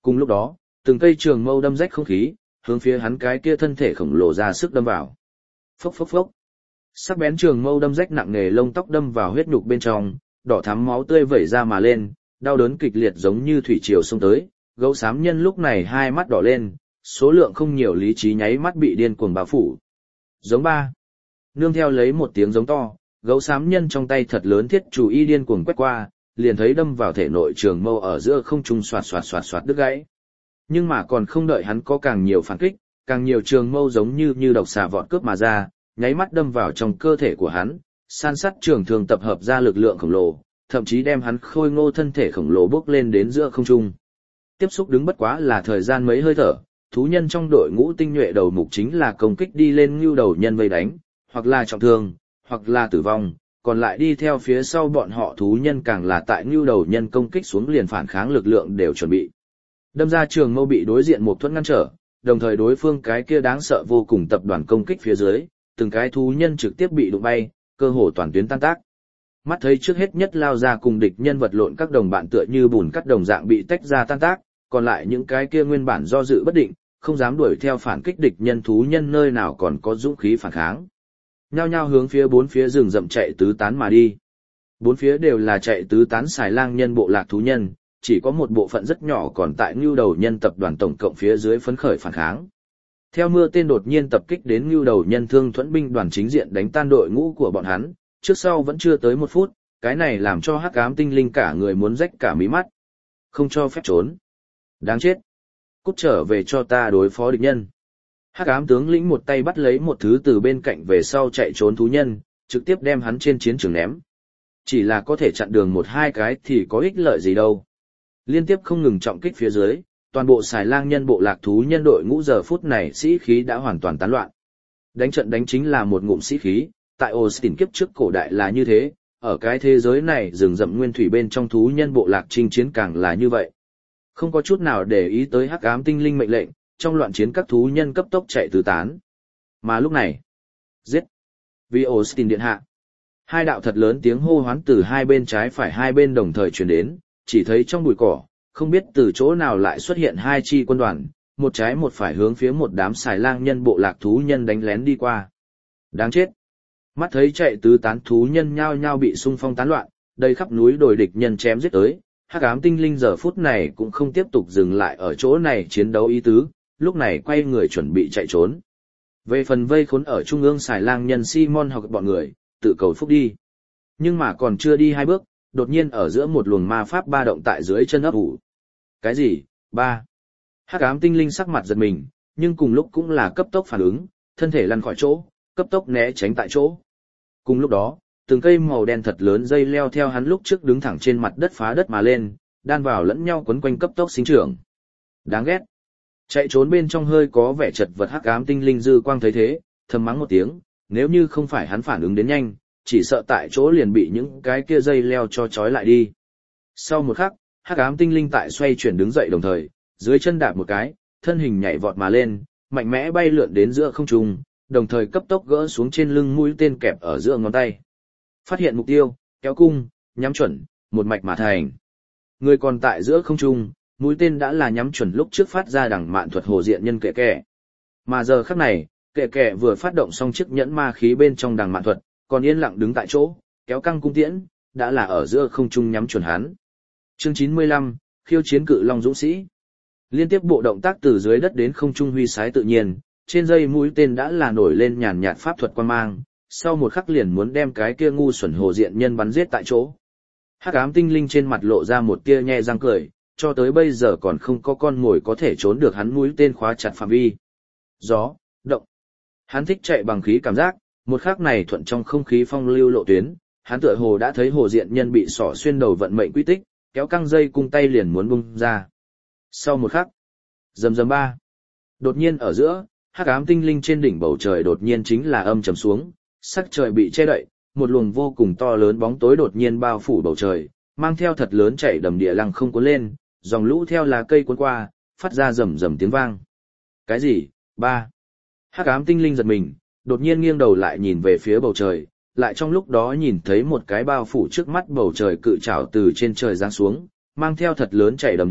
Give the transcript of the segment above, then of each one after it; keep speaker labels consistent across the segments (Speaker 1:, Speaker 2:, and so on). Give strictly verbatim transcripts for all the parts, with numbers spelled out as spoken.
Speaker 1: Cùng lúc đó, từng cây trường mâu đâm rách không khí, hướng phía hắn cái kia thân thể khổng lồ ra sức đâm vào. Phốc phốc phốc. Sắc bén trường mâu đâm rách nặng nề lông tóc đâm vào huyết nhục bên trong, đỏ thắm máu tươi vẩy ra mà lên, đau đớn kịch liệt giống như thủy triều xông tới, gấu xám nhân lúc này hai mắt đỏ lên, số lượng không nhiều lý trí nháy mắt bị điên cuồng bao phủ. Giống ba. Nương theo lấy một tiếng giống to, gấu xám nhân trong tay thật lớn thiết chủ y điên cuồng quét qua, liền thấy đâm vào thể nội trường mâu ở giữa không trung xoạt xoạt xoạt xoạt đứt gãy. Nhưng mà còn không đợi hắn có càng nhiều phản kích, càng nhiều trường mâu giống như như độc xà vọt cướp mà ra, nháy mắt đâm vào trong cơ thể của hắn, san sát trường thường tập hợp ra lực lượng khổng lồ, thậm chí đem hắn khôi ngô thân thể khổng lồ bốc lên đến giữa không trung. Tiếp xúc đứng bất quá là thời gian mấy hơi thở, thú nhân trong đội ngũ tinh nhuệ đầu mục chính là công kích đi lên ngưu đầu nhân vây đánh, hoặc là trọng thương, hoặc là tử vong, còn lại đi theo phía sau bọn họ thú nhân càng là tại ngưu đầu nhân công kích xuống liền phản kháng lực lượng đều chuẩn bị. Đâm ra trường mâu bị đối diện một thuẫn ngăn trở, đồng thời đối phương cái kia đáng sợ vô cùng tập đoàn công kích phía dưới, từng cái thú nhân trực tiếp bị đụng bay, cơ hồ toàn tuyến tan tác. Mắt thấy trước hết nhất lao ra cùng địch nhân vật lộn các đồng bạn tựa như bùn cắt đồng dạng bị tách ra tan tác, còn lại những cái kia nguyên bản do dự bất định, không dám đuổi theo phản kích địch nhân thú nhân nơi nào còn có dũng khí phản kháng. Nhao nhao hướng phía bốn phía rừng rậm chạy tứ tán mà đi. Bốn phía đều là chạy tứ tán xài lang nhân bộ lạc thú nhân, chỉ có một bộ phận rất nhỏ còn tại ngưu đầu nhân tập đoàn tổng cộng phía dưới phấn khởi phản kháng. Theo mưa tên đột nhiên tập kích đến ngưu đầu nhân thương thuẫn binh đoàn chính diện đánh tan đội ngũ của bọn hắn, trước sau vẫn chưa tới một phút, cái này làm cho hắc ám tinh linh cả người muốn rách cả mí mắt. Không cho phép trốn. Đáng chết. Cút trở về cho ta đối phó địch nhân. Hắc ám tướng lĩnh một tay bắt lấy một thứ từ bên cạnh về sau chạy trốn thú nhân, trực tiếp đem hắn trên chiến trường ném. Chỉ là có thể chặn đường một hai cái thì có ích lợi gì đâu. Liên tiếp không ngừng trọng kích phía dưới, toàn bộ xài lang nhân bộ lạc thú nhân đội ngũ giờ phút này sĩ khí đã hoàn toàn tán loạn. Đánh trận đánh chính là một ngụm sĩ khí, tại Austin kiếp trước cổ đại là như thế, ở cái thế giới này rừng rậm nguyên thủy bên trong thú nhân bộ lạc chinh chiến càng là như vậy. Không có chút nào để ý tới hắc ám tinh linh mệnh lệnh, trong loạn chiến các thú nhân cấp tốc chạy tứ tán. Mà lúc này, giết! Vì Austin điện hạ. Hai đạo thật lớn tiếng hô hoán từ hai bên trái phải hai bên đồng thời truyền đến, chỉ thấy trong bụi cỏ, không biết từ chỗ nào lại xuất hiện hai chi quân đoàn, một trái một phải hướng phía một đám xài lang nhân bộ lạc thú nhân đánh lén đi qua. Đáng chết! Mắt thấy chạy tứ tán thú nhân nhao nhao bị xung phong tán loạn, đầy khắp núi đồi địch nhân chém giết tới, hắc ám tinh linh giờ phút này cũng không tiếp tục dừng lại ở chỗ này chiến đấu ý tứ, lúc này quay người chuẩn bị chạy trốn. Về phần vây khốn ở trung ương xài lang nhân Simon hoặc bọn người, tự cầu phúc đi. Nhưng mà còn chưa đi hai bước, đột nhiên ở giữa một luồng ma pháp ba động tại dưới chân ấp ủ. Cái gì? Ba. Hắc ám tinh linh sắc mặt giật mình, nhưng cùng lúc cũng là cấp tốc phản ứng, thân thể lăn khỏi chỗ, cấp tốc né tránh tại chỗ. Cùng lúc đó, từng cây màu đen thật lớn dây leo theo hắn lúc trước đứng thẳng trên mặt đất phá đất mà lên, đan vào lẫn nhau quấn quanh cấp tốc sinh trưởng. Đáng ghét. Chạy trốn bên trong hơi có vẻ chật vật hắc ám tinh linh dư quang thấy thế, thầm mắng một tiếng, nếu như không phải hắn phản ứng đến nhanh, chỉ sợ tại chỗ liền bị những cái kia dây leo cho trói lại đi. Sau một khắc, hắc ám tinh linh tại xoay chuyển đứng dậy đồng thời, dưới chân đạp một cái, thân hình nhảy vọt mà lên, mạnh mẽ bay lượn đến giữa không trung, đồng thời cấp tốc gỡ xuống trên lưng mũi tên kẹp ở giữa ngón tay. Phát hiện mục tiêu, kéo cung, nhắm chuẩn, một mạch mà thành. Người còn tại giữa không trung, mũi tên đã là nhắm chuẩn lúc trước phát ra đằng mạn thuật hồ diện nhân kệ kệ. Mà giờ khắc này, kệ kệ vừa phát động xong chiếc nhẫn ma khí bên trong đằng mạn thuật, còn yên lặng đứng tại chỗ, kéo căng cung tiễn, đã là ở giữa không trung nhắm chuẩn hắn. Chương chín mươi lăm, khiêu chiến cự long dũng sĩ. Liên tiếp bộ động tác từ dưới đất đến không trung huy sái tự nhiên, trên dây mũi tên đã là nổi lên nhàn nhạt pháp thuật quan mang, sau một khắc liền muốn đem cái kia ngu xuẩn hồ diện nhân bắn giết tại chỗ. Hắc ám tinh linh trên mặt lộ ra một tia nhe răng cười, cho tới bây giờ còn không có con mồi có thể trốn được hắn mũi tên khóa chặt phạm vi. Gió, động. Hắn thích chạy bằng khí cảm giác, một khắc này thuận trong không khí phong lưu lộ tuyến, hắn tựa hồ đã thấy hồ diện nhân bị xỏ xuyên đầu vận mệnh quy tích, kéo căng dây cung tay liền muốn bung ra. Sau một khắc, rầm rầm ba. Đột nhiên ở giữa, hắc ám tinh linh trên đỉnh bầu trời đột nhiên chính là âm trầm xuống, sắc trời bị che đậy, một luồng vô cùng to lớn bóng tối đột nhiên bao phủ bầu trời, mang theo thật lớn chảy đầm địa lăng không cuốn lên, dòng lũ theo lá cây cuốn qua, phát ra rầm rầm tiếng vang. Cái gì? Ba. Hắc ám tinh linh giật mình, đột nhiên nghiêng đầu lại nhìn về phía bầu trời, lại trong lúc đó nhìn thấy một cái bao phủ trước mắt bầu trời cự trảo từ trên trời giáng xuống, mang theo thật lớn chảy đầm địa,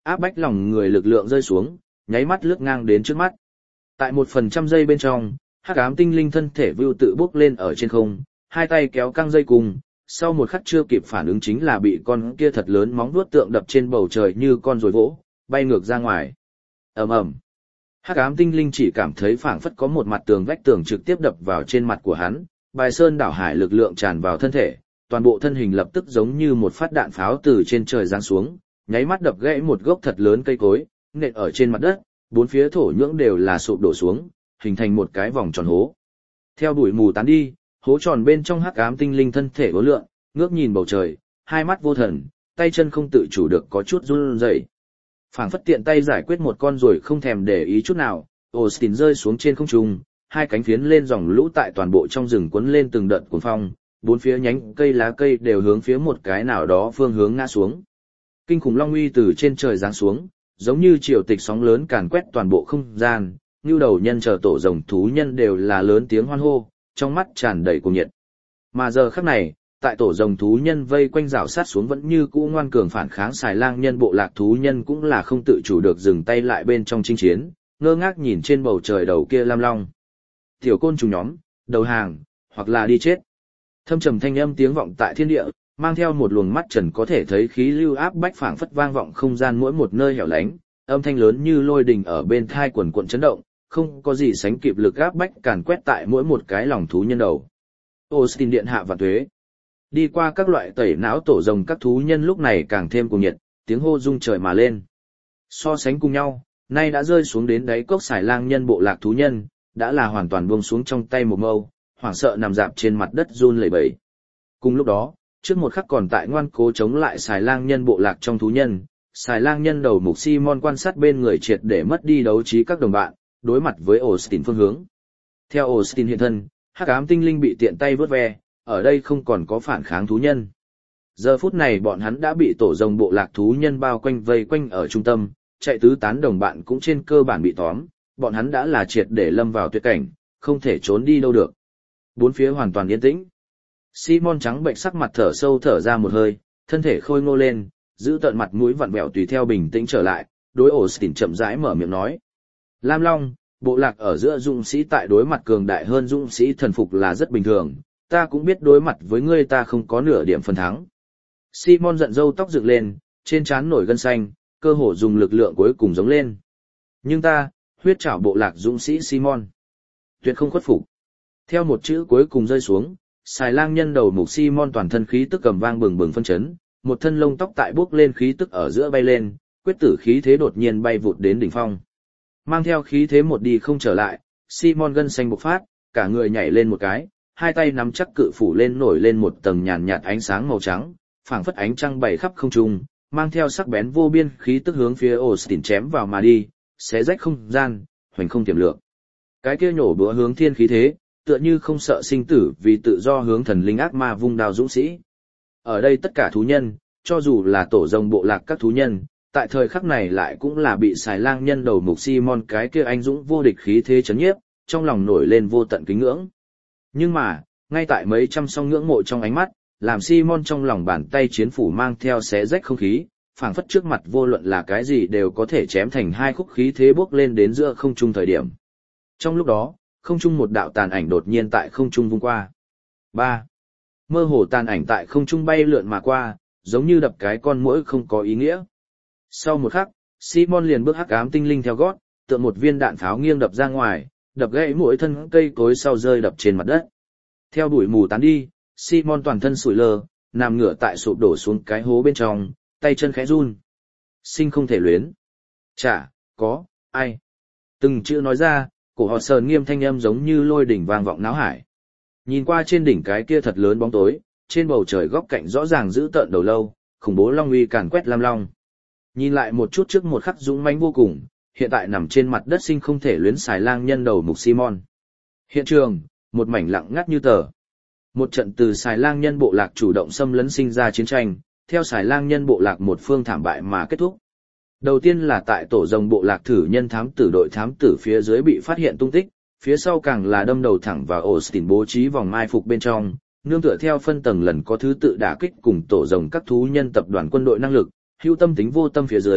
Speaker 1: áp bách lòng người lực lượng rơi xuống, nháy mắt lướt ngang đến trước mắt. Tại một phần trăm giây bên trong, hắc ám tinh linh thân thể vưu tự bốc lên ở trên không, hai tay kéo căng dây cùng, sau một khắc chưa kịp phản ứng chính là bị con kia thật lớn móng vuốt tượng đập trên bầu trời như con rồi vỗ, bay ngược ra ngoài. Ầm ầm. Hắc ám tinh linh chỉ cảm thấy phảng phất có một mặt tường vách tường trực tiếp đập vào trên mặt của hắn, bài sơn đảo hải lực lượng tràn vào thân thể, toàn bộ thân hình lập tức giống như một phát đạn pháo từ trên trời giáng xuống, nháy mắt đập gãy một gốc thật lớn cây cối, nện ở trên mặt đất, bốn phía thổ nhưỡng đều là sụp đổ xuống, hình thành một cái vòng tròn hố. Theo bụi mù tán đi, hố tròn bên trong hắc ám tinh linh thân thể uốn lượn, ngước nhìn bầu trời, hai mắt vô thần, tay chân không tự chủ được có chút run rẩy. Phảng phất tiện tay giải quyết một con rồi không thèm để ý chút nào, Austin rơi xuống trên không trung, hai cánh phiến lên dòng lũ tại toàn bộ trong rừng cuốn lên từng đợt cuốn phong, bốn phía nhánh cây lá cây đều hướng phía một cái nào đó phương hướng ngã xuống. Kinh khủng long uy từ trên trời giáng xuống, giống như triều tịch sóng lớn càn quét toàn bộ không gian, như đầu nhân chờ tổ rồng thú nhân đều là lớn tiếng hoan hô, trong mắt tràn đầy cuồng nhiệt. Mà giờ khắc này, tại tổ rồng thú nhân vây quanh rào sát xuống vẫn như cũ ngoan cường phản kháng xài lang nhân bộ lạc thú nhân cũng là không tự chủ được dừng tay lại bên trong chinh chiến, ngơ ngác nhìn trên bầu trời đầu kia lam long. Tiểu côn trùng nhóm, đầu hàng, hoặc là đi chết. Thâm trầm thanh âm tiếng vọng tại thiên địa, mang theo một luồng mắt trần có thể thấy khí lưu áp bách phảng phất vang vọng không gian mỗi một nơi hẻo lánh, âm thanh lớn như lôi đình ở bên thai quần quần chấn động, không có gì sánh kịp lực áp bách càn quét tại mỗi một cái lòng thú nhân đầu. Austin điện hạ và tuế. Đi qua các loại tẩy não tổ rồng các thú nhân lúc này càng thêm cuồng nhiệt, tiếng hô rung trời mà lên. So sánh cùng nhau, nay đã rơi xuống đến đáy cốc xài lang nhân bộ lạc thú nhân, đã là hoàn toàn buông xuống trong tay một mâu, hoảng sợ nằm dạp trên mặt đất run lẩy bẩy. Cùng lúc đó, trước một khắc còn tại ngoan cố chống lại xài lang nhân bộ lạc trong thú nhân, xài lang nhân đầu mục Simon quan sát bên người triệt để mất đi đấu trí các đồng bạn, đối mặt với Austin phương hướng. Theo Austin hiện thân, hắc ám tinh linh bị tiện tay vớt ve, ở đây không còn có phản kháng thú nhân. Giờ phút này bọn hắn đã bị tổ rồng bộ lạc thú nhân bao quanh vây quanh ở trung tâm, chạy tứ tán đồng bạn cũng trên cơ bản bị tóm, bọn hắn đã là triệt để lâm vào tuyệt cảnh, không thể trốn đi đâu được. Bốn phía hoàn toàn yên tĩnh. Simon trắng bệnh sắc mặt thở sâu thở ra một hơi, thân thể khôi ngô lên, giữ tận mặt mũi vặn vẹo tùy theo bình tĩnh trở lại, đối Austin chậm rãi mở miệng nói. Lam Long, bộ lạc ở giữa dũng sĩ tại đối mặt cường đại hơn dũng sĩ thần phục là rất bình thường, ta cũng biết đối mặt với ngươi ta không có nửa điểm phần thắng. Simon giận râu tóc dựng lên, trên trán nổi gân xanh, cơ hồ dùng lực lượng cuối cùng giống lên. Nhưng ta, huyết trảo bộ lạc dũng sĩ Simon, tuyệt không khuất phục. Theo một chữ cuối cùng rơi xuống, xài lang nhân đầu mục Simon toàn thân khí tức cầm vang bừng bừng phân chấn, một thân lông tóc tại bước lên khí tức ở giữa bay lên, quyết tử khí thế đột nhiên bay vụt đến đỉnh phong. Mang theo khí thế một đi không trở lại, Simon gân xanh bộc phát, cả người nhảy lên một cái, hai tay nắm chắc cự phủ lên nổi lên một tầng nhàn nhạt ánh sáng màu trắng, phảng phất ánh trăng bày khắp không trung, mang theo sắc bén vô biên khí tức hướng phía Austin chém vào mà đi, xé rách không gian, hoành không tiềm lượng. Cái kia nhổ búa hướng thiên khí thế, tựa như không sợ sinh tử vì tự do hướng thần linh ác ma vung đao dũng sĩ. Ở đây tất cả thú nhân, cho dù là tổ rồng bộ lạc các thú nhân, tại thời khắc này lại cũng là bị xài lang nhân đầu mục Simon cái kia anh dũng vô địch khí thế chấn nhiếp, trong lòng nổi lên vô tận kính ngưỡng. Nhưng mà, ngay tại mấy trăm song ngưỡng mộ trong ánh mắt, làm Simon trong lòng bàn tay chiến phủ mang theo xé rách không khí, phảng phất trước mặt vô luận là cái gì đều có thể chém thành hai khúc khí thế bốc lên đến giữa không trung thời điểm. Trong lúc đó, không trung một đạo tàn ảnh đột nhiên tại không trung vung qua. ba. Mơ hồ tàn ảnh tại không trung bay lượn mà qua, giống như đập cái con muỗi không có ý nghĩa. Sau một khắc, Simon liền bước hắc ám tinh linh theo gót, tựa một viên đạn pháo nghiêng đập ra ngoài, đập gãy mỗi thân cây cối sau rơi đập trên mặt đất. Theo bụi mù tán đi, Simon toàn thân sủi lơ, nằm ngửa tại sụp đổ xuống cái hố bên trong, tay chân khẽ run. Sinh không thể luyến. Chả, có, ai. Từng chữ nói ra, cổ họ sờn nghiêm thanh âm giống như lôi đỉnh vang vọng náo hải. Nhìn qua trên đỉnh cái kia thật lớn bóng tối, trên bầu trời góc cạnh rõ ràng giữ tợn đầu lâu, khủng bố long uy càn quét lam long. Nhìn lại một chút trước một khắc dũng mãnh vô cùng, hiện tại nằm trên mặt đất sinh không thể luyến xài lang nhân đầu mục Simon. Hiện trường, một mảnh lặng ngắt như tờ. Một trận từ xài lang nhân bộ lạc chủ động xâm lấn sinh ra chiến tranh, theo xài lang nhân bộ lạc một phương thảm bại mà kết thúc. Đầu tiên là tại tổ rồng bộ lạc thử nhân thám tử đội thám tử phía dưới bị phát hiện tung tích, phía sau càng là đâm đầu thẳng vào Austin bố trí vòng mai phục bên trong, nương tựa theo phân tầng lần có thứ tự đả kích cùng tổ rồng các thú nhân tập đoàn quân đội năng lực, hữu tâm tính vô tâm phía dưới,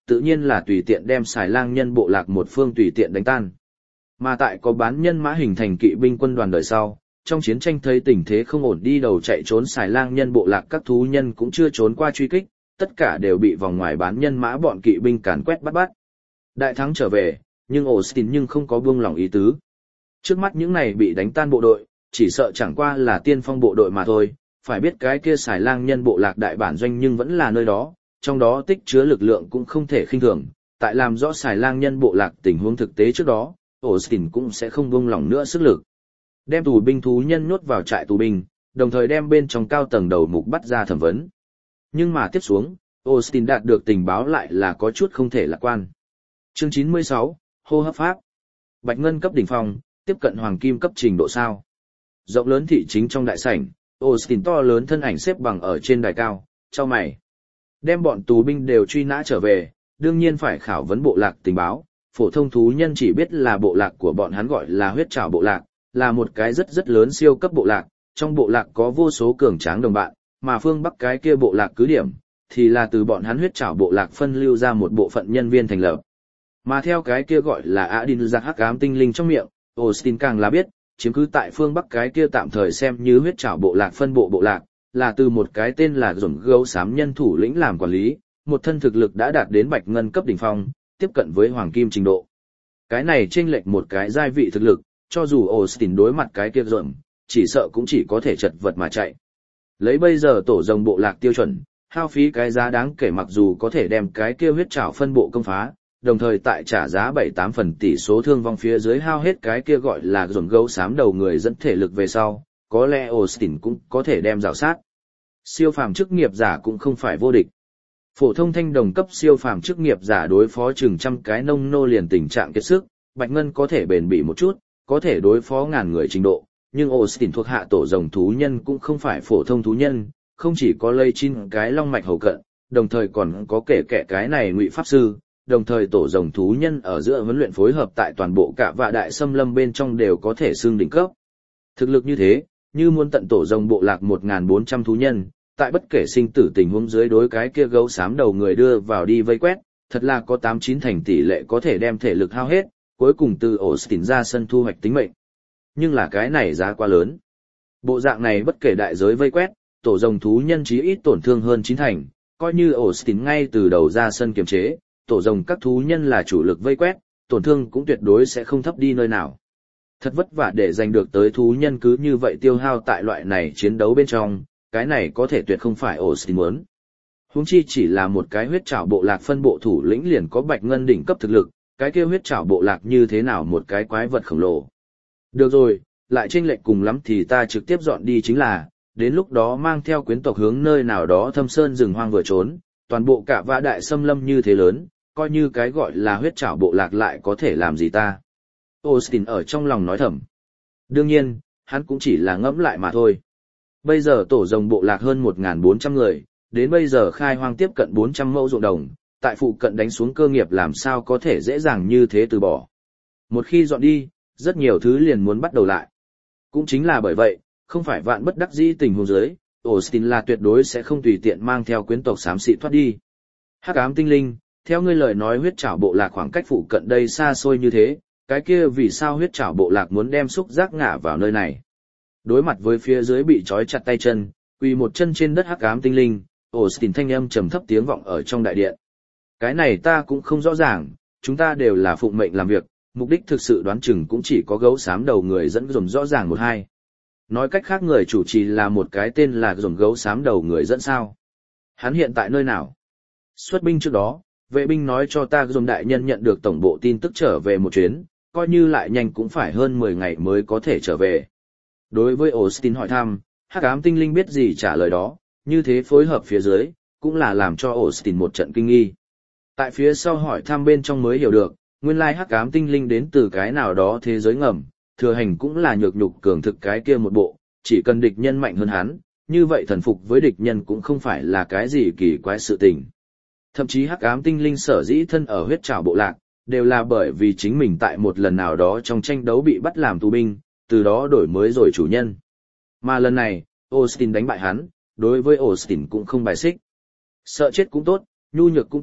Speaker 1: tự nhiên là tùy tiện đem xài lang nhân bộ lạc một phương tùy tiện đánh tan. Mà tại có bán nhân mã hình thành kỵ binh quân đoàn đời sau, trong chiến tranh thấy tình thế không ổn đi đầu chạy trốn xài lang nhân bộ lạc các thú nhân cũng chưa trốn qua truy kích, tất cả đều bị vòng ngoài bán nhân mã bọn kỵ binh càn quét bắt bắt. Đại thắng trở về, nhưng Austin nhưng không có buông lỏng ý tứ. Trước mắt những này bị đánh tan bộ đội, chỉ sợ chẳng qua là tiên phong bộ đội mà thôi, phải biết cái kia xài lang nhân bộ lạc đại bản doanh nhưng vẫn là nơi đó, trong đó tích chứa lực lượng cũng không thể khinh thường. Tại làm rõ xài lang nhân bộ lạc tình huống thực tế trước đó, Austin cũng sẽ không buông lỏng nữa sức lực. Đem tù binh thú nhân nhốt vào trại tù binh, đồng thời đem bên trong cao tầng đầu mục bắt ra thẩm vấn. Nhưng mà tiếp xuống, Austin đạt được tình báo lại là có chút không thể lạc quan. Chương chín mươi sáu, hô hấp pháp. Bạch ngân cấp đỉnh phong, tiếp cận hoàng kim cấp trình độ sao. Rộng lớn thị chính trong đại sảnh, Austin to lớn thân ảnh xếp bằng ở trên đài cao, chau mày. Đem bọn tù binh đều truy nã trở về, đương nhiên phải khảo vấn bộ lạc tình báo. Phổ thông thú nhân chỉ biết là bộ lạc của bọn hắn gọi là huyết trảo bộ lạc, là một cái rất rất lớn siêu cấp bộ lạc, trong bộ lạc có vô số cường tráng đồng bạn, mà phương Bắc cái kia bộ lạc cứ điểm, thì là từ bọn hắn huyết trảo bộ lạc phân lưu ra một bộ phận nhân viên thành lập. Mà theo cái kia gọi là Adin giặc hắc ám tinh linh trong miệng, Austin càng là biết, chiếm cứ tại phương Bắc cái kia tạm thời xem như huyết trảo bộ lạc phân bộ bộ lạc, là từ một cái tên là Dồn Gấu Xám nhân thủ lĩnh làm quản lý, một thân thực lực đã đạt đến bạch ngân cấp đỉnh phong, tiếp cận với hoàng kim trình độ. Cái này chênh lệch một cái giai vị thực lực, cho dù Austin đối mặt cái kia rộn, chỉ sợ cũng chỉ có thể chật vật mà chạy. Lấy bây giờ tổ rồng bộ lạc tiêu chuẩn, hao phí cái giá đáng kể mặc dù có thể đem cái kia huyết trảo phân bộ công phá, đồng thời tại trả giá bảy tám phần tỷ số thương vong phía dưới hao hết cái kia gọi là rộn gấu xám đầu người dẫn thể lực về sau, có lẽ Austin cũng có thể đem rào sát. Siêu phàm chức nghiệp giả cũng không phải vô địch. Phổ thông thanh đồng cấp siêu phàm chức nghiệp giả đối phó chừng trăm cái nông nô liền tình trạng kiệt sức, Bạch Ngân có thể bền bỉ một chút, có thể đối phó ngàn người trình độ, nhưng Austin thuộc hạ tổ rồng thú nhân cũng không phải phổ thông thú nhân, không chỉ có lây chín cái long mạch hầu cận, đồng thời còn có kể kẻ cái này ngụy pháp sư, đồng thời tổ rồng thú nhân ở giữa huấn luyện phối hợp tại toàn bộ cả vạ đại xâm lâm bên trong đều có thể xương đỉnh cấp. Thực lực như thế, như muốn tận tổ rồng bộ lạc một nghìn bốn trăm thú nhân, tại bất kể sinh tử tình huống dưới đối cái kia gấu xám đầu người đưa vào đi vây quét, thật là có tám chín thành tỷ lệ có thể đem thể lực hao hết, cuối cùng từ Austin ra sân thu hoạch tính mệnh. Nhưng là cái này giá quá lớn. Bộ dạng này bất kể đại giới vây quét, tổ rồng thú nhân chí ít tổn thương hơn chín thành, coi như Austin ngay từ đầu ra sân kiềm chế, tổ rồng các thú nhân là chủ lực vây quét, tổn thương cũng tuyệt đối sẽ không thấp đi nơi nào. Thật vất vả để giành được tới thú nhân cứ như vậy tiêu hao tại loại này chiến đấu bên trong, cái này có thể tuyệt không phải Austin muốn. Huống chi chỉ là một cái huyết trảo bộ lạc phân bộ thủ lĩnh liền có bạch ngân đỉnh cấp thực lực, cái kia huyết trảo bộ lạc như thế nào một cái quái vật khổng lồ. Được rồi, lại chênh lệch cùng lắm thì ta trực tiếp dọn đi chính là, đến lúc đó mang theo quyến tộc hướng nơi nào đó thâm sơn rừng hoang vừa trốn, toàn bộ cả vã đại xâm lâm như thế lớn, coi như cái gọi là huyết trảo bộ lạc lại có thể làm gì ta. Austin ở trong lòng nói thầm. Đương nhiên, hắn cũng chỉ là ngẫm lại mà thôi. Bây giờ tổ rồng bộ lạc hơn một nghìn bốn trăm người, đến bây giờ khai hoang tiếp cận bốn trăm mẫu ruộng đồng, tại phụ cận đánh xuống cơ nghiệp làm sao có thể dễ dàng như thế từ bỏ. Một khi dọn đi, rất nhiều thứ liền muốn bắt đầu lại. Cũng chính là bởi vậy, không phải vạn bất đắc dĩ tình huống dưới, Austin là tuyệt đối sẽ không tùy tiện mang theo quyến tộc xám xị thoát đi. Hắc ám tinh linh, theo ngươi lời nói huyết trảo bộ lạc khoảng cách phụ cận đây xa xôi như thế, cái kia vì sao huyết trảo bộ lạc muốn đem xúc giác ngã vào nơi này? Đối mặt với phía dưới bị trói chặt tay chân, quỳ một chân trên đất hắc ám tinh linh, Austin thanh âm trầm thấp tiếng vọng ở trong đại điện. Cái này ta cũng không rõ ràng, chúng ta đều là phụng mệnh làm việc, mục đích thực sự đoán chừng cũng chỉ có gấu xám đầu người dẫn dùm rõ ràng một hai. Nói cách khác người chủ trì là một cái tên là dùm gấu xám đầu người dẫn sao. Hắn hiện tại nơi nào? Xuất binh trước đó, vệ binh nói cho ta dùm đại nhân nhận được tổng bộ tin tức trở về một chuyến, coi như lại nhanh cũng phải hơn mười ngày mới có thể trở về. Đối với Austin hỏi thăm, hắc ám tinh linh biết gì trả lời đó, như thế phối hợp phía dưới, cũng là làm cho Austin một trận kinh nghi. Tại phía sau hỏi thăm bên trong mới hiểu được, nguyên lai hắc ám tinh linh đến từ cái nào đó thế giới ngầm, thừa hành cũng là nhược nhục cường thực cái kia một bộ, chỉ cần địch nhân mạnh hơn hắn, như vậy thần phục với địch nhân cũng không phải là cái gì kỳ quái sự tình. Thậm chí hắc ám tinh linh sở dĩ thân ở huyết trảo bộ lạc, đều là bởi vì chính mình tại một lần nào đó trong tranh đấu bị bắt làm tù binh, từ đó đổi mới rồi chủ nhân. Mà lần này, Austin đánh bại hắn, đối với Austin cũng không bài xích. Sợ chết cũng tốt, nhu nhược cũng tốt,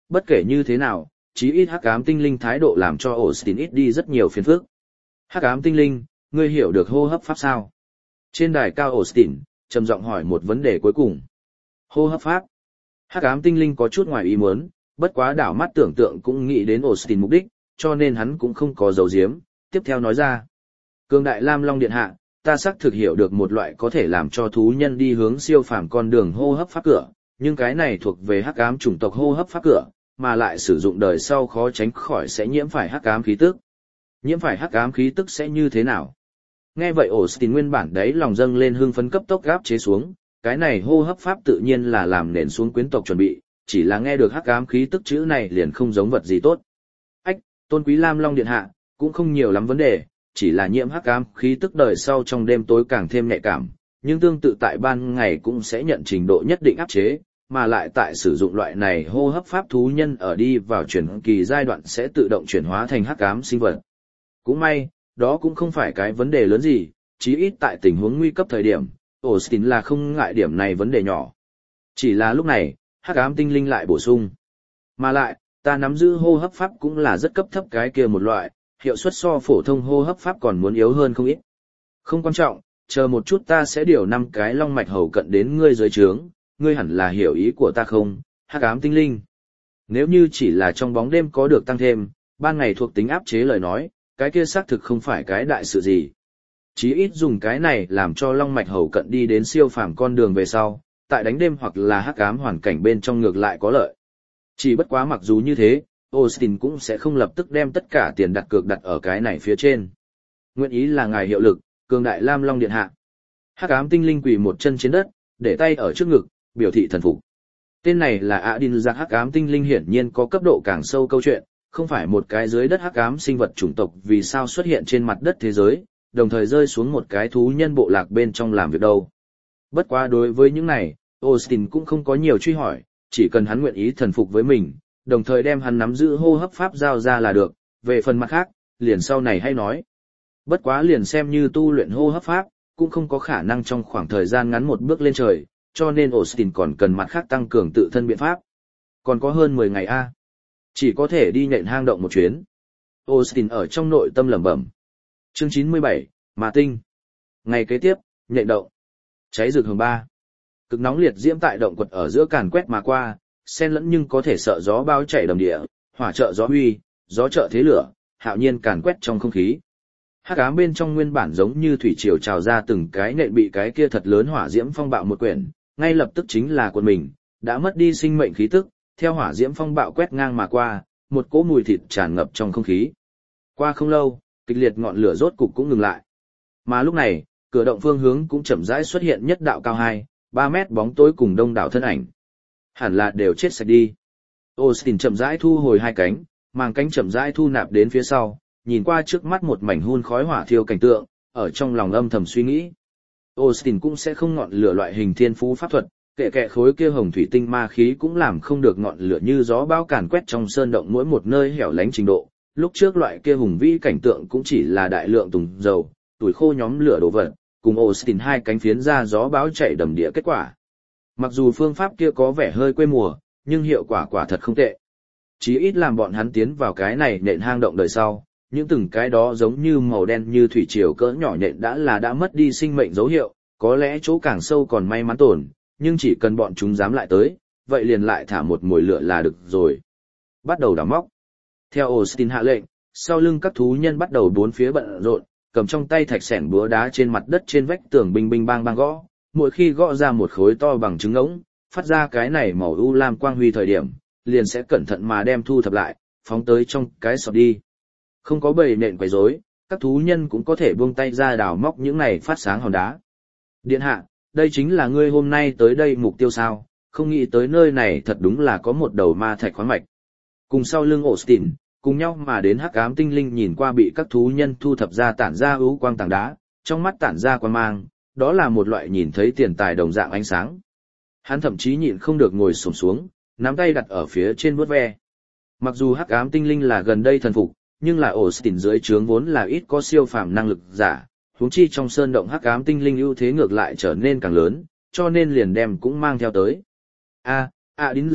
Speaker 1: Bất kể như thế nào, chí ít hắc ám tinh linh thái độ làm cho Austin ít đi rất nhiều phiền phức. Hắc ám tinh linh, ngươi hiểu được hô hấp pháp sao? Trên đài cao Austin, trầm giọng hỏi một vấn đề cuối cùng. Hô hấp pháp. Hắc ám tinh linh có chút ngoài ý muốn, bất quá đảo mắt tưởng tượng cũng nghĩ đến Austin mục đích, cho nên hắn cũng không có giấu giếm, tiếp theo nói ra. Cường đại Lam Long Điện Hạ, ta xác thực hiểu được một loại có thể làm cho thú nhân đi hướng siêu phàm con đường hô hấp pháp cửa, nhưng cái này thuộc về hắc ám chủng tộc hô hấp pháp cửa, mà lại sử dụng đời sau khó tránh khỏi sẽ nhiễm phải hắc ám khí tức. Nhiễm phải hắc ám khí tức sẽ như thế nào? Nghe vậy Austin nguyên bản đấy lòng dâng lên hưng phấn cấp tốc gáp chế xuống, cái này hô hấp pháp tự nhiên là làm nền xuống quyến tộc chuẩn bị, chỉ là nghe được hắc ám khí tức chữ này liền không giống vật gì tốt. Ách, tôn quý Lam Long Điện Hạ, cũng không nhiều lắm vấn đề, chỉ là nhiễm hắc ám khí tức đời sau trong đêm tối càng thêm nhạy cảm, nhưng tương tự tại ban ngày cũng sẽ nhận trình độ nhất định áp chế, mà lại tại sử dụng loại này hô hấp pháp thú nhân ở đi vào chuyển kỳ giai đoạn sẽ tự động chuyển hóa thành hắc ám sinh vật. Cũng may, đó cũng không phải cái vấn đề lớn gì, chí ít tại tình huống nguy cấp thời điểm, Austin là không ngại điểm này vấn đề nhỏ. Chỉ là lúc này, hắc ám tinh linh lại bổ sung. Mà lại, ta nắm giữ hô hấp pháp cũng là rất cấp thấp cái kia một loại, hiệu suất so phổ thông hô hấp pháp còn muốn yếu hơn không ít. Không quan trọng, chờ một chút ta sẽ điều năm cái long mạch hầu cận đến ngươi dưới trướng, ngươi hẳn là hiểu ý của ta không, hắc ám tinh linh. Nếu như chỉ là trong bóng đêm có được tăng thêm, ban ngày thuộc tính áp chế lời nói, cái kia xác thực không phải cái đại sự gì. Chí ít dùng cái này làm cho long mạch hầu cận đi đến siêu phàm con đường về sau, tại đánh đêm hoặc là hắc ám hoàn cảnh bên trong ngược lại có lợi. Chỉ bất quá mặc dù như thế, Austin cũng sẽ không lập tức đem tất cả tiền đặt cược đặt ở cái này phía trên. Nguyện ý là ngài hiệu lực, cường đại Lam Long Điện Hạ. Hắc ám tinh linh quỳ một chân trên đất, để tay ở trước ngực, biểu thị thần phục. Tên này là Adin Giặc hắc ám tinh linh hiển nhiên có cấp độ càng sâu câu chuyện, không phải một cái dưới đất hắc ám sinh vật chủng tộc vì sao xuất hiện trên mặt đất thế giới, đồng thời rơi xuống một cái thú nhân bộ lạc bên trong làm việc đâu. Bất quá đối với những này, Austin cũng không có nhiều truy hỏi, chỉ cần hắn nguyện ý thần phục với mình, đồng thời đem hắn nắm giữ hô hấp pháp giao ra là được, về phần mặt khác, liền sau này hay nói. Bất quá liền xem như tu luyện hô hấp pháp, cũng không có khả năng trong khoảng thời gian ngắn một bước lên trời, cho nên Austin còn cần mặt khác tăng cường tự thân biện pháp. Còn có hơn mười ngày a, chỉ có thể đi nhện hang động một chuyến. Austin ở trong nội tâm lẩm bẩm. Chương chín mươi bảy, Ma Tinh. Ngày kế tiếp, nhện động. Cháy rực hừng ba. Cực nóng liệt diễm tại động quật ở giữa càn quét mà qua, xen lẫn nhưng có thể sợ gió bao chảy đầm địa, hỏa trợ gió huy, gió trợ thế lửa, hạo nhiên càn quét trong không khí. Hắc ám bên trong nguyên bản giống như thủy triều trào ra từng cái nện bị cái kia thật lớn hỏa diễm phong bạo một quyển, ngay lập tức chính là quân mình, đã mất đi sinh mệnh khí tức, theo hỏa diễm phong bạo quét ngang mà qua, một cỗ mùi thịt tràn ngập trong không khí. Qua không lâu, kịch liệt ngọn lửa rốt cục cũng ngừng lại. Mà lúc này, cửa động phương hướng cũng chậm rãi xuất hiện nhất đạo cao hai, ba mét bóng tối cùng đông đảo thân ảnh. Hẳn là đều chết sạch đi. Austin chậm rãi thu hồi hai cánh, màng cánh chậm rãi thu nạp đến phía sau, nhìn qua trước mắt một mảnh hun khói hỏa thiêu cảnh tượng, ở trong lòng âm thầm suy nghĩ. Austin cũng sẽ không ngọn lửa loại hình thiên phú pháp thuật, kệ kệ khối kia hồng thủy tinh ma khí cũng làm không được ngọn lửa như gió bão càn quét trong sơn động mỗi một nơi hẻo lánh trình độ. Lúc trước loại kia hùng vĩ cảnh tượng cũng chỉ là đại lượng tùng dầu, tuổi khô nhóm lửa đổ vật, cùng Austin hai cánh phiến ra gió bão chạy đầm địa kết quả. Mặc dù phương pháp kia có vẻ hơi quê mùa, nhưng hiệu quả quả thật không tệ. Chí ít làm bọn hắn tiến vào cái này nện hang động đời sau, những từng cái đó giống như màu đen như thủy triều cỡ nhỏ nện đã là đã mất đi sinh mệnh dấu hiệu, có lẽ chỗ càng sâu còn may mắn tồn, nhưng chỉ cần bọn chúng dám lại tới, vậy liền lại thả một mồi lửa là được rồi. Bắt đầu đào móc. Theo Austin hạ lệnh, sau lưng các thú nhân bắt đầu bốn phía bận rộn, cầm trong tay thạch sẻn búa đá trên mặt đất trên vách tường binh binh bang bang gõ, mỗi khi gõ ra một khối to bằng trứng ngỗng, phát ra cái này màu u lam quang huy thời điểm, liền sẽ cẩn thận mà đem thu thập lại, phóng tới trong cái sọt đi. Không có bầy nện quấy rối, các thú nhân cũng có thể buông tay ra đào móc những này phát sáng hòn đá. Điện hạ, đây chính là ngươi hôm nay tới đây mục tiêu sao, không nghĩ tới nơi này thật đúng là có một đầu ma thạch khoáng mạch. Cùng sau lưng Austin, cùng nhau mà đến hắc ám tinh linh nhìn qua bị các thú nhân thu thập ra tản ra ưu quang tảng đá, trong mắt tản ra quang mang, đó là một loại nhìn thấy tiền tài đồng dạng ánh sáng. Hắn thậm chí nhịn không được ngồi xổm xuống, nắm tay đặt ở phía trên vuốt ve. Mặc dù hắc ám tinh linh là gần đây thần phục, nhưng là Austin dưới trướng vốn là ít có siêu phàm năng lực giả, huống chi trong sơn động hắc ám tinh linh ưu thế ngược lại trở nên càng lớn, cho nên liền đem cũng mang theo tới. A, a đính giác,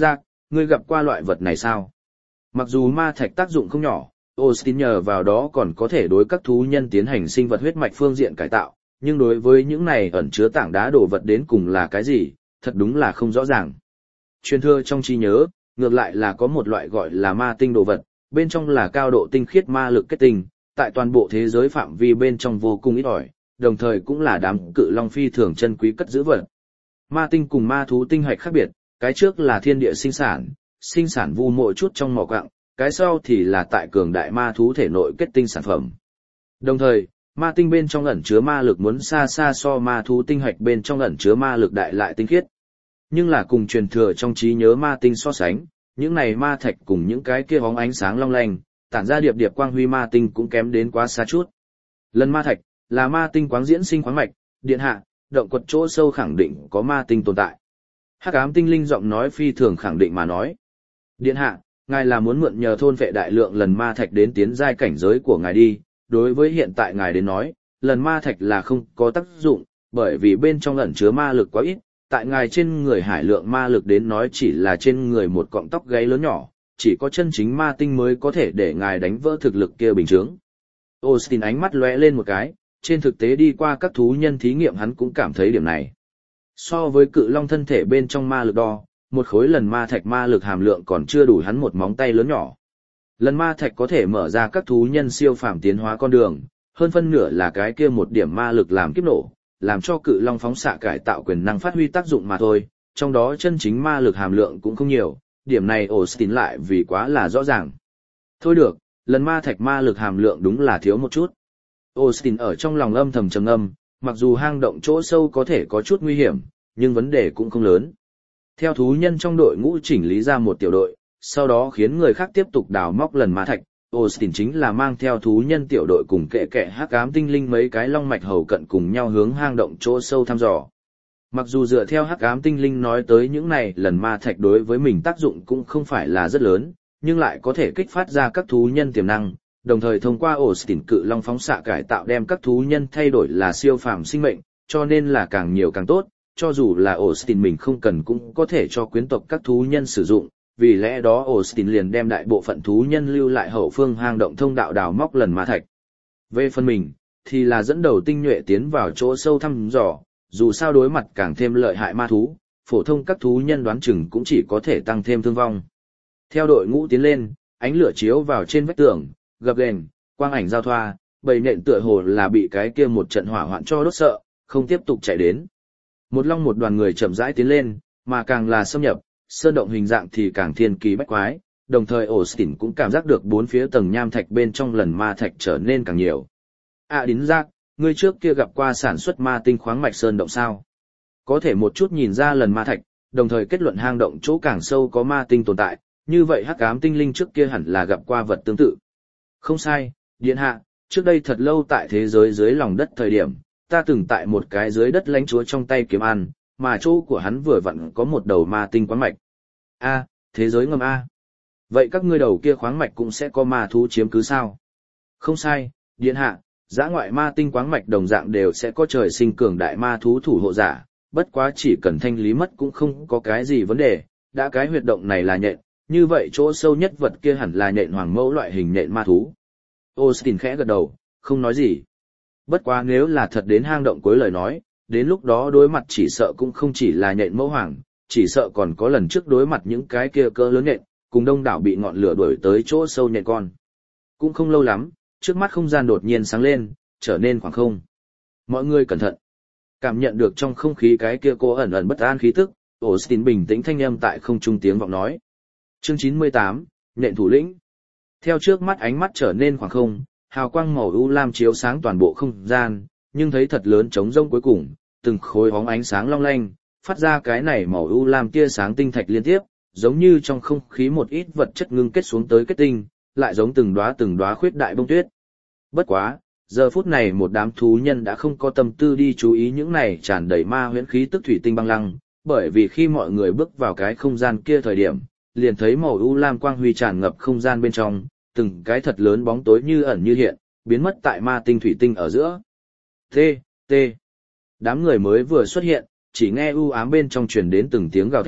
Speaker 1: ngươi gặp qua loại vật này sao? Mặc dù ma thạch tác dụng không nhỏ, Austin nhờ vào đó còn có thể đối các thú nhân tiến hành sinh vật huyết mạch phương diện cải tạo, nhưng đối với những này ẩn chứa tảng đá đồ vật đến cùng là cái gì, thật đúng là không rõ ràng. Truyền thừa trong trí nhớ, ngược lại là có một loại gọi là ma tinh đồ vật, bên trong là cao độ tinh khiết ma lực kết tinh, tại toàn bộ thế giới phạm vi bên trong vô cùng ít ỏi, đồng thời cũng là đám cự long phi thường chân quý cất giữ vật. Ma tinh cùng ma thú tinh hạch khác biệt, cái trước là thiên địa sinh sản, sinh sản vu mỗi chút trong mỏ quặng, cái sau thì là tại cường đại ma thú thể nội kết tinh sản phẩm. Đồng thời, ma tinh bên trong ẩn chứa ma lực muốn xa xa so ma thú tinh hạch bên trong ẩn chứa ma lực đại lại tinh khiết. Nhưng là cùng truyền thừa trong trí nhớ ma tinh so sánh, những này ma thạch cùng những cái kia bóng ánh sáng long lanh, tản ra điệp điệp quang huy ma tinh cũng kém đến quá xa chút. Lần ma thạch là ma tinh quáng diễn sinh khoáng mạch, điện hạ, động quật chỗ sâu khẳng định có ma tinh tồn tại. Hắc ám tinh linh giọng nói phi thường khẳng định mà nói. Điện hạ, ngài là muốn mượn nhờ thôn vệ đại lượng lần ma thạch đến tiến giai cảnh giới của ngài đi, đối với hiện tại ngài đến nói, lần ma thạch là không có tác dụng, bởi vì bên trong ẩn chứa ma lực quá ít, tại ngài trên người hải lượng ma lực đến nói chỉ là trên người một cọng tóc gáy lớn nhỏ, chỉ có chân chính ma tinh mới có thể để ngài đánh vỡ thực lực kia bình thường. Austin ánh mắt lóe lên một cái, trên thực tế đi qua các thú nhân thí nghiệm hắn cũng cảm thấy điểm này. So với cự long thân thể bên trong ma lực đo, một khối lần ma thạch ma lực hàm lượng còn chưa đủ hắn một móng tay lớn nhỏ. Lần ma thạch có thể mở ra các thú nhân siêu phàm tiến hóa con đường, hơn phân nửa là cái kia một điểm ma lực làm kiếp nổ, làm cho cự long phóng xạ cải tạo quyền năng phát huy tác dụng mà thôi, trong đó chân chính ma lực hàm lượng cũng không nhiều, điểm này Austin lại vì quá là rõ ràng. Thôi được, lần ma thạch ma lực hàm lượng đúng là thiếu một chút. Austin ở trong lòng âm thầm trầm ngâm, mặc dù hang động chỗ sâu có thể có chút nguy hiểm, nhưng vấn đề cũng không lớn. Theo thú nhân trong đội ngũ chỉnh lý ra một tiểu đội, sau đó khiến người khác tiếp tục đào móc lần ma thạch, Austin chính là mang theo thú nhân tiểu đội cùng kệ kệ hắc ám tinh linh mấy cái long mạch hầu cận cùng nhau hướng hang động chỗ sâu thăm dò. Mặc dù dựa theo hắc ám tinh linh nói tới những này lần ma thạch đối với mình tác dụng cũng không phải là rất lớn, nhưng lại có thể kích phát ra các thú nhân tiềm năng, đồng thời thông qua Austin cự long phóng xạ cải tạo đem các thú nhân thay đổi là siêu phàm sinh mệnh, cho nên là càng nhiều càng tốt, cho dù là Austin mình không cần cũng có thể cho quyến tộc các thú nhân sử dụng, vì lẽ đó Austin liền đem đại bộ phận thú nhân lưu lại hậu phương hang động thông đạo đào móc lần ma thạch. Về phần mình, thì là dẫn đầu tinh nhuệ tiến vào chỗ sâu thăm dò, dù sao đối mặt càng thêm lợi hại ma thú, phổ thông các thú nhân đoán chừng cũng chỉ có thể tăng thêm thương vong. Theo đội ngũ tiến lên, ánh lửa chiếu vào trên vách tường, gập ghềnh, quang ảnh giao thoa, bầy nện tựa hồ là bị cái kia một trận hỏa hoạn cho đốt sợ, không tiếp tục chạy đến. Một long một đoàn người chậm rãi tiến lên, mà càng là xâm nhập, sơn động hình dạng thì càng thiên kỳ bách quái, đồng thời Austin cũng cảm giác được bốn phía tầng nham thạch bên trong lần ma thạch trở nên càng nhiều. À đính giác, ngươi trước kia gặp qua sản xuất ma tinh khoáng mạch sơn động sao? Có thể một chút nhìn ra lần ma thạch, đồng thời kết luận hang động chỗ càng sâu có ma tinh tồn tại, như vậy hắc ám tinh linh trước kia hẳn là gặp qua vật tương tự. Không sai, điện hạ, trước đây thật lâu tại thế giới dưới lòng đất thời điểm, ta từng tại một cái dưới đất lãnh chúa trong tay kiếm ăn, mà chỗ của hắn vừa vặn có một đầu ma tinh khoáng mạch. A, thế giới ngầm A. Vậy các ngươi đầu kia khoáng mạch cũng sẽ có ma thú chiếm cứ sao? Không sai, điện hạ, dã ngoại ma tinh khoáng mạch đồng dạng đều sẽ có trời sinh cường đại ma thú thủ hộ giả, bất quá chỉ cần thanh lý mất cũng không có cái gì vấn đề, đã cái huyệt động này là nhện, như vậy chỗ sâu nhất vật kia hẳn là nhện hoàng mẫu loại hình nhện ma thú. Austin khẽ gật đầu, không nói gì. Bất quá nếu là thật đến hang động cuối lời nói, đến lúc đó đối mặt chỉ sợ cũng không chỉ là nhện mẫu hoàng, chỉ sợ còn có lần trước đối mặt những cái kia cỡ lớn nhện, cùng đông đảo bị ngọn lửa đuổi tới chỗ sâu nhện con. Cũng không lâu lắm, trước mắt không gian đột nhiên sáng lên, trở nên khoảng không. Mọi người cẩn thận. Cảm nhận được trong không khí cái kia cô ẩn ẩn bất an khí tức, Austin bình tĩnh thanh âm tại không trung tiếng vọng nói. Chương chín mươi tám, nhện thủ lĩnh. Theo trước mắt ánh mắt trở nên khoảng không, hào quang màu u lam chiếu sáng toàn bộ không gian, nhưng thấy thật lớn trống rông cuối cùng, từng khối bóng ánh sáng long lanh, phát ra cái này màu u lam tia sáng tinh thạch liên tiếp, giống như trong không khí một ít vật chất ngưng kết xuống tới kết tinh, lại giống từng đóa từng đóa khuyết đại bông tuyết. Bất quá, giờ phút này một đám thú nhân đã không có tâm tư đi chú ý những này tràn đầy ma huyễn khí tức thủy tinh băng lăng, bởi vì khi mọi người bước vào cái không gian kia thời điểm, liền thấy màu u lam quang huy tràn ngập không gian bên trong, từng cái thật lớn bóng tối như ẩn như hiện, biến mất tại ma tinh thủy tinh ở giữa. T, T. Đám người mới vừa xuất hiện, chỉ nghe u ám bên trong truyền đến từng tiếng gào thét,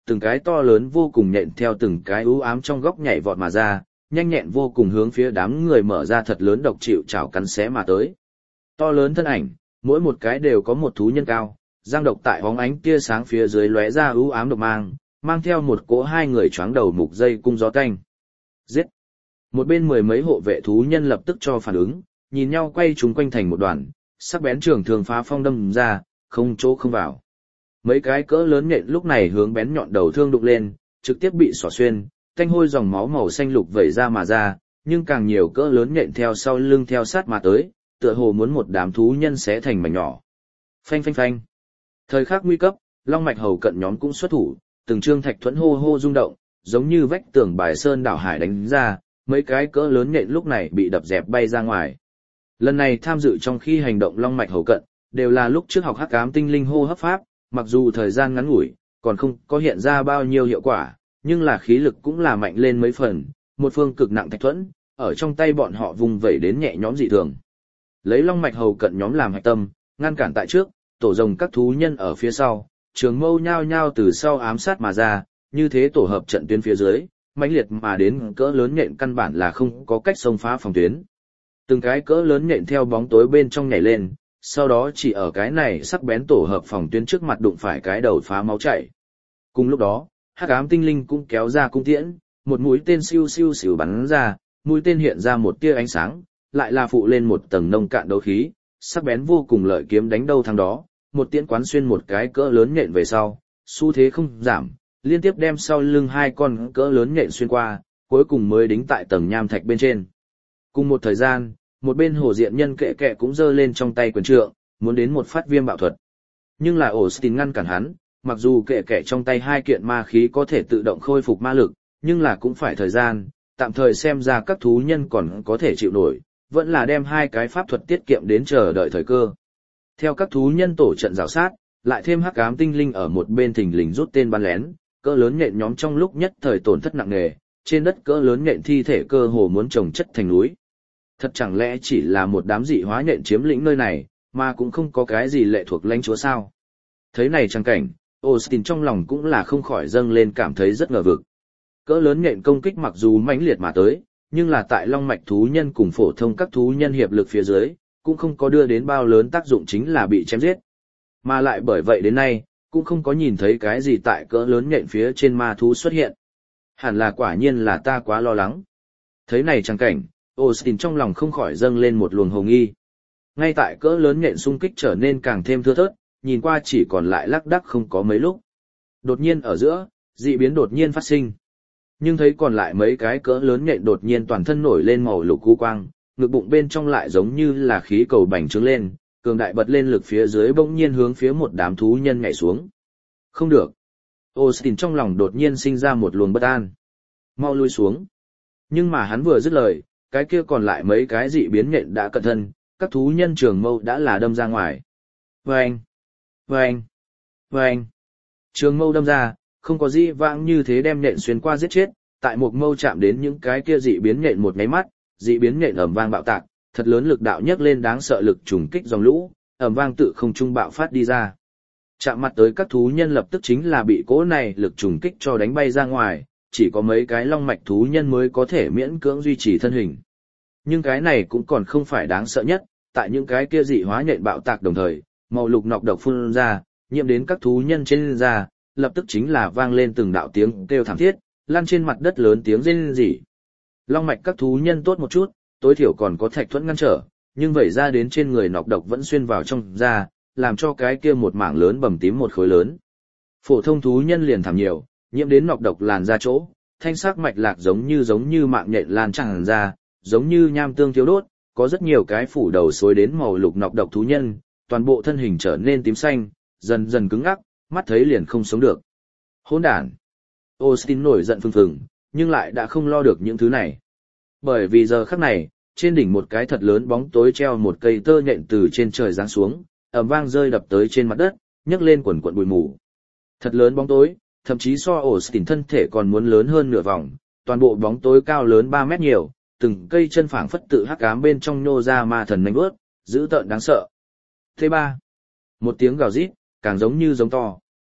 Speaker 1: từng cái to lớn vô cùng nhện theo từng cái u ám trong góc nhảy vọt mà ra, nhanh nhẹn vô cùng hướng phía đám người mở ra thật lớn độc chịu chảo cắn xé mà tới. To lớn thân ảnh, mỗi một cái đều có một thú nhân cao, giang độc tại bóng ánh tia sáng phía dưới lóe ra u ám độc mang, mang theo một cỗ hai người choáng đầu mục dây cung gió canh. Giết! Một bên mười mấy hộ vệ thú nhân lập tức cho phản ứng, nhìn nhau quay chúng quanh thành một đoàn, sắc bén trường thường phá phong đâm ra, không chỗ không vào. Mấy cái cỡ lớn nhện lúc này hướng bén nhọn đầu thương đụng lên, trực tiếp bị xỏ xuyên, tanh hôi dòng máu màu xanh lục vẩy ra mà ra, nhưng càng nhiều cỡ lớn nhện theo sau lưng theo sát mà tới, tựa hồ muốn một đám thú nhân xé thành mảnh nhỏ. Phanh phanh phanh. Thời khắc nguy cấp, Long Mạch Hầu cận nhóm cũng xuất thủ, từng trương thạch thuẫn hô hô rung động, giống như vách tường bài sơn đảo hải đánh ra, mấy cái cỡ lớn nhện lúc này bị đập dẹp bay ra ngoài. Lần này tham dự trong khi hành động Long Mạch Hầu cận, đều là lúc trước học Hắc Ám Tinh Linh hô hấp pháp, mặc dù thời gian ngắn ngủi, còn không có hiện ra bao nhiêu hiệu quả, nhưng là khí lực cũng là mạnh lên mấy phần, một phương cực nặng thạch thuẫn, ở trong tay bọn họ vùng vẩy đến nhẹ nhõm dị thường. Lấy Long Mạch Hầu cận nhóm làm hạch tâm, ngăn cản tại trước, tổ rồng các thú nhân ở phía sau, trường mâu nhao nhao từ sau ám sát mà ra, như thế tổ hợp trận tuyến phía dưới, mãnh liệt mà đến cỡ lớn nhện căn bản là không có cách xông phá phòng tuyến. Từng cái cỡ lớn nhện theo bóng tối bên trong nhảy lên, sau đó chỉ ở cái này sắc bén tổ hợp phòng tuyến trước mặt đụng phải cái đầu phá máu chảy. Cùng lúc đó, Hắc Ám Tinh Linh cũng kéo ra cung tiễn, một mũi tên siêu siêu siêu bắn ra, mũi tên hiện ra một tia ánh sáng, lại là phụ lên một tầng nông cạn đấu khí, sắc bén vô cùng lợi kiếm đánh đâu thắng đó, một tiễn quán xuyên một cái cỡ lớn nhện về sau, xu thế không giảm, liên tiếp đem sau lưng hai con cỡ lớn nhện xuyên qua, cuối cùng mới đính tại tầng nham thạch bên trên. Cùng một thời gian, một bên hồ diện nhân kệ kệ cũng giơ lên trong tay quyền trượng, muốn đến một phát viêm bạo thuật. Nhưng là Austin ngăn cản hắn, mặc dù kệ kệ trong tay hai kiện ma khí có thể tự động khôi phục ma lực, nhưng là cũng phải thời gian, tạm thời xem ra các thú nhân còn có thể chịu nổi, vẫn là đem hai cái pháp thuật tiết kiệm đến chờ đợi thời cơ. Theo các thú nhân tổ trận rào sát, lại thêm Hắc Ám Tinh Linh ở một bên thình lình rút tên bắn lén, cỡ lớn nhện nhóm trong lúc nhất thời tổn thất nặng nề, trên đất cỡ lớn nhện thi thể cơ hồ muốn chồng chất thành núi. Thật chẳng lẽ chỉ là một đám dị hóa nhện chiếm lĩnh nơi này, mà cũng không có cái gì lệ thuộc lãnh chúa sao? Thấy này trang cảnh, Austin trong lòng cũng là không khỏi dâng lên cảm thấy rất ngờ vực. Cỡ lớn nhện công kích mặc dù mãnh liệt mà tới, nhưng là tại long mạch thú nhân cùng phổ thông các thú nhân hiệp lực phía dưới, cũng không có đưa đến bao lớn tác dụng, chính là bị chém giết. Mà lại bởi vậy đến nay, cũng không có nhìn thấy cái gì tại cỡ lớn nhện phía trên ma thú xuất hiện. Hẳn là quả nhiên là ta quá lo lắng. Thấy này trang cảnh, Austin trong lòng không khỏi dâng lên một luồng hồ nghi. Ngay tại cỡ lớn nhện xung kích trở nên càng thêm thưa thớt, nhìn qua chỉ còn lại lác đác không có mấy lúc. Đột nhiên ở giữa, dị biến đột nhiên phát sinh. Nhưng thấy còn lại mấy cái cỡ lớn nhện đột nhiên toàn thân nổi lên màu lục cú quang, ngực bụng bên trong lại giống như là khí cầu bành trướng lên, cường đại bật lên lực phía dưới bỗng nhiên hướng phía một đám thú nhân nhảy xuống. Không được. Austin trong lòng đột nhiên sinh ra một luồng bất an. Mau lui xuống. Nhưng mà hắn vừa dứt lời, cái kia còn lại mấy cái dị biến nhện đã cận thân, các thú nhân trường mâu đã là đâm ra ngoài. Vâng! Vâng! Vâng! Trường mâu đâm ra, không có gì vãng như thế đem nhện xuyên qua giết chết, tại một mâu chạm đến những cái kia dị biến nhện một nháy mắt, dị biến nhện ầm vang bạo tạc, thật lớn lực đạo nhấc lên đáng sợ lực trùng kích dòng lũ, ầm vang tự không trung bạo phát đi ra. Chạm mặt tới các thú nhân lập tức chính là bị cỗ này lực trùng kích cho đánh bay ra ngoài, chỉ có mấy cái long mạch thú nhân mới có thể miễn cưỡng duy trì thân hình. Nhưng cái này cũng còn không phải đáng sợ nhất, tại những cái kia dị hóa nhện bạo tạc đồng thời, màu lục nọc độc phun ra, nhiễm đến các thú nhân trên da, lập tức chính là vang lên từng đạo tiếng kêu thảm thiết, lan trên mặt đất lớn tiếng rên rỉ. Long mạch các thú nhân tốt một chút, tối thiểu còn có thạch thuẫn ngăn trở, nhưng vẩy ra đến trên người nọc độc vẫn xuyên vào trong da, làm cho cái kia một mảng lớn bầm tím một khối lớn. Phổ thông thú nhân liền thảm nhiều, nhiễm đến nọc độc làn ra chỗ, thanh sắc mạch lạc giống như giống như mạng nhện lan tràn ra, giống như nham tương thiếu đốt, có rất nhiều cái phủ đầu xối đến màu lục nọc độc thú nhân, toàn bộ thân hình trở nên tím xanh, dần dần cứng ngắc, mắt thấy liền không sống được. Hỗn đản! Austin nổi giận phừng phừng, nhưng lại đã không lo được những thứ này. Bởi vì giờ khắc này, trên đỉnh một cái thật lớn bóng tối treo một cây tơ nhện từ trên trời giáng xuống, ầm vang rơi đập tới trên mặt đất, nhấc lên quần quần bụi mù. Thật lớn bóng tối, thậm chí so Austin thân thể còn muốn lớn hơn nửa vòng, toàn bộ bóng tối cao lớn ba mét nhiều, từng cây chân phảng phất tự hắc ám bên trong nhô ra ma thần nhanh bước, dữ tợn đáng sợ. Thế ba, một tiếng gào rít, càng giống như giống to.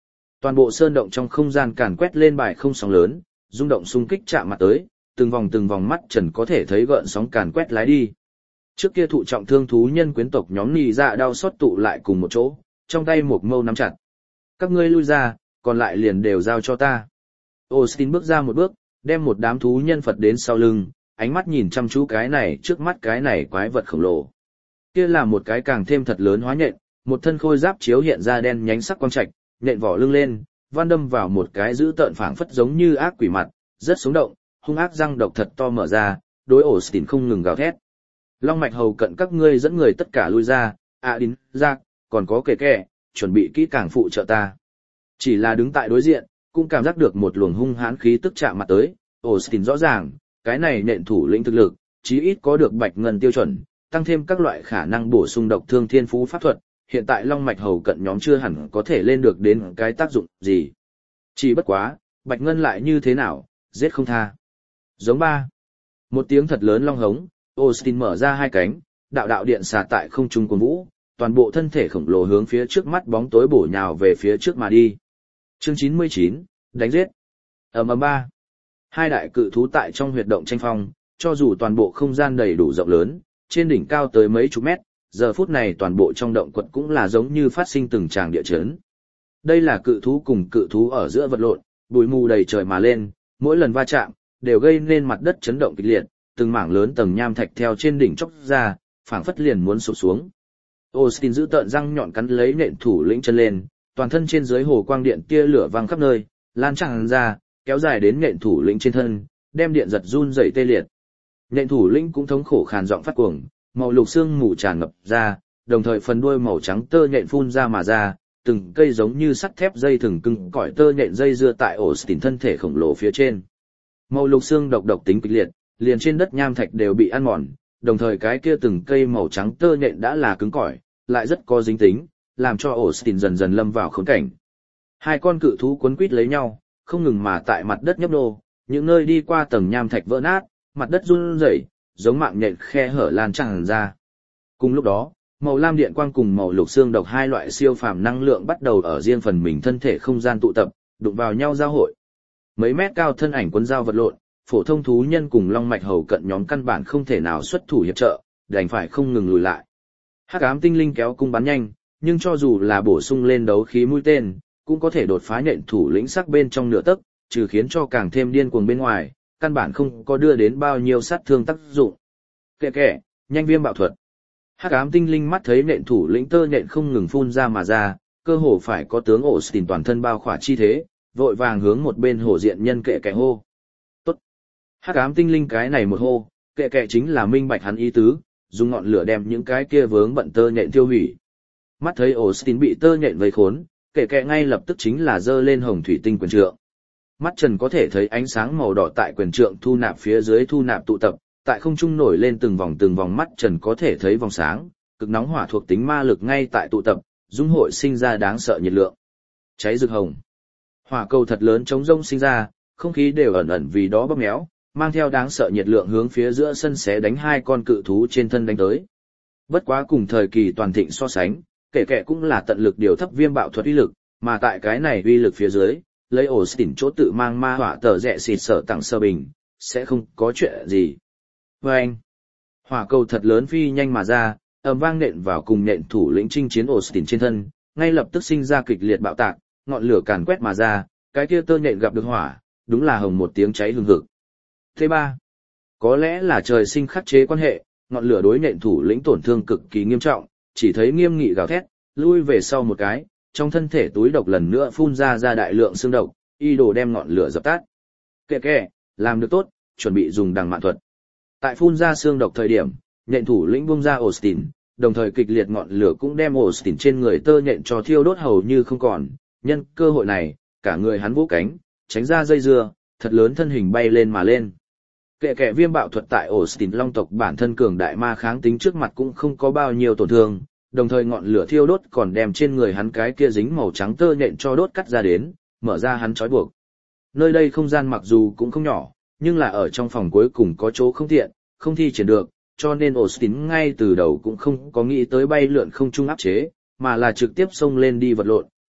Speaker 1: Toàn bộ sơn động trong không gian càn quét lên bài không sóng lớn, rung động xung kích chạm mặt tới, từng vòng từng vòng mắt trần có thể thấy gợn sóng càn quét lái đi. Trước kia thụ trọng thương thú nhân quyến tộc nhóm nì dạ đau xót tụ lại cùng một chỗ, trong tay một mâu nắm chặt. Các ngươi lui ra, còn lại liền đều giao cho ta. Austin bước ra một bước, đem một đám thú nhân Phật đến sau lưng, ánh mắt nhìn chăm chú cái này trước mắt cái này quái vật khổng lồ. Kia là một cái càng thêm thật lớn hóa nhện, một thân khôi giáp chiếu hiện ra đen nhánh sắc quang trạch, nhện vỏ lưng lên, van đâm vào một cái giữ tợn phảng phất giống như ác quỷ mặt, rất sống động, hung ác răng độc thật to mở ra, đối Austin không ngừng gào thét. Long mạch hầu cận các ngươi dẫn người tất cả lui ra, à đín, ra, còn có kẻ kẻ, chuẩn bị kỹ càng phụ trợ ta. Chỉ là đứng tại đối diện, cũng cảm giác được một luồng hung hãn khí tức chạm mặt tới, Austin rõ ràng, cái này nện thủ lĩnh thực lực, chí ít có được bạch ngân tiêu chuẩn, tăng thêm các loại khả năng bổ sung độc thương thiên phú pháp thuật, hiện tại long mạch hầu cận nhóm chưa hẳn có thể lên được đến cái tác dụng gì. Chỉ bất quá, bạch ngân lại như thế nào, giết không tha. Giống ba. Một tiếng thật lớn long hống, Austin mở ra hai cánh, đạo đạo điện xà tại không trung cuồng vũ, toàn bộ thân thể khổng lồ hướng phía trước mắt bóng tối bổ nhào về phía trước mà đi. Chương chín mươi chín, đánh giết. Ầm ầm ba. Hai đại cự thú tại trong huyệt động tranh phong, cho dù toàn bộ không gian đầy đủ rộng lớn, trên đỉnh cao tới mấy chục mét, giờ phút này toàn bộ trong động quật cũng là giống như phát sinh từng tràng địa chấn. Đây là cự thú cùng cự thú ở giữa vật lộn, bụi mù đầy trời mà lên, mỗi lần va chạm đều gây nên mặt đất chấn động kịch liệt, từng mảng lớn tầng nham thạch theo trên đỉnh chốc ra, phảng phất liền muốn sụp xuống. Austin giữ tợn răng nhọn cắn lấy nện thủ lĩnh chân lên, toàn thân trên dưới hồ quang điện tia lửa vang khắp nơi, lan tràn ra, kéo dài đến nện thủ lĩnh trên thân, đem điện giật run rẩy tê liệt. Nện thủ lĩnh cũng thống khổ khàn giọng phát cuồng, màu lục xương mù tràn ngập ra, đồng thời phần đuôi màu trắng tơ nhện phun ra mà ra, từng cây giống như sắt thép dây thừng cứng cỏi tơ nhện dây dưa tại Austin thân thể khổng lồ phía trên. Màu lục xương độc độc tính kịch liệt, liền trên đất nham thạch đều bị ăn mòn, đồng thời cái kia từng cây màu trắng tơ nhện đã là cứng cỏi, lại rất có dính tính, làm cho Austin dần dần lâm vào khốn cảnh. Hai con cự thú quấn quít lấy nhau, không ngừng mà tại mặt đất nhấp nô, những nơi đi qua tầng nham thạch vỡ nát, mặt đất run rẩy, giống mạng nhện khe hở lan tràn ra. Cùng lúc đó, màu lam điện quang cùng màu lục xương độc hai loại siêu phàm năng lượng bắt đầu ở riêng phần mình thân thể không gian tụ tập, đụng vào nhau giao hội. Mấy mét cao thân ảnh quấn dao vật lộn, phổ thông thú nhân cùng long mạch hầu cận nhóm căn bản không thể nào xuất thủ hiệp trợ, đành phải không ngừng lùi lại. Hắc ám tinh linh kéo cung bắn nhanh, nhưng cho dù là bổ sung lên đấu khí mũi tên, cũng có thể đột phá nhện thủ lĩnh sắc bên trong nửa tấc, trừ khiến cho càng thêm điên cuồng bên ngoài, căn bản không có đưa đến bao nhiêu sát thương tác dụng. Kệ kệ, nhanh viêm bạo thuật. Hắc ám tinh linh mắt thấy nện thủ lĩnh tơ nhện không ngừng phun ra mà ra, cơ hồ phải có tướng Austin toàn thân bao khỏa chi thế, vội vàng hướng một bên hổ diện nhân kệ kệ hô. Tốt. Hắc ám tinh linh cái này một hô, kệ kệ chính là minh bạch hắn ý tứ, dùng ngọn lửa đem những cái kia vướng bận tơ nhện tiêu hủy. Mắt thấy Austin bị tơ nhện vây khốn, kệ kệ ngay lập tức chính là giơ lên hồng thủy tinh quyền trượng. Mắt trần có thể thấy ánh sáng màu đỏ tại quyền trượng thu nạp phía dưới thu nạp tụ tập, tại không trung nổi lên từng vòng từng vòng, mắt trần có thể thấy vòng sáng, cực nóng hỏa thuộc tính ma lực ngay tại tụ tập, dung hội sinh ra đáng sợ nhiệt lượng. Cháy rực hồng. Hỏa cầu thật lớn chống rông sinh ra, không khí đều ẩn ẩn vì đó bóp méo, mang theo đáng sợ nhiệt lượng hướng phía giữa sân xé đánh hai con cự thú trên thân đánh tới. Bất quá cùng thời kỳ toàn thịnh so sánh, kể kệ cũng là tận lực điều thấp viêm bạo thuật uy lực, mà tại cái này uy lực phía dưới, lấy Austin chỗ tự mang ma hỏa tờ rẽ xịt sở tặng sơ bình, sẽ không có chuyện gì. Vâng! Hỏa cầu thật lớn phi nhanh mà ra, ầm vang nện vào cùng nện thủ lĩnh chinh chiến Austin trên thân, ngay lập tức sinh ra kịch liệt bạo tạc, ngọn lửa càn quét mà ra, cái kia tơ nhện gặp được hỏa, đúng là hồng một tiếng cháy hừng hực. Thứ ba, có lẽ là trời sinh khắc chế quan hệ, ngọn lửa đối nện thủ lĩnh tổn thương cực kỳ nghiêm trọng, chỉ thấy nghiêm nghị gào thét, lui về sau một cái, trong thân thể túi độc lần nữa phun ra ra đại lượng xương độc, y đồ đem ngọn lửa dập tắt. Kệ kệ, làm được tốt, chuẩn bị dùng đằng mạn thuật. Tại phun ra xương độc thời điểm, nện thủ lĩnh bung ra Austin, đồng thời kịch liệt ngọn lửa cũng đem Austin trên người tơ nhện cho thiêu đốt hầu như không còn. Nhân cơ hội này, cả người hắn vỗ cánh, tránh ra dây dưa, thật lớn thân hình bay lên mà lên. Kệ kệ viêm bạo thuật tại Austin long tộc bản thân cường đại ma kháng tính trước mặt cũng không có bao nhiêu tổn thương, đồng thời ngọn lửa thiêu đốt còn đem trên người hắn cái kia dính màu trắng tơ nhện cho đốt cắt ra đến, mở ra hắn trói buộc. Nơi đây không gian mặc dù cũng không nhỏ, nhưng là ở trong phòng cuối cùng có chỗ không tiện, không thi triển được, cho nên Austin ngay từ đầu cũng không có nghĩ tới bay lượn không trung áp chế, mà là trực tiếp xông lên đi vật lộn,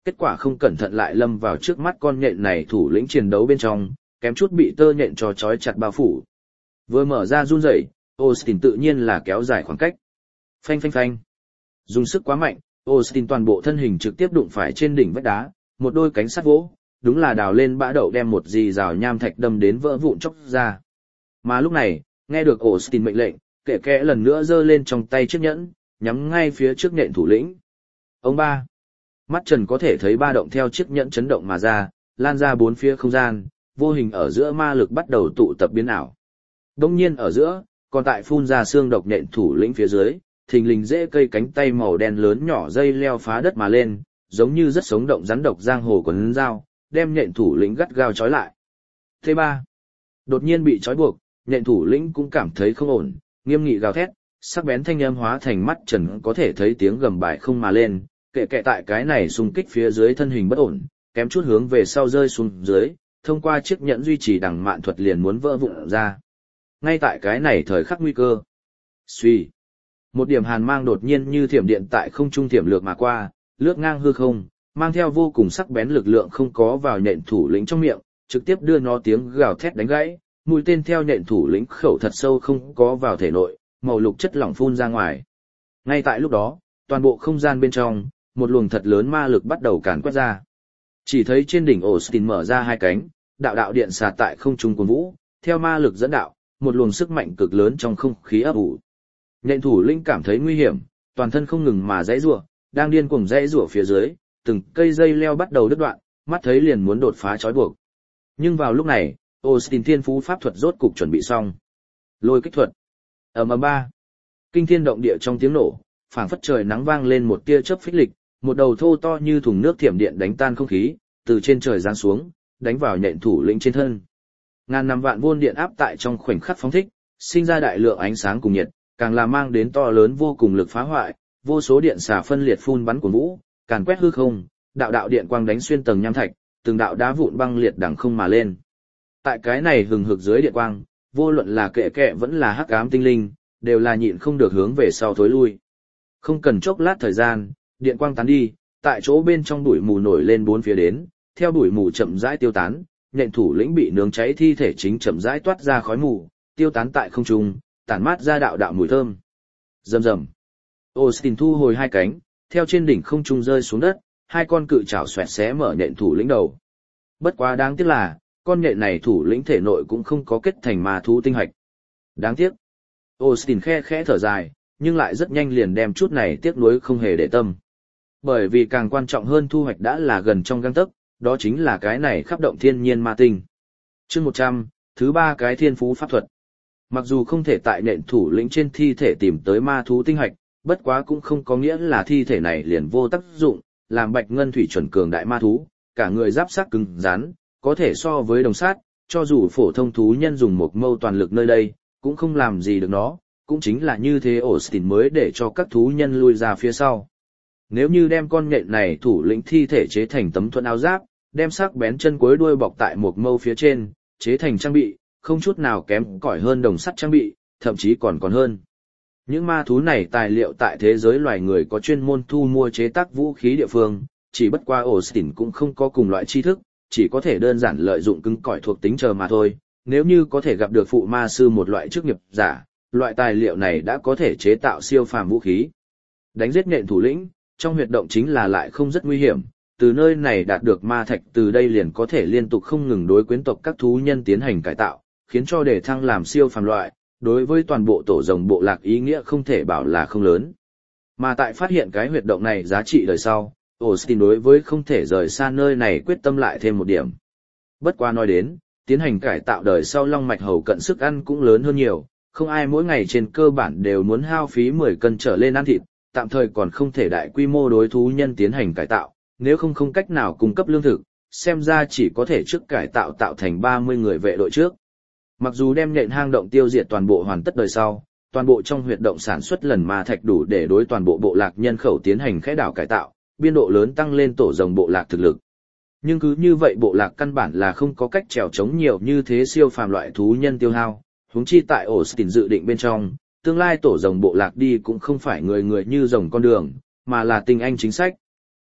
Speaker 1: kết quả không cẩn thận lại lâm vào trước mắt con nhện này thủ lĩnh chiến đấu bên trong, kém chút bị tơ nhện cho trói chặt bao phủ. Vừa mở ra run rẩy, Austin tự nhiên là kéo dài khoảng cách. Phanh phanh phanh. Dùng sức quá mạnh, Austin toàn bộ thân hình trực tiếp đụng phải trên đỉnh vách đá, một đôi cánh sắt vỗ, đúng là đào lên bã đậu đem một dì rào nham thạch đâm đến vỡ vụn chốc ra. Mà lúc này, nghe được Austin mệnh lệnh, kệ kẽ lần nữa giơ lên trong tay chiếc nhẫn, nhắm ngay phía trước nhện thủ lĩnh. Ông ba. Mắt Trần có thể thấy ba động theo chiếc nhẫn chấn động mà ra, lan ra bốn phía không gian, vô hình ở giữa ma lực bắt đầu tụ tập biến ảo. Đông nhiên ở giữa, còn tại phun ra xương độc nhện thủ lĩnh phía dưới, thình lình rễ cây cánh tay màu đen lớn nhỏ dây leo phá đất mà lên, giống như rất sống động rắn độc giang hồ quấn dao, đem nhện thủ lĩnh gắt gao trói lại. T ba. Đột nhiên bị trói buộc, nhện thủ lĩnh cũng cảm thấy không ổn, nghiêm nghị gào thét, sắc bén thanh âm hóa thành mắt Trần có thể thấy tiếng gầm bài không mà lên, kệ kệ tại cái này xung kích phía dưới thân hình bất ổn, kém chút hướng về sau rơi xuống dưới, thông qua chiếc nhẫn duy trì đằng mạn thuật liền muốn vỡ vụn ra. Ngay tại cái này thời khắc nguy cơ. Suy. Một điểm hàn mang đột nhiên như thiểm điện tại không trung thiểm lược mà qua, lướt ngang hư không, mang theo vô cùng sắc bén lực lượng không có vào nhện thủ lĩnh trong miệng, trực tiếp đưa nó tiếng gào thét đánh gãy, mũi tên theo nhện thủ lĩnh khẩu thật sâu không có vào thể nội, màu lục chất lỏng phun ra ngoài. Ngay tại lúc đó, toàn bộ không gian bên trong, một luồng thật lớn ma lực bắt đầu càn quét ra. Chỉ thấy trên đỉnh Austin mở ra hai cánh, đạo đạo điện xà tại không trung cuồn vũ, theo ma lực dẫn đạo, một luồng sức mạnh cực lớn trong không khí ấp ủ. Nhện thủ lĩnh cảm thấy nguy hiểm, toàn thân không ngừng mà giãy giụa, đang điên cuồng giãy giụa phía dưới, từng cây dây leo bắt đầu đứt đoạn, mắt thấy liền muốn đột phá trói buộc. Nhưng vào lúc này, Austin thiên phú pháp thuật rốt cục chuẩn bị xong. Lôi kích thuật. Ầm ầm ba. Kinh thiên động địa trong tiếng nổ, phảng phất trời nắng vang lên một tia chớp phích lịch, một đầu thô to như thùng nước thiểm điện đánh tan không khí, từ trên trời giáng xuống, đánh vào nhện thủ lĩnh trên thân. Ngàn năm vạn vôn điện áp tại trong khoảnh khắc phóng thích, sinh ra đại lượng ánh sáng cùng nhiệt, càng là mang đến to lớn vô cùng lực phá hoại, vô số điện xả phân liệt phun bắn cuồn vũ, càn quét hư không, đạo đạo điện quang đánh xuyên tầng nham thạch, từng đạo đá vụn băng liệt đằng không mà lên. Tại cái này hừng hực dưới điện quang, vô luận là kệ kệ vẫn là hắc ám tinh linh, đều là nhịn không được hướng về sau thối lui. Không cần chốc lát thời gian, điện quang tán đi, tại chỗ bên trong bụi mù nổi lên bốn phía đến, theo bụi mù chậm rãi tiêu tán, nhện thủ lĩnh bị nướng cháy thi thể chính chậm rãi toát ra khói mù, tiêu tán tại không trung, tản mát ra đạo đạo mùi thơm. Rầm rầm. Austin thu hồi hai cánh, theo trên đỉnh không trung rơi xuống đất, hai con cự trảo xoẹt xé mở nhện thủ lĩnh đầu. Bất quá đáng tiếc là, con nhện này thủ lĩnh thể nội cũng không có kết thành ma thú tinh hạch. Đáng tiếc. Austin khe khẽ thở dài, nhưng lại rất nhanh liền đem chút này tiếc nuối không hề để tâm. Bởi vì càng quan trọng hơn thu hoạch đã là gần trong gang tấc, đó chính là cái này khắp động thiên nhiên ma tinh. Chương một trăm, thứ ba cái thiên phú pháp thuật. Mặc dù không thể tại nện thủ lĩnh trên thi thể tìm tới ma thú tinh hạch, bất quá cũng không có nghĩa là thi thể này liền vô tác dụng, làm bạch ngân thủy chuẩn cường đại ma thú, cả người giáp xác cứng rắn, có thể so với đồng sát, cho dù phổ thông thú nhân dùng một mâu toàn lực nơi đây, cũng không làm gì được nó, cũng chính là như thế Austin mới để cho các thú nhân lui ra phía sau. Nếu như đem con nhện này thủ lĩnh thi thể chế thành tấm thuẫn áo giáp, đem sắc bén chân cuối đuôi bọc tại một mâu phía trên, chế thành trang bị, không chút nào kém cỏi hơn đồng sắt trang bị, thậm chí còn còn hơn. Những ma thú này tài liệu tại thế giới loài người có chuyên môn thu mua chế tác vũ khí địa phương, chỉ bất qua Austin cũng không có cùng loại tri thức, chỉ có thể đơn giản lợi dụng cứng cỏi thuộc tính chờ mà thôi. Nếu như có thể gặp được phụ ma sư một loại chức nghiệp giả, loại tài liệu này đã có thể chế tạo siêu phàm vũ khí. Đánh giết nhện thủ lĩnh, trong huyệt động chính là lại không rất nguy hiểm, từ nơi này đạt được ma thạch từ đây liền có thể liên tục không ngừng đối quyến tộc các thú nhân tiến hành cải tạo, khiến cho để thăng làm siêu phàm loại, đối với toàn bộ tổ rồng bộ lạc ý nghĩa không thể bảo là không lớn. Mà tại phát hiện cái huyệt động này giá trị đời sau, Austin đối với không thể rời xa nơi này quyết tâm lại thêm một điểm. Bất qua nói đến, tiến hành cải tạo đời sau long mạch hầu cận sức ăn cũng lớn hơn nhiều, không ai mỗi ngày trên cơ bản đều muốn hao phí mười cân trở lên ăn thịt, tạm thời còn không thể đại quy mô đối thú nhân tiến hành cải tạo, nếu không không cách nào cung cấp lương thực, xem ra chỉ có thể trước cải tạo tạo thành ba mươi người vệ đội trước. Mặc dù đem nhện hang động tiêu diệt toàn bộ hoàn tất đời sau, toàn bộ trong huyệt động sản xuất lần ma thạch đủ để đối toàn bộ bộ lạc nhân khẩu tiến hành khẽ đảo cải tạo, biên độ lớn tăng lên tổ rồng bộ lạc thực lực. Nhưng cứ như vậy bộ lạc căn bản là không có cách trèo chống nhiều như thế siêu phàm loại thú nhân tiêu hao, huống chi tại Austin dự định bên trong, tương lai tổ rồng bộ lạc đi cũng không phải người người như rồng con đường, mà là tinh anh chính sách.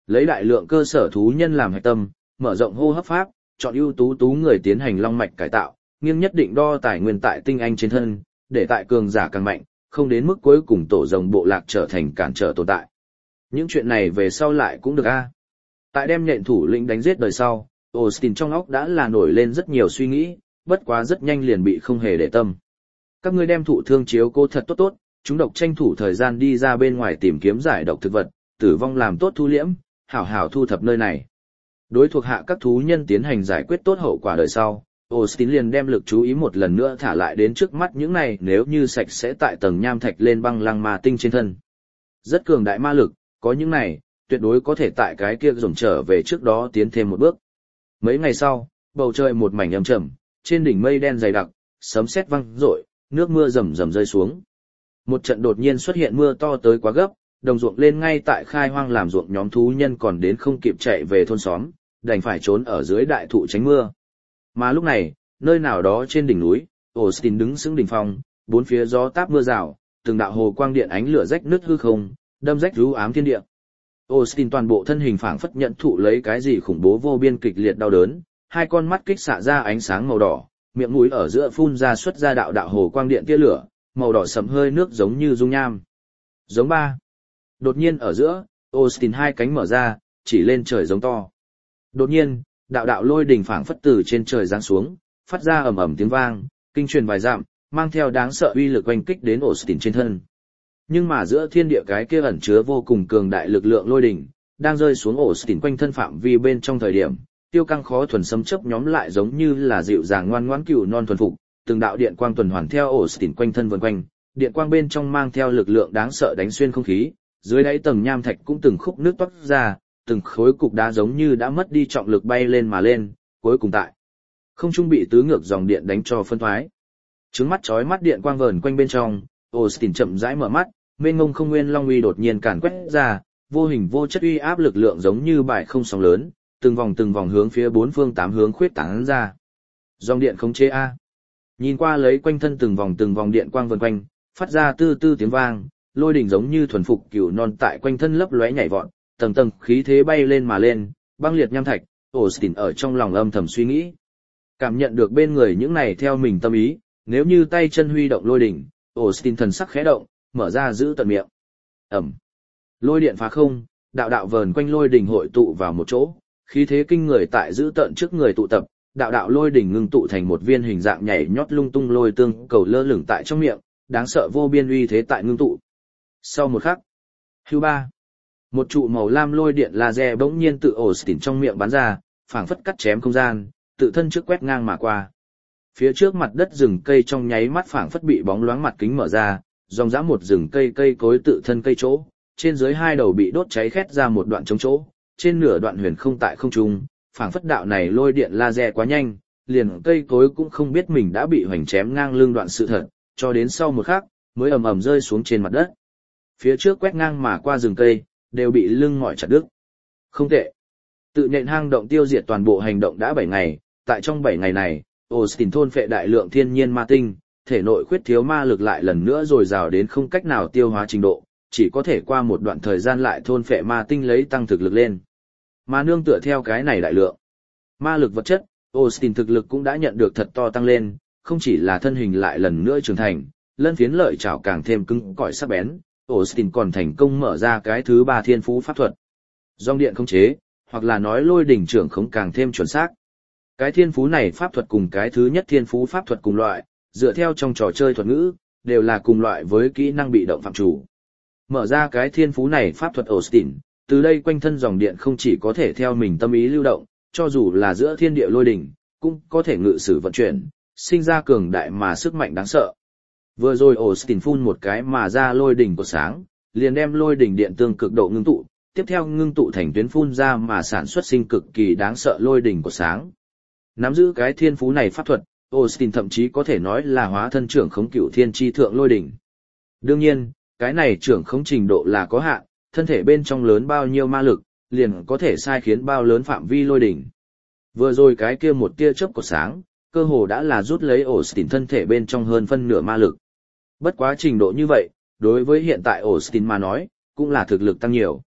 Speaker 1: Lấy đại lượng cơ sở thú nhân làm hạch tâm, mở rộng hô hấp pháp, chọn ưu tú tú người tiến hành long mạch cải tạo, nghiêng nhất định đo tài nguyên tại tinh anh trên thân, để tại cường giả càng mạnh, không đến mức cuối cùng tổ rồng bộ lạc trở thành cản trở tồn tại. Những chuyện này về sau lại cũng được a. Tại đem nhện thủ lĩnh đánh giết đời sau, Austin trong óc đã là nổi lên rất nhiều suy nghĩ, bất quá rất nhanh liền bị không hề để tâm. Các ngươi đem thụ thương chiếu cô thật tốt tốt, chúng độc tranh thủ thời gian đi ra bên ngoài tìm kiếm giải độc thực vật, tử vong làm tốt thu liễm, hảo hảo thu thập nơi này. Đối thuộc hạ các thú nhân tiến hành giải quyết tốt hậu quả đời sau, Austin liền đem lực chú ý một lần nữa thả lại đến trước mắt những này nếu như sạch sẽ tại tầng nham thạch lên băng lăng ma tinh trên thân. Rất cường đại ma lực, có những này, tuyệt đối có thể tại cái kia rồng trở về trước đó tiến thêm một bước. Mấy ngày sau, bầu trời một mảnh âm trầm, trên đỉnh mây đen dày đặc, sấm sét vang rội, nước mưa rầm rầm rơi xuống. Một trận đột nhiên xuất hiện mưa to tới quá gấp, đồng ruộng lên ngay tại khai hoang làm ruộng nhóm thú nhân còn đến không kịp chạy về thôn xóm, đành phải trốn ở dưới đại thụ tránh mưa. Mà lúc này, nơi nào đó trên đỉnh núi, Austin đứng sững đỉnh phong, bốn phía gió táp mưa rào, từng đạo hồ quang điện ánh lửa rách nứt hư không, đâm rách rú ám thiên địa. Austin toàn bộ thân hình phảng phất nhận thụ lấy cái gì khủng bố vô biên kịch liệt đau đớn, hai con mắt kích xạ ra ánh sáng màu đỏ, miệng mũi ở giữa phun ra xuất ra đạo đạo hồ quang điện tia lửa, màu đỏ sẫm hơi nước giống như dung nham. Giống ba. Đột nhiên ở giữa, Austin hai cánh mở ra, chỉ lên trời giống to. Đột nhiên, đạo đạo lôi đình phảng phất từ trên trời giáng xuống, phát ra ầm ầm tiếng vang, kinh truyền vài dặm, mang theo đáng sợ uy lực oanh kích đến Austin trên thân. Nhưng mà giữa thiên địa cái kia ẩn chứa vô cùng cường đại lực lượng lôi đình, đang rơi xuống Austin quanh thân phạm vi bên trong thời điểm, tiêu căng khó thuần sấm chớp nhóm lại giống như là dịu dàng ngoan ngoãn cừu non thuần phục, từng đạo điện quang tuần hoàn theo Austin quanh thân vần quanh, điện quang bên trong mang theo lực lượng đáng sợ đánh xuyên không khí, dưới đáy tầng nham thạch cũng từng khúc nước toát ra, từng khối cục đá giống như đã mất đi trọng lực bay lên mà lên, cuối cùng tại không trung bị tứ ngược dòng điện đánh cho phân thoái. Trứng mắt chói mắt điện quang vờn quanh bên trong, Austin chậm rãi mở mắt, mênh mông không nguyên long uy đột nhiên càn quét ra, vô hình vô chất uy áp lực lượng giống như bài không sóng lớn, từng vòng từng vòng hướng phía bốn phương tám hướng khuyết tán ra. Dòng điện khống chế a. Nhìn qua lấy quanh thân từng vòng từng vòng điện quang vần quanh, phát ra tư tư tiếng vang, lôi đỉnh giống như thuần phục cửu non tại quanh thân lấp lóe nhảy vọt, tầng tầng khí thế bay lên mà lên, băng liệt nham thạch. Austin ở trong lòng âm thầm suy nghĩ. Cảm nhận được bên người những này theo mình tâm ý, nếu như tay chân huy động lôi đỉnh, Austin thần sắc khẽ động, mở ra giữ tận miệng. Ẩm. Lôi điện phá không, đạo đạo vờn quanh lôi đỉnh hội tụ vào một chỗ, khí thế kinh người tại giữ tận trước người tụ tập, đạo đạo lôi đỉnh ngưng tụ thành một viên hình dạng nhảy nhót lung tung lôi tương cầu lơ lửng tại trong miệng, đáng sợ vô biên uy thế tại ngưng tụ. Sau một khắc, hưu ba, một trụ màu lam lôi điện laser bỗng nhiên tự Austin trong miệng bắn ra, phảng phất cắt chém không gian, tự thân trước quét ngang mà qua. Phía trước mặt đất rừng cây trong nháy mắt phảng phất bị bóng loáng mặt kính mở ra, dòng dã một rừng cây cây cối tự thân cây chỗ, trên dưới hai đầu bị đốt cháy khét ra một đoạn trống chỗ, trên nửa đoạn huyền không tại không trung, phảng phất đạo này lôi điện laser quá nhanh, liền cây cối cũng không biết mình đã bị hoành chém ngang lưng đoạn sự thật, cho đến sau một khắc, mới ầm ầm rơi xuống trên mặt đất. Phía trước quét ngang mà qua rừng cây, đều bị lưng mỏi chặt đứt. Không tệ. Tự nhện hang động tiêu diệt toàn bộ hành động đã bảy ngày, tại trong bảy ngày này, Austin thôn phệ đại lượng thiên nhiên ma tinh, thể nội khuyết thiếu ma lực lại lần nữa dồi dào đến không cách nào tiêu hóa trình độ, chỉ có thể qua một đoạn thời gian lại thôn phệ ma tinh lấy tăng thực lực lên. Mà nương tựa theo cái này đại lượng ma lực vật chất, Austin thực lực cũng đã nhận được thật to tăng lên, không chỉ là thân hình lại lần nữa trưởng thành, lân phiến lợi chảo càng thêm cứng cỏi sắc bén, Austin còn thành công mở ra cái thứ ba thiên phú pháp thuật. Dòng điện khống chế, hoặc là nói lôi đỉnh trưởng khống càng thêm chuẩn xác. Cái thiên phú này pháp thuật cùng cái thứ nhất thiên phú pháp thuật cùng loại, dựa theo trong trò chơi thuật ngữ, đều là cùng loại với kỹ năng bị động phạm chủ. Mở ra cái thiên phú này pháp thuật Austin, từ đây quanh thân dòng điện không chỉ có thể theo mình tâm ý lưu động, cho dù là giữa thiên địa lôi đỉnh, cũng có thể ngự sử vận chuyển, sinh ra cường đại mà sức mạnh đáng sợ. Vừa rồi Austin phun một cái mà ra lôi đỉnh của sáng, liền đem lôi đỉnh điện tương cực độ ngưng tụ, tiếp theo ngưng tụ thành tuyến phun ra mà sản xuất sinh cực kỳ đáng sợ lôi đỉnh của sáng. Nắm giữ cái thiên phú này pháp thuật, Austin thậm chí có thể nói là hóa thân trưởng khống cửu thiên chi thượng lôi đỉnh. Đương nhiên, cái này trưởng khống trình độ là có hạn, thân thể bên trong lớn bao nhiêu ma lực, liền có thể sai khiến bao lớn phạm vi lôi đỉnh. Vừa rồi cái kia một tia chớp của sáng, cơ hồ đã là rút lấy Austin thân thể bên trong hơn phân nửa ma lực. Bất quá trình độ như vậy, đối với hiện tại Austin mà nói, cũng là thực lực tăng nhiều.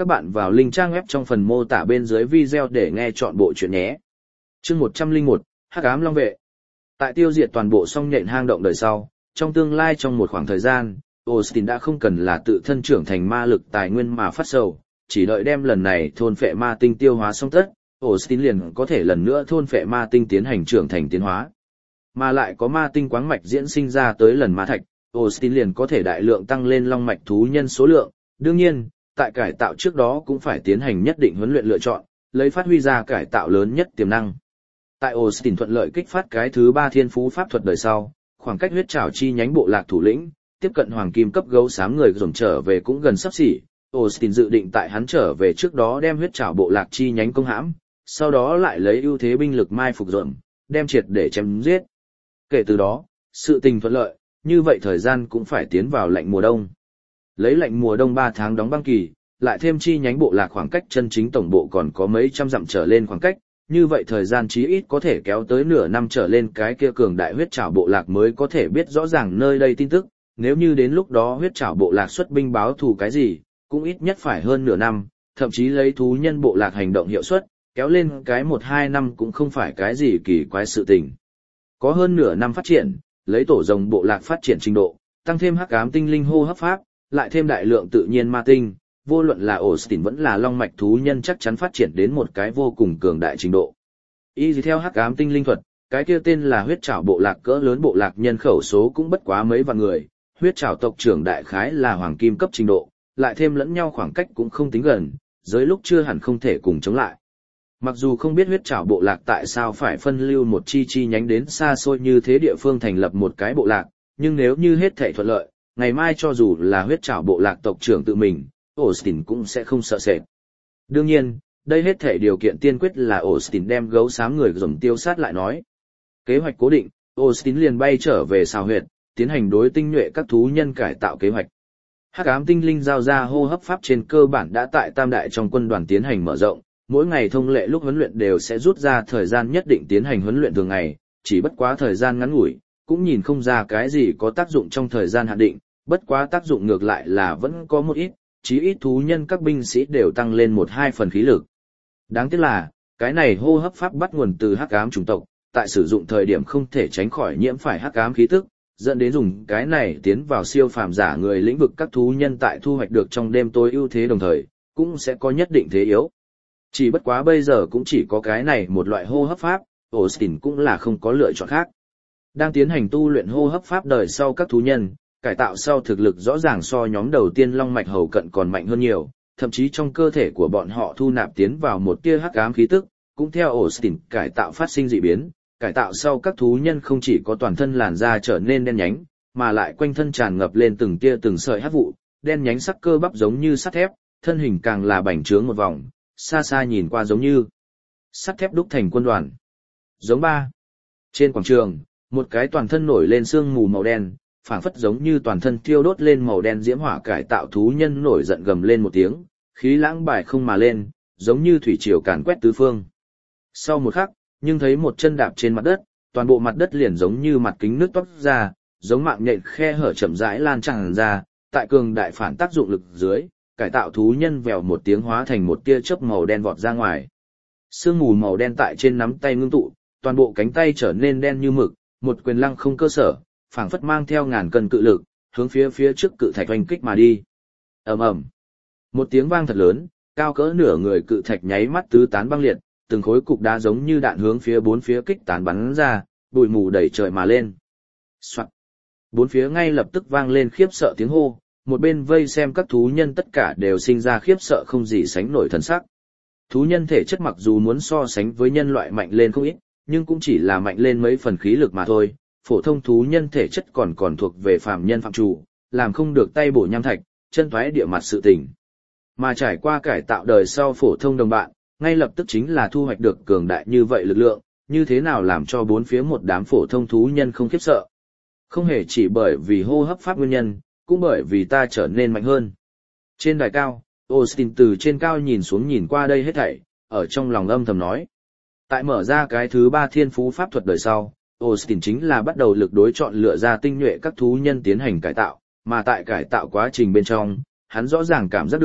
Speaker 1: Các bạn vào link trang web trong phần mô tả bên dưới video để nghe chọn bộ chuyện nhé. Chương một trăm lẻ một, Hắc ám Long vệ. Tại tiêu diệt toàn bộ song nhện hang động đời sau, trong tương lai trong một khoảng thời gian, Austin đã không cần là tự thân trưởng thành ma lực tài nguyên mà phát sầu, chỉ đợi đem lần này thôn phệ ma tinh tiêu hóa xong tất, Austin liền có thể lần nữa thôn phệ ma tinh tiến hành trưởng thành tiến hóa. Mà lại có ma tinh quáng mạch diễn sinh ra tới lần ma thạch, Austin liền có thể đại lượng tăng lên long mạch thú nhân số lượng. Đương nhiên, tại cải tạo trước đó cũng phải tiến hành nhất định huấn luyện lựa chọn, lấy phát huy ra cải tạo lớn nhất tiềm năng. Tại Austin thuận lợi kích phát cái thứ ba thiên phú pháp thuật đời sau, khoảng cách huyết trảo chi nhánh bộ lạc thủ lĩnh, tiếp cận hoàng kim cấp gấu xám người dồn trở về cũng gần sắp xỉ. Austin dự định tại hắn trở về trước đó đem huyết trảo bộ lạc chi nhánh công hãm, sau đó lại lấy ưu thế binh lực mai phục dồn, đem triệt để chém giết. Kể từ đó, sự tình thuận lợi, như vậy thời gian cũng phải tiến vào lạnh mùa đông. Lấy lạnh mùa đông ba tháng đóng băng kỳ, lại thêm chi nhánh bộ lạc khoảng cách chân chính tổng bộ còn có mấy trăm dặm trở lên khoảng cách, như vậy thời gian chí ít có thể kéo tới nửa năm trở lên cái kia cường đại huyết trảo bộ lạc mới có thể biết rõ ràng nơi đây tin tức, nếu như đến lúc đó huyết trảo bộ lạc xuất binh báo thù cái gì, cũng ít nhất phải hơn nửa năm, thậm chí lấy thú nhân bộ lạc hành động hiệu suất, kéo lên cái một hai năm cũng không phải cái gì kỳ quái sự tình. Có hơn nửa năm phát triển, lấy tổ rồng bộ lạc phát triển trình độ, tăng thêm hắc ám tinh linh hô hấp pháp, lại thêm đại lượng tự nhiên ma tinh, vô luận là Austin vẫn là long mạch thú nhân chắc chắn phát triển đến một cái vô cùng cường đại trình độ. Y theo hắc ám tinh linh thuật, cái kia tên là huyết trảo bộ lạc cỡ lớn bộ lạc nhân khẩu số cũng bất quá mấy vạn người, huyết trảo tộc trưởng đại khái là hoàng kim cấp trình độ, lại thêm lẫn nhau khoảng cách cũng không tính gần, giới lúc chưa hẳn không thể cùng chống lại. Mặc dù không biết huyết trảo bộ lạc tại sao phải phân lưu một chi chi nhánh đến xa xôi như thế địa phương thành lập một cái bộ lạc, nhưng nếu như hết thảy thuận lợi, ngày mai cho dù là huyết trảo bộ lạc tộc trưởng tự mình, Austin cũng sẽ không sợ sệt. Đương nhiên, đây hết thảy điều kiện tiên quyết là Austin đem gấu xám người dồn tiêu sát lại nói. Kế hoạch cố định, Austin liền bay trở về Sào Huyệt, tiến hành đối tinh nhuệ các thú nhân cải tạo kế hoạch. Hắc ám tinh linh giao ra hô hấp pháp trên cơ bản đã tại tam đại trong quân đoàn tiến hành mở rộng, mỗi ngày thông lệ lúc huấn luyện đều sẽ rút ra thời gian nhất định tiến hành huấn luyện thường ngày, chỉ bất quá thời gian ngắn ngủi, cũng nhìn không ra cái gì có tác dụng trong thời gian hạn định, bất quá tác dụng ngược lại là vẫn có một ít, chí ít thú nhân các binh sĩ đều tăng lên một hai phần khí lực. Đáng tiếc là, cái này hô hấp pháp bắt nguồn từ hắc ám chủng tộc, tại sử dụng thời điểm không thể tránh khỏi nhiễm phải hắc ám khí tức, dẫn đến dùng cái này tiến vào siêu phàm giả người lĩnh vực các thú nhân tại thu hoạch được trong đêm tối ưu thế đồng thời, cũng sẽ có nhất định thế yếu. Chỉ bất quá bây giờ cũng chỉ có cái này một loại hô hấp pháp, Austin cũng là không có lựa chọn khác. Đang tiến hành tu luyện hô hấp pháp đời sau các thú nhân, cải tạo sau thực lực rõ ràng so nhóm đầu tiên long mạch hầu cận còn mạnh hơn nhiều, thậm chí trong cơ thể của bọn họ thu nạp tiến vào một tia hắc ám khí tức, cũng theo Austin cải tạo phát sinh dị biến, cải tạo sau các thú nhân không chỉ có toàn thân làn da trở nên đen nhánh, mà lại quanh thân tràn ngập lên từng tia từng sợi hắc vụ, đen nhánh sắc cơ bắp giống như sắt thép, thân hình càng là bành trướng một vòng, xa xa nhìn qua giống như sắt thép đúc thành quân đoàn. Giống ba. Trên quảng trường, một cái toàn thân nổi lên sương mù màu đen, phảng phất giống như toàn thân thiêu đốt lên màu đen diễm hỏa cải tạo thú nhân nổi giận gầm lên một tiếng, khí lãng bài không mà lên, giống như thủy triều càn quét tứ phương. Sau một khắc, nhưng thấy một chân đạp trên mặt đất, toàn bộ mặt đất liền giống như mặt kính nước toát ra, giống mạng nhện khe hở chậm rãi lan tràn ra, tại cường đại phản tác dụng lực dưới, cải tạo thú nhân vèo một tiếng hóa thành một tia chớp màu đen vọt ra ngoài. Sương mù màu đen tại trên nắm tay ngưng tụ, toàn bộ cánh tay trở nên đen như mực, một quyền lăng không cơ sở, phảng phất mang theo ngàn cân cự lực, hướng phía phía trước cự thạch oanh kích mà đi. Ầm ầm. Một tiếng vang thật lớn, cao cỡ nửa người cự thạch nháy mắt tứ tán băng liệt, từng khối cục đá giống như đạn hướng phía bốn phía kích tán bắn ra, bụi mù đầy trời mà lên. Soạt. Bốn phía ngay lập tức vang lên khiếp sợ tiếng hô, một bên vây xem các thú nhân tất cả đều sinh ra khiếp sợ không gì sánh nổi thần sắc. Thú nhân thể chất mặc dù muốn so sánh với nhân loại mạnh lên không ít, nhưng cũng chỉ là mạnh lên mấy phần khí lực mà thôi. Phổ thông thú nhân thể chất còn còn thuộc về phàm nhân phạm chủ, làm không được tay bổ nham thạch, chân thoái địa mặt sự tình. Mà trải qua cải tạo đời sau phổ thông đồng bạn, ngay lập tức chính là thu hoạch được cường đại như vậy lực lượng, như thế nào làm cho bốn phía một đám phổ thông thú nhân không khiếp sợ. Không hề chỉ bởi vì hô hấp pháp nguyên nhân, cũng bởi vì ta trở nên mạnh hơn. Trên đài cao, Austin từ trên cao nhìn xuống nhìn qua đây hết thảy, ở trong lòng âm thầm nói. Tại mở ra cái thứ ba thiên phú pháp thuật đời sau, Austin chính là bắt đầu lực đối chọn lựa ra tinh nhuệ các thú nhân tiến hành cải tạo, mà tại cải tạo quá trình bên trong, hắn rõ ràng cảm giác được,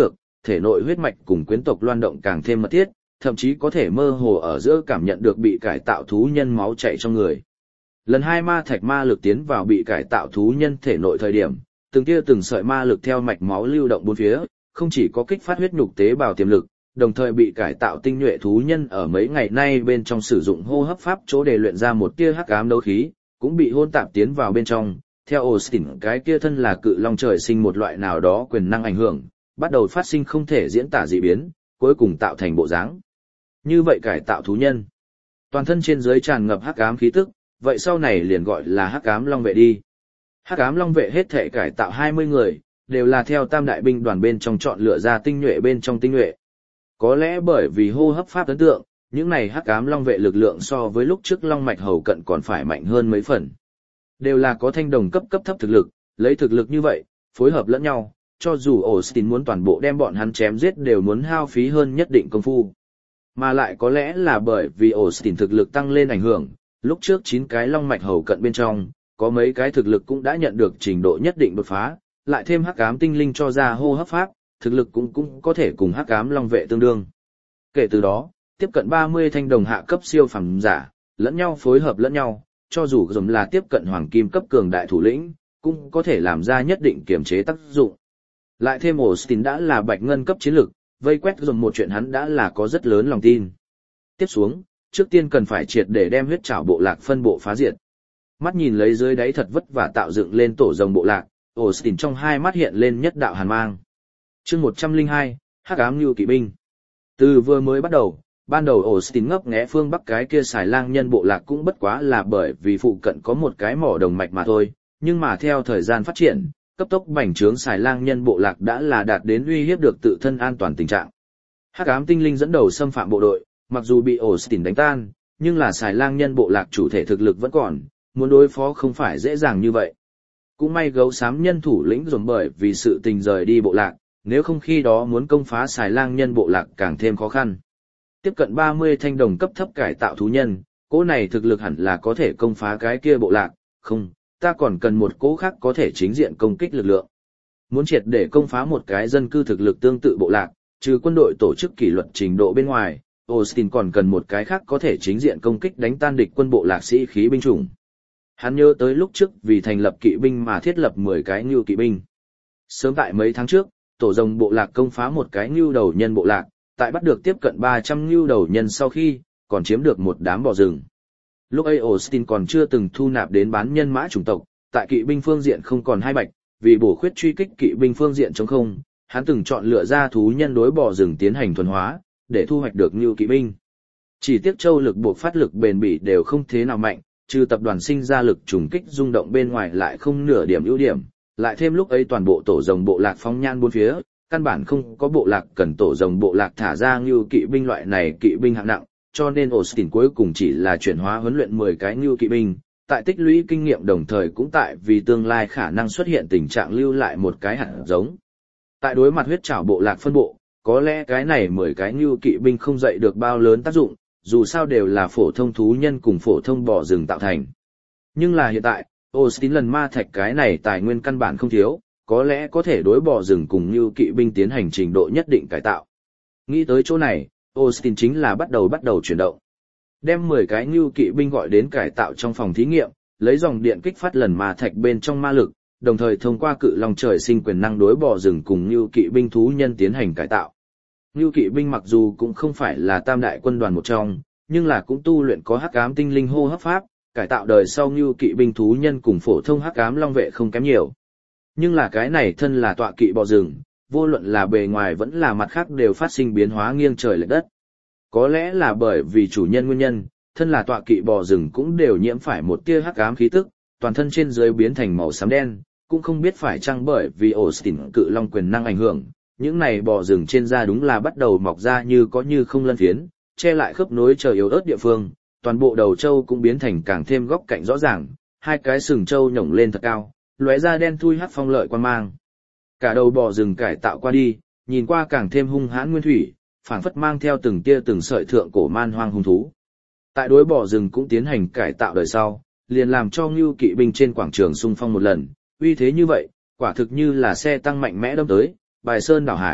Speaker 1: thể nội huyết mạch cùng quyến tộc loan động càng thêm mật thiết, thậm chí có thể mơ hồ ở giữa cảm nhận được bị cải tạo thú nhân máu chảy trong người. Lần hai ma thạch ma lực tiến vào bị cải tạo thú nhân thể nội thời điểm, từng tia từng sợi ma lực theo mạch máu lưu động bốn phía, không chỉ có kích phát huyết nhục tế bào tiềm lực, đồng thời bị cải tạo tinh nhuệ thú nhân ở mấy ngày nay bên trong sử dụng hô hấp pháp chỗ để luyện ra một tia hắc ám đấu khí, cũng bị hôn tạp tiến vào bên trong. Theo Austin, cái kia thân là cự long trời sinh một loại nào đó quyền năng ảnh hưởng, bắt đầu phát sinh không thể diễn tả dị biến, cuối cùng tạo thành bộ dáng như vậy cải tạo thú nhân. Toàn thân trên dưới tràn ngập hắc ám khí tức, vậy sau này liền gọi là hắc ám long vệ đi. Hắc ám long vệ hết thể cải tạo hai mươi người, đều là theo tam đại binh đoàn bên trong chọn lựa ra tinh nhuệ bên trong tinh nhuệ. Có lẽ bởi vì hô hấp pháp ấn tượng, những này hắc ám long vệ lực lượng so với lúc trước long mạch hầu cận còn phải mạnh hơn mấy phần. Đều là có thanh đồng cấp cấp thấp thực lực, lấy thực lực như vậy, phối hợp lẫn nhau, cho dù Austin muốn toàn bộ đem bọn hắn chém giết đều muốn hao phí hơn nhất định công phu. Mà lại có lẽ là bởi vì Austin thực lực tăng lên ảnh hưởng, lúc trước chín cái long mạch hầu cận bên trong, có mấy cái thực lực cũng đã nhận được trình độ nhất định đột phá, lại thêm hắc ám tinh linh cho ra hô hấp pháp, thực lực cũng cũng có thể cùng hắc ám long vệ tương đương. Kể từ đó, tiếp cận ba mươi thanh đồng hạ cấp siêu phàm giả, lẫn nhau phối hợp lẫn nhau, cho dù giống là tiếp cận hoàng kim cấp cường đại thủ lĩnh, cũng có thể làm ra nhất định kiểm chế tác dụng. Lại thêm Austin đã là bạch ngân cấp chiến lực, vây quét dồn một chuyện hắn đã là có rất lớn lòng tin. Tiếp xuống, trước tiên cần phải triệt để đem huyết trảo bộ lạc phân bộ phá diệt. Mắt nhìn lấy dưới đáy thật vất vả tạo dựng lên tổ rồng bộ lạc, Austin trong hai mắt hiện lên nhất đạo hàn mang. Chương một trăm lẻ hai, Hắc ám Nưu kỵ binh. Từ vừa mới bắt đầu, ban đầu Austin ngấp nghé phương Bắc cái kia xài lang nhân bộ lạc cũng bất quá là bởi vì phụ cận có một cái mỏ đồng mạch mà thôi, nhưng mà theo thời gian phát triển, cấp tốc bành trướng xài lang nhân bộ lạc đã là đạt đến uy hiếp được tự thân an toàn tình trạng. Hắc ám tinh linh dẫn đầu xâm phạm bộ đội, mặc dù bị Austin đánh tan, nhưng là xài lang nhân bộ lạc chủ thể thực lực vẫn còn, muốn đối phó không phải dễ dàng như vậy. Cũng may gấu xám nhân thủ lĩnh dồn bởi vì sự tình rời đi bộ lạc, nếu không khi đó muốn công phá xài lang nhân bộ lạc càng thêm khó khăn. Tiếp cận ba mươi thanh đồng cấp thấp cải tạo thú nhân, cỗ này thực lực hẳn là có thể công phá cái kia bộ lạc, không, ta còn cần một cỗ khác có thể chính diện công kích lực lượng. Muốn triệt để công phá một cái dân cư thực lực tương tự bộ lạc, trừ quân đội tổ chức kỷ luật trình độ bên ngoài, Austin còn cần một cái khác có thể chính diện công kích đánh tan địch quân bộ lạc sĩ khí binh chủng. Hắn nhớ tới lúc trước vì thành lập kỵ binh mà thiết lập mười cái Ngưu kỵ binh. Sớm tại mấy tháng trước, tổ rồng bộ lạc công phá một cái Ngưu đầu nhân bộ lạc, tại bắt được tiếp cận ba trăm Ngưu đầu nhân sau khi, còn chiếm được một đám bò rừng. Lúc ấy Austin còn chưa từng thu nạp đến bán nhân mã chủng tộc, tại kỵ binh phương diện không còn hai bạch, vì bổ khuyết truy kích kỵ binh phương diện trống không, hắn từng chọn lựa ra thú nhân đối bò rừng tiến hành thuần hóa, để thu hoạch được Ngưu kỵ binh. Chỉ tiếc châu lực buộc phát lực bền bỉ đều không thế nào mạnh, trừ tập đoàn sinh ra lực trùng kích rung động bên ngoài lại không nửa điểm ưu điểm, lại thêm lúc ấy toàn bộ tổ rồng bộ lạc phóng nhan bốn phía, căn bản không có bộ lạc cần tổ rồng bộ lạc thả ra Ngưu kỵ binh loại này kỵ binh hạng nặng, cho nên Austin cuối cùng chỉ là chuyển hóa huấn luyện mười cái Ngưu kỵ binh, tại tích lũy kinh nghiệm đồng thời cũng tại vì tương lai khả năng xuất hiện tình trạng lưu lại một cái hạt giống. Tại đối mặt huyết trảo bộ lạc phân bộ, có lẽ cái này mười cái Ngưu kỵ binh không dậy được bao lớn tác dụng, dù sao đều là phổ thông thú nhân cùng phổ thông bò rừng tạo thành. Nhưng là hiện tại, Austin lần ma thạch cái này tài nguyên căn bản không thiếu, có lẽ có thể đối bò rừng cùng Ngưu kỵ binh tiến hành trình độ nhất định cải tạo. Nghĩ tới chỗ này, Austin chính là bắt đầu bắt đầu chuyển động. Đem mười cái Ngưu kỵ binh gọi đến cải tạo trong phòng thí nghiệm, lấy dòng điện kích phát lần ma thạch bên trong ma lực, đồng thời thông qua cự long trời sinh quyền năng đối bò rừng cùng Ngưu kỵ binh thú nhân tiến hành cải tạo. Ngưu kỵ binh mặc dù cũng không phải là tam đại quân đoàn một trong, nhưng là cũng tu luyện có hắc ám tinh linh hô hấp pháp, cải tạo đời sau Ngưu kỵ binh thú nhân cùng phổ thông hắc ám long vệ không kém nhiều. Nhưng là cái này thân là tọa kỵ bò rừng, vô luận là bề ngoài vẫn là mặt khác đều phát sinh biến hóa nghiêng trời lệch đất. Có lẽ là bởi vì chủ nhân nguyên nhân, thân là tọa kỵ bò rừng cũng đều nhiễm phải một tia hắc ám khí tức, toàn thân trên dưới biến thành màu xám đen, cũng không biết phải chăng bởi vì Austin cự long quyền năng ảnh hưởng, những này bò rừng trên da đúng là bắt đầu mọc ra như có như không lân phiến, che lại khớp nối chờ yếu ớt địa phương, toàn bộ đầu trâu cũng biến thành càng thêm góc cạnh rõ ràng, hai cái sừng trâu nhổng lên thật cao, lóe ra đen thui hắc phong lợi quan mang. Cả đầu bò rừng cải tạo qua đi, nhìn qua càng thêm hung hãn nguyên thủy, phảng phất mang theo từng tia từng sợi thượng cổ man hoang hung thú. Tại đối bò rừng cũng tiến hành cải tạo đời sau, liền làm cho Ngưu kỵ binh trên quảng trường xung phong một lần, uy thế như vậy, quả thực như là xe tăng mạnh mẽ đâm tới, bài sơn đảo hải,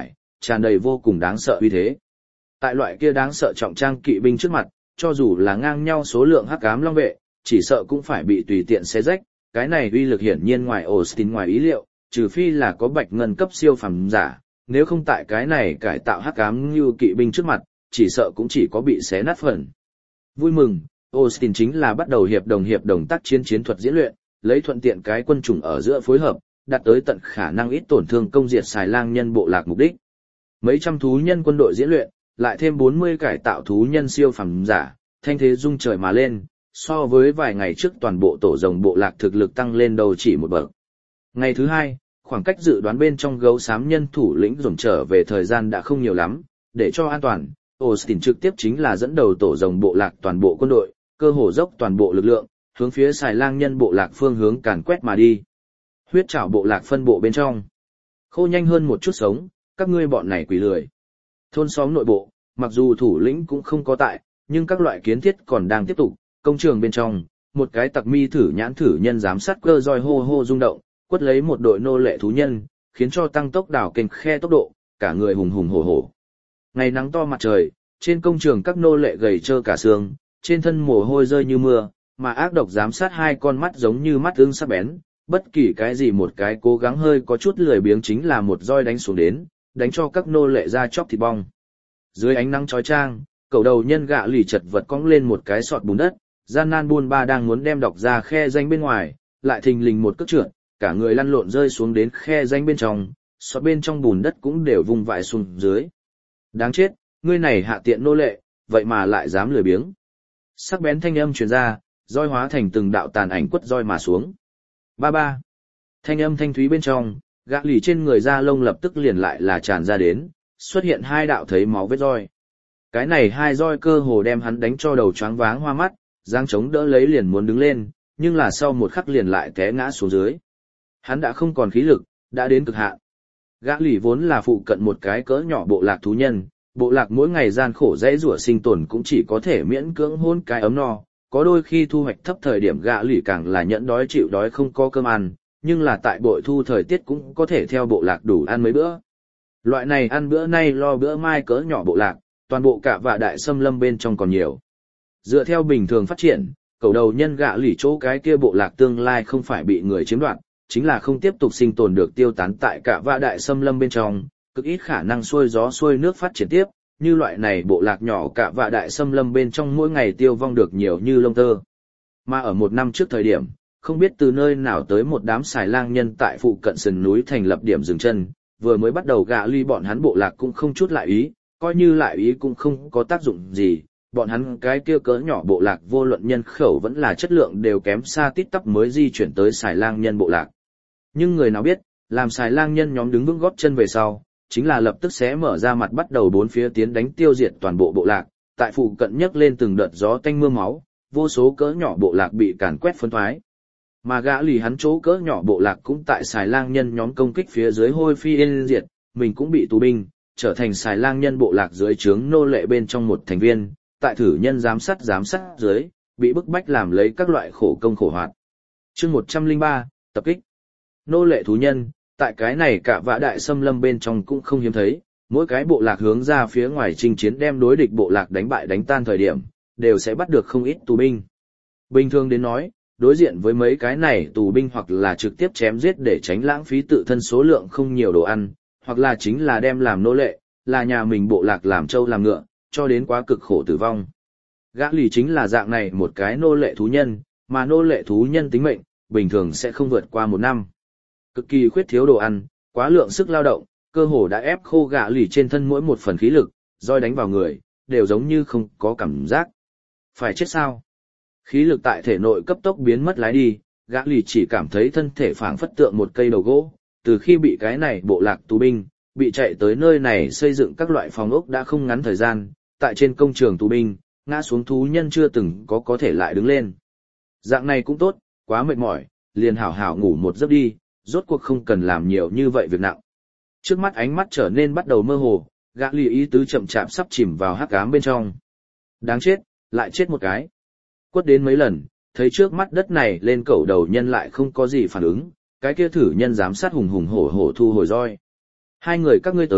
Speaker 1: tràn đầy vô cùng đáng sợ uy thế. Tại loại kia đáng sợ trọng trang kỵ binh trước mặt, cho dù là ngang nhau số lượng hắc ám long vệ, chỉ sợ cũng phải bị tùy tiện xé rách, cái này uy lực hiển nhiên ngoài Austin ngoài ý liệu, trừ phi là có bạch ngân cấp siêu phàm giả, nếu không tại cái này cải tạo hắc ám như kỵ binh trước mặt, chỉ sợ cũng chỉ có bị xé nát phần. Vui mừng, Austin chính là bắt đầu hiệp đồng hiệp đồng tác chiến chiến thuật diễn luyện, lấy thuận tiện cái quân chủng ở giữa phối hợp, đạt tới tận khả năng ít tổn thương công diệt xài lang nhân bộ lạc mục đích. Mấy trăm thú nhân quân đội diễn luyện, lại thêm bốn mươi cải tạo thú nhân siêu phàm giả, thanh thế rung trời mà lên, so với vài ngày trước toàn bộ tổ rồng bộ lạc thực lực tăng lên đầu chỉ một bậc. Ngày thứ hai, khoảng cách dự đoán bên trong gấu xám nhân thủ lĩnh dồn trở về thời gian đã không nhiều lắm, để cho an toàn, Austin trực tiếp chính là dẫn đầu tổ rồng bộ lạc toàn bộ quân đội, cơ hồ dốc toàn bộ lực lượng, hướng phía xài lang nhân bộ lạc phương hướng càn quét mà đi. Huyết trảo bộ lạc phân bộ bên trong. Khô nhanh hơn một chút sống, các ngươi bọn này quỷ lười. Thôn xóm nội bộ, mặc dù thủ lĩnh cũng không có tại, nhưng các loại kiến thiết còn đang tiếp tục, công trường bên trong, một cái tặc mi thử nhãn thử nhân giám sát cơ roi hô hô rung động, quất lấy một đội nô lệ thú nhân, khiến cho tăng tốc đảo kênh khe tốc độ, cả người hùng hùng hổ hổ. Ngày nắng to mặt trời, trên công trường các nô lệ gầy trơ cả xương, trên thân mồ hôi rơi như mưa, mà ác độc giám sát hai con mắt giống như mắt ương sắc bén, bất kỳ cái gì một cái cố gắng hơi có chút lười biếng chính là một roi đánh xuống đến, đánh cho các nô lệ ra chóc thịt bong. Dưới ánh nắng chói chang, cầu đầu nhân gạ lì chật vật cong lên một cái sọt bùn đất, gian nan buôn ba đang muốn đem đọc ra khe danh bên ngoài, lại thình lình một cước trượt, cả người lăn lộn rơi xuống đến khe danh bên trong, sọt bên trong bùn đất cũng đều vung vãi xuống dưới. Đáng chết, ngươi này hạ tiện nô lệ, vậy mà lại dám lười biếng. Sắc bén thanh âm truyền ra, roi hóa thành từng đạo tàn ảnh quất roi mà xuống. Ba ba. Thanh âm thanh thúy bên trong, gã lì trên người da lông lập tức liền lại là tràn ra đến, xuất hiện hai đạo thấy máu vết roi. Cái này hai roi cơ hồ đem hắn đánh cho đầu choáng váng hoa mắt, giang chống đỡ lấy liền muốn đứng lên, nhưng là sau một khắc liền lại té ngã xuống dưới. Hắn đã không còn khí lực, đã đến cực hạn. Gã lì vốn là phụ cận một cái cỡ nhỏ bộ lạc thú nhân, bộ lạc mỗi ngày gian khổ dãy rủa sinh tồn cũng chỉ có thể miễn cưỡng hôn cái ấm no, có đôi khi thu hoạch thấp thời điểm gã lì càng là nhẫn đói chịu đói không có cơm ăn, nhưng là tại bội thu thời tiết cũng có thể theo bộ lạc đủ ăn mấy bữa. Loại này ăn bữa nay lo bữa mai cỡ nhỏ bộ lạc, toàn bộ cả và đại xâm lâm bên trong còn nhiều. Dựa theo bình thường phát triển, cầu đầu nhân gã lì chỗ cái kia bộ lạc tương lai không phải bị người chiếm đoạt, chính là không tiếp tục sinh tồn được tiêu tán tại cả và đại xâm lâm bên trong, cực ít khả năng xuôi gió xuôi nước phát triển tiếp, như loại này bộ lạc nhỏ cả và đại xâm lâm bên trong mỗi ngày tiêu vong được nhiều như lông tơ. Mà ở một năm trước thời điểm, không biết từ nơi nào tới một đám xài lang nhân tại phụ cận sườn núi thành lập điểm dừng chân, vừa mới bắt đầu gạ ly bọn hắn bộ lạc cũng không chút lại ý, coi như lại ý cũng không có tác dụng gì, bọn hắn cái kia cỡ nhỏ bộ lạc vô luận nhân khẩu vẫn là chất lượng đều kém xa tít tắp mới di chuyển tới xài lang nhân bộ lạc. Nhưng người nào biết, làm xài lang nhân nhóm đứng vững gót chân về sau, chính là lập tức sẽ mở ra mặt bắt đầu bốn phía tiến đánh tiêu diệt toàn bộ bộ lạc, tại phụ cận nhấc lên từng đợt gió tanh mưa máu, vô số cỡ nhỏ bộ lạc bị càn quét phân thoái. Mà gã lì hắn chỗ cỡ nhỏ bộ lạc cũng tại xài lang nhân nhóm công kích phía dưới hôi phi yên diệt, mình cũng bị tù binh, trở thành xài lang nhân bộ lạc dưới trướng nô lệ bên trong một thành viên, tại thử nhân giám sát giám sát dưới, bị bức bách làm lấy các loại khổ công khổ hoạt. Chương một trăm lẻ ba, tập kích. Nô lệ thú nhân, tại cái này cả vã đại xâm lâm bên trong cũng không hiếm thấy, mỗi cái bộ lạc hướng ra phía ngoài chinh chiến đem đối địch bộ lạc đánh bại đánh tan thời điểm, đều sẽ bắt được không ít tù binh. Bình thường đến nói, đối diện với mấy cái này tù binh hoặc là trực tiếp chém giết để tránh lãng phí tự thân số lượng không nhiều đồ ăn, hoặc là chính là đem làm nô lệ, là nhà mình bộ lạc làm trâu làm ngựa, cho đến quá cực khổ tử vong. Gã lì chính là dạng này một cái nô lệ thú nhân, mà nô lệ thú nhân tính mệnh, bình thường sẽ không vượt qua một năm. Cực kỳ khuyết thiếu đồ ăn, quá lượng sức lao động, cơ hồ đã ép khô gã lì trên thân mỗi một phần khí lực, roi đánh vào người, đều giống như không có cảm giác. Phải chết sao? Khí lực tại thể nội cấp tốc biến mất lái đi, gã lì chỉ cảm thấy thân thể phảng phất tượng một cây đầu gỗ, từ khi bị cái này bộ lạc tù binh, bị chạy tới nơi này xây dựng các loại phòng ốc đã không ngắn thời gian, tại trên công trường tù binh, ngã xuống thú nhân chưa từng có có thể lại đứng lên. Dạng này cũng tốt, quá mệt mỏi, liền hảo hảo ngủ một giấc đi, rốt cuộc không cần làm nhiều như vậy việc nặng. Trước mắt ánh mắt trở nên bắt đầu mơ hồ, gã lì ý tứ chậm chạp sắp chìm vào hắc ám bên trong. Đáng chết, lại chết một cái. Quất đến mấy lần, thấy trước mắt đất này lên cẩu đầu nhân lại không có gì phản ứng, cái kia thử nhân giám sát hùng hùng hổ hổ thu hồi roi. Hai người các ngươi tới,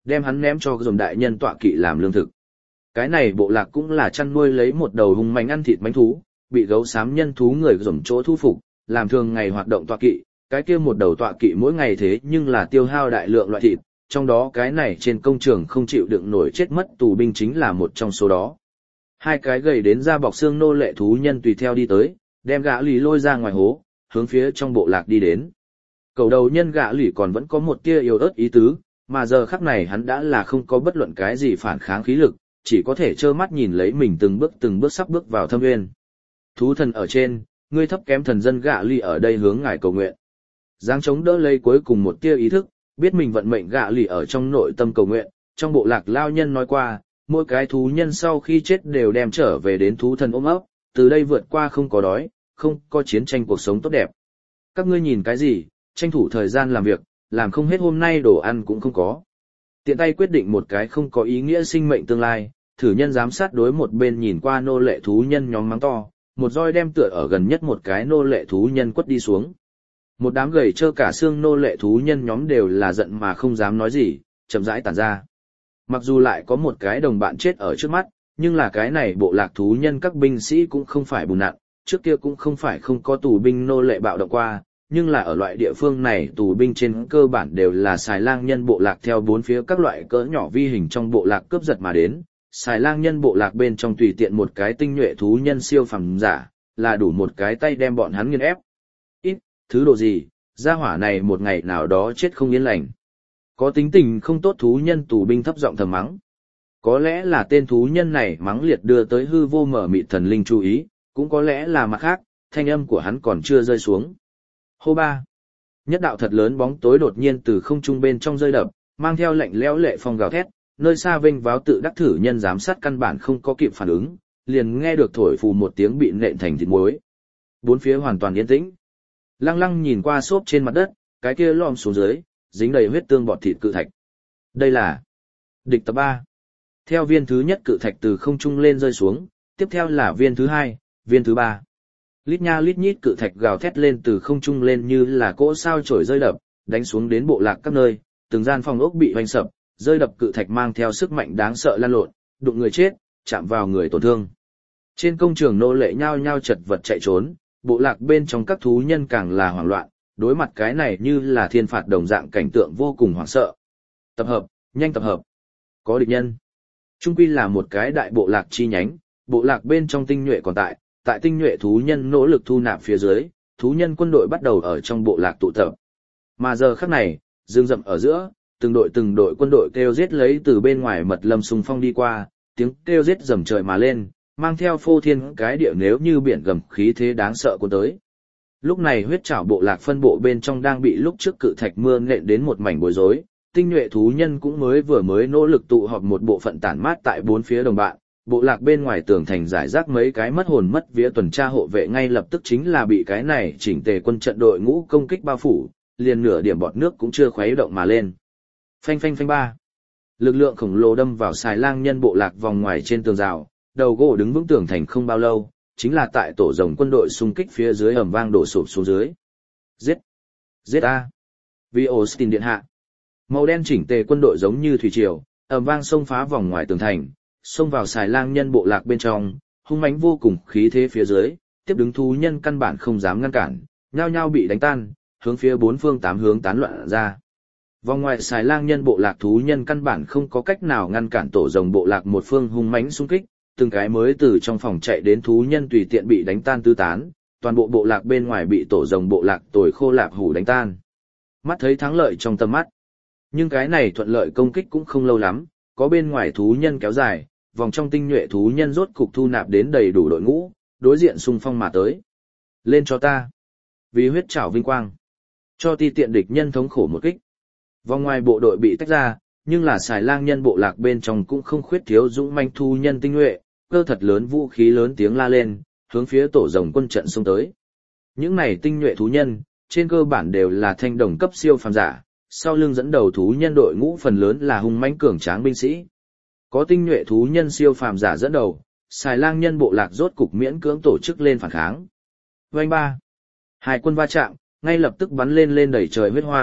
Speaker 1: đem hắn ném cho dồn đại nhân tọa kỵ làm lương thực. Cái này bộ lạc cũng là chăn nuôi lấy một đầu hung manh ăn thịt manh thú, bị gấu xám nhân thú người dồn chỗ thu phục, làm thường ngày hoạt động tọa kỵ, cái kia một đầu tọa kỵ mỗi ngày thế nhưng là tiêu hao đại lượng loại thịt, trong đó cái này trên công trường không chịu đựng nổi chết mất tù binh chính là một trong số đó. Hai cái gầy đến da bọc xương nô lệ thú nhân tùy theo đi tới, đem gã lì lôi ra ngoài hố, hướng phía trong bộ lạc đi đến. Cầu đầu nhân gã lì còn vẫn có một tia yếu ớt ý tứ, mà giờ khắc này hắn đã là không có bất luận cái gì phản kháng khí lực, chỉ có thể trơ mắt nhìn lấy mình từng bước từng bước sắp bước vào thâm nguyên. Thú thần ở trên, ngươi thấp kém thần dân gã lì ở đây hướng ngài cầu nguyện. Giáng chống đỡ lấy cuối cùng một tia ý thức, biết mình vận mệnh gã lì ở trong nội tâm cầu nguyện, trong bộ lạc lao nhân nói qua, mỗi cái thú nhân sau khi chết đều đem trở về đến thú thần ôm ấp, từ đây vượt qua không có đói, không có chiến tranh cuộc sống tốt đẹp. Các ngươi nhìn cái gì, tranh thủ thời gian làm việc, làm không hết hôm nay đồ ăn cũng không có. Tiện tay quyết định một cái không có ý nghĩa sinh mệnh tương lai, thử nhân giám sát đối một bên nhìn qua nô lệ thú nhân nhóm mắng to, một roi đem tựa ở gần nhất một cái nô lệ thú nhân quất đi xuống. Một đám gầy trơ cả xương nô lệ thú nhân nhóm đều là giận mà không dám nói gì, chậm rãi tản ra. Mặc dù lại có một cái đồng bạn chết ở trước mắt, nhưng là cái này bộ lạc thú nhân các binh sĩ cũng không phải bùn nặn, trước kia cũng không phải không có tù binh nô lệ bạo động qua, nhưng là ở loại địa phương này tù binh trên cơ bản đều là xài lang nhân bộ lạc theo bốn phía các loại cỡ nhỏ vi hình trong bộ lạc cướp giật mà đến. Xài lang nhân bộ lạc bên trong tùy tiện một cái tinh nhuệ thú nhân siêu phàm giả, là đủ một cái tay đem bọn hắn nghiền ép. Ít, thứ độ gì, gia hỏa này một ngày nào đó chết không yên lành. Có tính tình không tốt thú nhân tù binh thấp giọng thầm mắng. Có lẽ là tên thú nhân này mắng liệt đưa tới hư vô mở mịt thần linh chú ý, cũng có lẽ là mặt khác, thanh âm của hắn còn chưa rơi xuống. Hô ba. Nhất đạo thật lớn bóng tối đột nhiên từ không trung bên trong rơi đập, mang theo lệnh lẽo lệ phong gào thét, nơi xa vênh váo tự đắc thử nhân giám sát căn bản không có kịp phản ứng, liền nghe được thổi phù một tiếng bị nện thành thịt muối. Bốn phía hoàn toàn yên tĩnh. Lăng lăng nhìn qua xốp trên mặt đất, cái kia lom xuống dưới, dính đầy huyết tương bọt thịt cự thạch. Đây là địch tập ba. Theo viên thứ nhất cự thạch từ không trung lên rơi xuống, tiếp theo là viên thứ hai, viên thứ ba. Lít nha lít nhít cự thạch gào thét lên từ không trung lên như là cỗ sao chổi rơi đập, đánh xuống đến bộ lạc các nơi, từng gian phòng ốc bị hoành sập, rơi đập cự thạch mang theo sức mạnh đáng sợ lan lộn, đụng người chết, chạm vào người tổn thương. Trên công trường nô lệ nhao nhao chật vật chạy trốn, bộ lạc bên trong các thú nhân càng là hoảng loạn, đối mặt cái này như là thiên phạt đồng dạng cảnh tượng vô cùng hoảng sợ. Tập hợp, nhanh tập hợp. Có địch nhân. Trung quy là một cái đại bộ lạc chi nhánh, bộ lạc bên trong tinh nhuệ còn tại, tại tinh nhuệ thú nhân nỗ lực thu nạp phía dưới, thú nhân quân đội bắt đầu ở trong bộ lạc tụ tập. Mà giờ khắc này, rừng rậm ở giữa, từng đội từng đội quân đội kêu giết lấy từ bên ngoài mật lâm xung phong đi qua, tiếng kêu giết rầm trời mà lên, mang theo phô thiên cái địa nếu như biển gầm khí thế đáng sợ cuốn tới. Lúc này huyết trảo bộ lạc phân bộ bên trong đang bị lúc trước cự thạch mưa nện đến một mảnh bối rối, tinh nhuệ thú nhân cũng mới vừa mới nỗ lực tụ họp một bộ phận tản mát tại bốn phía đồng bạn, bộ lạc bên ngoài tường thành giải rác mấy cái mất hồn mất vía tuần tra hộ vệ ngay lập tức chính là bị cái này chỉnh tề quân trận đội ngũ công kích bao phủ, liền nửa điểm bọt nước cũng chưa khuấy động mà lên. Phanh phanh phanh ba. Lực lượng khổng lồ đâm vào xài lang nhân bộ lạc vòng ngoài trên tường rào, đầu gỗ đứng vững tường thành không bao lâu, chính là tại tổ rồng quân đội xung kích phía dưới ầm vang đổ sụp xuống dưới. Giết! Giết a! Vì Austin điện hạ. Màu đen chỉnh tề quân đội giống như thủy triều, ầm vang xông phá vòng ngoài tường thành, xông vào xài lang nhân bộ lạc bên trong, hung mãnh vô cùng khí thế phía dưới, tiếp đứng thú nhân căn bản không dám ngăn cản, nhao nhao bị đánh tan, hướng phía bốn phương tám hướng tán loạn ra. Vòng ngoài xài lang nhân bộ lạc thú nhân căn bản không có cách nào ngăn cản tổ rồng bộ lạc một phương hung mãnh xung kích, từng cái mới từ trong phòng chạy đến thú nhân tùy tiện bị đánh tan tứ tán, toàn bộ bộ lạc bên ngoài bị tổ rồng bộ lạc tồi khô lạp hủ đánh tan. Mắt thấy thắng lợi trong tầm mắt. Nhưng cái này thuận lợi công kích cũng không lâu lắm, có bên ngoài thú nhân kéo dài, vòng trong tinh nhuệ thú nhân rốt cục thu nạp đến đầy đủ đội ngũ, đối diện xung phong mà tới. Lên cho ta. Vì huyết trảo vinh quang. Cho ti tiện địch nhân thống khổ một kích. Vòng ngoài bộ đội bị tách ra, nhưng là xài lang nhân bộ lạc bên trong cũng không khuyết thiếu dũng manh thu nhân tinh nhuệ, cơ thật lớn vũ khí lớn tiếng la lên, hướng phía tổ rồng quân trận xông tới. Những này tinh nhuệ thú nhân, trên cơ bản đều là thanh đồng cấp siêu phàm giả, sau lưng dẫn đầu thú nhân đội ngũ phần lớn là hung mãnh cường tráng binh sĩ. Có tinh nhuệ thú nhân siêu phàm giả dẫn đầu, xài lang nhân bộ lạc rốt cục miễn cưỡng tổ chức lên phản kháng. Vành ba, hai quân va chạm, ngay lập tức bắn lên lên đẩy trời huyết hoa,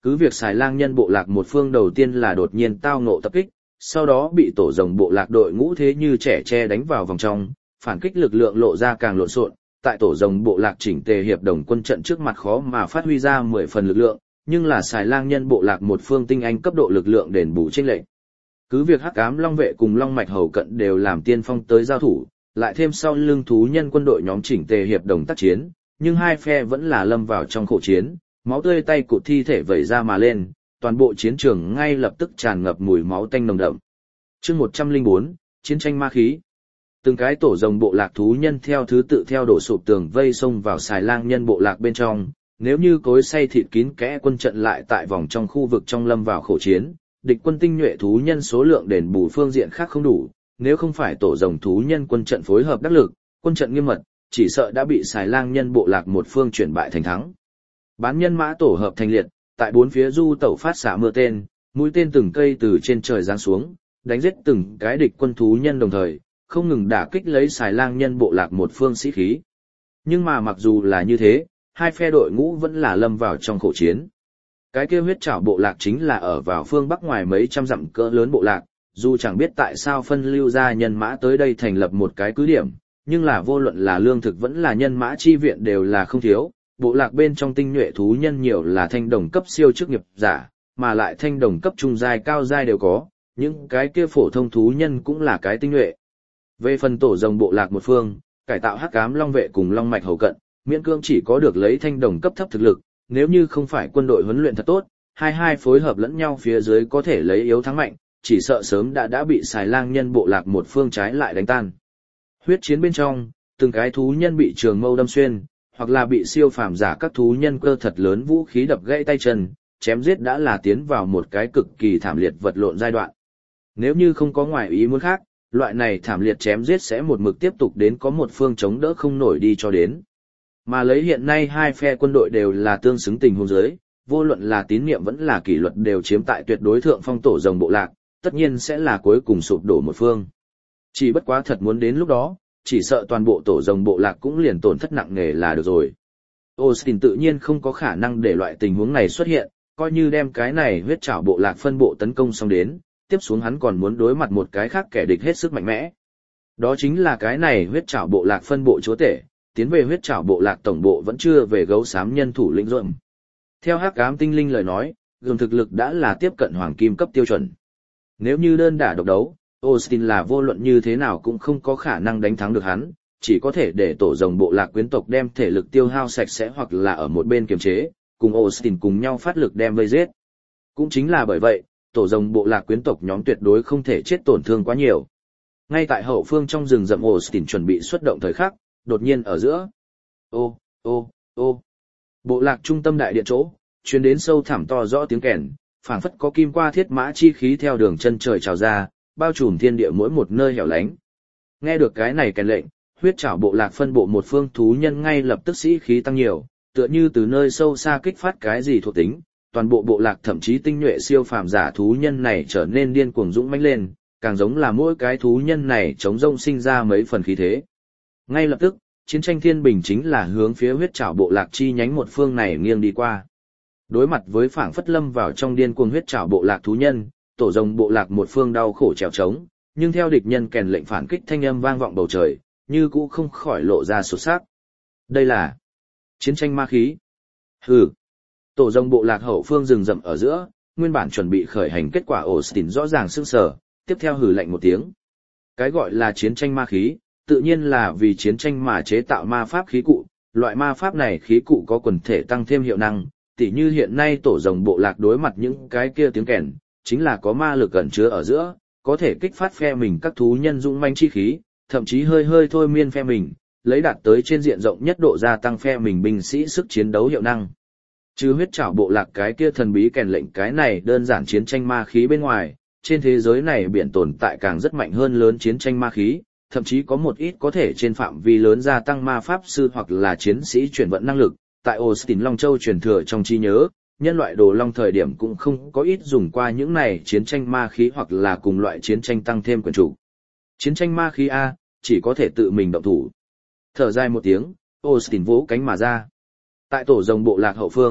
Speaker 1: Cứ việc xài lang nhân bộ lạc một phương đầu tiên là đột nhiên tao ngộ tập kích, sau đó bị tổ rồng bộ lạc đội ngũ thế như trẻ tre đánh vào vòng trong, phản kích lực lượng lộ ra càng lộn xộn, tại tổ rồng bộ lạc chỉnh tề hiệp đồng quân trận trước mặt khó mà phát huy ra mười phần lực lượng, nhưng là xài lang nhân bộ lạc một phương tinh anh cấp độ lực lượng đền bù chênh lệch. Cứ việc Hắc Ám Long vệ cùng Long mạch hầu cận đều làm tiên phong tới giao thủ, lại thêm sau lưng thú nhân quân đội nhóm chỉnh tề hiệp đồng tác chiến, nhưng hai phe vẫn là lâm vào trong khổ chiến, máu tươi tay cụt thi thể vẩy ra mà lên, toàn bộ chiến trường ngay lập tức tràn ngập mùi máu tanh nồng đậm. Chương một trăm lẻ bốn, chiến tranh ma khí. Từng cái tổ rồng bộ lạc thú nhân theo thứ tự theo đổ sụp tường vây xông vào xài lang nhân bộ lạc bên trong, nếu như cối xay thịt kín kẽ quân trận lại tại vòng trong khu vực trong lâm vào khổ chiến, địch quân tinh nhuệ thú nhân số lượng đền bù phương diện khác không đủ, nếu không phải tổ rồng thú nhân quân trận phối hợp đắc lực, quân trận nghiêm mật, chỉ sợ đã bị xài lang nhân bộ lạc một phương chuyển bại thành thắng. Bán nhân mã tổ hợp thành liệt, tại bốn phía du tẩu phát xạ mưa tên, mũi tên từng cây từ trên trời giáng xuống, đánh giết từng cái địch quân thú nhân đồng thời, không ngừng đả kích lấy xài lang nhân bộ lạc một phương sĩ khí. Nhưng mà mặc dù là như thế, hai phe đội ngũ vẫn là lâm vào trong khổ chiến. Cái kia huyết trảo bộ lạc chính là ở vào phương bắc ngoài mấy trăm dặm cỡ lớn bộ lạc, dù chẳng biết tại sao phân lưu ra nhân mã tới đây thành lập một cái cứ điểm, nhưng là vô luận là lương thực vẫn là nhân mã chi viện đều là không thiếu. Bộ lạc bên trong tinh nhuệ thú nhân nhiều là thanh đồng cấp siêu chức nghiệp giả, mà lại thanh đồng cấp trung giai cao giai đều có, những cái kia phổ thông thú nhân cũng là cái tinh nhuệ. Về phần tổ rồng bộ lạc một phương, cải tạo Hắc Ám Long vệ cùng Long mạch hầu cận, miễn cưỡng chỉ có được lấy thanh đồng cấp thấp thực lực, nếu như không phải quân đội huấn luyện thật tốt, hai hai phối hợp lẫn nhau phía dưới có thể lấy yếu thắng mạnh, chỉ sợ sớm đã đã bị xài lang nhân bộ lạc một phương trái lại đánh tan. Huyết chiến bên trong, từng cái thú nhân bị trường mâu đâm xuyên, hoặc là bị siêu phàm giả các thú nhân cơ thật lớn vũ khí đập gãy tay chân, chém giết đã là tiến vào một cái cực kỳ thảm liệt vật lộn giai đoạn. Nếu như không có ngoại ý muốn khác, loại này thảm liệt chém giết sẽ một mực tiếp tục đến có một phương chống đỡ không nổi đi cho đến. Mà lấy hiện nay hai phe quân đội đều là tương xứng tình huống dưới, vô luận là tín niệm vẫn là kỷ luật đều chiếm tại tuyệt đối thượng phong tổ rồng bộ lạc, tất nhiên sẽ là cuối cùng sụp đổ một phương. Chỉ bất quá thật muốn đến lúc đó, chỉ sợ toàn bộ tổ rồng bộ lạc cũng liền tổn thất nặng nề là được rồi. Austin tự nhiên không có khả năng để loại tình huống này xuất hiện, coi như đem cái này huyết trảo bộ lạc phân bộ tấn công xong đến, tiếp xuống hắn còn muốn đối mặt một cái khác kẻ địch hết sức mạnh mẽ. Đó chính là cái này huyết trảo bộ lạc phân bộ chúa tể, tiến về huyết trảo bộ lạc tổng bộ vẫn chưa về gấu xám nhân thủ lĩnh rộm. Theo Hắc Ám Tinh Linh lời nói, gồm thực lực đã là tiếp cận hoàng kim cấp tiêu chuẩn. Nếu như đơn đả độc đấu, Austin là vô luận như thế nào cũng không có khả năng đánh thắng được hắn, chỉ có thể để tổ rồng bộ lạc quyến tộc đem thể lực tiêu hao sạch sẽ hoặc là ở một bên kiềm chế, cùng Austin cùng nhau phát lực đem vây giết. Cũng chính là bởi vậy, tổ rồng bộ lạc quyến tộc nhóm tuyệt đối không thể chết tổn thương quá nhiều. Ngay tại hậu phương trong rừng rậm Austin chuẩn bị xuất động thời khắc, đột nhiên ở giữa. Ô, ô, ô. Bộ lạc trung tâm đại điện chỗ, truyền đến sâu thẳm to rõ tiếng kèn, phảng phất có kim qua thiết mã chi khí theo đường chân trời trào ra, bao trùm thiên địa mỗi một nơi hẻo lánh. Nghe được cái này kèn lệnh, huyết trảo bộ lạc phân bộ một phương thú nhân ngay lập tức sĩ khí tăng nhiều, tựa như từ nơi sâu xa kích phát cái gì thuộc tính, toàn bộ bộ lạc thậm chí tinh nhuệ siêu phàm giả thú nhân này trở nên điên cuồng dũng mãnh lên, càng giống là mỗi cái thú nhân này chống rông sinh ra mấy phần khí thế. Ngay lập tức, chiến tranh thiên bình chính là hướng phía huyết trảo bộ lạc chi nhánh một phương này nghiêng đi qua. Đối mặt với phảng phất lâm vào trong điên cuồng huyết trảo bộ lạc thú nhân, tổ rồng bộ lạc một phương đau khổ trèo trống, nhưng theo địch nhân kèn lệnh phản kích thanh âm vang vọng bầu trời, như cũ không khỏi lộ ra sụt sắc. Đây là chiến tranh ma khí. Hừ. Tổ rồng bộ lạc hậu phương rừng rậm ở giữa, nguyên bản chuẩn bị khởi hành kết quả Austin rõ ràng sững sờ, tiếp theo hừ lạnh một tiếng. Cái gọi là chiến tranh ma khí, tự nhiên là vì chiến tranh mà chế tạo ma pháp khí cụ, loại ma pháp này khí cụ có quần thể tăng thêm hiệu năng, tỉ như hiện nay tổ rồng bộ lạc đối mặt những cái kia tiếng kèn, chính là có ma lực ẩn chứa ở giữa, có thể kích phát phe mình các thú nhân dũng manh chi khí, thậm chí hơi hơi thôi miên phe mình, lấy đạt tới trên diện rộng nhất độ gia tăng phe mình binh sĩ sức chiến đấu hiệu năng. Chứ huyết trảo bộ lạc cái kia thần bí kèn lệnh cái này đơn giản chiến tranh ma khí bên ngoài, trên thế giới này biển tồn tại càng rất mạnh hơn lớn chiến tranh ma khí, thậm chí có một ít có thể trên phạm vi lớn gia tăng ma pháp sư hoặc là chiến sĩ chuyển vận năng lực. Tại Austin Long Châu truyền thừa trong trí nhớ, nhân loại đồ long thời điểm cũng không có ít dùng qua những này chiến tranh ma khí hoặc là cùng loại chiến tranh tăng thêm quyền chủ. Chiến tranh ma khí A, chỉ có thể tự mình động thủ. Thở dài một tiếng, Austin vỗ cánh mà ra. Tại tổ rồng bộ lạc hậu phương,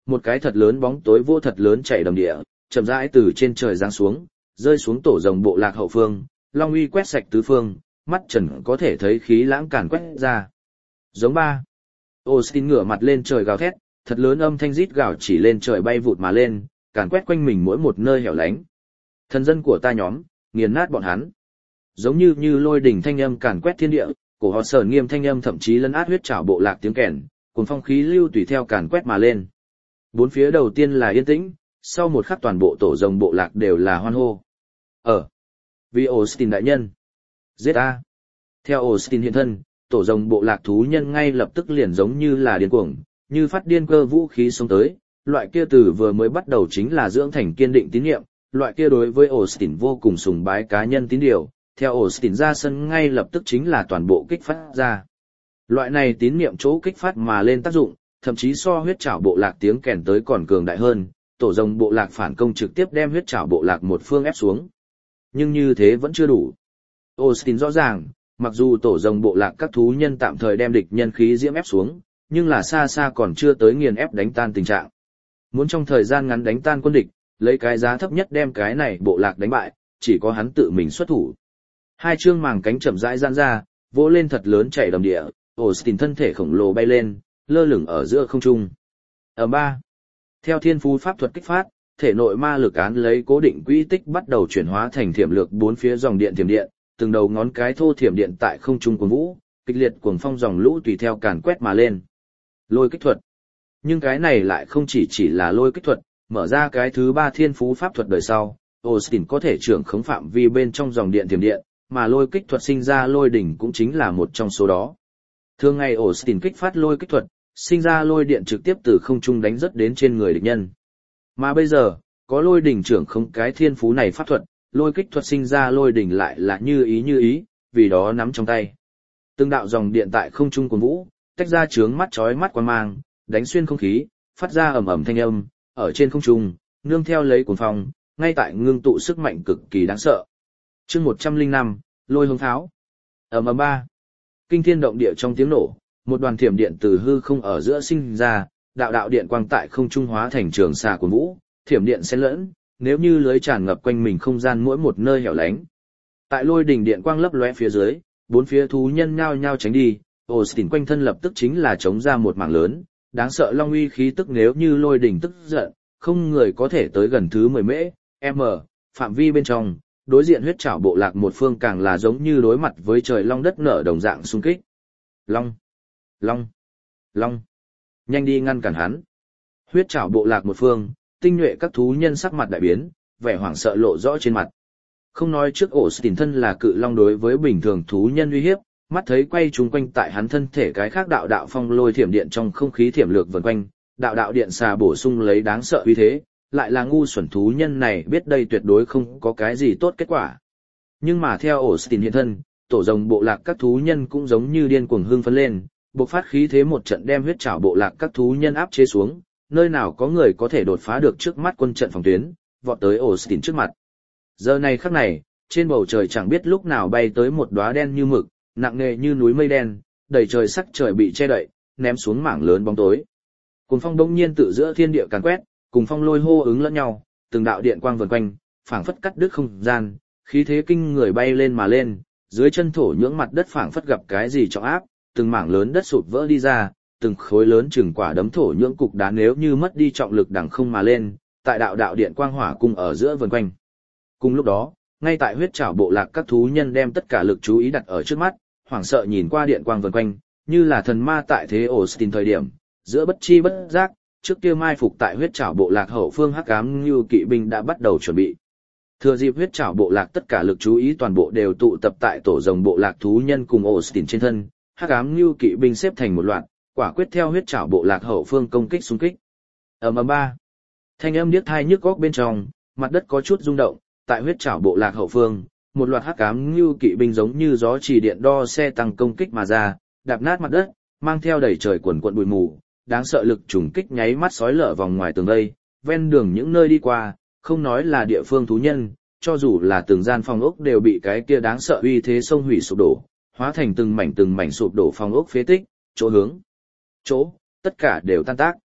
Speaker 1: một cái thật lớn bóng tối vô thật lớn chảy đầm địa, chậm rãi từ trên trời giáng xuống, rơi xuống tổ rồng bộ lạc hậu phương, long uy quét sạch tứ phương, mắt trần có thể thấy khí lãng càn quét ra. Giống ba. Austin ngửa mặt lên trời gào thét, thật lớn âm thanh rít gào chỉ lên trời bay vụt mà lên, càn quét quanh mình mỗi một nơi hẻo lánh. Thần dân của ta nhóm, nghiền nát bọn hắn. Giống như như lôi đỉnh thanh âm càn quét thiên địa, cổ họ Sở nghiêm thanh âm thậm chí lấn át huyết trảo bộ lạc tiếng kèn, cùng phong khí lưu tùy theo càn quét mà lên. Bốn phía đầu tiên là yên tĩnh, sau một khắc toàn bộ tổ rồng bộ lạc đều là hoan hô. Ở. Vì Austin đại nhân. Giết a. Theo Austin hiện thân, tổ rồng bộ lạc thú nhân ngay lập tức liền giống như là điên cuồng, như phát điên cơ vũ khí xông tới, loại kia từ vừa mới bắt đầu chính là dưỡng thành kiên định tín nhiệm, loại kia đối với Austin vô cùng sùng bái cá nhân tín điều, theo Austin ra sân ngay lập tức chính là toàn bộ kích phát ra. Loại này tín niệm chỗ kích phát mà lên tác dụng, thậm chí so huyết trảo bộ lạc tiếng kèn tới còn cường đại hơn, tổ rồng bộ lạc phản công trực tiếp đem huyết trảo bộ lạc một phương ép xuống. Nhưng như thế vẫn chưa đủ. Austin rõ ràng, mặc dù tổ rồng bộ lạc các thú nhân tạm thời đem địch nhân khí diễm ép xuống, nhưng là xa xa còn chưa tới nghiền ép đánh tan tình trạng. Muốn trong thời gian ngắn đánh tan quân địch, lấy cái giá thấp nhất đem cái này bộ lạc đánh bại, chỉ có hắn tự mình xuất thủ. Hai chương màng cánh chậm rãi giãn ra, vỗ lên thật lớn chảy đầm địa, Austin thân thể khổng lồ bay lên, lơ lửng ở giữa không trung. Ở ba, theo thiên phú pháp thuật kích phát, thể nội ma lực án lấy cố định quỹ tích bắt đầu chuyển hóa thành thiểm lược bốn phía dòng điện thiểm điện, từng đầu ngón cái thô thiểm điện tại không trung cuồng vũ, kịch liệt cuồng phong dòng lũ tùy theo càn quét mà lên. Lôi kích thuật. Nhưng cái này lại không chỉ chỉ là lôi kích thuật, mở ra cái thứ ba thiên phú pháp thuật đời sau, Austin có thể trưởng khống phạm vi bên trong dòng điện thiểm điện, mà lôi kích thuật sinh ra lôi đỉnh cũng chính là một trong số đó. Thường ngày Austin kích phát lôi kích thuật, sinh ra lôi điện trực tiếp từ không trung đánh rất đến trên người địch nhân. Mà bây giờ, có lôi đỉnh trưởng khống cái thiên phú này pháp thuật, lôi kích thuật sinh ra lôi đỉnh lại là như ý như ý, vì đó nắm trong tay. Từng đạo dòng điện tại không trung cuồn vũ, tách ra chướng mắt chói mắt quang mang, đánh xuyên không khí, phát ra ầm ầm thanh âm, ở trên không trung, nương theo lấy cuồng phong, ngay tại ngưng tụ sức mạnh cực kỳ đáng sợ. Chương một trăm lẻ năm, lôi hống tháo. Ầm ầm ba. Kinh thiên động địa trong tiếng nổ, một đoàn thiểm điện từ hư không ở giữa sinh ra, đạo đạo điện quang tại không trung hóa thành trường xà cuồn vũ, thiểm điện xen lẫn, nếu như lưới tràn ngập quanh mình không gian mỗi một nơi hẻo lánh. Tại lôi đỉnh điện quang lấp lóe phía dưới, bốn phía thú nhân nhao nhao tránh đi, Austin quanh thân lập tức chính là chống ra một mảng lớn, đáng sợ long uy khí tức nếu như lôi đỉnh tức giận, không người có thể tới gần thứ mười mễ, m, phạm vi bên trong, đối diện huyết trảo bộ lạc một phương càng là giống như đối mặt với trời long đất nở đồng dạng xung kích. Long, long, long, nhanh đi ngăn cản hắn. Huyết trảo bộ lạc một phương, tinh nhuệ các thú nhân sắc mặt đại biến, vẻ hoảng sợ lộ rõ trên mặt. Không nói trước Austin thân là cự long đối với bình thường thú nhân uy hiếp, mắt thấy quay chúng quanh tại hắn thân thể cái khác đạo đạo phong lôi thiểm điện trong không khí thiểm lược vần quanh, đạo đạo điện xà bổ sung lấy đáng sợ uy thế, lại là ngu xuẩn thú nhân này biết đây tuyệt đối không có cái gì tốt kết quả. Nhưng mà theo Austin hiện thân, tổ rồng bộ lạc các thú nhân cũng giống như điên cuồng hưng phấn lên, bộc phát khí thế một trận đem huyết trảo bộ lạc các thú nhân áp chế xuống, nơi nào có người có thể đột phá được trước mắt quân trận phòng tuyến, vọt tới Austin trước mặt. Giờ này khắc này, trên bầu trời chẳng biết lúc nào bay tới một đóa đen như mực, nặng nề như núi mây đen, đầy trời sắc trời bị che đậy, ném xuống mảng lớn bóng tối. Cuồng phong đống nhiên tự giữa thiên địa càn quét, cùng phong lôi hô ứng lẫn nhau, từng đạo điện quang vần quanh, phảng phất cắt đứt không gian, khí thế kinh người bay lên mà lên, dưới chân thổ nhưỡng mặt đất phảng phất gặp cái gì trọng áp, từng mảng lớn đất sụp vỡ đi ra, từng khối lớn chừng quả đấm thổ nhưỡng cục đá nếu như mất đi trọng lực đằng không mà lên, tại đạo đạo điện quang hỏa cung ở giữa vần quanh. Cùng lúc đó, ngay tại huyết trảo bộ lạc các thú nhân đem tất cả lực chú ý đặt ở trước mắt, hoảng sợ nhìn qua điện quang vần quanh, như là thần ma tại thế Austin thời điểm, giữa bất chi bất giác, trước kia mai phục tại huyết trảo bộ lạc hậu phương hắc ám như kỵ binh đã bắt đầu chuẩn bị. Thừa dịp huyết trảo bộ lạc tất cả lực chú ý toàn bộ đều tụ tập tại tổ rồng bộ lạc thú nhân cùng Austin trên thân, hắc ám như kỵ binh xếp thành một loạt, quả quyết theo huyết trảo bộ lạc hậu phương công kích xung kích. Ầm ầm ba. Thanh âm điếc tai nhức óc bên trong, mặt đất có chút rung động, tại huyết trảo bộ lạc hậu phương, một loạt hắc ám như kỵ binh giống như gió chỉ điện đo xe tăng công kích mà ra, đạp nát mặt đất, mang theo đầy trời quần quần bụi mù, đáng sợ lực trùng kích nháy mắt xói lở vòng ngoài tường vây, ven đường những nơi đi qua, không nói là địa phương thú nhân, cho dù là từng gian phòng ốc đều bị cái kia đáng sợ uy thế xông hủy sụp đổ, hóa thành từng mảnh từng mảnh sụp đổ phòng ốc phế tích, chỗ hướng, chỗ, tất cả đều tan tác.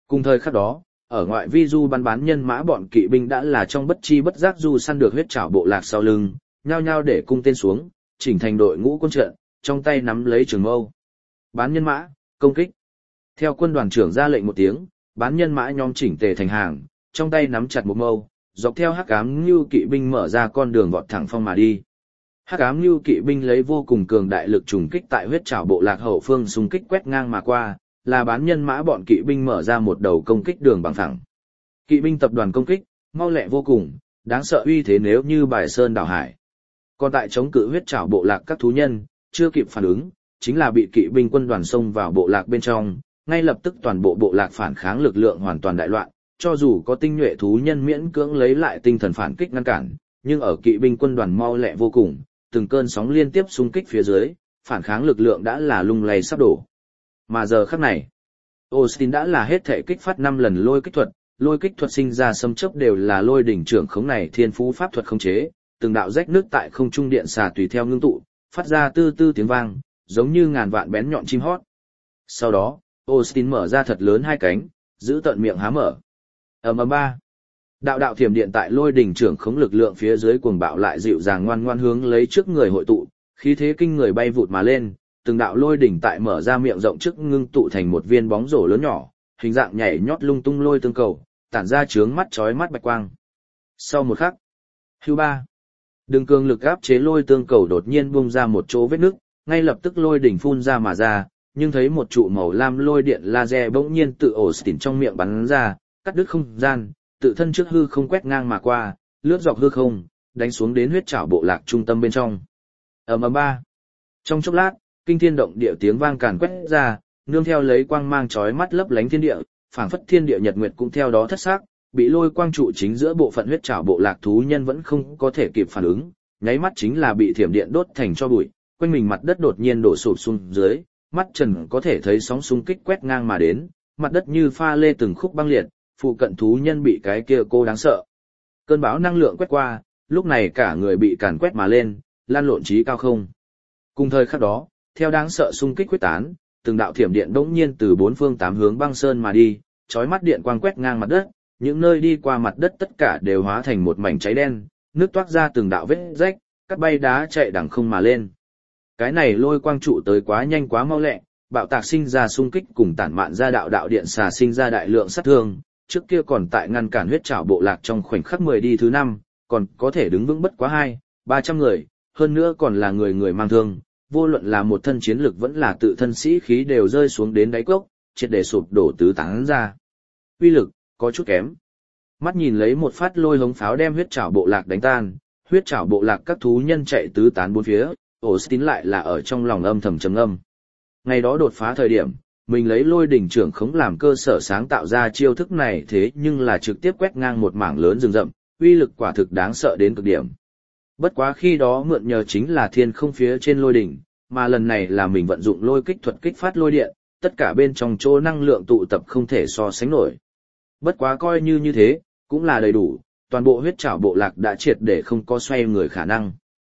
Speaker 1: Cùng thời khắc đó, ở ngoại vi du bắn bán nhân mã bọn kỵ binh đã là trong bất chi bất giác du săn được huyết trảo bộ lạc sau lưng, nhao nhao để cung tên xuống, chỉnh thành đội ngũ quân trận, trong tay nắm lấy trường mâu. Bán nhân mã, công kích. Theo quân đoàn trưởng ra lệnh một tiếng, bán nhân mã nhóm chỉnh tề thành hàng, trong tay nắm chặt một mâu, dọc theo hắc ám như kỵ binh mở ra con đường vọt thẳng phong mà đi. Hắc ám như kỵ binh lấy vô cùng cường đại lực trùng kích tại huyết trảo bộ lạc hậu phương xung kích quét ngang mà qua, là bán nhân mã bọn kỵ binh mở ra một đầu công kích đường bằng phẳng. Kỵ binh tập đoàn công kích, mau lẹ vô cùng, đáng sợ uy thế nếu như bài sơn đảo hải. Còn tại chống cự huyết trảo bộ lạc các thú nhân, chưa kịp phản ứng, chính là bị kỵ binh quân đoàn xông vào bộ lạc bên trong, ngay lập tức toàn bộ bộ lạc phản kháng lực lượng hoàn toàn đại loạn, cho dù có tinh nhuệ thú nhân miễn cưỡng lấy lại tinh thần phản kích ngăn cản, nhưng ở kỵ binh quân đoàn mau lẹ vô cùng, từng cơn sóng liên tiếp xung kích phía dưới, phản kháng lực lượng đã là lung lay sắp đổ. Mà giờ khắc này, Austin đã là hết thể kích phát năm lần lôi kích thuật, lôi kích thuật sinh ra xâm chớp đều là lôi đỉnh trưởng khống này thiên phú pháp thuật khống chế, từng đạo rách nước tại không trung điện xà tùy theo ngưng tụ, phát ra tư tư tiếng vang, giống như ngàn vạn bén nhọn chim hót. Sau đó, Austin mở ra thật lớn hai cánh, giữ tận miệng há mở. Ầm ầm ba. Đạo đạo thiểm điện tại lôi đỉnh trưởng khống lực lượng phía dưới cuồng bạo lại dịu dàng ngoan ngoan hướng lấy trước người hội tụ, khí thế kinh người bay vụt mà lên, từng đạo lôi đỉnh tại mở ra miệng rộng trước ngưng tụ thành một viên bóng rổ lớn nhỏ, hình dạng nhảy nhót lung tung lôi tương cầu, tản ra chướng mắt chói mắt bạch quang. Sau một khắc, hưu ba. Đường cường lực áp chế lôi tương cầu đột nhiên bung ra một chỗ vết nứt, ngay lập tức lôi đỉnh phun ra mà ra, nhưng thấy một trụ màu lam lôi điện laser bỗng nhiên tự Austin trong miệng bắn ra, cắt đứt không gian, tự thân trước hư không quét ngang mà qua, lướt dọc hư không, đánh xuống đến huyết trảo bộ lạc trung tâm bên trong. Ầm ầm ba. Trong chốc lát, kinh thiên động địa tiếng vang càn quét ra, nương theo lấy quang mang chói mắt lấp lánh thiên địa, phảng phất thiên địa nhật nguyệt cũng theo đó thất sắc, bị lôi quang trụ chính giữa bộ phận huyết trảo bộ lạc thú nhân vẫn không có thể kịp phản ứng, nháy mắt chính là bị thiểm điện đốt thành cho bụi, quanh mình mặt đất đột nhiên đổ sụp xuống dưới, mắt trần có thể thấy sóng xung kích quét ngang mà đến, mặt đất như pha lê từng khúc băng liệt, phụ cận thú nhân bị cái kia cô đáng sợ. Cơn bão năng lượng quét qua, lúc này cả người bị càn quét mà lên, lan lộn trí cao không. Cùng thời khắc đó, theo đáng sợ xung kích quyết tán, từng đạo thiểm điện bỗng nhiên từ bốn phương tám hướng băng sơn mà đi, chói mắt điện quang quét ngang mặt đất, những nơi đi qua mặt đất tất cả đều hóa thành một mảnh cháy đen, nước toát ra từng đạo vết rách, cắt bay đá chạy đằng không mà lên. Cái này lôi quang trụ tới quá nhanh quá mau lẹ, bạo tạc sinh ra xung kích cùng tản mạn ra đạo đạo điện xà sinh ra đại lượng sát thương, trước kia còn tại ngăn cản huyết trảo bộ lạc trong khoảnh khắc mười đi thứ năm, còn có thể đứng vững bất quá hai, ba trăm người, hơn nữa còn là người người mang thương, vô luận là một thân chiến lực vẫn là tự thân sĩ khí đều rơi xuống đến đáy cốc, triệt để sụp đổ tứ tán ra. Uy lực, có chút kém. Mắt nhìn lấy một phát lôi hống pháo đem huyết trảo bộ lạc đánh tan, huyết trảo bộ lạc các thú nhân chạy tứ tán bốn phía, Austin lại là ở trong lòng âm thầm trầm ngâm. Ngày đó đột phá thời điểm, mình lấy lôi đỉnh trưởng khống làm cơ sở sáng tạo ra chiêu thức này thế nhưng là trực tiếp quét ngang một mảng lớn rừng rậm, uy lực quả thực đáng sợ đến cực điểm. Bất quá khi đó mượn nhờ chính là thiên không phía trên lôi đỉnh, mà lần này là mình vận dụng lôi kích thuật kích phát lôi điện, tất cả bên trong chỗ năng lượng tụ tập không thể so sánh nổi. Bất quá coi như như thế, cũng là đầy đủ, toàn bộ huyết trảo bộ lạc đã triệt để không có xoay người khả năng.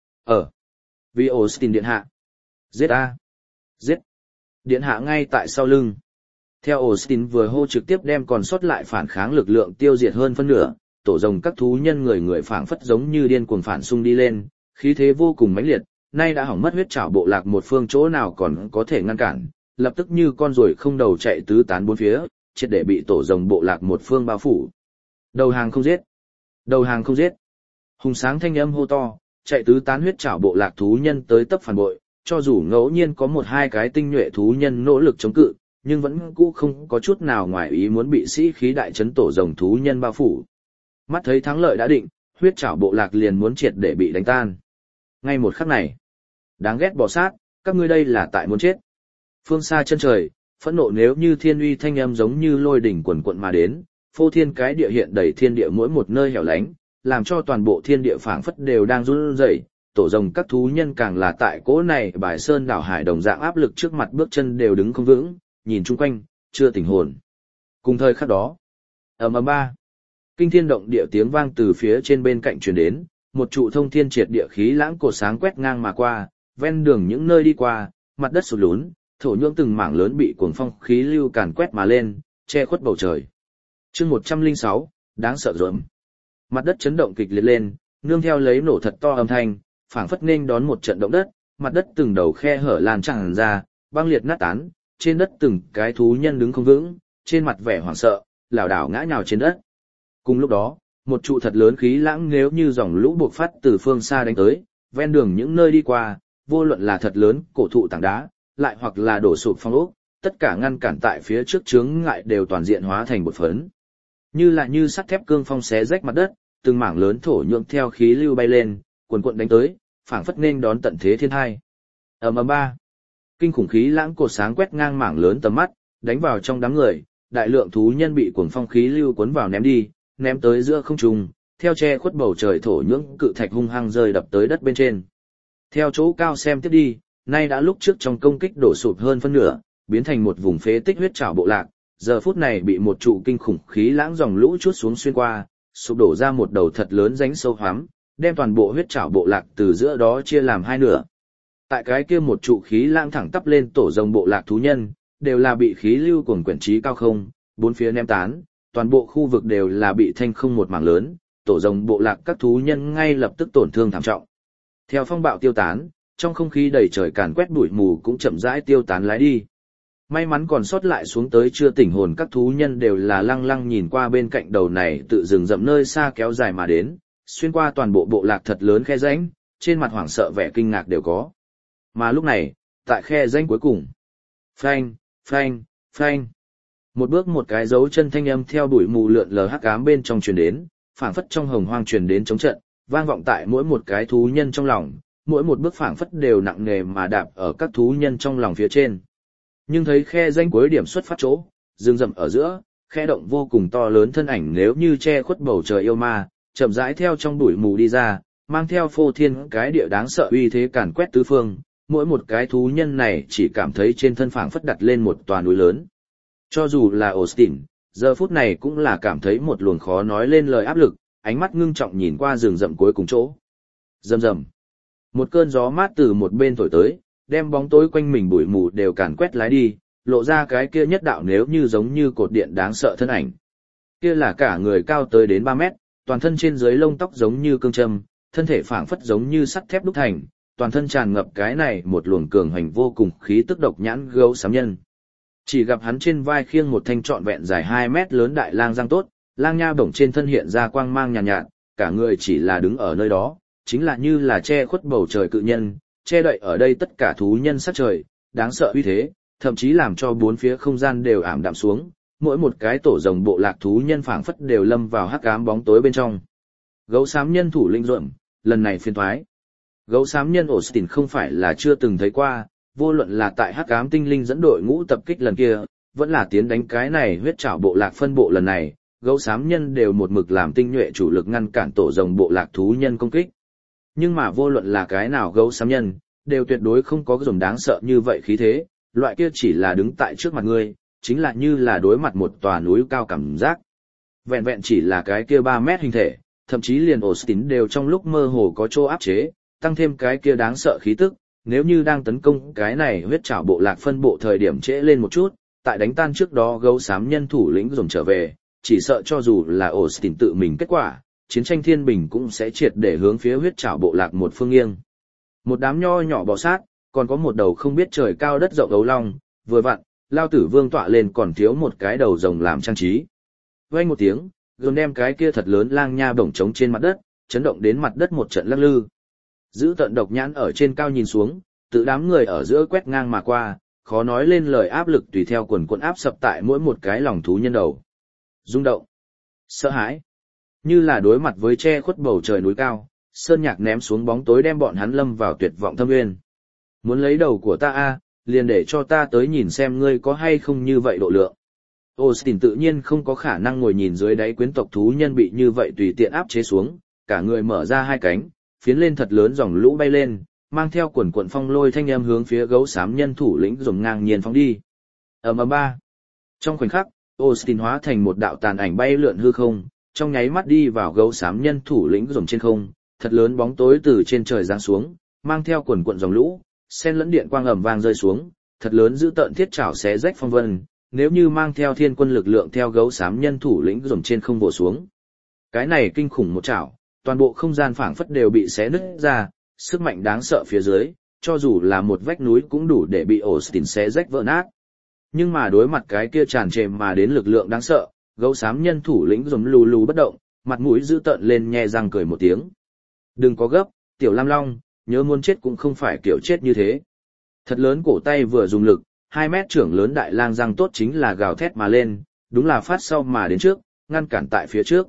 Speaker 1: Ở vì Austin điện hạ. Giết a. Giết. Điện hạ ngay tại sau lưng. Theo Austin vừa hô trực tiếp đem còn sót lại phản kháng lực lượng tiêu diệt hơn phân nửa, tổ rồng các thú nhân người người phảng phất giống như điên cuồng phản xung đi lên, khí thế vô cùng mãnh liệt, nay đã hỏng mất huyết trảo bộ lạc một phương chỗ nào còn có thể ngăn cản, lập tức như con ruồi không đầu chạy tứ tán bốn phía, triệt để bị tổ rồng bộ lạc một phương bao phủ. Đầu hàng không giết. Đầu hàng không giết. Hùng sáng thanh âm hô to, chạy tứ tán huyết trảo bộ lạc thú nhân tới tấp phản bội, cho dù ngẫu nhiên có một hai cái tinh nhuệ thú nhân nỗ lực chống cự, nhưng vẫn cũ không có chút nào ngoài ý muốn bị sĩ khí đại trấn tổ rồng thú nhân bao phủ. Mắt thấy thắng lợi đã định, huyết trảo bộ lạc liền muốn triệt để bị đánh tan. Ngay một khắc này, đáng ghét bỏ sát, các ngươi đây là tại muốn chết. Phương xa chân trời, phẫn nộ nếu như thiên uy thanh âm giống như lôi đỉnh quần quận mà đến, phô thiên cái địa hiện đầy thiên địa mỗi một nơi hẻo lánh, làm cho toàn bộ thiên địa phảng phất đều đang run rẩy. Tổ rồng các thú nhân càng là tại cỗ này bài sơn đảo hải đồng dạng áp lực trước mặt bước chân đều đứng không vững, nhìn chung quanh, chưa tỉnh hồn. Cùng thời khắc đó, ầm ầm ba, kinh thiên động địa tiếng vang từ phía trên bên cạnh truyền đến, một trụ thông thiên triệt địa khí lãng cột sáng quét ngang mà qua, ven đường những nơi đi qua, mặt đất sụt lún, thổ nhưỡng từng mảng lớn bị cuồng phong khí lưu càn quét mà lên, che khuất bầu trời. Chương một trăm lẻ sáu, đáng sợ rộm. Mặt đất chấn động kịch liệt lên, nương theo lấy nổ thật to âm thanh, phảng phất nên đón một trận động đất, mặt đất từng đầu khe hở lan tràn ra, băng liệt nát tán, trên đất từng cái thú nhân đứng không vững, trên mặt vẻ hoảng sợ, lảo đảo ngã nhào trên đất. Cùng lúc đó, một trụ thật lớn khí lãng nếu như dòng lũ buộc phát từ phương xa đánh tới, ven đường những nơi đi qua, vô luận là thật lớn cổ thụ tảng đá, lại hoặc là đổ sụp phong ốc, tất cả ngăn cản tại phía trước chướng ngại đều toàn diện hóa thành bột phấn. Như là như sắt thép cương phong xé rách mặt đất, từng mảng lớn thổ nhượng theo khí lưu bay lên, cuồn cuộn đánh tới, phảng phất nên đón tận thế thiên hai. Ầm ầm ba. Kinh khủng khí lãng cột sáng quét ngang mảng lớn tầm mắt, đánh vào trong đám người, đại lượng thú nhân bị cuồng phong khí lưu cuốn vào ném đi, ném tới giữa không trung, theo che khuất bầu trời thổ nhưỡng cự thạch hung hăng rơi đập tới đất bên trên. Theo chỗ cao xem tiếp đi, nay đã lúc trước trong công kích đổ sụp hơn phân nửa, biến thành một vùng phế tích huyết trảo bộ lạc, giờ phút này bị một trụ kinh khủng khí lãng dòng lũ chuốt xuống xuyên qua, sụp đổ ra một đầu thật lớn rãnh sâu hoắm, đem toàn bộ huyết trảo bộ lạc từ giữa đó chia làm hai nửa. Tại cái kia một trụ khí lãng thẳng tắp lên tổ rồng bộ lạc thú nhân, đều là bị khí lưu cuồng quyển trí cao không, bốn phía ném tán, toàn bộ khu vực đều là bị thanh không một mảng lớn, tổ rồng bộ lạc các thú nhân ngay lập tức tổn thương thảm trọng. Theo phong bạo tiêu tán, trong không khí đầy trời càn quét bụi mù cũng chậm rãi tiêu tán lái đi. May mắn còn sót lại xuống tới chưa tỉnh hồn các thú nhân đều là lăng lăng nhìn qua bên cạnh đầu này tự rừng rậm nơi xa kéo dài mà đến, xuyên qua toàn bộ bộ lạc thật lớn khe rãnh, trên mặt hoảng sợ vẻ kinh ngạc đều có. Mà lúc này, tại khe rãnh cuối cùng, phanh, phanh, phanh. Một bước một cái dấu chân thanh âm theo bụi mù lượn lờ hắc ám bên trong truyền đến, phảng phất trong hồng hoang truyền đến chống trận, vang vọng tại mỗi một cái thú nhân trong lòng, mỗi một bước phảng phất đều nặng nề mà đạp ở các thú nhân trong lòng phía trên. Nhưng thấy khe rãnh cuối điểm xuất phát chỗ, rừng rậm ở giữa, khe động vô cùng to lớn thân ảnh nếu như che khuất bầu trời yêu ma, chậm rãi theo trong bụi mù đi ra, mang theo phô thiên cái địa đáng sợ uy thế càn quét tứ phương, mỗi một cái thú nhân này chỉ cảm thấy trên thân phảng phất đặt lên một tòa núi lớn. Cho dù là Austin, giờ phút này cũng là cảm thấy một luồng khó nói lên lời áp lực, ánh mắt ngưng trọng nhìn qua rừng rậm cuối cùng chỗ. Rầm rầm. Một cơn gió mát từ một bên thổi tới, đem bóng tối quanh mình bụi mù đều càn quét lái đi, lộ ra cái kia nhất đạo nếu như giống như cột điện đáng sợ thân ảnh. Kia là cả người cao tới đến ba mét, toàn thân trên dưới lông tóc giống như cương châm, thân thể phảng phất giống như sắt thép đúc thành, toàn thân tràn ngập cái này một luồng cường hành vô cùng khí tức độc nhãn gấu xám nhân. Chỉ gặp hắn trên vai khiêng một thanh trọn vẹn dài hai mét lớn đại lang răng tốt, lang nha bổng trên thân hiện ra quang mang nhàn nhạt, nhạt, cả người chỉ là đứng ở nơi đó, chính là như là che khuất bầu trời cự nhân, che đậy ở đây tất cả thú nhân sát trời, đáng sợ uy thế, thậm chí làm cho bốn phía không gian đều ảm đạm xuống, mỗi một cái tổ rồng bộ lạc thú nhân phảng phất đều lâm vào hắc ám bóng tối bên trong. Gấu xám nhân thủ lĩnh ruộng, lần này phiền toái. Gấu xám nhân Austin không phải là chưa từng thấy qua, vô luận là tại hắc ám tinh linh dẫn đội ngũ tập kích lần kia, vẫn là tiến đánh cái này huyết trảo bộ lạc phân bộ lần này, gấu xám nhân đều một mực làm tinh nhuệ chủ lực ngăn cản tổ rồng bộ lạc thú nhân công kích. Nhưng mà vô luận là cái nào gấu xám nhân, đều tuyệt đối không có rồng đáng sợ như vậy khí thế, loại kia chỉ là đứng tại trước mặt ngươi, chính là như là đối mặt một tòa núi cao cảm giác. Vẹn vẹn chỉ là cái kia ba mét hình thể, thậm chí liền Austin đều trong lúc mơ hồ có chỗ áp chế, tăng thêm cái kia đáng sợ khí tức, nếu như đang tấn công cái này huyết trảo bộ lạc phân bộ thời điểm trễ lên một chút, tại đánh tan trước đó gấu xám nhân thủ lĩnh rồng trở về, chỉ sợ cho dù là Austin tự mình kết quả, chiến tranh thiên bình cũng sẽ triệt để hướng phía huyết trảo bộ lạc một phương nghiêng. Một đám nho nhỏ bò sát, còn có một đầu không biết trời cao đất rộng ấu long, vừa vặn, lao tử vương tọa lên còn thiếu một cái đầu rồng làm trang trí. Vang một tiếng, gồm đem cái kia thật lớn lang nha bổng trống trên mặt đất, chấn động đến mặt đất một trận lắc lư. Giữ tận độc nhãn ở trên cao nhìn xuống, tự đám người ở giữa quét ngang mà qua, khó nói lên lời áp lực tùy theo quần quần áp sập tại mỗi một cái lòng thú nhân đầu. Rung động, sợ hãi, như là đối mặt với che khuất bầu trời núi cao, sơn nhạc ném xuống bóng tối đem bọn hắn lâm vào tuyệt vọng thâm nguyên. Muốn lấy đầu của ta a, liền để cho ta tới nhìn xem ngươi có hay không như vậy độ lượng. Austin tự nhiên không có khả năng ngồi nhìn dưới đáy quyến tộc thú nhân bị như vậy tùy tiện áp chế xuống, cả người mở ra hai cánh, phiến lên thật lớn dòng lũ bay lên, mang theo quần quần phong lôi thanh âm hướng phía gấu xám nhân thủ lĩnh rồng ngang nhiên phóng đi. Ầm ầm ba. Trong khoảnh khắc, Austin hóa thành một đạo tàn ảnh bay lượn hư không, trong nháy mắt đi vào gấu xám nhân thủ lĩnh rồng trên không, thật lớn bóng tối từ trên trời giáng xuống, mang theo quần quần dòng lũ, sen lẫn điện quang ầm vang rơi xuống, thật lớn giữ tợn thiết chảo xé rách phong vân, nếu như mang theo thiên quân lực lượng theo gấu xám nhân thủ lĩnh dồn trên không bổ xuống. Cái này kinh khủng một chảo, toàn bộ không gian phảng phất đều bị xé nứt ra, sức mạnh đáng sợ phía dưới, cho dù là một vách núi cũng đủ để bị Austin xé rách vỡ nát. Nhưng mà đối mặt cái kia tràn trề mà đến lực lượng đáng sợ, gấu xám nhân thủ lĩnh dồn lù lù bất động, mặt mũi giữ tợn lên nhe răng cười một tiếng. Đừng có gấp, tiểu Lam Long, nhớ muốn chết cũng không phải kiểu chết như thế. Thật lớn cổ tay vừa dùng lực, hai mét trưởng lớn đại lang răng tốt chính là gào thét mà lên, đúng là phát sau mà đến trước, ngăn cản tại phía trước.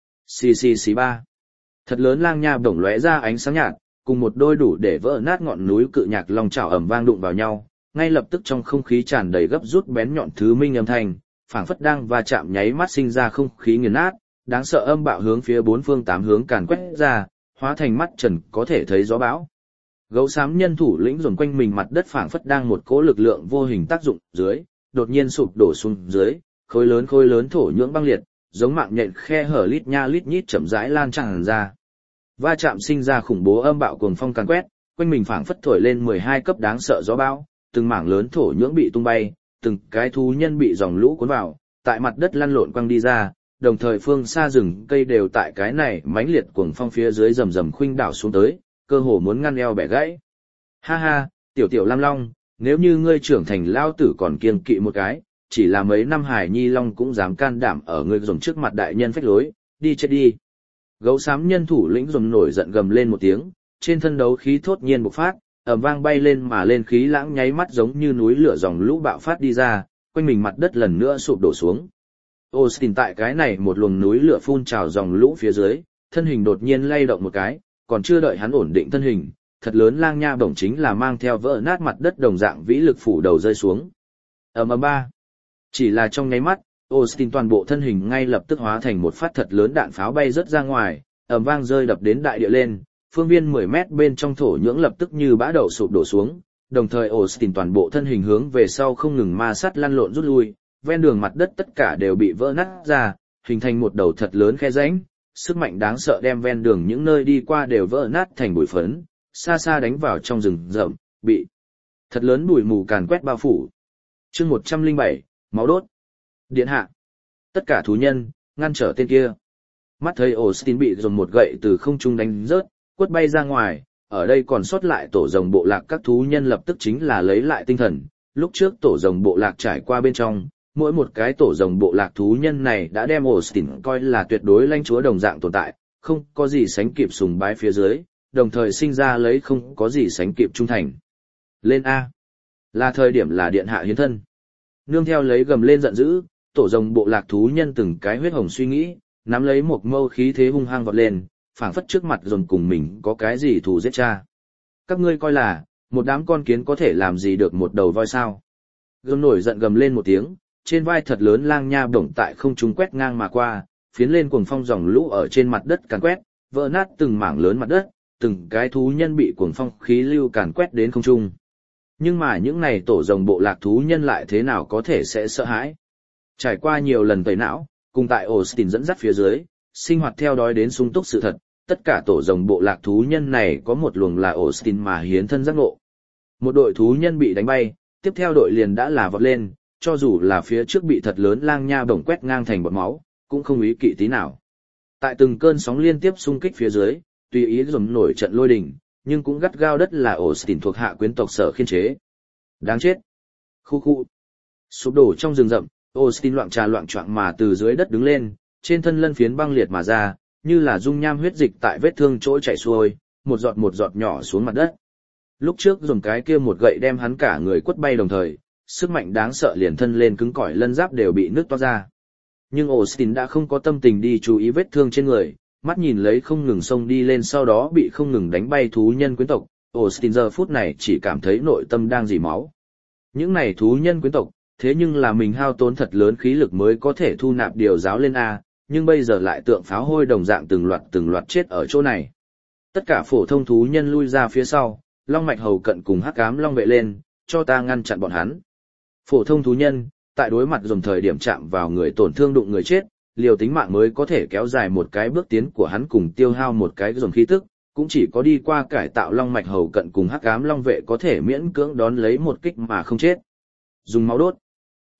Speaker 1: Xì xì xì ba. Thật lớn lang nha bổng lóe ra ánh sáng nhạt, cùng một đôi đủ để vỡ nát ngọn núi cự nhạc long chảo ầm vang đụng vào nhau, ngay lập tức trong không khí tràn đầy gấp rút bén nhọn thứ minh âm thanh, phảng phất đang va chạm nháy mắt sinh ra không khí nghiền nát, đáng sợ âm bạo hướng phía bốn phương tám hướng càn quét ra, hóa thành mắt trần có thể thấy gió bão. Gấu xám nhân thủ lĩnh dồn quanh mình mặt đất phảng phất đang một cỗ lực lượng vô hình tác dụng dưới, đột nhiên sụp đổ xuống dưới, khối lớn khối lớn thổ nhưỡng băng liệt, giống mạng nhện khe hở lít nha lít nhít chậm rãi lan tràn ra. Va chạm sinh ra khủng bố âm bạo cuồng phong càn quét, quanh mình phảng phất thổi lên mười hai cấp đáng sợ gió bão, từng mảng lớn thổ nhưỡng bị tung bay, từng cái thú nhân bị dòng lũ cuốn vào, tại mặt đất lăn lộn quăng đi ra, đồng thời phương xa rừng cây đều tại cái này mãnh liệt cuồng phong phía dưới rầm rầm khuynh đảo xuống tới, cơ hồ muốn ngăn eo bẻ gãy. Ha ha, tiểu tiểu Lam Long, nếu như ngươi trưởng thành lao tử còn kiêng kỵ một cái, chỉ là mấy năm hải nhi long cũng dám can đảm ở ngươi dùng trước mặt đại nhân phách lối, đi chết đi. Gấu xám nhân thủ lĩnh dồn nổi giận gầm lên một tiếng, trên thân đấu khí thốt nhiên bộc phát, ầm vang bay lên mà lên khí lãng nháy mắt giống như núi lửa dòng lũ bạo phát đi ra, quanh mình mặt đất lần nữa sụp đổ xuống. Austin tại cái này một luồng núi lửa phun trào dòng lũ phía dưới, thân hình đột nhiên lay động một cái, còn chưa đợi hắn ổn định thân hình, thật lớn lang nha bổng chính là mang theo vỡ nát mặt đất đồng dạng vĩ lực phủ đầu rơi xuống. Ầm ầm ba. Chỉ là trong nháy mắt, Austin toàn bộ thân hình ngay lập tức hóa thành một phát thật lớn đạn pháo bay rớt ra ngoài, ầm vang rơi đập đến đại địa lên, phương viên mười mét bên trong thổ nhưỡng lập tức như bã đậu sụp đổ xuống, đồng thời Austin toàn bộ thân hình hướng về sau không ngừng ma sát lăn lộn rút lui, ven đường mặt đất tất cả đều bị vỡ nát ra, hình thành một đầu thật lớn khe rãnh, sức mạnh đáng sợ đem ven đường những nơi đi qua đều vỡ nát thành bụi phấn, xa xa đánh vào trong rừng rậm, bị thật lớn bụi mù càn quét bao phủ. Chương một trăm lẻ bảy, máu đốt. Điện hạ. Tất cả thú nhân, ngăn trở tên kia. Mắt thấy Austin bị dồn một gậy từ không trung đánh rớt, quất bay ra ngoài, ở đây còn sót lại tổ rồng bộ lạc các thú nhân lập tức chính là lấy lại tinh thần. Lúc trước tổ rồng bộ lạc trải qua bên trong, mỗi một cái tổ rồng bộ lạc thú nhân này đã đem Austin coi là tuyệt đối lãnh chúa đồng dạng tồn tại, không có gì sánh kịp sùng bái phía dưới, đồng thời sinh ra lấy không có gì sánh kịp trung thành. Lên A. Là thời điểm là điện hạ hiến thân. Nương theo lấy gầm lên giận dữ, tổ rồng bộ lạc thú nhân từng cái huyết hồng suy nghĩ, nắm lấy một mâu khí thế hung hăng vọt lên, phảng phất trước mặt dồn cùng mình có cái gì thù giết cha. Các ngươi coi là, một đám con kiến có thể làm gì được một đầu voi sao. Dồn nổi giận gầm lên một tiếng, trên vai thật lớn lang nha bổng tại không trung quét ngang mà qua, phiến lên cuồng phong dòng lũ ở trên mặt đất càn quét, vỡ nát từng mảng lớn mặt đất, từng cái thú nhân bị cuồng phong khí lưu càn quét đến không trung. Nhưng mà những này tổ rồng bộ lạc thú nhân lại thế nào có thể sẽ sợ hãi. Trải qua nhiều lần tẩy não, cùng tại Austin dẫn dắt phía dưới, sinh hoạt theo đói đến sung túc sự thật, tất cả tổ rồng bộ lạc thú nhân này có một luồng là Austin mà hiến thân giác ngộ. Một đội thú nhân bị đánh bay, tiếp theo đội liền đã là vọt lên, cho dù là phía trước bị thật lớn lang nha bổng quét ngang thành bọt máu, cũng không ý kỵ tí nào. Tại từng cơn sóng liên tiếp xung kích phía dưới, tùy ý dồn nổi trận lôi đình, nhưng cũng gắt gao đất là Austin thuộc hạ quyến tộc sở khiên chế. Đáng chết. Khu khu. Sụp đổ trong rừng rậm, Austin loạn trà loạn choạng mà từ dưới đất đứng lên, trên thân lân phiến băng liệt mà ra, như là dung nham huyết dịch tại vết thương chỗ chảy xuôi, một giọt một giọt nhỏ xuống mặt đất. Lúc trước dùng cái kia một gậy đem hắn cả người quất bay đồng thời, sức mạnh đáng sợ liền thân lên cứng cỏi lân giáp đều bị nứt toát ra. Nhưng Austin đã không có tâm tình đi chú ý vết thương trên người, mắt nhìn lấy không ngừng xông đi lên sau đó bị không ngừng đánh bay thú nhân quyến tộc, Austin giờ phút này chỉ cảm thấy nội tâm đang dỉ máu. Những này thú nhân quyến tộc, thế nhưng là mình hao tốn thật lớn khí lực mới có thể thu nạp điều giáo lên A, nhưng bây giờ lại tượng pháo hôi đồng dạng từng loạt từng loạt chết ở chỗ này. Tất cả phổ thông thú nhân lui ra phía sau, long mạch hầu cận cùng hắc ám long vệ lên, cho ta ngăn chặn bọn hắn. Phổ thông thú nhân, tại đối mặt dùng thời điểm chạm vào người tổn thương đụng người chết, liều tính mạng mới có thể kéo dài một cái bước tiến của hắn cùng tiêu hao một cái dòng khí tức, cũng chỉ có đi qua cải tạo long mạch hầu cận cùng hắc ám long vệ có thể miễn cưỡng đón lấy một kích mà không chết. Dùng máu đốt.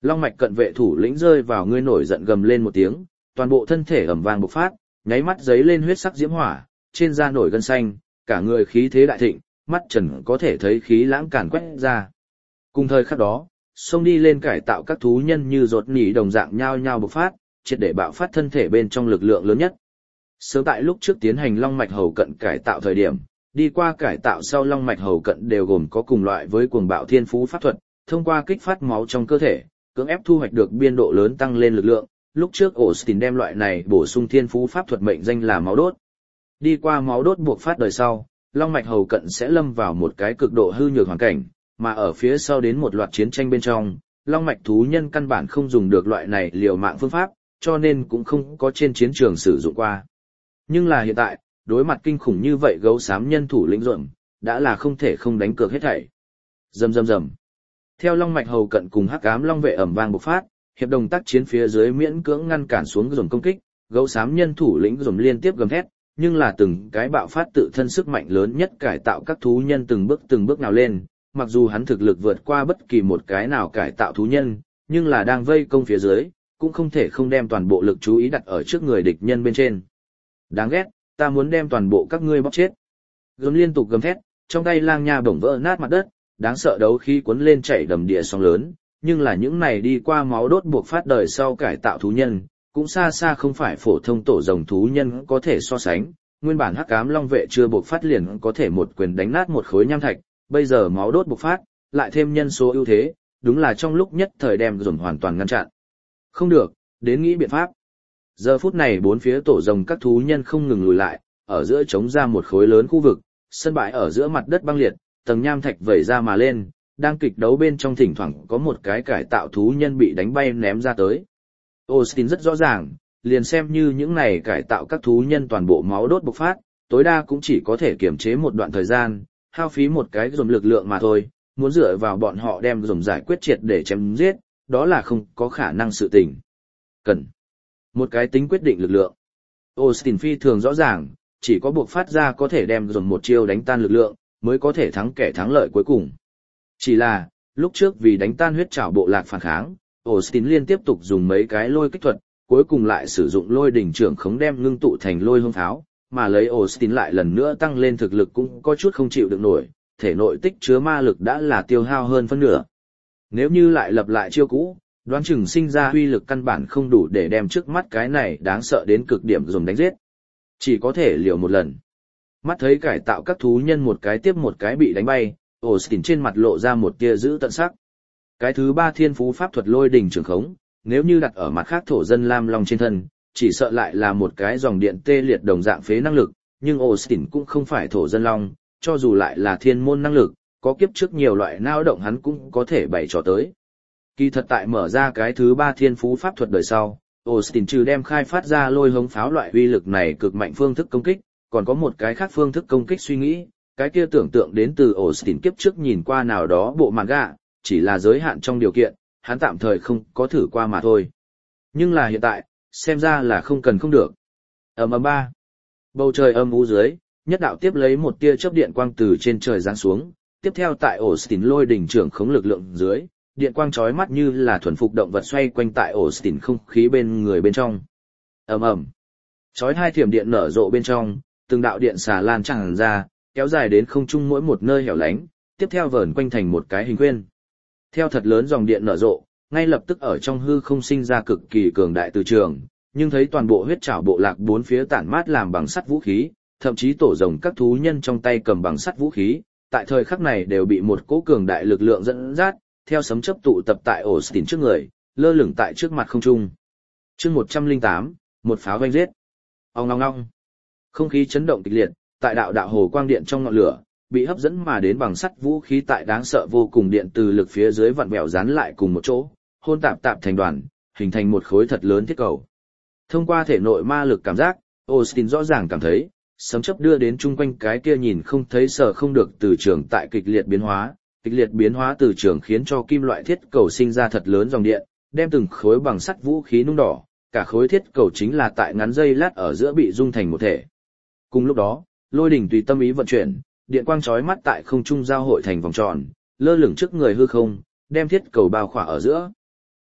Speaker 1: Long mạch cận vệ thủ lĩnh rơi vào ngươi nổi giận gầm lên một tiếng, toàn bộ thân thể ầm vang bộc phát, nháy mắt giấy lên huyết sắc diễm hỏa, trên da nổi gân xanh, cả người khí thế đại thịnh, mắt trần có thể thấy khí lãng càn quét ra. Cùng thời khắc đó, xông đi lên cải tạo các thú nhân như rột nỉ đồng dạng nhao nhao bộc phát, triệt để bạo phát thân thể bên trong lực lượng lớn nhất. Sớm tại lúc trước tiến hành long mạch hầu cận cải tạo thời điểm, đi qua cải tạo sau long mạch hầu cận đều gồm có cùng loại với cuồng bạo thiên phú pháp thuật, thông qua kích phát máu trong cơ thể, cưỡng ép thu hoạch được biên độ lớn tăng lên lực lượng. Lúc trước Austin đem loại này bổ sung thiên phú pháp thuật mệnh danh là máu đốt. Đi qua máu đốt buộc phát đời sau, long mạch hầu cận sẽ lâm vào một cái cực độ hư nhược hoàn cảnh, mà ở phía sau đến một loạt chiến tranh bên trong, long mạch thú nhân căn bản không dùng được loại này liều mạng phương pháp, cho nên cũng không có trên chiến trường sử dụng qua. Nhưng là hiện tại, đối mặt kinh khủng như vậy gấu xám nhân thủ lĩnh ruộng, đã là không thể không đánh cược hết thảy. Rầm rầm rầm. Theo long mạch hầu cận cùng hắc ám long vệ ầm vang bộc phát, hiệp đồng tác chiến phía dưới miễn cưỡng ngăn cản xuống ruộng công kích, gấu xám nhân thủ lĩnh ruộng liên tiếp gầm thét, nhưng là từng cái bạo phát tự thân sức mạnh lớn nhất cải tạo các thú nhân từng bước từng bước nào lên, mặc dù hắn thực lực vượt qua bất kỳ một cái nào cải tạo thú nhân, nhưng là đang vây công phía dưới, cũng không thể không đem toàn bộ lực chú ý đặt ở trước người địch nhân bên trên. Đáng ghét, ta muốn đem toàn bộ các ngươi bóc chết. Gầm liên tục gầm thét, trong tay lang nha bổng vỡ nát mặt đất, đáng sợ đấu khí cuốn lên chảy đầm địa sóng lớn, nhưng là những này đi qua máu đốt buộc phát đời sau cải tạo thú nhân, cũng xa xa không phải phổ thông tổ rồng thú nhân có thể so sánh. Nguyên bản hắc ám long vệ chưa buộc phát liền có thể một quyền đánh nát một khối nham thạch, bây giờ máu đốt bộc phát, lại thêm nhân số ưu thế, đúng là trong lúc nhất thời đem dồn hoàn toàn ngăn chặn. Không được, đến nghĩ biện pháp. Giờ phút này bốn phía tổ rồng các thú nhân không ngừng lùi lại, ở giữa trống ra một khối lớn khu vực, sân bãi ở giữa mặt đất băng liệt, tầng nham thạch vẩy ra mà lên, đang kịch đấu bên trong thỉnh thoảng có một cái cải tạo thú nhân bị đánh bay ném ra tới. Austin rất rõ ràng, liền xem như những này cải tạo các thú nhân toàn bộ máu đốt bộc phát, tối đa cũng chỉ có thể kiểm chế một đoạn thời gian, hao phí một cái dồn lực lượng mà thôi, muốn dựa vào bọn họ đem dồn giải quyết triệt để chém giết, đó là không có khả năng sự tình. Cần một cái tính quyết định lực lượng. Austin phi thường rõ ràng, chỉ có buộc phát ra có thể đem dồn một chiêu đánh tan lực lượng, mới có thể thắng kẻ thắng lợi cuối cùng. Chỉ là, lúc trước vì đánh tan huyết trảo bộ lạc phản kháng, Austin liên tiếp tục dùng mấy cái lôi kích thuật, cuối cùng lại sử dụng lôi đỉnh trưởng khống đem ngưng tụ thành lôi hung pháo, mà lấy Austin lại lần nữa tăng lên thực lực cũng có chút không chịu được nổi, thể nội tích chứa ma lực đã là tiêu hao hơn phân nửa. Nếu như lại lập lại chiêu cũ, đoán chừng sinh ra uy lực căn bản không đủ để đem trước mắt cái này đáng sợ đến cực điểm dùng đánh giết. Chỉ có thể liều một lần. Mắt thấy cải tạo các thú nhân một cái tiếp một cái bị đánh bay, Austin trên mặt lộ ra một tia dữ tận sắc. Cái thứ ba thiên phú pháp thuật lôi đỉnh trường khống, nếu như đặt ở mặt khác thổ dân lam long trên thân, chỉ sợ lại là một cái dòng điện tê liệt đồng dạng phế năng lực, nhưng Austin cũng không phải thổ dân long, cho dù lại là thiên môn năng lực, có kiếp trước nhiều loại nao động hắn cũng có thể bày trò tới. Kỳ thật tại mở ra cái thứ ba thiên phú pháp thuật đời sau, Austin trừ đem khai phát ra lôi hống pháo loại uy lực này cực mạnh phương thức công kích, còn có một cái khác phương thức công kích suy nghĩ, cái kia tưởng tượng đến từ Austin kiếp trước nhìn qua nào đó bộ manga, chỉ là giới hạn trong điều kiện, hắn tạm thời không có thử qua mà thôi. Nhưng là hiện tại, xem ra là không cần không được. Ầm ầm ba. Bầu trời âm u dưới, nhất đạo tiếp lấy một tia chớp điện quang từ trên trời giáng xuống, tiếp theo tại Austin lôi đỉnh trưởng khống lực lượng dưới, điện quang chói mắt như là thuần phục động vật xoay quanh tại Austin không khí bên người bên trong. Ầm ầm. Chói hai thiểm điện nở rộ bên trong, từng đạo điện xà lan tràn ra, kéo dài đến không trung mỗi một nơi hẻo lánh, tiếp theo vờn quanh thành một cái hình khuyên. Theo thật lớn dòng điện nở rộ, ngay lập tức ở trong hư không sinh ra cực kỳ cường đại từ trường, nhưng thấy toàn bộ huyết trảo bộ lạc bốn phía tản mát làm bằng sắt vũ khí, thậm chí tổ rồng các thú nhân trong tay cầm bằng sắt vũ khí, tại thời khắc này đều bị một cỗ cường đại lực lượng dẫn dắt, theo sấm chớp tụ tập tại Austin trước người, lơ lửng tại trước mặt không trung. Chương một trăm lẻ tám, một pháo vanh giết. Ong ong ong. Không khí chấn động kịch liệt, tại đạo đạo hồ quang điện trong ngọn lửa, bị hấp dẫn mà đến bằng sắt vũ khí tại đáng sợ vô cùng điện từ lực phía dưới vặn vẹo dán lại cùng một chỗ, hôn tạp tạp thành đoàn, hình thành một khối thật lớn thiết cầu. Thông qua thể nội ma lực cảm giác, Austin rõ ràng cảm thấy, sấm chớp đưa đến chung quanh cái kia nhìn không thấy sợ không được từ trường tại kịch liệt biến hóa, kịch liệt biến hóa từ trường khiến cho kim loại thiết cầu sinh ra thật lớn dòng điện, đem từng khối bằng sắt vũ khí nung đỏ, cả khối thiết cầu chính là tại ngắn giây lát ở giữa bị dung thành một thể. Cùng lúc đó, lôi đỉnh tùy tâm ý vận chuyển, điện quang chói mắt tại không trung giao hội thành vòng tròn, lơ lửng trước người hư không, đem thiết cầu bao khỏa ở giữa.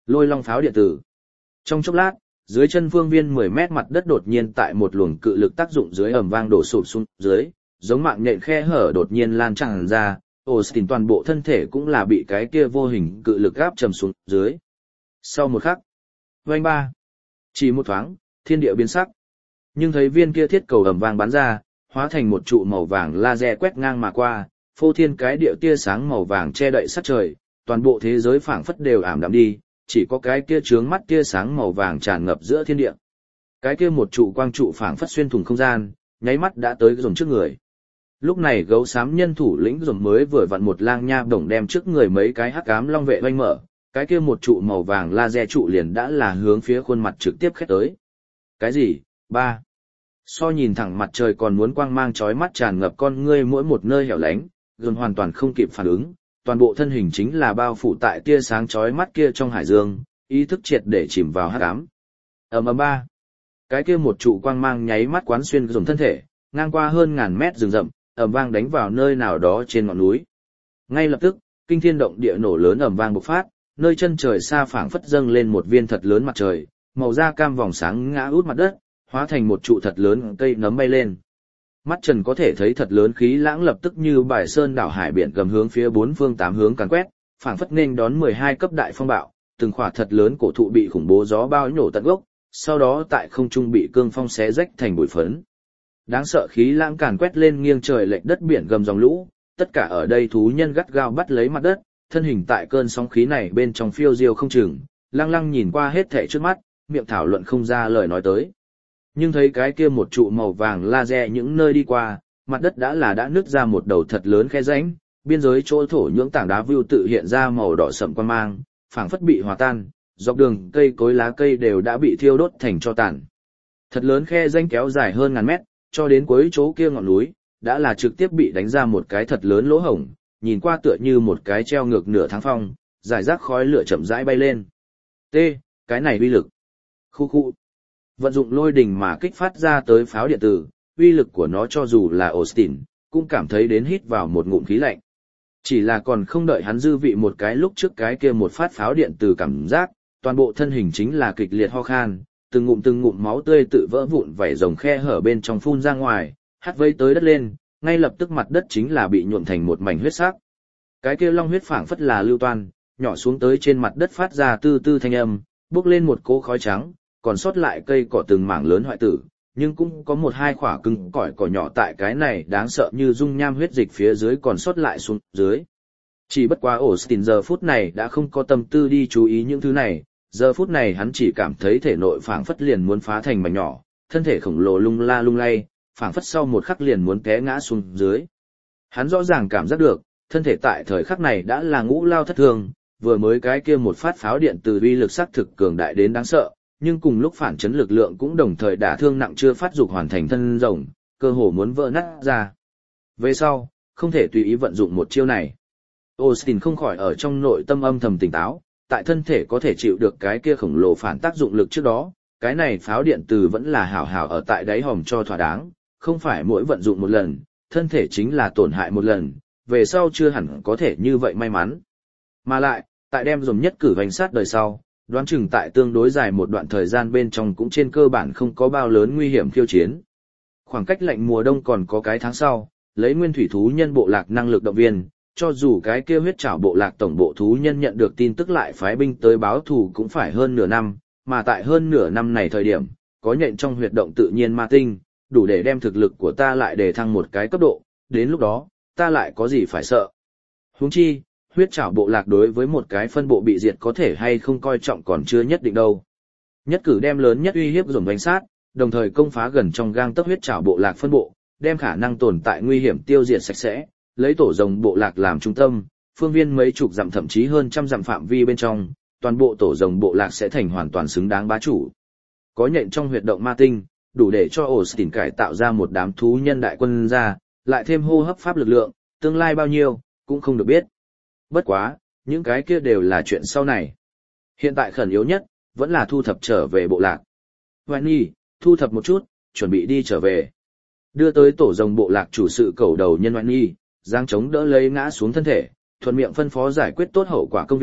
Speaker 1: Lôi long pháo điện tử. Trong chốc lát, dưới chân phương viên mười mét mặt đất đột nhiên tại một luồng cự lực tác dụng dưới ầm vang đổ sụp xuống dưới, giống mạng nhện khe hở đột nhiên lan tràn ra, Austin toàn bộ thân thể cũng là bị cái kia vô hình cự lực gáp trầm xuống dưới. Sau một khắc, vang ba, chỉ một thoáng, thiên địa biến sắc. Nhưng thấy viên kia thiết cầu ầm vang bắn ra, hóa thành một trụ màu vàng laser quét ngang mà qua, phô thiên cái địa tia sáng màu vàng che đậy sát trời, toàn bộ thế giới phảng phất đều ảm đạm đi, chỉ có cái kia chướng mắt tia sáng màu vàng tràn ngập giữa thiên địa. Cái kia một trụ quang trụ phảng phất xuyên thủng không gian, nháy mắt đã tới dồn trước người. Lúc này gấu xám nhân thủ lĩnh dồn mới vừa vặn một lang nha bổng đem trước người mấy cái hắc ám long vệ oanh mở, cái kia một trụ màu vàng laser trụ liền đã là hướng phía khuôn mặt trực tiếp khét tới. Cái gì? Ba. So nhìn thẳng mặt trời còn muốn quang mang chói mắt tràn ngập con ngươi mỗi một nơi hẻo lánh, dồn hoàn toàn không kịp phản ứng, toàn bộ thân hình chính là bao phủ tại tia sáng chói mắt kia trong hải dương, ý thức triệt để chìm vào hắc ám. Ầm ầm ba. Cái kia một trụ quang mang nháy mắt quán xuyên dồn thân thể, ngang qua hơn ngàn mét rừng rậm, ầm vang đánh vào nơi nào đó trên ngọn núi. Ngay lập tức, kinh thiên động địa nổ lớn ầm vang bộc phát, nơi chân trời xa phảng phất dâng lên một viên thật lớn mặt trời, màu da cam vòng sáng ngã út mặt đất, hóa thành một trụ thật lớn cây nấm bay lên. Mắt Trần có thể thấy thật lớn khí lãng lập tức như bài sơn đảo hải biển gầm hướng phía bốn phương tám hướng càn quét, phảng phất nên đón mười hai cấp đại phong bạo, từng khỏa thật lớn cổ thụ bị khủng bố gió bao nổ tận gốc, sau đó tại không trung bị cương phong xé rách thành bụi phấn. Đáng sợ khí lãng càn quét lên nghiêng trời lệch đất biển gầm dòng lũ, tất cả ở đây thú nhân gắt gao bắt lấy mặt đất, thân hình tại cơn sóng khí này bên trong phiêu diêu không chừng, lăng lăng nhìn qua hết thảy trước mắt, miệng thảo luận không ra lời nói tới. Nhưng thấy cái kia một trụ màu vàng laser những nơi đi qua, mặt đất đã là đã nứt ra một đầu thật lớn khe rãnh, biên giới chỗ thổ nhưỡng tảng đá vưu tự hiện ra màu đỏ sậm quang mang, phảng phất bị hòa tan, dọc đường cây cối lá cây đều đã bị thiêu đốt thành tro tàn. Thật lớn khe rãnh kéo dài hơn ngàn mét, cho đến cuối chỗ kia ngọn núi, đã là trực tiếp bị đánh ra một cái thật lớn lỗ hổng, nhìn qua tựa như một cái treo ngược nửa tháng phong, giải rác khói lửa chậm rãi bay lên. T, cái này uy lực. Khu khu. Vận dụng lôi đình mà kích phát ra tới pháo điện tử, uy lực của nó cho dù là Austin, cũng cảm thấy đến hít vào một ngụm khí lạnh. Chỉ là còn không đợi hắn dư vị một cái lúc trước cái kia một phát pháo điện tử cảm giác, toàn bộ thân hình chính là kịch liệt ho khan, từng ngụm từng ngụm máu tươi tự vỡ vụn vảy rồng khe hở bên trong phun ra ngoài, hắt vây tới đất lên, ngay lập tức mặt đất chính là bị nhuộm thành một mảnh huyết sắc. Cái kia long huyết phảng phất là lưu toan, nhỏ xuống tới trên mặt đất phát ra tư tư thanh âm, bốc lên một cỗ khói trắng, còn sót lại cây cỏ từng mảng lớn hoại tử, nhưng cũng có một hai khỏa cứng cỏi cỏ nhỏ tại cái này đáng sợ như dung nham huyết dịch phía dưới còn sót lại xuống dưới. Chỉ bất quá Austin giờ phút này đã không có tâm tư đi chú ý những thứ này, giờ phút này hắn chỉ cảm thấy thể nội phảng phất liền muốn phá thành mảnh nhỏ, thân thể khổng lồ lung la lung lay, phảng phất sau một khắc liền muốn té ngã xuống dưới. Hắn rõ ràng cảm giác được, thân thể tại thời khắc này đã là ngũ lao thất thường, vừa mới cái kia một phát pháo điện từ uy lực sắc thực cường đại đến đáng sợ, nhưng cùng lúc phản chấn lực lượng cũng đồng thời đả thương nặng chưa phát dục hoàn thành thân rồng, cơ hồ muốn vỡ nát ra. Về sau, không thể tùy ý vận dụng một chiêu này. Austin không khỏi ở trong nội tâm âm thầm tỉnh táo, tại thân thể có thể chịu được cái kia khổng lồ phản tác dụng lực trước đó, cái này pháo điện từ vẫn là hảo hảo ở tại đáy hòm cho thỏa đáng, không phải mỗi vận dụng một lần, thân thể chính là tổn hại một lần, về sau chưa hẳn có thể như vậy may mắn. Mà lại, tại đem dồn nhất cử hoành sát đời sau, đoán chừng tại tương đối dài một đoạn thời gian bên trong cũng trên cơ bản không có bao lớn nguy hiểm khiêu chiến. Khoảng cách lạnh mùa đông còn có cái tháng sau, lấy nguyên thủy thú nhân bộ lạc năng lực động viên, cho dù cái kia huyết trảo bộ lạc tổng bộ thú nhân nhận được tin tức lại phái binh tới báo thù cũng phải hơn nửa năm, mà tại hơn nửa năm này thời điểm, có nhện trong huyệt động tự nhiên ma tinh, đủ để đem thực lực của ta lại để thăng một cái cấp độ, đến lúc đó, ta lại có gì phải sợ. Huống chi, huyết trảo bộ lạc đối với một cái phân bộ bị diệt có thể hay không coi trọng còn chưa nhất định đâu. Nhất cử đem lớn nhất uy hiếp dồn đánh sát, đồng thời công phá gần trong gang tấc huyết trảo bộ lạc phân bộ, đem khả năng tồn tại nguy hiểm tiêu diệt sạch sẽ, lấy tổ rồng bộ lạc làm trung tâm, phương viên mấy chục dặm thậm chí hơn trăm dặm phạm vi bên trong, toàn bộ tổ rồng bộ lạc sẽ thành hoàn toàn xứng đáng bá chủ. Có nhện trong huyệt động ma tinh, đủ để cho Austin cải tạo ra một đám thú nhân đại quân ra, lại thêm hô hấp pháp lực lượng, tương lai bao nhiêu, cũng không được biết. Bất quá, những cái kia đều là chuyện sau này. Hiện tại khẩn yếu nhất, vẫn là thu thập trở về bộ lạc. Hoài Nhi, thu thập một chút, chuẩn bị đi trở về. Đưa tới tổ rồng bộ lạc chủ sự cầu đầu nhân Hoài Nhi, giang chống đỡ lấy ngã xuống thân thể, thuận miệng phân phó giải quyết tốt hậu quả công việc,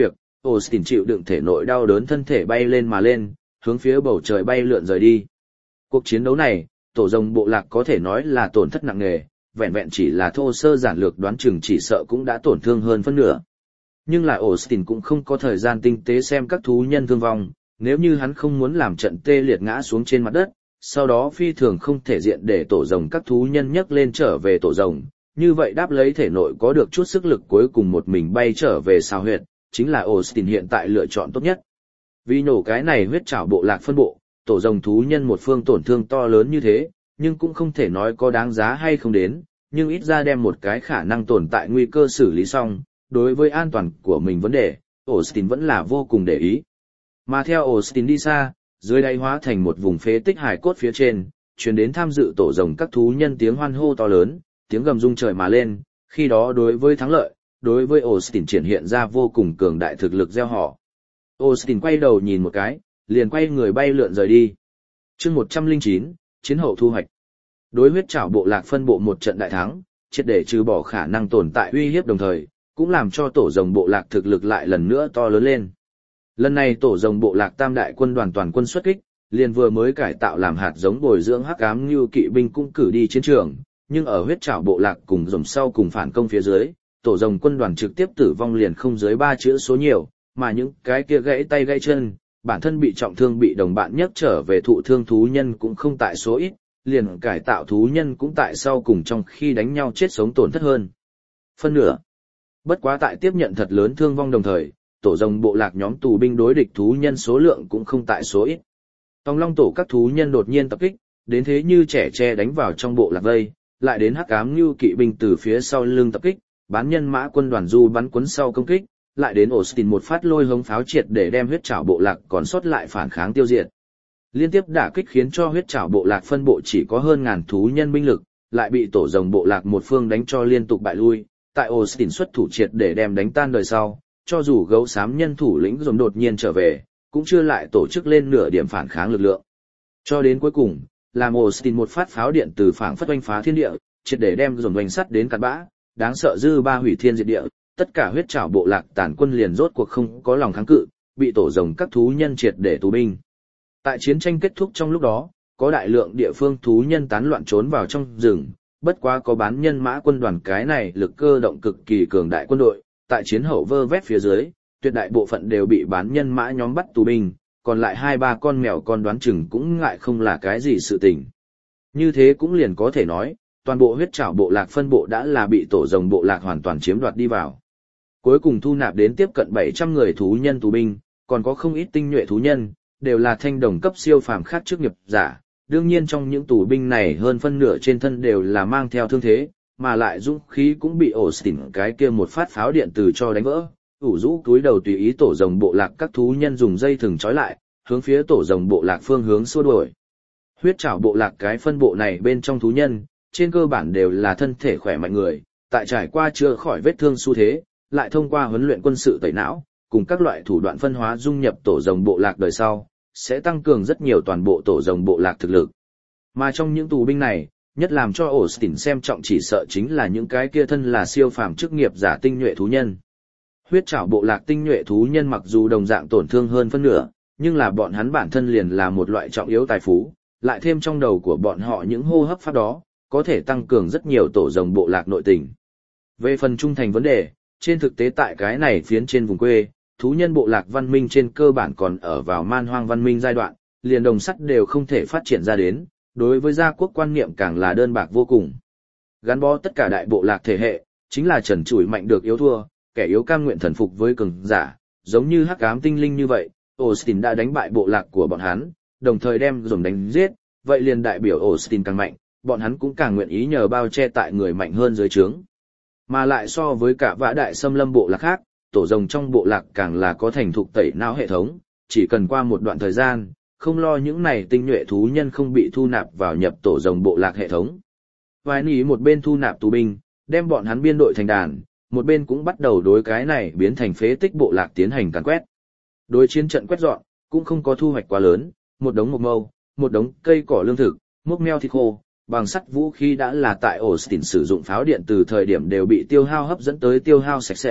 Speaker 1: Austin chịu đựng thể nội đau đớn thân thể bay lên mà lên, hướng phía bầu trời bay lượn rời đi. Cuộc chiến đấu này, tổ rồng bộ lạc có thể nói là tổn thất nặng nề, vẹn vẹn chỉ là thô sơ giản lược đoán chừng chỉ sợ cũng đã tổn thương hơn phân nửa. Nhưng lại Austin cũng không có thời gian tinh tế xem các thú nhân thương vong, nếu như hắn không muốn làm trận tê liệt ngã xuống trên mặt đất, sau đó phi thường không thể diện để tổ rồng các thú nhân nhấc lên trở về tổ rồng, như vậy đáp lấy thể nội có được chút sức lực cuối cùng một mình bay trở về sao huyệt, chính là Austin hiện tại lựa chọn tốt nhất. Vì nổ cái này huyết trảo bộ lạc phân bộ, tổ rồng thú nhân một phương tổn thương to lớn như thế, nhưng cũng không thể nói có đáng giá hay không đến, nhưng ít ra đem một cái khả năng tồn tại nguy cơ xử lý xong, đối với an toàn của mình vấn đề, Austin vẫn là vô cùng để ý. Mà theo Austin đi xa, dưới đáy hóa thành một vùng phế tích hài cốt phía trên, truyền đến tham dự tổ rồng các thú nhân tiếng hoan hô to lớn, tiếng gầm rung trời mà lên, khi đó đối với thắng lợi, đối với Austin triển hiện ra vô cùng cường đại thực lực gieo họ. Austin quay đầu nhìn một cái, liền quay người bay lượn rời đi. Chương một trăm lẻ chín, chiến hậu thu hoạch. Đối huyết trảo bộ lạc phân bộ một trận đại thắng, triệt để trừ bỏ khả năng tồn tại uy hiếp đồng thời, cũng làm cho tổ rồng bộ lạc thực lực lại lần nữa to lớn lên. Lần này tổ rồng bộ lạc tam đại quân đoàn toàn quân xuất kích, liền vừa mới cải tạo làm hạt giống bồi dưỡng hắc ám như kỵ binh cũng cử đi chiến trường, nhưng ở huyết trảo bộ lạc cùng rồng sau cùng phản công phía dưới, tổ rồng quân đoàn trực tiếp tử vong liền không dưới ba chữ số nhiều, mà những cái kia gãy tay gãy chân, bản thân bị trọng thương bị đồng bạn nhấc trở về thụ thương thú nhân cũng không tại số ít, liền cải tạo thú nhân cũng tại sau cùng trong khi đánh nhau chết sống tổn thất hơn phân nửa. Bất quá tại tiếp nhận thật lớn thương vong đồng thời, tổ rồng bộ lạc nhóm tù binh đối địch thú nhân số lượng cũng không tại số ít. Tòng long tổ các thú nhân đột nhiên tập kích, đến thế như trẻ tre đánh vào trong bộ lạc vây, lại đến hắc ám như kỵ binh từ phía sau lưng tập kích, bán nhân mã quân đoàn du bắn cuốn sau công kích, lại đến Austin một phát lôi hống pháo triệt để đem huyết trảo bộ lạc còn sót lại phản kháng tiêu diệt. Liên tiếp đả kích khiến cho huyết trảo bộ lạc phân bộ chỉ có hơn ngàn thú nhân binh lực, lại bị tổ rồng bộ lạc một phương đánh cho liên tục bại lui, tại Austin xuất thủ triệt để đem đánh tan đời sau, cho dù gấu xám nhân thủ lĩnh dồn đột nhiên trở về, cũng chưa lại tổ chức lên nửa điểm phản kháng lực lượng. Cho đến cuối cùng, làm Austin một phát pháo điện từ phảng phất oanh phá thiên địa, triệt để đem dồn oanh sắt đến cát bã, đáng sợ dư ba hủy thiên diệt địa, tất cả huyết trảo bộ lạc tàn quân liền rốt cuộc không có lòng kháng cự, bị tổ rồng các thú nhân triệt để tù binh. Tại chiến tranh kết thúc trong lúc đó, có đại lượng địa phương thú nhân tán loạn trốn vào trong rừng, bất quá có bán nhân mã quân đoàn cái này lực cơ động cực kỳ cường đại quân đội, tại chiến hậu vơ vét phía dưới, tuyệt đại bộ phận đều bị bán nhân mã nhóm bắt tù binh, còn lại hai ba con mèo con đoán chừng cũng ngại không là cái gì sự tình. Như thế cũng liền có thể nói, toàn bộ huyết trảo bộ lạc phân bộ đã là bị tổ rồng bộ lạc hoàn toàn chiếm đoạt đi vào. Cuối cùng thu nạp đến tiếp cận bảy trăm người thú nhân tù binh, còn có không ít tinh nhuệ thú nhân, đều là thanh đồng cấp siêu phàm khác chức nghiệp giả. Đương nhiên trong những tù binh này hơn phân nửa trên thân đều là mang theo thương thế, mà lại dũng khí cũng bị Austin cái kia một phát pháo điện từ cho đánh vỡ. ủ rũ túi đầu tùy ý tổ rồng bộ lạc các thú nhân dùng dây thừng trói lại, hướng phía tổ rồng bộ lạc phương hướng xua đuổi. Huyết trảo bộ lạc cái phân bộ này bên trong thú nhân, trên cơ bản đều là thân thể khỏe mạnh người, tại trải qua chữa khỏi vết thương xu thế, lại thông qua huấn luyện quân sự tẩy não, cùng các loại thủ đoạn phân hóa dung nhập tổ rồng bộ lạc đời sau, sẽ tăng cường rất nhiều toàn bộ tổ rồng bộ lạc thực lực. Mà trong những tù binh này, nhất làm cho Austin xem trọng chỉ sợ chính là những cái kia thân là siêu phàm chức nghiệp giả tinh nhuệ thú nhân. Huyết trảo bộ lạc tinh nhuệ thú nhân mặc dù đồng dạng tổn thương hơn phân nửa, nhưng là bọn hắn bản thân liền là một loại trọng yếu tài phú, lại thêm trong đầu của bọn họ những hô hấp pháp đó, có thể tăng cường rất nhiều tổ rồng bộ lạc nội tình. Về phần trung thành vấn đề, trên thực tế tại cái này phiến trên vùng quê, thú nhân bộ lạc văn minh trên cơ bản còn ở vào man hoang văn minh giai đoạn, liền đồng sắt đều không thể phát triển ra đến, đối với gia quốc quan niệm càng là đơn bạc vô cùng. Gắn bó tất cả đại bộ lạc thể hệ, chính là trần trụi mạnh được yếu thua, kẻ yếu cam nguyện thần phục với cường giả, giống như hắc ám tinh linh như vậy, Austin đã đánh bại bộ lạc của bọn hắn, đồng thời đem dồn đánh giết, vậy liền đại biểu Austin càng mạnh, bọn hắn cũng càng nguyện ý nhờ bao che tại người mạnh hơn dưới trướng. Mà lại so với cả vã đại xâm lâm bộ lạc khác, tổ rồng trong bộ lạc càng là có thành thục tẩy não hệ thống, chỉ cần qua một đoạn thời gian, không lo những này tinh nhuệ thú nhân không bị thu nạp vào nhập tổ rồng bộ lạc hệ thống. Vài nỉ một bên thu nạp tù binh, đem bọn hắn biên đội thành đàn, một bên cũng bắt đầu đối cái này biến thành phế tích bộ lạc tiến hành càn quét. Đối chiến trận quét dọn, cũng không có thu hoạch quá lớn, một đống mộc mâu, một đống cây cỏ lương thực, mốc meo thịt khô, bằng sắt vũ khí đã là tại Austin sử dụng pháo điện từ thời điểm đều bị tiêu hao hấp dẫn tới tiêu hao sạch sẽ,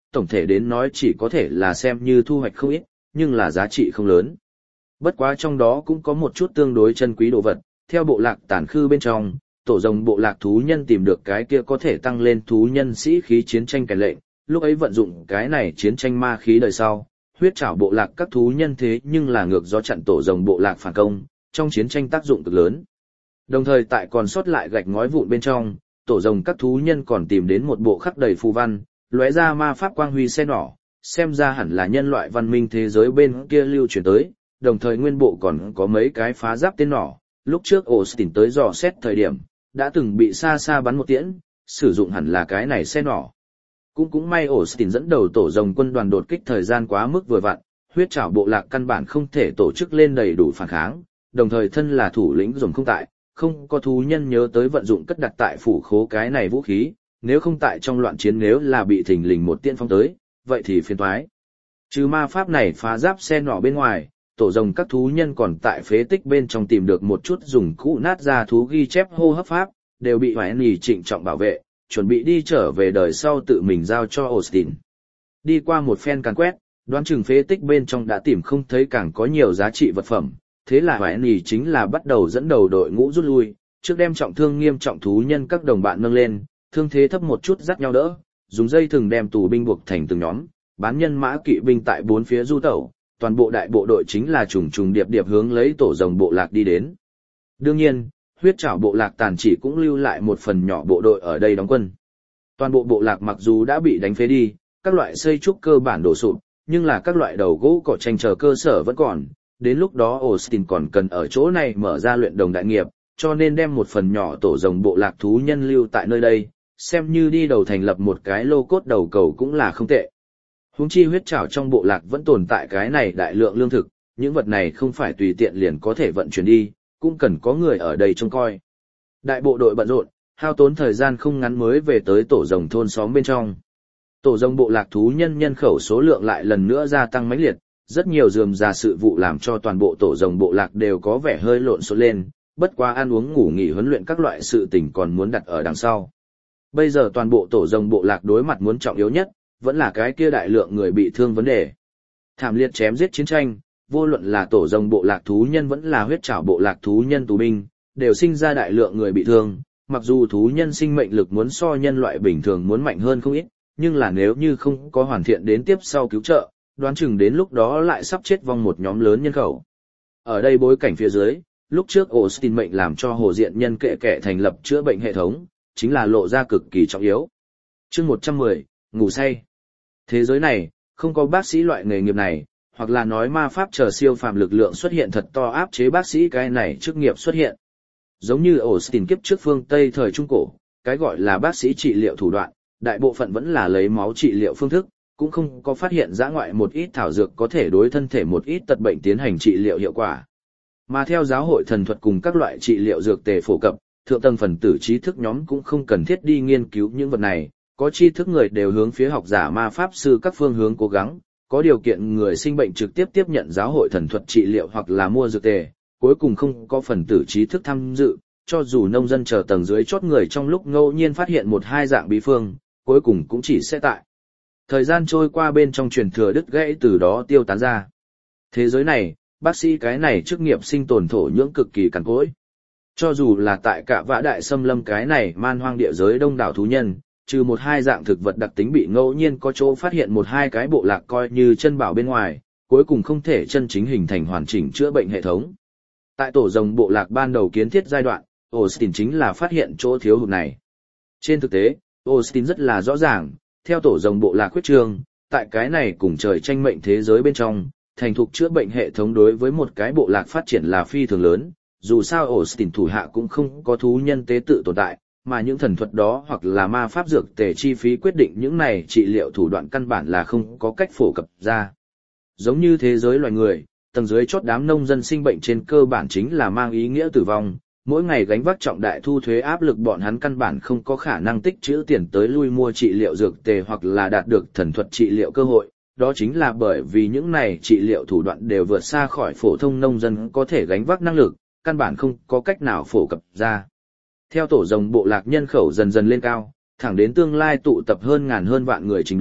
Speaker 1: tổng thể đến nói chỉ có thể là xem như thu hoạch không ít, nhưng là giá trị không lớn. Bất quá trong đó cũng có một chút tương đối chân quý đồ vật, theo bộ lạc tàn khư bên trong, tổ rồng bộ lạc thú nhân tìm được cái kia có thể tăng lên thú nhân sĩ khí chiến tranh kèn lệnh, lúc ấy vận dụng cái này chiến tranh ma khí đời sau, huyết trảo bộ lạc các thú nhân thế nhưng là ngược gió chặn tổ rồng bộ lạc phản công, trong chiến tranh tác dụng cực lớn. Đồng thời tại còn sót lại gạch ngói vụn bên trong, tổ rồng các thú nhân còn tìm đến một bộ khắc đầy phù văn, lóe ra ma pháp quang huy xe nỏ, xem ra hẳn là nhân loại văn minh thế giới bên kia lưu truyền tới, đồng thời nguyên bộ còn có mấy cái phá giáp tên nỏ, lúc trước Austin tới dò xét thời điểm, đã từng bị xa xa bắn một tiễn, sử dụng hẳn là cái này xe nỏ. Cũng cũng may Austin dẫn đầu tổ rồng quân đoàn đột kích thời gian quá mức vừa vặn, huyết trảo bộ lạc căn bản không thể tổ chức lên đầy đủ phản kháng, đồng thời thân là thủ lĩnh rồng không tại, không có thú nhân nhớ tới vận dụng cất đặt tại phủ khố cái này vũ khí, nếu không tại trong loạn chiến nếu là bị thình lình một tiên phong tới, vậy thì phiền toái. Trừ ma pháp này phá giáp xe nỏ bên ngoài, tổ rồng các thú nhân còn tại phế tích bên trong tìm được một chút dùng cũ nát ra thú ghi chép hô hấp pháp, đều bị Hoài Nì trịnh trọng bảo vệ, chuẩn bị đi trở về đời sau tự mình giao cho Austin. Đi qua một phen càn quét, đoán chừng phế tích bên trong đã tìm không thấy càng có nhiều giá trị vật phẩm, thế là Hoài Nì chính là bắt đầu dẫn đầu đội ngũ rút lui, trước đem trọng thương nghiêm trọng thú nhân các đồng bạn nâng lên, thương thế thấp một chút dắt nhau đỡ, dùng dây thừng đem tù binh buộc thành từng nhóm, bán nhân mã kỵ binh tại bốn phía du tẩu, toàn bộ đại bộ đội chính là trùng trùng điệp điệp hướng lấy tổ rồng bộ lạc đi đến. Đương nhiên, huyết trảo bộ lạc tàn chỉ cũng lưu lại một phần nhỏ bộ đội ở đây đóng quân. Toàn bộ bộ lạc mặc dù đã bị đánh phế đi, các loại xây trúc cơ bản đổ sụp, nhưng là các loại đầu gỗ cỏ tranh chờ cơ sở vẫn còn, đến lúc đó Austin còn cần ở chỗ này mở ra luyện đồng đại nghiệp, cho nên đem một phần nhỏ tổ rồng bộ lạc thú nhân lưu tại nơi đây, xem như đi đầu thành lập một cái lô cốt đầu cầu cũng là không tệ. Huống chi huyết trảo trong bộ lạc vẫn tồn tại cái này đại lượng lương thực, những vật này không phải tùy tiện liền có thể vận chuyển đi, cũng cần có người ở đây trông coi. Đại bộ đội bận rộn, hao tốn thời gian không ngắn mới về tới tổ rồng thôn xóm bên trong. Tổ rồng bộ lạc thú nhân nhân khẩu số lượng lại lần nữa gia tăng mãnh liệt, rất nhiều rườm rà sự vụ làm cho toàn bộ tổ rồng bộ lạc đều có vẻ hơi lộn xộn lên, bất quá ăn uống ngủ nghỉ huấn luyện các loại sự tình còn muốn đặt ở đằng sau. Bây giờ toàn bộ tổ rồng bộ lạc đối mặt muốn trọng yếu nhất, vẫn là cái kia đại lượng người bị thương vấn đề. Thảm liệt chém giết chiến tranh, vô luận là tổ rồng bộ lạc thú nhân vẫn là huyết trảo bộ lạc thú nhân tù binh, đều sinh ra đại lượng người bị thương, mặc dù thú nhân sinh mệnh lực muốn so nhân loại bình thường muốn mạnh hơn không ít, nhưng là nếu như không có hoàn thiện đến tiếp sau cứu trợ, đoán chừng đến lúc đó lại sắp chết vong một nhóm lớn nhân khẩu. Ở đây bối cảnh phía dưới, lúc trước Austin mệnh làm cho hồ diện nhân kệ kệ thành lập chữa bệnh hệ thống, chính là lộ ra cực kỳ trọng yếu. Chương một trăm mười, ngủ say. Thế giới này, không có bác sĩ loại nghề nghiệp này, hoặc là nói ma pháp chờ siêu phàm lực lượng xuất hiện thật to áp chế bác sĩ cái này chức nghiệp xuất hiện. Giống như Austin kiếp trước phương Tây thời Trung Cổ, cái gọi là bác sĩ trị liệu thủ đoạn, đại bộ phận vẫn là lấy máu trị liệu phương thức, cũng không có phát hiện dã ngoại một ít thảo dược có thể đối thân thể một ít tật bệnh tiến hành trị liệu hiệu quả. Mà theo giáo hội thần thuật cùng các loại trị liệu dược tề phổ cập, thượng tầng phần tử trí thức nhóm cũng không cần thiết đi nghiên cứu những vật này, có tri thức người đều hướng phía học giả ma pháp sư các phương hướng cố gắng, có điều kiện người sinh bệnh trực tiếp tiếp nhận giáo hội thần thuật trị liệu hoặc là mua dược tề, cuối cùng không có phần tử trí thức tham dự, cho dù nông dân chờ tầng dưới chót người trong lúc ngẫu nhiên phát hiện một hai dạng bí phương, cuối cùng cũng chỉ sẽ tại thời gian trôi qua bên trong truyền thừa đứt gãy từ đó tiêu tán ra. Thế giới này, bác sĩ cái này chức nghiệp sinh tồn thổ nhưỡng cực kỳ cằn cỗi. Cho dù là tại cả vã đại xâm lâm cái này man hoang địa giới đông đảo thú nhân, trừ một hai dạng thực vật đặc tính bị ngẫu nhiên có chỗ phát hiện một hai cái bộ lạc coi như chân bảo bên ngoài, cuối cùng không thể chân chính hình thành hoàn chỉnh chữa bệnh hệ thống. Tại tổ rồng bộ lạc ban đầu kiến thiết giai đoạn, Austin chính là phát hiện chỗ thiếu hụt này. Trên thực tế, Austin rất là rõ ràng, theo tổ rồng bộ lạc khuyết trương, tại cái này cùng trời tranh mệnh thế giới bên trong, thành thục chữa bệnh hệ thống đối với một cái bộ lạc phát triển là phi thường lớn, dù sao Austin thủ hạ cũng không có thú nhân tế tự tồn tại, mà những thần thuật đó hoặc là ma pháp dược tề chi phí quyết định những này trị liệu thủ đoạn căn bản là không có cách phổ cập ra. Giống như thế giới loài người, tầng dưới chót đám nông dân sinh bệnh trên cơ bản chính là mang ý nghĩa tử vong, mỗi ngày gánh vác trọng đại thu thuế áp lực bọn hắn căn bản không có khả năng tích trữ tiền tới lui mua trị liệu dược tề hoặc là đạt được thần thuật trị liệu cơ hội, đó chính là bởi vì những này trị liệu thủ đoạn đều vượt xa khỏi phổ thông nông dân có thể gánh vác năng lực, căn bản không có cách nào phổ cập ra. Theo tổ rồng bộ lạc nhân khẩu dần dần lên cao, thẳng đến tương lai tụ tập hơn ngàn hơn vạn người trình độ,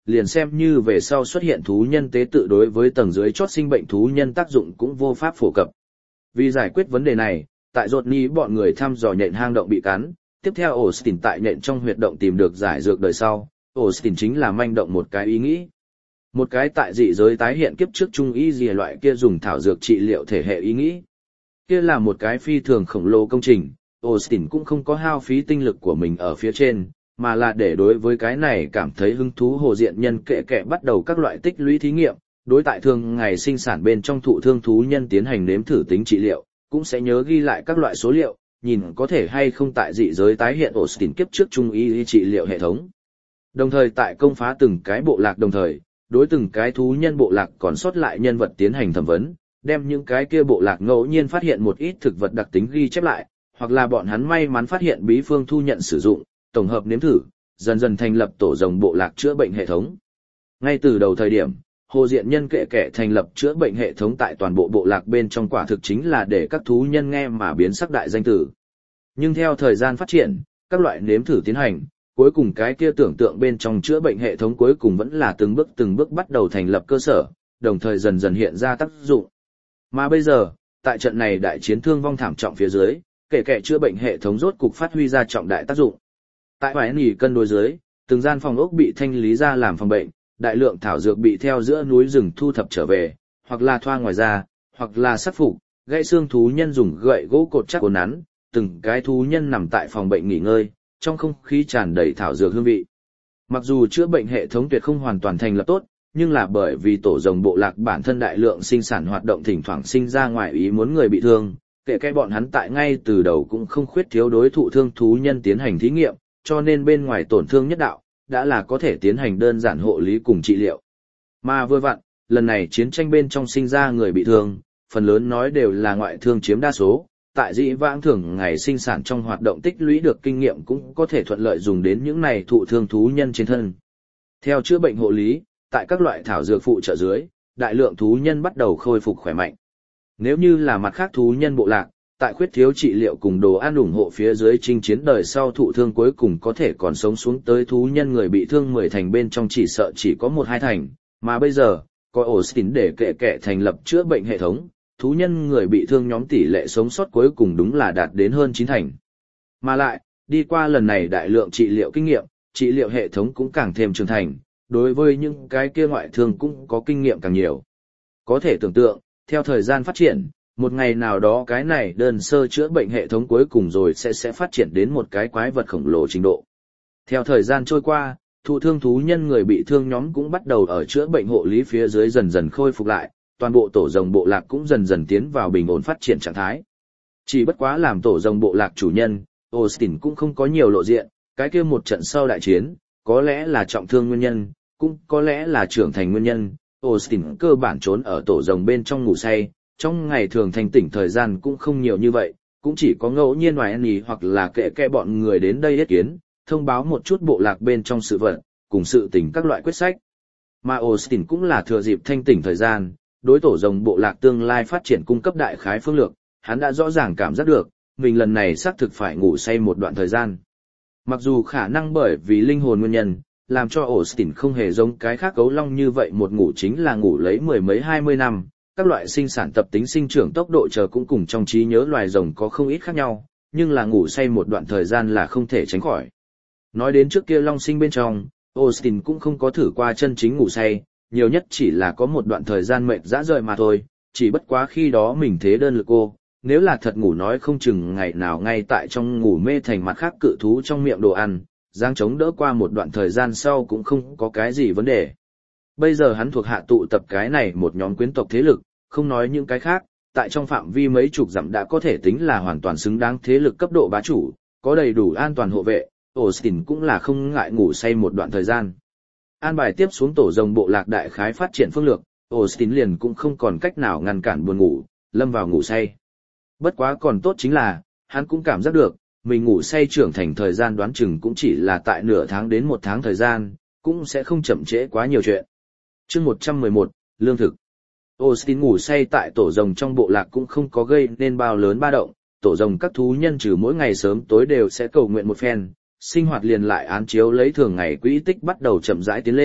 Speaker 1: liền xem như về sau xuất hiện thú nhân tế tự đối với tầng dưới chót sinh bệnh thú nhân tác dụng cũng vô pháp phổ cập. Vì giải quyết vấn đề này, tại rột ni bọn người thăm dò nhện hang động bị cắn, tiếp theo Austin tại nhện trong huyệt động tìm được giải dược đời sau, Austin chính là manh động một cái ý nghĩ. Một cái tại dị giới tái hiện kiếp trước trung y gì loại kia dùng thảo dược trị liệu thể hệ ý nghĩ. Kia là một cái phi thường khổng lồ công trình, Austin cũng không có hao phí tinh lực của mình ở phía trên, mà là để đối với cái này cảm thấy hứng thú hồ diện nhân kệ kệ bắt đầu các loại tích lũy thí nghiệm, đối tại thường ngày sinh sản bên trong thụ thương thú nhân tiến hành nếm thử tính trị liệu, cũng sẽ nhớ ghi lại các loại số liệu, nhìn có thể hay không tại dị giới tái hiện Austin kiếp trước trung y trị liệu hệ thống. Đồng thời tại công phá từng cái bộ lạc đồng thời, đối từng cái thú nhân bộ lạc còn sót lại nhân vật tiến hành thẩm vấn, đem những cái kia bộ lạc ngẫu nhiên phát hiện một ít thực vật đặc tính ghi chép lại, hoặc là bọn hắn may mắn phát hiện bí phương thu nhận sử dụng, tổng hợp nếm thử, dần dần thành lập tổ rồng bộ lạc chữa bệnh hệ thống. Ngay từ đầu thời điểm, hồ diện nhân kệ kệ thành lập chữa bệnh hệ thống tại toàn bộ bộ lạc bên trong quả thực chính là để các thú nhân nghe mà biến sắc đại danh tử. Nhưng theo thời gian phát triển, các loại nếm thử tiến hành, cuối cùng cái kia tưởng tượng bên trong chữa bệnh hệ thống cuối cùng vẫn là từng bước từng bước bắt đầu thành lập cơ sở, đồng thời dần dần hiện ra tác dụng. Mà bây giờ, tại trận này đại chiến thương vong thảm trọng phía dưới, kể kệ chữa bệnh hệ thống rốt cục phát huy ra trọng đại tác dụng. Tại hoài nỉ cân đối dưới, từng gian phòng ốc bị thanh lý ra làm phòng bệnh, đại lượng thảo dược bị theo giữa núi rừng thu thập trở về, hoặc là thoa ngoài ra, hoặc là sát phục, gãy xương thú nhân dùng gậy gỗ cột chắc cồn nắn, từng cái thú nhân nằm tại phòng bệnh nghỉ ngơi, trong không khí tràn đầy thảo dược hương vị. Mặc dù chữa bệnh hệ thống tuyệt không hoàn toàn thành lập tốt, nhưng là bởi vì tổ rồng bộ lạc bản thân đại lượng sinh sản hoạt động thỉnh thoảng sinh ra ngoài ý muốn người bị thương, kể cái bọn hắn tại ngay từ đầu cũng không khuyết thiếu đối thụ thương thú nhân tiến hành thí nghiệm, cho nên bên ngoài tổn thương nhất đạo, đã là có thể tiến hành đơn giản hộ lý cùng trị liệu. Mà vừa vặn, lần này chiến tranh bên trong sinh ra người bị thương, phần lớn nói đều là ngoại thương chiếm đa số, tại dĩ vãng thường ngày sinh sản trong hoạt động tích lũy được kinh nghiệm cũng có thể thuận lợi dùng đến những này thụ thương thú nhân trên thân. Theo chữa bệnh hộ lý, tại các loại thảo dược phụ trợ dưới, đại lượng thú nhân bắt đầu khôi phục khỏe mạnh. Nếu như là mặt khác thú nhân bộ lạc, tại khuyết thiếu trị liệu cùng đồ ăn ủng hộ phía dưới chinh chiến đời sau thụ thương cuối cùng có thể còn sống xuống tới thú nhân người bị thương mười thành bên trong chỉ sợ chỉ có một hai thành, mà bây giờ, có Austin để kệ kệ thành lập chữa bệnh hệ thống, thú nhân người bị thương nhóm tỷ lệ sống sót cuối cùng đúng là đạt đến hơn chín thành. Mà lại, đi qua lần này đại lượng trị liệu kinh nghiệm, trị liệu hệ thống cũng càng thêm trưởng thành, đối với những cái kia ngoại thương cũng có kinh nghiệm càng nhiều. Có thể tưởng tượng, theo thời gian phát triển, một ngày nào đó cái này đơn sơ chữa bệnh hệ thống cuối cùng rồi sẽ sẽ phát triển đến một cái quái vật khổng lồ trình độ. Theo thời gian trôi qua, thụ thương thú nhân người bị thương nhóm cũng bắt đầu ở chữa bệnh hộ lý phía dưới dần dần khôi phục lại, toàn bộ tổ rồng bộ lạc cũng dần dần tiến vào bình ổn phát triển trạng thái. Chỉ bất quá làm tổ rồng bộ lạc chủ nhân, Austin cũng không có nhiều lộ diện, cái kia một trận sau đại chiến, có lẽ là trọng thương nguyên nhân, cũng có lẽ là trưởng thành nguyên nhân, Austin cơ bản trốn ở tổ rồng bên trong ngủ say, trong ngày thường thành tỉnh thời gian cũng không nhiều như vậy, cũng chỉ có ngẫu nhiên ngoài anh hoặc là kệ kệ bọn người đến đây yết kiến, thông báo một chút bộ lạc bên trong sự vật, cùng sự tình các loại quyết sách. Mà Austin cũng là thừa dịp thanh tỉnh thời gian, đối tổ rồng bộ lạc tương lai phát triển cung cấp đại khái phương lược, hắn đã rõ ràng cảm giác được, mình lần này xác thực phải ngủ say một đoạn thời gian. Mặc dù khả năng bởi vì linh hồn nguyên nhân, làm cho Austin không hề giống cái khác gấu long như vậy một ngủ chính là ngủ lấy mười mấy hai mươi năm, các loại sinh sản tập tính sinh trưởng tốc độ chờ cũng cùng trong trí nhớ loài rồng có không ít khác nhau, nhưng là ngủ say một đoạn thời gian là không thể tránh khỏi. Nói đến trước kia long sinh bên trong, Austin cũng không có thử qua chân chính ngủ say, nhiều nhất chỉ là có một đoạn thời gian mệt dã rời mà thôi, chỉ bất quá khi đó mình thế đơn lực cô, nếu là thật ngủ nói không chừng ngày nào ngay tại trong ngủ mê thành mặt khác cự thú trong miệng đồ ăn, giang chống đỡ qua một đoạn thời gian sau cũng không có cái gì vấn đề. Bây giờ hắn thuộc hạ tụ tập cái này một nhóm quyến tộc thế lực, không nói những cái khác, tại trong phạm vi mấy chục dặm đã có thể tính là hoàn toàn xứng đáng thế lực cấp độ bá chủ, có đầy đủ an toàn hộ vệ, Austin cũng là không ngại ngủ say một đoạn thời gian. An bài tiếp xuống tổ rồng bộ lạc đại khái phát triển phương lược, Austin liền cũng không còn cách nào ngăn cản buồn ngủ, lâm vào ngủ say. Bất quá còn tốt chính là, hắn cũng cảm giác được, mình ngủ say trưởng thành thời gian đoán chừng cũng chỉ là tại nửa tháng đến một tháng thời gian, cũng sẽ không chậm trễ quá nhiều chuyện. Chương một trăm mười một, Lương thực. Austin ngủ say tại tổ rồng trong bộ lạc cũng không có gây nên bao lớn ba động, tổ rồng các thú nhân trừ mỗi ngày sớm tối đều sẽ cầu nguyện một phen, sinh hoạt liền lại án chiếu lấy thường ngày quỹ tích bắt đầu chậm rãi tiến lên,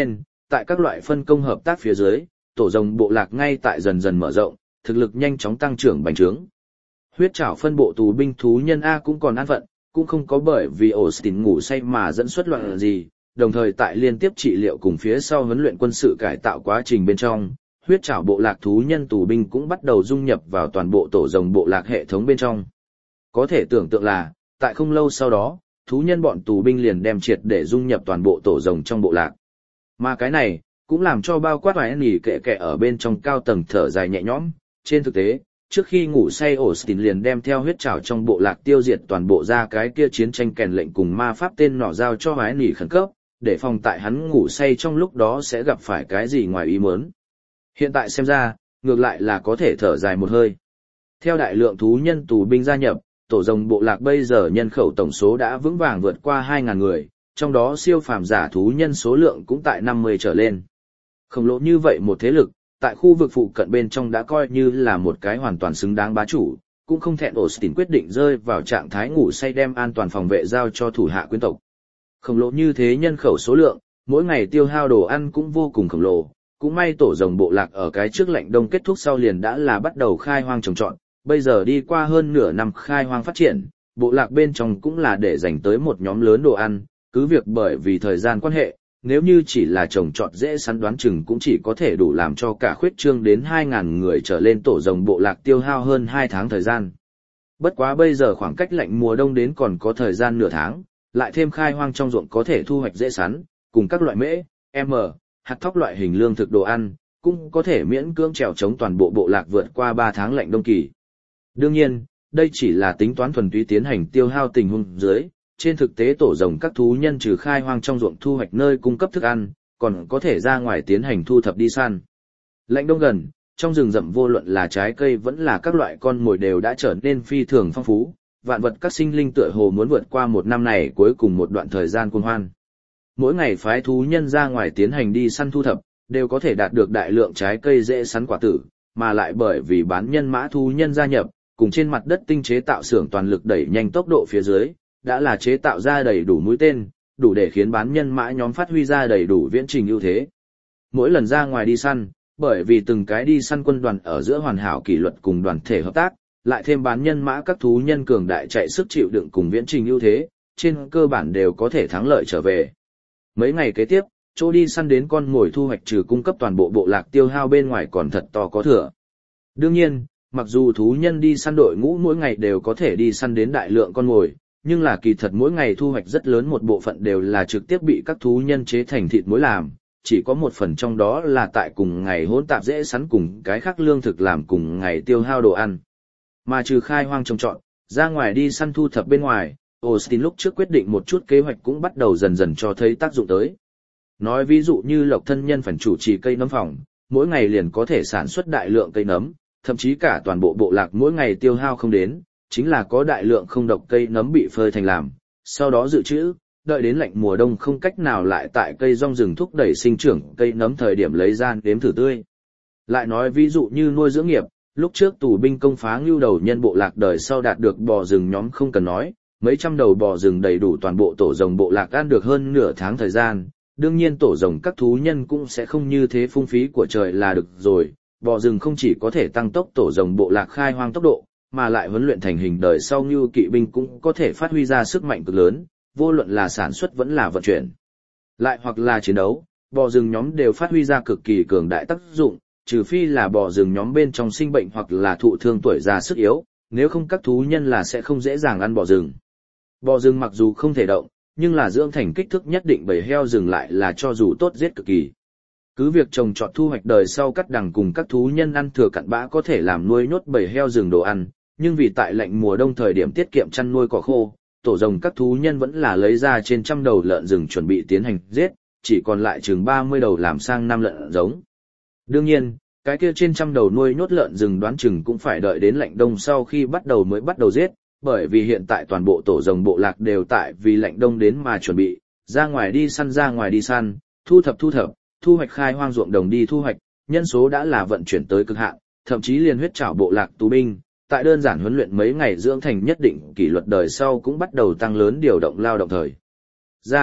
Speaker 1: tại các loại phân công hợp tác phía dưới, tổ rồng bộ lạc ngay tại dần dần mở rộng, thực lực nhanh chóng tăng trưởng bành trướng. Huyết trảo phân bộ tù binh thú nhân A cũng còn an phận, cũng không có bởi vì Austin ngủ say mà dẫn xuất loạn gì, đồng thời tại liên tiếp trị liệu cùng phía sau huấn luyện quân sự cải tạo quá trình bên trong, huyết trảo bộ lạc thú nhân tù binh cũng bắt đầu dung nhập vào toàn bộ tổ rồng bộ lạc hệ thống bên trong. Có thể tưởng tượng là, tại không lâu sau đó, thú nhân bọn tù binh liền đem triệt để dung nhập toàn bộ tổ rồng trong bộ lạc. Mà cái này, cũng làm cho bao quát vài nỉ kệ kệ ở bên trong cao tầng thở dài nhẹ nhõm. Trên thực tế, trước khi ngủ say Austin liền đem theo huyết trảo trong bộ lạc tiêu diệt toàn bộ ra cái kia chiến tranh kèn lệnh cùng ma pháp tên nọ giao cho vài nỉ khẩn cấp, để phòng tại hắn ngủ say trong lúc đó sẽ gặp phải cái gì ngoài ý muốn. Hiện tại xem ra, ngược lại là có thể thở dài một hơi. Theo đại lượng thú nhân tù binh gia nhập, tổ rồng bộ lạc bây giờ nhân khẩu tổng số đã vững vàng vượt qua hai nghìn người, trong đó siêu phàm giả thú nhân số lượng cũng tại năm mươi trở lên. Khổng lồ như vậy một thế lực, tại khu vực phụ cận bên trong đã coi như là một cái hoàn toàn xứng đáng bá chủ, cũng không thẹn Austin quyết định rơi vào trạng thái ngủ say đem an toàn phòng vệ giao cho thủ hạ quyến tộc. Khổng lồ như thế nhân khẩu số lượng, mỗi ngày tiêu hao đồ ăn cũng vô cùng khổng lồ, cũng may tổ rồng bộ lạc ở cái trước lạnh đông kết thúc sau liền đã là bắt đầu khai hoang trồng trọt, bây giờ đi qua hơn nửa năm khai hoang phát triển, bộ lạc bên trong cũng là để dành tới một nhóm lớn đồ ăn, cứ việc bởi vì thời gian quan hệ, nếu như chỉ là trồng trọt dễ sắn đoán chừng cũng chỉ có thể đủ làm cho cả khuyết trương đến hai nghìn người trở lên tổ rồng bộ lạc tiêu hao hơn hai tháng thời gian. Bất quá bây giờ khoảng cách lạnh mùa đông đến còn có thời gian nửa tháng, lại thêm khai hoang trong ruộng có thể thu hoạch dễ sắn, cùng các loại mễ, m, hạt thóc loại hình lương thực đồ ăn, cũng có thể miễn cưỡng trèo chống toàn bộ bộ lạc vượt qua ba tháng lạnh đông kỳ. Đương nhiên, đây chỉ là tính toán thuần túy tiến hành tiêu hao tình huống dưới, trên thực tế tổ rồng các thú nhân trừ khai hoang trong ruộng thu hoạch nơi cung cấp thức ăn, còn có thể ra ngoài tiến hành thu thập đi săn. Lạnh đông gần, trong rừng rậm vô luận là trái cây vẫn là các loại con mồi đều đã trở nên phi thường phong phú, vạn vật các sinh linh tựa hồ muốn vượt qua một năm này cuối cùng một đoạn thời gian cuồng hoan. Mỗi ngày phái thú nhân ra ngoài tiến hành đi săn thu thập, đều có thể đạt được đại lượng trái cây dễ sắn quả tử, mà lại bởi vì bán nhân mã thú nhân gia nhập, cùng trên mặt đất tinh chế tạo xưởng toàn lực đẩy nhanh tốc độ phía dưới, đã là chế tạo ra đầy đủ mũi tên, đủ để khiến bán nhân mã nhóm phát huy ra đầy đủ viễn trình ưu thế. Mỗi lần ra ngoài đi săn, bởi vì từng cái đi săn quân đoàn ở giữa hoàn hảo kỷ luật cùng đoàn thể hợp tác, lại thêm bán nhân mã các thú nhân cường đại chạy sức chịu đựng cùng viễn trình ưu thế, trên cơ bản đều có thể thắng lợi trở về. Mấy ngày kế tiếp, chỗ đi săn đến con mồi thu hoạch trừ cung cấp toàn bộ bộ lạc tiêu hao bên ngoài còn thật to có thừa. Đương nhiên, mặc dù thú nhân đi săn đội ngũ mỗi ngày đều có thể đi săn đến đại lượng con mồi, nhưng là kỳ thật mỗi ngày thu hoạch rất lớn một bộ phận đều là trực tiếp bị các thú nhân chế thành thịt muối làm, chỉ có một phần trong đó là tại cùng ngày hỗn tạp dễ sắn cùng cái khác lương thực làm cùng ngày tiêu hao đồ ăn. Mà trừ khai hoang trồng trọt, ra ngoài đi săn thu thập bên ngoài, Austin lúc trước quyết định một chút kế hoạch cũng bắt đầu dần dần cho thấy tác dụng tới. Nói ví dụ như Lộc thân nhân phải chủ trì cây nấm phòng, mỗi ngày liền có thể sản xuất đại lượng cây nấm, thậm chí cả toàn bộ bộ lạc mỗi ngày tiêu hao không đến, chính là có đại lượng không độc cây nấm bị phơi thành làm, sau đó dự trữ, đợi đến lạnh mùa đông không cách nào lại tại cây rong rừng thúc đẩy sinh trưởng cây nấm thời điểm lấy ra đếm thử tươi. Lại nói ví dụ như nuôi dưỡng nghiệp, lúc trước tù binh công phá ngưu đầu nhân bộ lạc đời sau đạt được bò rừng nhóm không cần nói, mấy trăm đầu bò rừng đầy đủ toàn bộ tổ rồng bộ lạc ăn được hơn nửa tháng thời gian, đương nhiên tổ rồng các thú nhân cũng sẽ không như thế phung phí của trời là được rồi, bò rừng không chỉ có thể tăng tốc tổ rồng bộ lạc khai hoang tốc độ, mà lại huấn luyện thành hình đời sau như kỵ binh cũng có thể phát huy ra sức mạnh cực lớn, vô luận là sản xuất vẫn là vận chuyển. Lại hoặc là chiến đấu, bò rừng nhóm đều phát huy ra cực kỳ cường đại tác dụng, trừ phi là bò rừng nhóm bên trong sinh bệnh hoặc là thụ thương tuổi già sức yếu, nếu không các thú nhân là sẽ không dễ dàng ăn bò rừng. Bò rừng mặc dù không thể động, nhưng là dưỡng thành kích thước nhất định bầy heo rừng lại là cho dù tốt giết cực kỳ. Cứ việc trồng trọt thu hoạch đời sau cắt đằng cùng các thú nhân ăn thừa cặn bã có thể làm nuôi nhốt bầy heo rừng đồ ăn, nhưng vì tại lạnh mùa đông thời điểm tiết kiệm chăn nuôi cỏ khô, tổ rồng các thú nhân vẫn là lấy ra trên trăm đầu lợn rừng chuẩn bị tiến hành giết, chỉ còn lại chừng ba mươi đầu làm sang năm lợn giống. Đương nhiên, cái kia trên trăm đầu nuôi nhốt lợn rừng đoán chừng cũng phải đợi đến lạnh đông sau khi bắt đầu mới bắt đầu giết, bởi vì hiện tại toàn bộ tổ rồng bộ lạc đều tại vì lạnh đông đến mà chuẩn bị, ra ngoài đi săn ra ngoài đi săn, thu thập thu thập, thu hoạch khai hoang ruộng đồng đi thu hoạch, nhân số đã là vận chuyển tới cực hạn, thậm chí liền huyết trảo bộ lạc tù binh, tại đơn giản huấn luyện mấy ngày dưỡng thành nhất định kỷ luật đời sau cũng bắt đầu tăng lớn điều động lao động thời gian,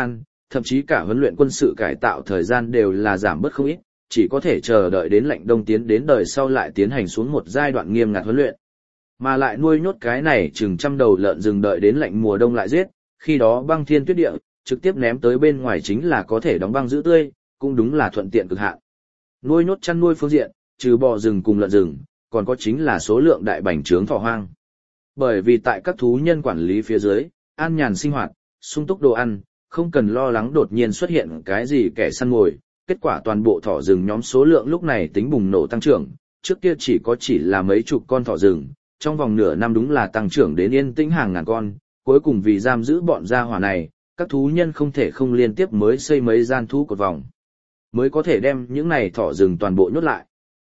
Speaker 1: thậm chí cả huấn luyện quân sự cải tạo thời gian đều là giảm bớt không ít, chỉ có thể chờ đợi đến lạnh đông tiến đến đời sau lại tiến hành xuống một giai đoạn nghiêm ngặt huấn luyện. Mà lại nuôi nhốt cái này chừng trăm đầu lợn rừng đợi đến lạnh mùa đông lại giết, khi đó băng thiên tuyết địa, trực tiếp ném tới bên ngoài chính là có thể đóng băng giữ tươi, cũng đúng là thuận tiện cực hạn. Nuôi nhốt chăn nuôi phương diện, trừ bò rừng cùng lợn rừng, còn có chính là số lượng đại bành trướng thỏ hoang. Bởi vì tại các thú nhân quản lý phía dưới, an nhàn sinh hoạt, sung túc đồ ăn, không cần lo lắng đột nhiên xuất hiện cái gì kẻ săn mồi, kết quả toàn bộ thỏ rừng nhóm số lượng lúc này tính bùng nổ tăng trưởng, trước kia chỉ có chỉ là mấy chục con thỏ rừng, trong vòng nửa năm đúng là tăng trưởng đến yên tĩnh hàng ngàn con, cuối cùng vì giam giữ bọn gia hỏa này, các thú nhân không thể không liên tiếp mới xây mấy gian thú cột vòng, mới có thể đem những này thỏ rừng toàn bộ nhốt lại.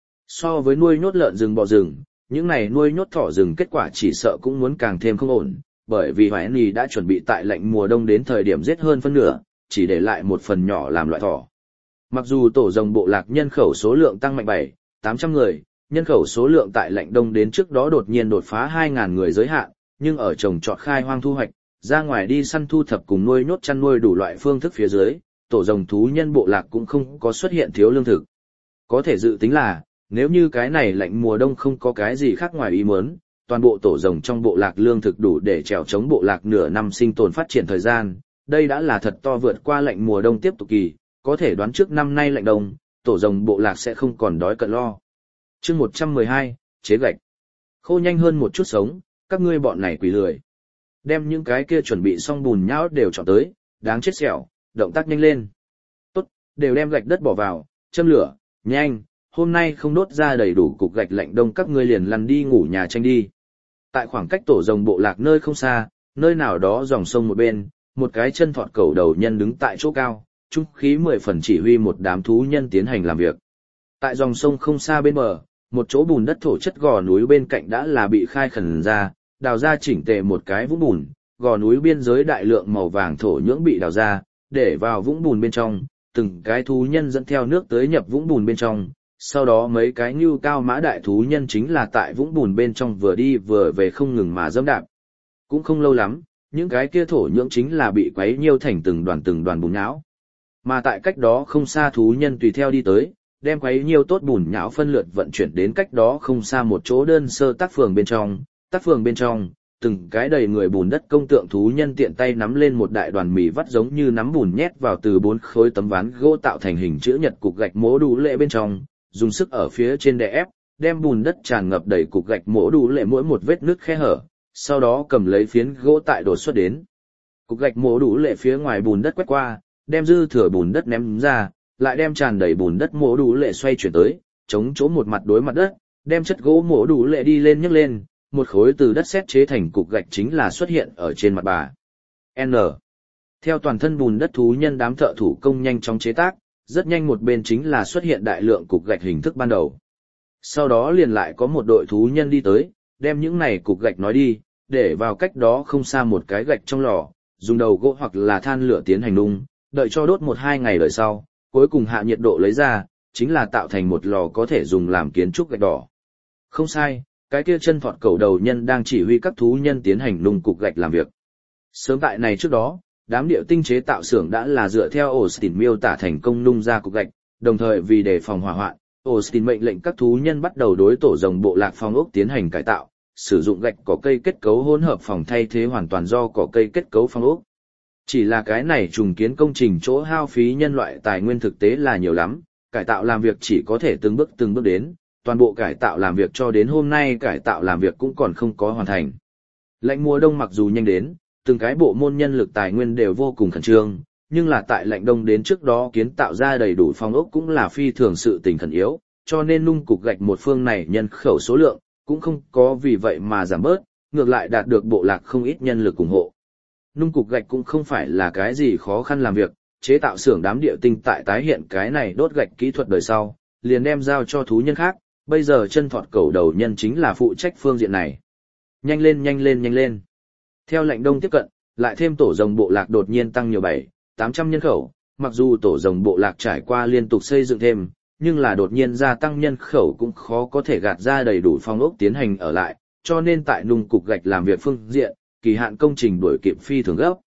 Speaker 1: So với nuôi nhốt lợn rừng bò rừng, những này nuôi nhốt thỏ rừng kết quả chỉ sợ cũng muốn càng thêm không ổn, bởi vì Hoài Nì đã chuẩn bị tại lạnh mùa đông đến thời điểm giết hơn phân nửa, chỉ để lại một phần nhỏ làm loại thỏ. Mặc dù tổ rồng bộ lạc nhân khẩu số lượng tăng mạnh bảy, tám trăm người, nhân khẩu số lượng tại lạnh đông đến trước đó đột nhiên đột phá hai nghìn người giới hạn, nhưng ở trồng trọt khai hoang thu hoạch, ra ngoài đi săn thu thập cùng nuôi nhốt chăn nuôi đủ loại phương thức phía dưới, tổ rồng thú nhân bộ lạc cũng không có xuất hiện thiếu lương thực. Có thể dự tính là, nếu như cái này lạnh mùa đông không có cái gì khác ngoài ý muốn, toàn bộ tổ rồng trong bộ lạc lương thực đủ để trèo chống bộ lạc nửa năm sinh tồn phát triển thời gian, đây đã là thật to vượt qua lạnh mùa đông tiếp tục kỳ, có thể đoán trước năm nay lạnh đông, tổ rồng bộ lạc sẽ không còn đói cận lo. Chương một trăm mười hai, chế gạch. Khô nhanh hơn một chút sống, các ngươi bọn này quỷ lười. Đem những cái kia chuẩn bị xong bùn nhão đều chọn tới, đáng chết xẻo, động tác nhanh lên. Tốt, đều đem gạch đất bỏ vào, châm lửa, nhanh, hôm nay không đốt ra đầy đủ cục gạch lạnh đông các ngươi liền lăn đi ngủ nhà tranh đi. Tại khoảng cách tổ rồng bộ lạc nơi không xa, nơi nào đó dòng sông một bên, một cái chân thọt cẩu đầu nhân đứng tại chỗ cao, trung khí mười phần chỉ huy một đám thú nhân tiến hành làm việc. Tại dòng sông không xa bên bờ, một chỗ bùn đất thổ chất gò núi bên cạnh đã là bị khai khẩn ra, đào ra chỉnh tề một cái vũng bùn, gò núi biên giới đại lượng màu vàng thổ nhưỡng bị đào ra, để vào vũng bùn bên trong, từng cái thú nhân dẫn theo nước tới nhập vũng bùn bên trong, sau đó mấy cái nhưu cao mã đại thú nhân chính là tại vũng bùn bên trong vừa đi vừa về không ngừng mà dẫm đạp. Cũng không lâu lắm, những cái kia thổ nhưỡng chính là bị quấy nhiêu thành từng đoàn từng đoàn bùn nhão. Mà tại cách đó không xa thú nhân tùy theo đi tới, đem quấy nhiêu tốt bùn nhão phân lượt vận chuyển đến cách đó không xa một chỗ đơn sơ tác phường bên trong, tác phường bên trong, từng cái đầy người bùn đất công tượng thú nhân tiện tay nắm lên một đại đoàn mì vắt giống như nắm bùn nhét vào từ bốn khối tấm ván gỗ tạo thành hình chữ nhật cục gạch mỗ đủ lệ bên trong, dùng sức ở phía trên đè ép, đem bùn đất tràn ngập đầy cục gạch mỗ đủ lệ mỗi một vết nứt khe hở, sau đó cầm lấy phiến gỗ tại đổ xuất đến. Cục gạch mỗ đủ lệ phía ngoài bùn đất quét qua, đem dư thừa bùn đất ném ra, lại đem tràn đầy bùn đất mỗ đủ lệ xoay chuyển tới, chống chỗ một mặt đối mặt đất, đem chất gỗ mỗ đủ lệ đi lên nhấc lên, một khối từ đất sét chế thành cục gạch chính là xuất hiện ở trên mặt bà. N. Theo toàn thân bùn đất thú nhân đám thợ thủ công nhanh chóng chế tác, rất nhanh một bên chính là xuất hiện đại lượng cục gạch hình thức ban đầu. Sau đó liền lại có một đội thú nhân đi tới, đem những này cục gạch nói đi, để vào cách đó không xa một cái gạch trong lò, dùng đầu gỗ hoặc là than lửa tiến hành nung, đợi cho đốt một hai ngày đợi sau, cuối cùng hạ nhiệt độ lấy ra, chính là tạo thành một lò có thể dùng làm kiến trúc gạch đỏ. Không sai, cái kia chân thọt cầu đầu nhân đang chỉ huy các thú nhân tiến hành nung cục gạch làm việc. Sớm tại này trước đó, đám điệu tinh chế tạo xưởng đã là dựa theo Austin miêu tả thành công nung ra cục gạch, đồng thời vì đề phòng hỏa hoạn, Austin mệnh lệnh các thú nhân bắt đầu đối tổ rồng bộ lạc phong ốc tiến hành cải tạo, sử dụng gạch cỏ cây kết cấu hỗn hợp phòng thay thế hoàn toàn do cỏ cây kết cấu phong ốc. Chỉ là cái này trùng kiến công trình chỗ hao phí nhân loại tài nguyên thực tế là nhiều lắm, cải tạo làm việc chỉ có thể từng bước từng bước đến, toàn bộ cải tạo làm việc cho đến hôm nay cải tạo làm việc cũng còn không có hoàn thành. Lạnh mùa đông mặc dù nhanh đến, từng cái bộ môn nhân lực tài nguyên đều vô cùng khẩn trương, nhưng là tại lạnh đông đến trước đó kiến tạo ra đầy đủ phong ốc cũng là phi thường sự tình khẩn yếu, cho nên nung cục gạch một phương này nhân khẩu số lượng, cũng không có vì vậy mà giảm bớt, ngược lại đạt được bộ lạc không ít nhân lực ủng hộ. Nung cục gạch cũng không phải là cái gì khó khăn làm việc, chế tạo xưởng đám địa tinh tại tái hiện cái này đốt gạch kỹ thuật đời sau, liền đem giao cho thú nhân khác, bây giờ chân thọt cầu đầu nhân chính là phụ trách phương diện này. Nhanh lên nhanh lên nhanh lên. Theo lệnh đông tiếp cận, lại thêm tổ rồng bộ lạc đột nhiên tăng nhiều bảy, tám trăm nhân khẩu, mặc dù tổ rồng bộ lạc trải qua liên tục xây dựng thêm, nhưng là đột nhiên gia tăng nhân khẩu cũng khó có thể gạt ra đầy đủ phong ốc tiến hành ở lại, cho nên tại nung cục gạch làm việc phương diện, kỳ hạn công trình đuổi kịp phi thường gấp.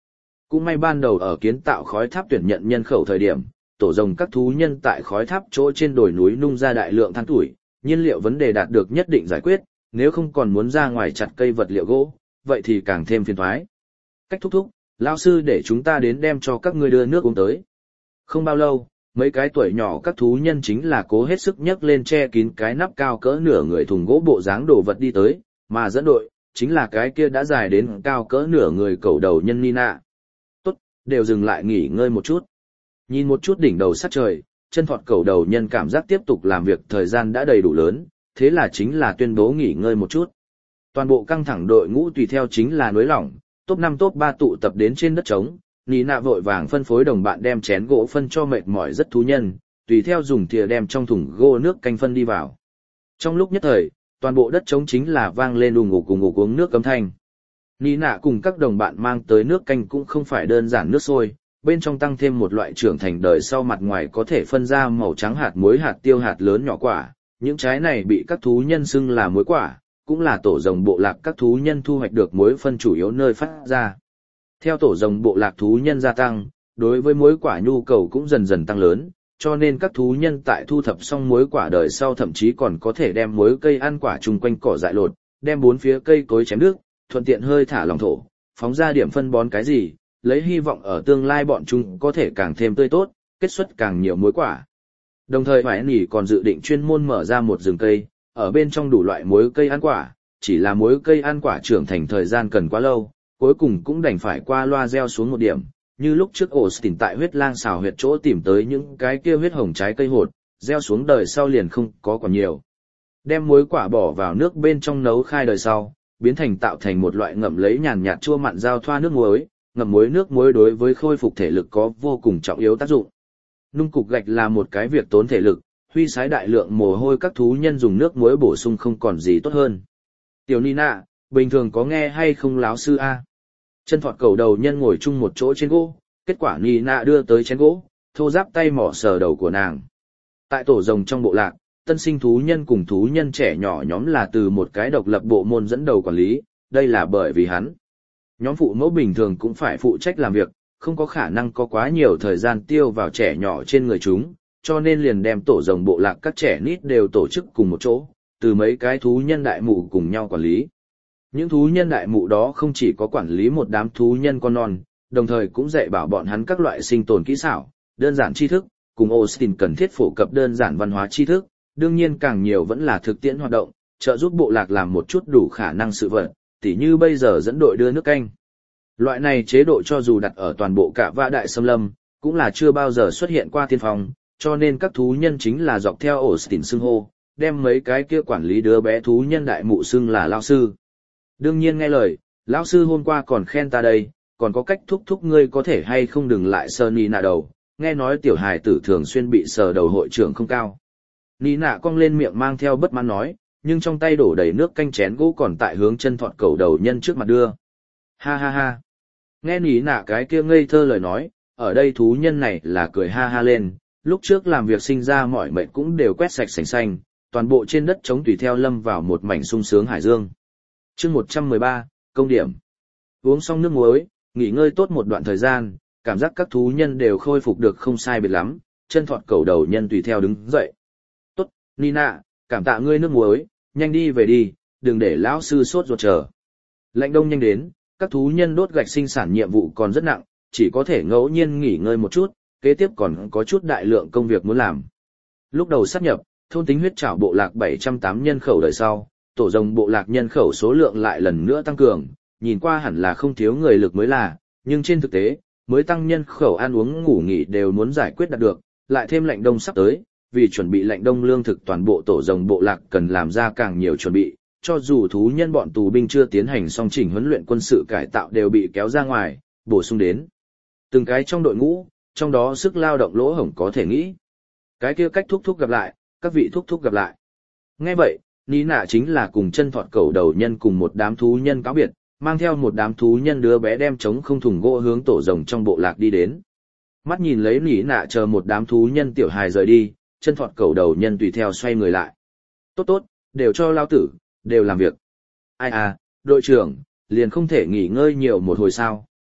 Speaker 1: Cũng may ban đầu ở kiến tạo khói tháp tuyển nhận nhân khẩu thời điểm, tổ rồng các thú nhân tại khói tháp chỗ trên đồi núi nung ra đại lượng than tuổi, nhiên liệu vấn đề đạt được nhất định giải quyết, nếu không còn muốn ra ngoài chặt cây vật liệu gỗ, vậy thì càng thêm phiền toái. Cách thúc thúc, lão sư để chúng ta đến đem cho các ngươi đưa nước uống tới. Không bao lâu, mấy cái tuổi nhỏ các thú nhân chính là cố hết sức nhấc lên che kín cái nắp cao cỡ nửa người thùng gỗ bộ dáng đồ vật đi tới, mà dẫn đội, chính là cái kia đã dài đến cao cỡ nửa người cẩu đầu nhân Nina. Tốt, đều dừng lại nghỉ ngơi một chút. Nhìn một chút đỉnh đầu sát trời, chân thọt cẩu đầu nhân cảm giác tiếp tục làm việc thời gian đã đầy đủ lớn, thế là chính là tuyên bố nghỉ ngơi một chút. Toàn bộ căng thẳng đội ngũ tùy theo chính là nối lỏng, top năm top ba tụ tập đến trên đất trống, Nina vội vàng phân phối đồng bạn đem chén gỗ phân cho mệt mỏi rất thú nhân, tùy theo dùng thìa đem trong thùng gỗ nước canh phân đi vào. Trong lúc nhất thời, toàn bộ đất trống chính là vang lên ù ngục cùng ngục uống nước cấm thanh. Nina cùng các đồng bạn mang tới nước canh cũng không phải đơn giản nước sôi, bên trong tăng thêm một loại trưởng thành đời sau mặt ngoài có thể phân ra màu trắng hạt muối hạt tiêu hạt lớn nhỏ quả, những trái này bị các thú nhân xưng là muối quả, cũng là tổ rồng bộ lạc các thú nhân thu hoạch được muối phân chủ yếu nơi phát ra. Theo tổ rồng bộ lạc thú nhân gia tăng, đối với muối quả nhu cầu cũng dần dần tăng lớn, cho nên các thú nhân tại thu thập xong muối quả đời sau thậm chí còn có thể đem muối cây ăn quả chung quanh cỏ dại lột, đem bốn phía cây cối chém nước, thuận tiện hơi thả lòng thổ, phóng ra điểm phân bón cái gì, lấy hy vọng ở tương lai bọn chúng có thể càng thêm tươi tốt, kết xuất càng nhiều muối quả. Đồng thời Hoài Nỉ còn dự định chuyên môn mở ra một rừng cây, ở bên trong đủ loại muối cây ăn quả, chỉ là muối cây ăn quả trưởng thành thời gian cần quá lâu, cuối cùng cũng đành phải qua loa gieo xuống một điểm, như lúc trước Austin tại huyết lang xào huyệt chỗ tìm tới những cái kia huyết hồng trái cây hột, gieo xuống đời sau liền không có còn nhiều. Đem muối quả bỏ vào nước bên trong nấu khai đời sau, biến thành tạo thành một loại ngậm lấy nhàn nhạt chua mặn giao thoa nước muối, ngậm muối nước muối đối với khôi phục thể lực có vô cùng trọng yếu tác dụng. Nung cục gạch là một cái việc tốn thể lực, huy sái đại lượng mồ hôi các thú nhân dùng nước muối bổ sung không còn gì tốt hơn. Tiểu Nina, bình thường có nghe hay không láo sư a? Chân thọt cầu đầu nhân ngồi chung một chỗ trên gỗ, kết quả Nina đưa tới chén gỗ, thô giáp tay mỏ sờ đầu của nàng. Tại tổ rồng trong bộ lạc, tân sinh thú nhân cùng thú nhân trẻ nhỏ nhóm là từ một cái độc lập bộ môn dẫn đầu quản lý, đây là bởi vì hắn. Nhóm phụ mẫu bình thường cũng phải phụ trách làm việc, không có khả năng có quá nhiều thời gian tiêu vào trẻ nhỏ trên người chúng, cho nên liền đem tổ rồng bộ lạc các trẻ nít đều tổ chức cùng một chỗ, từ mấy cái thú nhân đại mụ cùng nhau quản lý. Những thú nhân đại mụ đó không chỉ có quản lý một đám thú nhân con non, đồng thời cũng dạy bảo bọn hắn các loại sinh tồn kỹ xảo, đơn giản tri thức, cùng Austin cần thiết phổ cập đơn giản văn hóa tri thức, đương nhiên càng nhiều vẫn là thực tiễn hoạt động, trợ giúp bộ lạc làm một chút đủ khả năng sự vật, tỉ như bây giờ dẫn đội đưa nước canh. Loại này chế độ cho dù đặt ở toàn bộ cả vã đại xâm lâm, cũng là chưa bao giờ xuất hiện qua tiên phong, cho nên các thú nhân chính là dọc theo Austin xưng hô, đem mấy cái kia quản lý đứa bé thú nhân đại mụ xưng là lao sư. Đương nhiên nghe lời, lão sư hôm qua còn khen ta đây, còn có cách thúc thúc ngươi có thể hay không đừng lại sờ Nina đầu, nghe nói tiểu hài tử thường xuyên bị sờ đầu hội trưởng không cao. Nina cong lên miệng mang theo bất mãn nói, nhưng trong tay đổ đầy nước canh chén gỗ còn tại hướng chân thọt cầu đầu nhân trước mặt đưa. Ha ha ha. Nghe Nina cái kia ngây thơ lời nói, ở đây thú nhân này là cười ha ha lên, lúc trước làm việc sinh ra mọi mệnh cũng đều quét sạch sành xanh, toàn bộ trên đất trống tùy theo lâm vào một mảnh sung sướng hải dương. Chương một trăm mười ba, công điểm. Uống xong nước muối, nghỉ ngơi tốt một đoạn thời gian, cảm giác các thú nhân đều khôi phục được không sai biệt lắm, chân thọt cầu đầu nhân tùy theo đứng dậy. Tốt, Nina, cảm tạ ngươi nước muối, nhanh đi về đi, đừng để lão sư sốt ruột chờ. Lạnh đông nhanh đến, các thú nhân đốt gạch sinh sản nhiệm vụ còn rất nặng, chỉ có thể ngẫu nhiên nghỉ ngơi một chút, kế tiếp còn có chút đại lượng công việc muốn làm. Lúc đầu sát nhập, thôn tính huyết trảo bộ lạc bảy trăm tám nhân khẩu đời sau, tổ rồng bộ lạc nhân khẩu số lượng lại lần nữa tăng cường, nhìn qua hẳn là không thiếu người lực mới là, nhưng trên thực tế, mới tăng nhân khẩu ăn uống ngủ nghỉ đều muốn giải quyết đạt được, lại thêm lạnh đông sắp tới, vì chuẩn bị lạnh đông lương thực toàn bộ tổ rồng bộ lạc cần làm ra càng nhiều chuẩn bị, cho dù thú nhân bọn tù binh chưa tiến hành song chỉnh huấn luyện quân sự cải tạo đều bị kéo ra ngoài, bổ sung đến. Từng cái trong đội ngũ, trong đó sức lao động lỗ hổng có thể nghĩ. Cái kia cách thúc thúc gặp lại, các vị thúc thúc gặp lại. Nghe vậy, Nina chính là cùng chân thọt cầu đầu nhân cùng một đám thú nhân cáo biệt, mang theo một đám thú nhân đứa bé đem trống không thùng gỗ hướng tổ rồng trong bộ lạc đi đến. Mắt nhìn lấy Nina chờ một đám thú nhân tiểu hài rời đi, chân thọt cầu đầu nhân tùy theo xoay người lại. Tốt tốt, đều cho lao tử, đều làm việc. Ai à, đội trưởng, liền không thể nghỉ ngơi nhiều một hồi sao,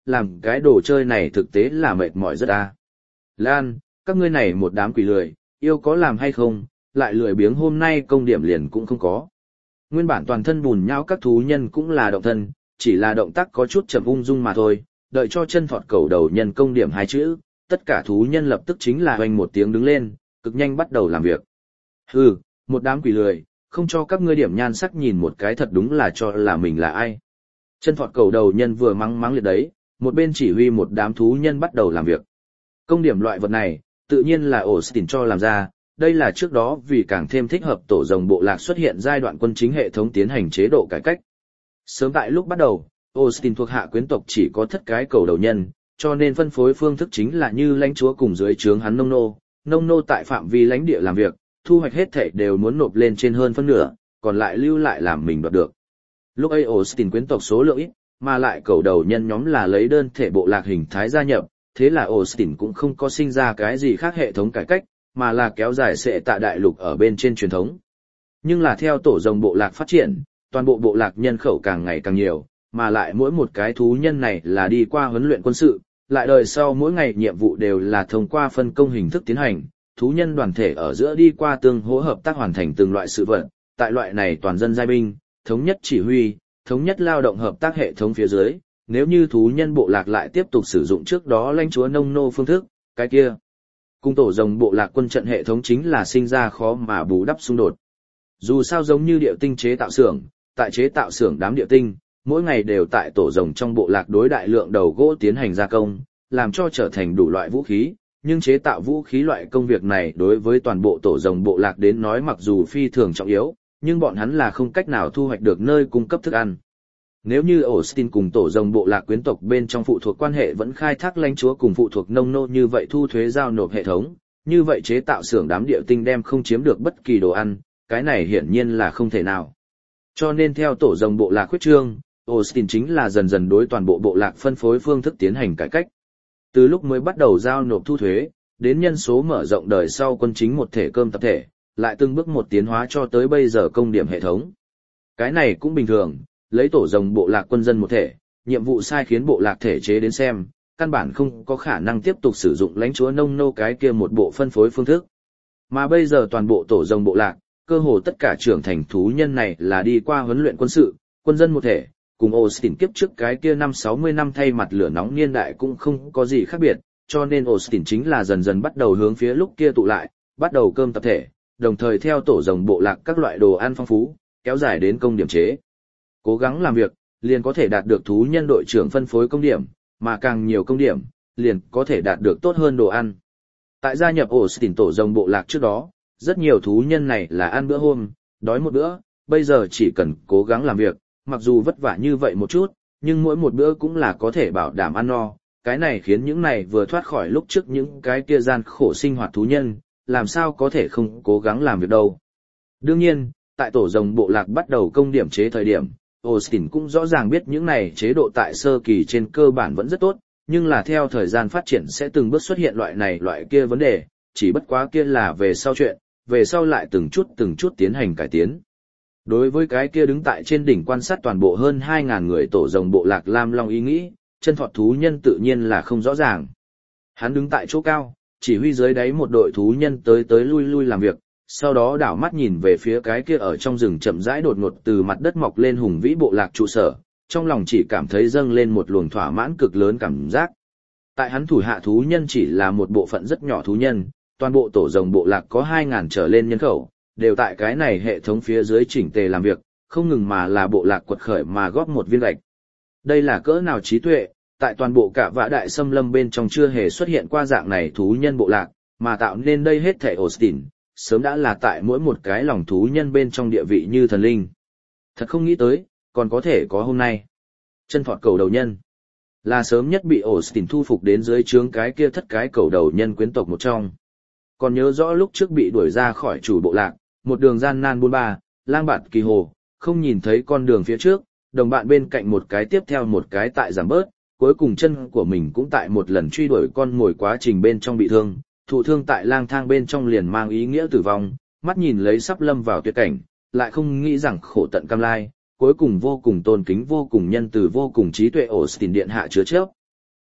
Speaker 1: làm cái đồ chơi này thực tế là mệt mỏi rất a. Lan, các ngươi này một đám quỷ lười, yêu có làm hay không, lại lười biếng hôm nay công điểm liền cũng không có. Nguyên bản toàn thân bùn nhão các thú nhân cũng là động thân, chỉ là động tác có chút chậm ung dung mà thôi, đợi cho chân thọt cầu đầu nhân công điểm hai chữ, tất cả thú nhân lập tức chính là hoành một tiếng đứng lên, cực nhanh bắt đầu làm việc. Hừ, một đám quỷ lười, không cho các ngươi điểm nhan sắc nhìn một cái thật đúng là cho là mình là ai. Chân thọt cầu đầu nhân vừa mắng mắng liệt đấy, một bên chỉ huy một đám thú nhân bắt đầu làm việc. Công điểm loại vật này, tự nhiên là Austin cho làm ra, đây là trước đó vì càng thêm thích hợp tổ rồng bộ lạc xuất hiện giai đoạn quân chính hệ thống tiến hành chế độ cải cách. Sớm tại lúc bắt đầu, Austin thuộc hạ quyến tộc chỉ có thất cái cầu đầu nhân, cho nên phân phối phương thức chính là như lãnh chúa cùng dưới trướng hắn nông nô, nông nô tại phạm vi lãnh địa làm việc, thu hoạch hết thảy đều muốn nộp lên trên hơn phân nửa, còn lại lưu lại làm mình đoạt được. Lúc ấy Austin quyến tộc số lượng ít, mà lại cầu đầu nhân nhóm là lấy đơn thể bộ lạc hình thái gia nhập, thế là Austin cũng không có sinh ra cái gì khác hệ thống cải cách, mà là kéo dài sệ tạ đại lục ở bên trên truyền thống. Nhưng là theo tổ rồng bộ lạc phát triển, toàn bộ bộ lạc nhân khẩu càng ngày càng nhiều, mà lại mỗi một cái thú nhân này là đi qua huấn luyện quân sự, lại đời sau mỗi ngày nhiệm vụ đều là thông qua phân công hình thức tiến hành, thú nhân đoàn thể ở giữa đi qua tương hỗ hợp tác hoàn thành từng loại sự vật, tại loại này toàn dân giai binh, thống nhất chỉ huy, thống nhất lao động hợp tác hệ thống phía dưới, nếu như thú nhân bộ lạc lại tiếp tục sử dụng trước đó lãnh chúa nông nô phương thức, cái kia cung tổ rồng bộ lạc quân trận hệ thống chính là sinh ra khó mà bù đắp xung đột. Dù sao giống như điệu tinh chế tạo xưởng, tại chế tạo xưởng đám điệu tinh, mỗi ngày đều tại tổ rồng trong bộ lạc đối đại lượng đầu gỗ tiến hành gia công, làm cho trở thành đủ loại vũ khí, nhưng chế tạo vũ khí loại công việc này đối với toàn bộ tổ rồng bộ lạc đến nói mặc dù phi thường trọng yếu, nhưng bọn hắn là không cách nào thu hoạch được nơi cung cấp thức ăn. Nếu như Austin cùng tổ rồng bộ lạc quyến tộc bên trong phụ thuộc quan hệ vẫn khai thác lãnh chúa cùng phụ thuộc nông nô như vậy thu thuế giao nộp hệ thống, như vậy chế tạo xưởng đám địa tinh đem không chiếm được bất kỳ đồ ăn, cái này hiển nhiên là không thể nào. Cho nên theo tổ rồng bộ lạc khuyết trương, Austin chính là dần dần đối toàn bộ bộ lạc phân phối phương thức tiến hành cải cách. Từ lúc mới bắt đầu giao nộp thu thuế, đến nhân số mở rộng đời sau quân chính một thể cơm tập thể, lại từng bước một tiến hóa cho tới bây giờ công điểm hệ thống. Cái này cũng bình thường, lấy tổ rồng bộ lạc quân dân một thể, nhiệm vụ sai khiến bộ lạc thể chế đến xem, căn bản không có khả năng tiếp tục sử dụng lãnh chúa nông nô cái kia một bộ phân phối phương thức. Mà bây giờ toàn bộ tổ rồng bộ lạc, cơ hồ tất cả trưởng thành thú nhân này là đi qua huấn luyện quân sự, quân dân một thể, cùng Austin kiếp trước cái kia năm sáu mươi năm thay mặt lửa nóng niên đại cũng không có gì khác biệt, cho nên Austin chính là dần dần bắt đầu hướng phía lúc kia tụ lại, bắt đầu cơm tập thể, đồng thời theo tổ rồng bộ lạc các loại đồ ăn phong phú, kéo dài đến công điểm chế. Cố gắng làm việc, liền có thể đạt được thú nhân đội trưởng phân phối công điểm, mà càng nhiều công điểm, liền có thể đạt được tốt hơn đồ ăn. Tại gia nhập Austin tổ rồng bộ lạc trước đó, rất nhiều thú nhân này là ăn bữa hôm, đói một bữa, bây giờ chỉ cần cố gắng làm việc, mặc dù vất vả như vậy một chút, nhưng mỗi một bữa cũng là có thể bảo đảm ăn no, cái này khiến những này vừa thoát khỏi lúc trước những cái kia gian khổ sinh hoạt thú nhân, làm sao có thể không cố gắng làm việc đâu. Đương nhiên, tại tổ rồng bộ lạc bắt đầu công điểm chế thời điểm, Austin cũng rõ ràng biết những này chế độ tại sơ kỳ trên cơ bản vẫn rất tốt, nhưng là theo thời gian phát triển sẽ từng bước xuất hiện loại này loại kia vấn đề, chỉ bất quá kia là về sau chuyện, về sau lại từng chút từng chút tiến hành cải tiến. Đối với cái kia đứng tại trên đỉnh quan sát toàn bộ hơn hai nghìn người tổ rồng bộ lạc Lam Long ý nghĩ, chân thọt thú nhân tự nhiên là không rõ ràng. Hắn đứng tại chỗ cao, chỉ huy dưới đáy một đội thú nhân tới tới lui lui làm việc, sau đó đảo mắt nhìn về phía cái kia ở trong rừng chậm rãi đột ngột từ mặt đất mọc lên hùng vĩ bộ lạc trụ sở, trong lòng chỉ cảm thấy dâng lên một luồng thỏa mãn cực lớn cảm giác. Tại hắn thủ hạ thú nhân chỉ là một bộ phận rất nhỏ thú nhân, toàn bộ tổ rồng bộ lạc có hai nghìn trở lên nhân khẩu, đều tại cái này hệ thống phía dưới chỉnh tề làm việc, không ngừng mà là bộ lạc quật khởi mà góp một viên gạch. Đây là cỡ nào trí tuệ, tại toàn bộ cả vã đại xâm lâm bên trong chưa hề xuất hiện qua dạng này thú nhân bộ lạc, mà tạo nên đây hết thảy Austin, sớm đã là tại mỗi một cái lòng thú nhân bên trong địa vị như thần linh. Thật không nghĩ tới, còn có thể có hôm nay. Chân thọt cầu đầu nhân là sớm nhất bị Austin thu phục đến dưới trướng cái kia thất cái cầu đầu nhân quyến tộc một trong. Còn nhớ rõ lúc trước bị đuổi ra khỏi chủ bộ lạc, một đường gian nan buôn ba, lang bạt kỳ hồ, không nhìn thấy con đường phía trước, đồng bạn bên cạnh một cái tiếp theo một cái tại giảm bớt, cuối cùng chân của mình cũng tại một lần truy đuổi con ngồi quá trình bên trong bị thương, thụ thương tại lang thang bên trong liền mang ý nghĩa tử vong, mắt nhìn lấy sắp lâm vào tuyệt cảnh, lại không nghĩ rằng khổ tận cam lai, cuối cùng vô cùng tôn kính vô cùng nhân từ vô cùng trí tuệ Austin điện hạ chứa chấp.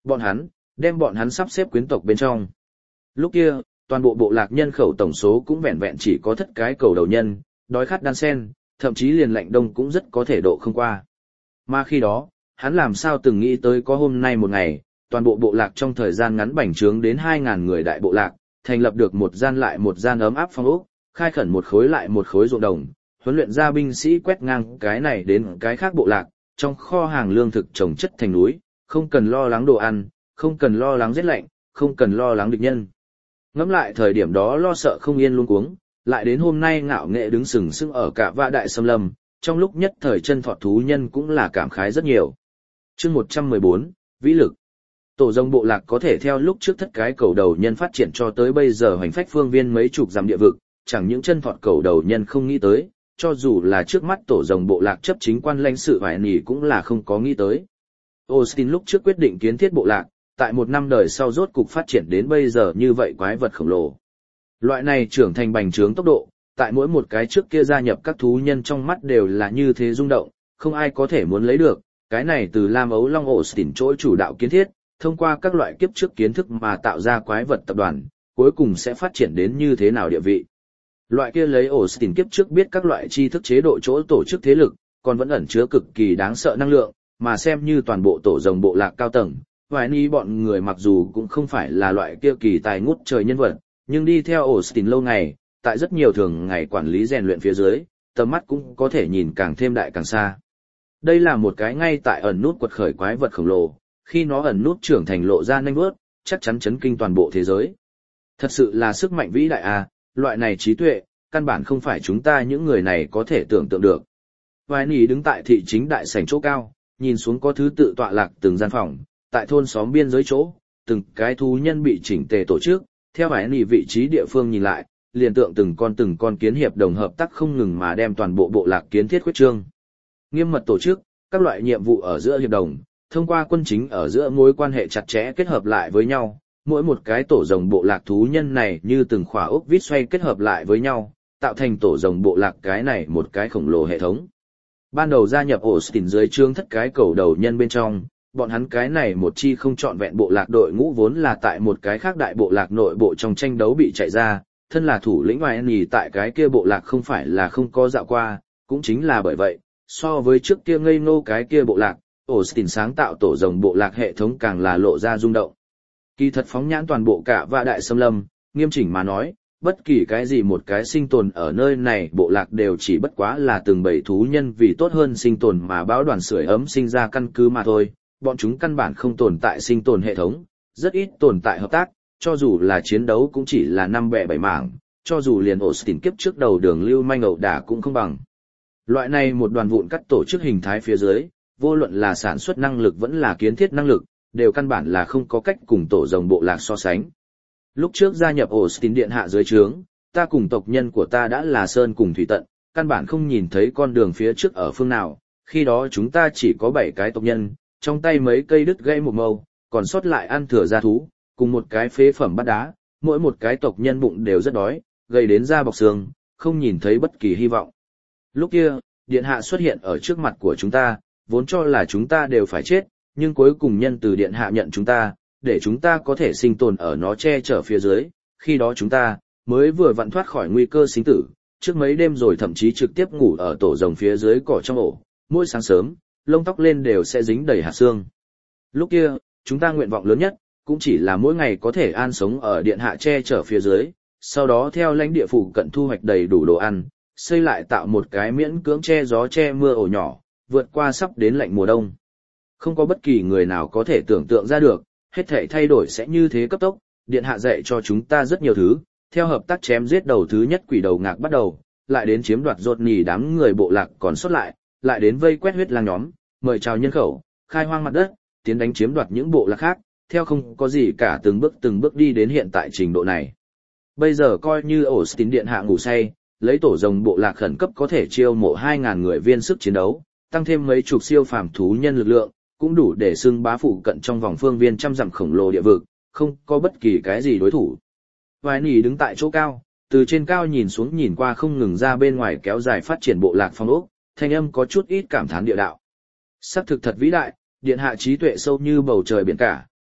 Speaker 1: Bọn hắn, đem bọn hắn sắp xếp quyến tộc bên trong. Lúc kia, toàn bộ bộ lạc nhân khẩu tổng số cũng vẹn vẹn chỉ có thất cái cầu đầu nhân, đói khát đan sen, thậm chí liền lạnh đông cũng rất có thể độ không qua. Mà khi đó, hắn làm sao từng nghĩ tới có hôm nay một ngày, toàn bộ bộ lạc trong thời gian ngắn bành trướng đến hai ngàn người đại bộ lạc, thành lập được một gian lại một gian ấm áp phong ốc, khai khẩn một khối lại một khối ruộng đồng, huấn luyện ra binh sĩ quét ngang cái này đến cái khác bộ lạc, trong kho hàng lương thực trồng chất thành núi, không cần lo lắng đồ ăn, không cần lo lắng rét lạnh, không cần lo lắng địch nhân. Ngẫm lại thời điểm đó lo sợ không yên luống cuống, lại đến hôm nay ngạo nghệ đứng sừng sững ở cả vạ đại xâm lâm, trong lúc nhất thời chân thọ thú nhân cũng là cảm khái rất nhiều. Chương một trăm mười bốn, Vĩ lực. Tổ rồng bộ lạc có thể theo lúc trước thất cái cầu đầu nhân phát triển cho tới bây giờ hoành phách phương viên mấy chục dặm địa vực, chẳng những chân thọt cầu đầu nhân không nghĩ tới, cho dù là trước mắt tổ rồng bộ lạc chấp chính quan lãnh sự vải nỉ cũng là không có nghĩ tới. Austin lúc trước quyết định kiến thiết bộ lạc, tại một năm đời sau rốt cục phát triển đến bây giờ như vậy quái vật khổng lồ. Loại này trưởng thành bành trướng tốc độ, tại mỗi một cái trước kia gia nhập các thú nhân trong mắt đều là như thế rung động, không ai có thể muốn lấy được, cái này từ Lam Ấu Long Austin chỗ chủ đạo kiến thiết, thông qua các loại kiếp trước kiến thức mà tạo ra quái vật tập đoàn, cuối cùng sẽ phát triển đến như thế nào địa vị. Loại kia lấy Austin kiếp trước biết các loại tri thức chế độ chỗ tổ chức thế lực, còn vẫn ẩn chứa cực kỳ đáng sợ năng lượng, mà xem như toàn bộ tổ rồng bộ lạc cao tầng, vài ni bọn người mặc dù cũng không phải là loại kia kỳ tài ngút trời nhân vật, nhưng đi theo Austin lâu ngày, tại rất nhiều thường ngày quản lý rèn luyện phía dưới, tầm mắt cũng có thể nhìn càng thêm đại càng xa. Đây là một cái ngay tại ẩn nút quật khởi quái vật khổng lồ, khi nó ẩn nút trưởng thành lộ ra nhanh bước, chắc chắn chấn kinh toàn bộ thế giới. Thật sự là sức mạnh vĩ đại à, loại này trí tuệ, căn bản không phải chúng ta những người này có thể tưởng tượng được. Vài nỉ đứng tại thị chính đại sảnh chỗ cao, nhìn xuống có thứ tự tọa lạc từng gian phòng, tại thôn xóm biên giới chỗ, từng cái thú nhân bị chỉnh tề tổ chức, theo vài nỉ vị trí địa phương nhìn lại, liền tượng từng con từng con kiến hiệp đồng hợp tác không ngừng mà đem toàn bộ bộ lạc kiến thiết khuyết trương. Nghiêm mật tổ chức, các loại nhiệm vụ ở giữa hiệp đồng, thông qua quân chính ở giữa mối quan hệ chặt chẽ kết hợp lại với nhau, mỗi một cái tổ rồng bộ lạc thú nhân này như từng khỏa ốc vít xoay kết hợp lại với nhau, tạo thành tổ rồng bộ lạc cái này một cái khổng lồ hệ thống. Ban đầu gia nhập Austin dưới trương thất cái cầu đầu nhân bên trong, bọn hắn cái này một chi không trọn vẹn bộ lạc đội ngũ vốn là tại một cái khác đại bộ lạc nội bộ trong tranh đấu bị chạy ra, thân là thủ lĩnh ngoài nhì tại cái kia bộ lạc không phải là không có dạo qua, cũng chính là bởi vậy, so với trước kia ngây ngô cái kia bộ lạc, Austin sáng tạo tổ rồng bộ lạc hệ thống càng là lộ ra rung động. Kỳ thật phóng nhãn toàn bộ cả vạ đại xâm lâm, nghiêm chỉnh mà nói, bất kỳ cái gì một cái sinh tồn ở nơi này bộ lạc đều chỉ bất quá là từng bầy thú nhân vì tốt hơn sinh tồn mà báo đoàn sưởi ấm sinh ra căn cứ mà thôi, bọn chúng căn bản không tồn tại sinh tồn hệ thống, rất ít tồn tại hợp tác, cho dù là chiến đấu cũng chỉ là năm bè bảy mảng, cho dù liền Austin kiếp trước đầu đường lưu manh ẩu đả cũng không bằng. Loại này một đoàn vụn cắt tổ chức hình thái phía dưới, vô luận là sản xuất năng lực vẫn là kiến thiết năng lực, đều căn bản là không có cách cùng tổ rồng bộ lạc so sánh. Lúc trước gia nhập Austin điện hạ dưới trướng, ta cùng tộc nhân của ta đã là sơn cùng thủy tận, căn bản không nhìn thấy con đường phía trước ở phương nào, khi đó chúng ta chỉ có bảy cái tộc nhân, trong tay mấy cây đứt gãy một mâu, còn sót lại ăn thừa gia thú, cùng một cái phế phẩm bát đá, mỗi một cái tộc nhân bụng đều rất đói, gầy đến da bọc xương, không nhìn thấy bất kỳ hy vọng. Lúc kia, điện hạ xuất hiện ở trước mặt của chúng ta, vốn cho là chúng ta đều phải chết, nhưng cuối cùng nhân từ điện hạ nhận chúng ta, để chúng ta có thể sinh tồn ở nó che chở phía dưới, khi đó chúng ta mới vừa vặn thoát khỏi nguy cơ sinh tử, trước mấy đêm rồi thậm chí trực tiếp ngủ ở tổ rồng phía dưới cỏ trong ổ, mỗi sáng sớm, lông tóc lên đều sẽ dính đầy hạt xương. Lúc kia, chúng ta nguyện vọng lớn nhất, cũng chỉ là mỗi ngày có thể an sống ở điện hạ che chở phía dưới, sau đó theo lãnh địa phụ cận thu hoạch đầy đủ đồ ăn, xây lại tạo một cái miễn cưỡng che gió che mưa ổ nhỏ, vượt qua sắp đến lạnh mùa đông. Không có bất kỳ người nào có thể tưởng tượng ra được, hết thảy thay đổi sẽ như thế cấp tốc, điện hạ dạy cho chúng ta rất nhiều thứ, theo hợp tác chém giết đầu thứ nhất quỷ đầu ngạc bắt đầu, lại đến chiếm đoạt rột nỉ đám người bộ lạc còn sót lại, lại đến vây quét huyết lang nhóm, mời chào nhân khẩu, khai hoang mặt đất, tiến đánh chiếm đoạt những bộ lạc khác, theo không có gì cả từng bước từng bước đi đến hiện tại trình độ này. Bây giờ coi như Austin điện hạ ngủ say, lấy tổ rồng bộ lạc khẩn cấp có thể chiêu mộ hai nghìn người viên sức chiến đấu, tăng thêm mấy chục siêu phàm thú nhân lực lượng, cũng đủ để xưng bá phụ cận trong vòng phương viên trăm dặm khổng lồ địa vực, không có bất kỳ cái gì đối thủ. Vài nỉ đứng tại chỗ cao, từ trên cao nhìn xuống nhìn qua không ngừng ra bên ngoài kéo dài phát triển bộ lạc phong ốc, thanh âm có chút ít cảm thán địa đạo. Sắc thực thật vĩ đại, điện hạ trí tuệ sâu như bầu trời biển cả,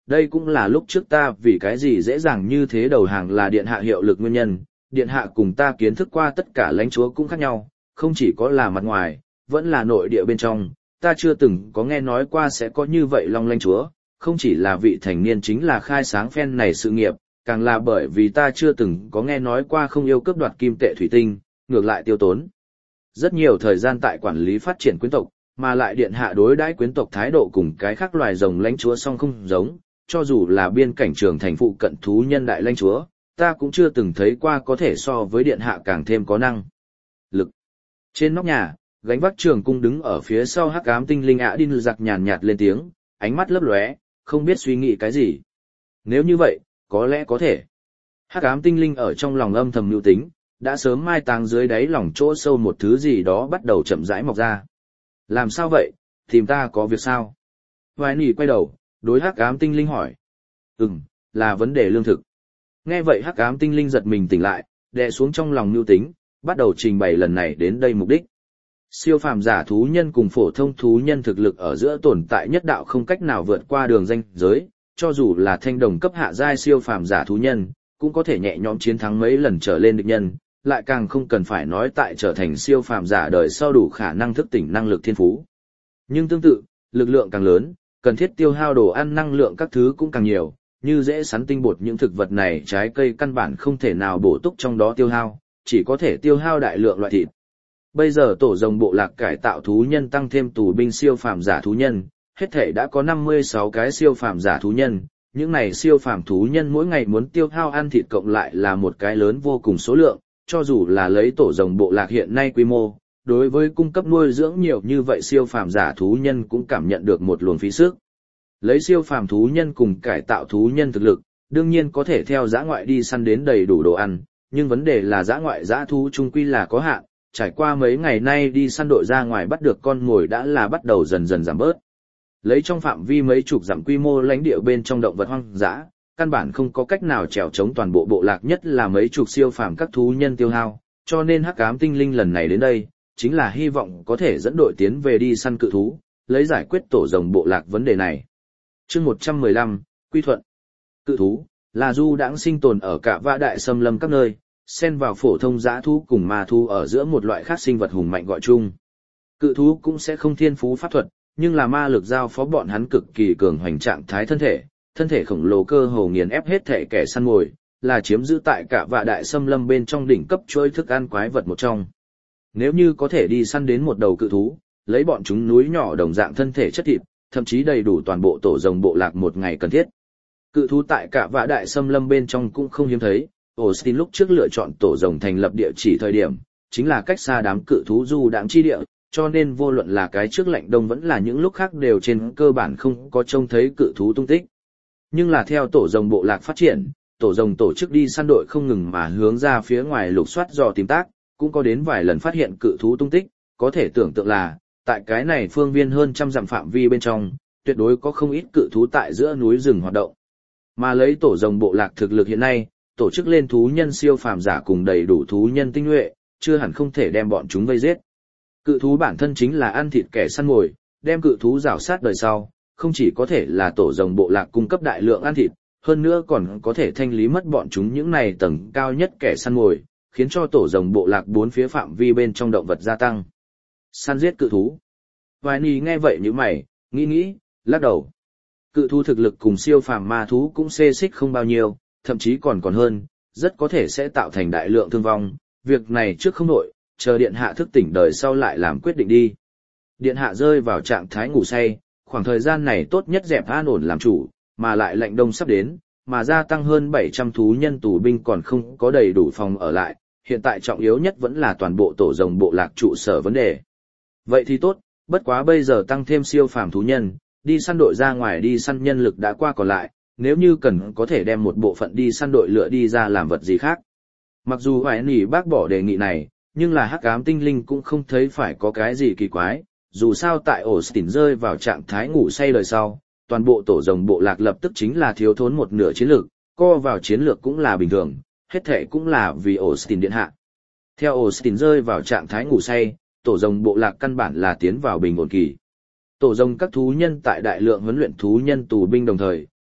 Speaker 1: đây cũng là lúc trước ta vì cái gì dễ dàng như thế đầu hàng là điện hạ hiệu lực nguyên nhân, điện hạ cùng ta kiến thức qua tất cả lãnh chúa cũng khác nhau, không chỉ có là mặt ngoài, vẫn là nội địa bên trong, ta chưa từng có nghe nói qua sẽ có như vậy long lãnh chúa, không chỉ là vị thành niên chính là khai sáng phen này sự nghiệp, càng là bởi vì ta chưa từng có nghe nói qua không yêu cướp đoạt kim tệ thủy tinh, ngược lại tiêu tốn rất nhiều thời gian tại quản lý phát triển quyến tộc, mà lại điện hạ đối đãi quyến tộc thái độ cùng cái khác loài rồng lãnh chúa song không giống, cho dù là biên cảnh trường thành phụ cận thú nhân đại lãnh chúa, ta cũng chưa từng thấy qua có thể so với điện hạ càng thêm có năng lực. Trên nóc nhà, gánh vác trường cung đứng ở phía sau hắc ám tinh linh ạ đinh giặc nhàn nhạt lên tiếng, ánh mắt lấp lóe, không biết suy nghĩ cái gì. Nếu như vậy, có lẽ có thể. Hắc ám tinh linh ở trong lòng âm thầm mưu tính, đã sớm mai táng dưới đáy lòng chỗ sâu một thứ gì đó bắt đầu chậm rãi mọc ra. Làm sao vậy, tìm ta có việc sao? Vài nỉ quay đầu, đối hắc ám tinh linh hỏi. Ừm, là vấn đề lương thực. Nghe vậy hắc ám tinh linh giật mình tỉnh lại, đè xuống trong lòng mưu tính, bắt đầu trình bày lần này đến đây mục đích. Siêu phàm giả thú nhân cùng phổ thông thú nhân thực lực ở giữa tồn tại nhất đạo không cách nào vượt qua đường ranh giới, cho dù là thanh đồng cấp hạ giai siêu phàm giả thú nhân, cũng có thể nhẹ nhõm chiến thắng mấy lần trở lên địch nhân, lại càng không cần phải nói tại trở thành siêu phàm giả đời sau đủ khả năng thức tỉnh năng lực thiên phú. Nhưng tương tự, lực lượng càng lớn, cần thiết tiêu hao đồ ăn năng lượng các thứ cũng càng nhiều, như dễ sắn tinh bột những thực vật này trái cây căn bản không thể nào bổ túc trong đó tiêu hao, chỉ có thể tiêu hao đại lượng loại thịt. Bây giờ tổ rồng bộ lạc cải tạo thú nhân tăng thêm tù binh siêu phàm giả thú nhân, hết thể đã có năm mươi sáu cái siêu phàm giả thú nhân, những này siêu phàm thú nhân mỗi ngày muốn tiêu hao ăn thịt cộng lại là một cái lớn vô cùng số lượng, cho dù là lấy tổ rồng bộ lạc hiện nay quy mô, đối với cung cấp nuôi dưỡng nhiều như vậy siêu phàm giả thú nhân cũng cảm nhận được một luồng phí sức. Lấy siêu phàm thú nhân cùng cải tạo thú nhân thực lực, đương nhiên có thể theo dã ngoại đi săn đến đầy đủ đồ ăn, nhưng vấn đề là dã ngoại dã thú chung quy là có hạn, trải qua mấy ngày nay đi săn đội ra ngoài bắt được con mồi đã là bắt đầu dần dần giảm bớt. Lấy trong phạm vi mấy chục dặm quy mô lãnh địa bên trong động vật hoang dã, căn bản không có cách nào trèo chống toàn bộ bộ lạc, nhất là mấy chục siêu phàm các thú nhân tiêu hao, cho nên hắc ám tinh linh lần này đến đây, chính là hy vọng có thể dẫn đội tiến về đi săn cự thú, lấy giải quyết tổ rồng bộ lạc vấn đề này. Chương một trăm mười lăm, Quy thuận. Cự thú là du đãng sinh tồn ở cả vã đại xâm lâm các nơi, xen vào phổ thông dã thú cùng ma thú ở giữa một loại khác sinh vật hùng mạnh gọi chung. Cự thú cũng sẽ không thiên phú pháp thuật, nhưng là ma lực giao phó bọn hắn cực kỳ cường hoành trạng thái thân thể, thân thể khổng lồ cơ hồ nghiền ép hết thể kẻ săn mồi, là chiếm giữ tại cả vạ đại xâm lâm bên trong đỉnh cấp chuỗi thức ăn quái vật một trong. Nếu như có thể đi săn đến một đầu cự thú, lấy bọn chúng núi nhỏ đồng dạng thân thể chất thịt, thậm chí đầy đủ toàn bộ tổ rồng bộ lạc một ngày cần thiết. Cự thú tại cả vạ đại xâm lâm bên trong cũng không hiếm thấy, Austin lúc trước lựa chọn tổ rồng thành lập địa chỉ thời điểm, chính là cách xa đám cự thú du đãng chi địa, cho nên vô luận là cái trước lạnh đông vẫn là những lúc khác đều trên cơ bản không có trông thấy cự thú tung tích. Nhưng là theo tổ rồng bộ lạc phát triển, tổ rồng tổ chức đi săn đội không ngừng mà hướng ra phía ngoài lục soát dò tìm tác, cũng có đến vài lần phát hiện cự thú tung tích, có thể tưởng tượng là, tại cái này phương viên hơn trăm dặm phạm vi bên trong, tuyệt đối có không ít cự thú tại giữa núi rừng hoạt động. Mà lấy tổ rồng bộ lạc thực lực hiện nay, tổ chức lên thú nhân siêu phàm giả cùng đầy đủ thú nhân tinh nhuệ, chưa hẳn không thể đem bọn chúng vây giết. Cự thú bản thân chính là ăn thịt kẻ săn mồi, đem cự thú rào sát đời sau, không chỉ có thể là tổ rồng bộ lạc cung cấp đại lượng ăn thịt, hơn nữa còn có thể thanh lý mất bọn chúng những này tầng cao nhất kẻ săn mồi, khiến cho tổ rồng bộ lạc bốn phía phạm vi bên trong động vật gia tăng. Săn giết cự thú. Vài nì nghe vậy như mày, nghĩ nghĩ, lắc đầu. Cự thú thực lực cùng siêu phàm ma thú cũng xê xích không bao nhiêu, thậm chí còn còn hơn, rất có thể sẽ tạo thành đại lượng thương vong, việc này trước không nổi, chờ điện hạ thức tỉnh đời sau lại làm quyết định đi. Điện hạ rơi vào trạng thái ngủ say, khoảng thời gian này tốt nhất dẹp an ổn làm chủ, mà lại lạnh đông sắp đến, mà gia tăng hơn bảy trăm thú nhân tù binh còn không có đầy đủ phòng ở lại, hiện tại trọng yếu nhất vẫn là toàn bộ tổ rồng bộ lạc trụ sở vấn đề. Vậy thì tốt, bất quá bây giờ tăng thêm siêu phàm thú nhân, đi săn đội ra ngoài đi săn nhân lực đã qua còn lại, nếu như cần có thể đem một bộ phận đi săn đội lựa đi ra làm vật gì khác. Mặc dù Hoài Nỉ bác bỏ đề nghị này, nhưng là hắc ám tinh linh cũng không thấy phải có cái gì kỳ quái, dù sao tại Austin rơi vào trạng thái ngủ say đời sau, toàn bộ tổ rồng bộ lạc lập tức chính là thiếu thốn một nửa chiến lược, co vào chiến lược cũng là bình thường, hết thệ cũng là vì Austin điện hạ. Theo Austin rơi vào trạng thái ngủ say, tổ rồng bộ lạc căn bản là tiến vào bình ổn kỳ. Tổ rồng các thú nhân tại đại lượng huấn luyện thú nhân tù binh đồng thời,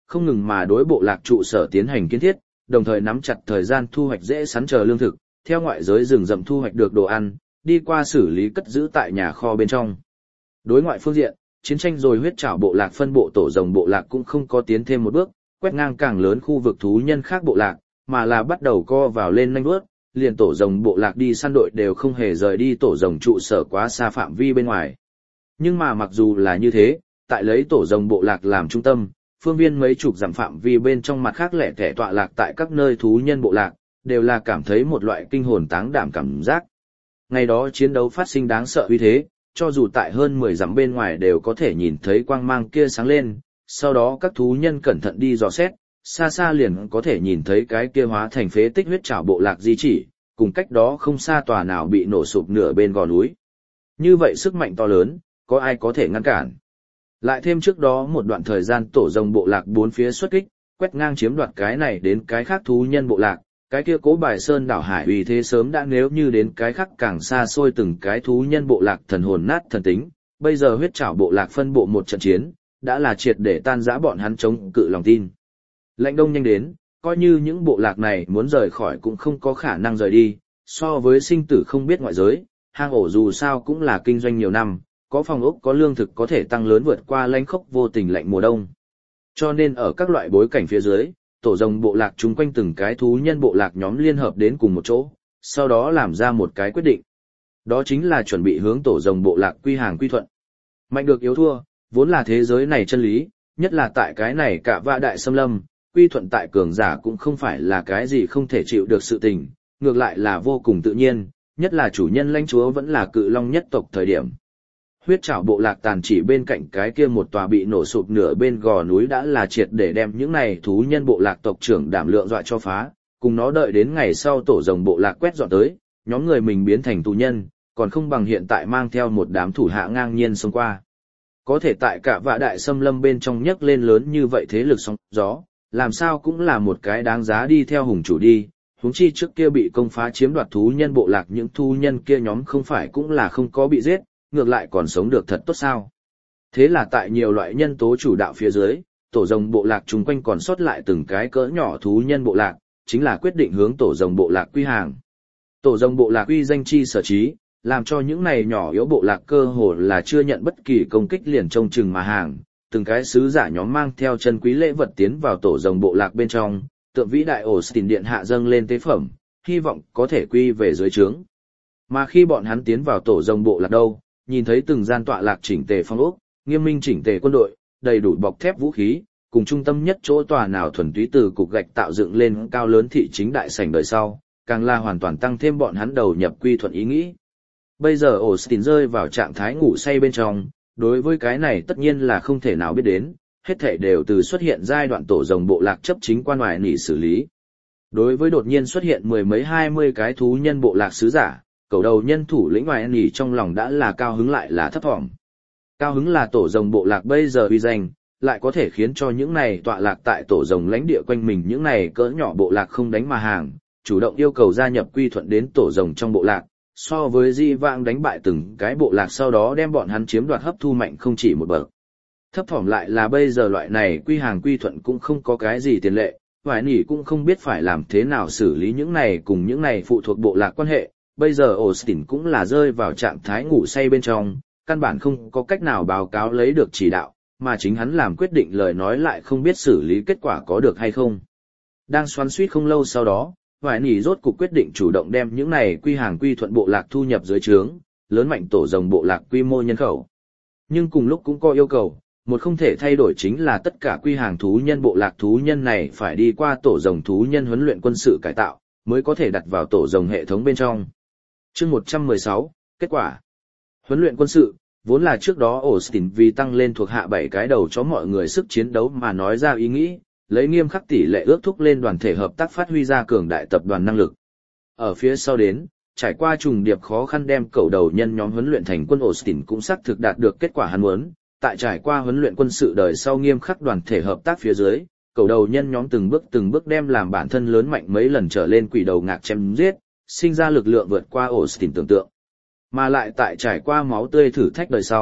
Speaker 1: không ngừng mà đối bộ lạc trụ sở tiến hành kiến thiết, đồng thời nắm chặt thời gian thu hoạch dễ sắn chờ lương thực, theo ngoại giới rừng rậm thu hoạch được đồ ăn, đi qua xử lý cất giữ tại nhà kho bên trong. Đối ngoại phương diện, chiến tranh rồi huyết trảo bộ lạc phân bộ tổ rồng bộ lạc cũng không có tiến thêm một bước, quét ngang càng lớn khu vực thú nhân khác bộ lạc, mà là bắt đầu co vào lên nhanh bước, liền tổ rồng bộ lạc đi săn đội đều không hề rời đi tổ rồng trụ sở quá xa phạm vi bên ngoài. Nhưng mà mặc dù là như thế, tại lấy tổ rồng bộ lạc làm trung tâm, phương viên mấy chục dặm phạm vi bên trong mặt khác lẻ tẻ tọa lạc tại các nơi thú nhân bộ lạc, đều là cảm thấy một loại kinh hồn táng đảm cảm giác. Ngày đó chiến đấu phát sinh đáng sợ uy thế, cho dù tại hơn mười dặm bên ngoài đều có thể nhìn thấy quang mang kia sáng lên, sau đó các thú nhân cẩn thận đi dò xét, xa xa liền có thể nhìn thấy cái kia hóa thành phế tích huyết trảo bộ lạc di chỉ, cùng cách đó không xa tòa nào bị nổ sụp nửa bên gò núi. Như vậy sức mạnh to lớn, có ai có thể ngăn cản? Lại thêm trước đó một đoạn thời gian tổ rồng bộ lạc bốn phía xuất kích, quét ngang chiếm đoạt cái này đến cái khác thú nhân bộ lạc, cái kia Cố Bài Sơn đảo hải uy thế sớm đã nếu như đến cái khác càng xa xôi từng cái thú nhân bộ lạc thần hồn nát thần tính, bây giờ huyết trảo bộ lạc phân bộ một trận chiến, đã là triệt để tan rã bọn hắn chống cự lòng tin. Lạnh đông nhanh đến, coi như những bộ lạc này muốn rời khỏi cũng không có khả năng rời đi, so với sinh tử không biết ngoại giới, hang ổ dù sao cũng là kinh doanh nhiều năm, có phòng ốc có lương thực có thể tăng lớn vượt qua lãnh khốc vô tình lạnh mùa đông. Cho nên ở các loại bối cảnh phía dưới, tổ rồng bộ lạc chung quanh từng cái thú nhân bộ lạc nhóm liên hợp đến cùng một chỗ, sau đó làm ra một cái quyết định. Đó chính là chuẩn bị hướng tổ rồng bộ lạc quy hàng quy thuận. Mạnh được yếu thua, vốn là thế giới này chân lý, nhất là tại cái này cả vạ đại xâm lâm, quy thuận tại cường giả cũng không phải là cái gì không thể chịu được sự tình, ngược lại là vô cùng tự nhiên, nhất là chủ nhân lãnh chúa vẫn là cự long nhất tộc thời điểm. Huyết trảo bộ lạc tàn chỉ bên cạnh cái kia một tòa bị nổ sụp nửa bên gò núi đã là triệt để đem những này thú nhân bộ lạc tộc trưởng đảm lượng dọa cho phá, cùng nó đợi đến ngày sau tổ rồng bộ lạc quét dọn tới, nhóm người mình biến thành tù nhân, còn không bằng hiện tại mang theo một đám thủ hạ ngang nhiên xông qua. Có thể tại cả vạ đại xâm lâm bên trong nhấc lên lớn như vậy thế lực sóng gió, làm sao cũng là một cái đáng giá đi theo hùng chủ đi, huống chi trước kia bị công phá chiếm đoạt thú nhân bộ lạc những thú nhân kia nhóm không phải cũng là không có bị giết, ngược lại còn sống được thật tốt sao. Thế là tại nhiều loại nhân tố chủ đạo phía dưới, tổ rồng bộ lạc chung quanh còn sót lại từng cái cỡ nhỏ thú nhân bộ lạc, chính là quyết định hướng tổ rồng bộ lạc quy hàng. Tổ rồng bộ lạc uy danh chi sở trí, làm cho những này nhỏ yếu bộ lạc cơ hồ là chưa nhận bất kỳ công kích liền trông chừng mà hàng, từng cái sứ giả nhóm mang theo chân quý lễ vật tiến vào tổ rồng bộ lạc bên trong, tượng vĩ đại Austin điện hạ dâng lên tế phẩm, hy vọng có thể quy về dưới trướng. Mà khi bọn hắn tiến vào tổ rồng bộ lạc đâu, nhìn thấy từng gian tọa lạc chỉnh tề phong ốc, nghiêm minh chỉnh tề quân đội, đầy đủ bọc thép vũ khí, cùng trung tâm nhất chỗ tòa nào thuần túy từ cục gạch tạo dựng lên cao lớn thị chính đại sảnh đời sau, càng là hoàn toàn tăng thêm bọn hắn đầu nhập quy thuận ý nghĩ. Bây giờ Austin rơi vào trạng thái ngủ say bên trong, đối với cái này tất nhiên là không thể nào biết đến, hết thảy đều từ xuất hiện giai đoạn tổ rồng bộ lạc chấp chính quan ngoại nỉ xử lý. Đối với đột nhiên xuất hiện mười mấy hai mươi cái thú nhân bộ lạc sứ giả, cầu đầu nhân thủ lĩnh ngoại nỉ trong lòng đã là cao hứng lại là thấp thỏm. Cao hứng là tổ rồng bộ lạc bây giờ uy danh, lại có thể khiến cho những này tọa lạc tại tổ rồng lãnh địa quanh mình những này cỡ nhỏ bộ lạc không đánh mà hàng, chủ động yêu cầu gia nhập quy thuận đến tổ rồng trong bộ lạc, so với di vãng đánh bại từng cái bộ lạc sau đó đem bọn hắn chiếm đoạt hấp thu mạnh không chỉ một bậc. Thấp thỏm lại là bây giờ loại này quy hàng quy thuận cũng không có cái gì tiền lệ, ngoại nỉ cũng không biết phải làm thế nào xử lý những này cùng những này phụ thuộc bộ lạc quan hệ, bây giờ Austin cũng là rơi vào trạng thái ngủ say bên trong, căn bản không có cách nào báo cáo lấy được chỉ đạo, mà chính hắn làm quyết định lời nói lại không biết xử lý kết quả có được hay không. Đang xoắn suýt không lâu sau đó, ngoại nỉ rốt cuộc quyết định chủ động đem những này quy hàng quy thuận bộ lạc thu nhập dưới trướng, lớn mạnh tổ rồng bộ lạc quy mô nhân khẩu. Nhưng cùng lúc cũng có yêu cầu, một không thể thay đổi chính là tất cả quy hàng thú nhân bộ lạc thú nhân này phải đi qua tổ rồng thú nhân huấn luyện quân sự cải tạo, mới có thể đặt vào tổ rồng hệ thống bên trong. Chương một trăm mười sáu, kết quả. Huấn luyện quân sự, vốn là trước đó Austin vì tăng lên thuộc hạ bảy cái đầu cho mọi người sức chiến đấu mà nói ra ý nghĩ, lấy nghiêm khắc tỷ lệ ước thúc lên đoàn thể hợp tác phát huy ra cường đại tập đoàn năng lực. Ở phía sau đến, trải qua trùng điệp khó khăn đem cầu đầu nhân nhóm huấn luyện thành quân Austin cũng xác thực đạt được kết quả hắn muốn, tại trải qua huấn luyện quân sự đời sau nghiêm khắc đoàn thể hợp tác phía dưới, cầu đầu nhân nhóm từng bước từng bước đem làm bản thân lớn mạnh mấy lần trở lên quỷ đầu ngạc chém giết, sinh ra lực lượng vượt qua Austin tưởng tượng. Mà lại tại trải qua máu tươi thử thách đời sau,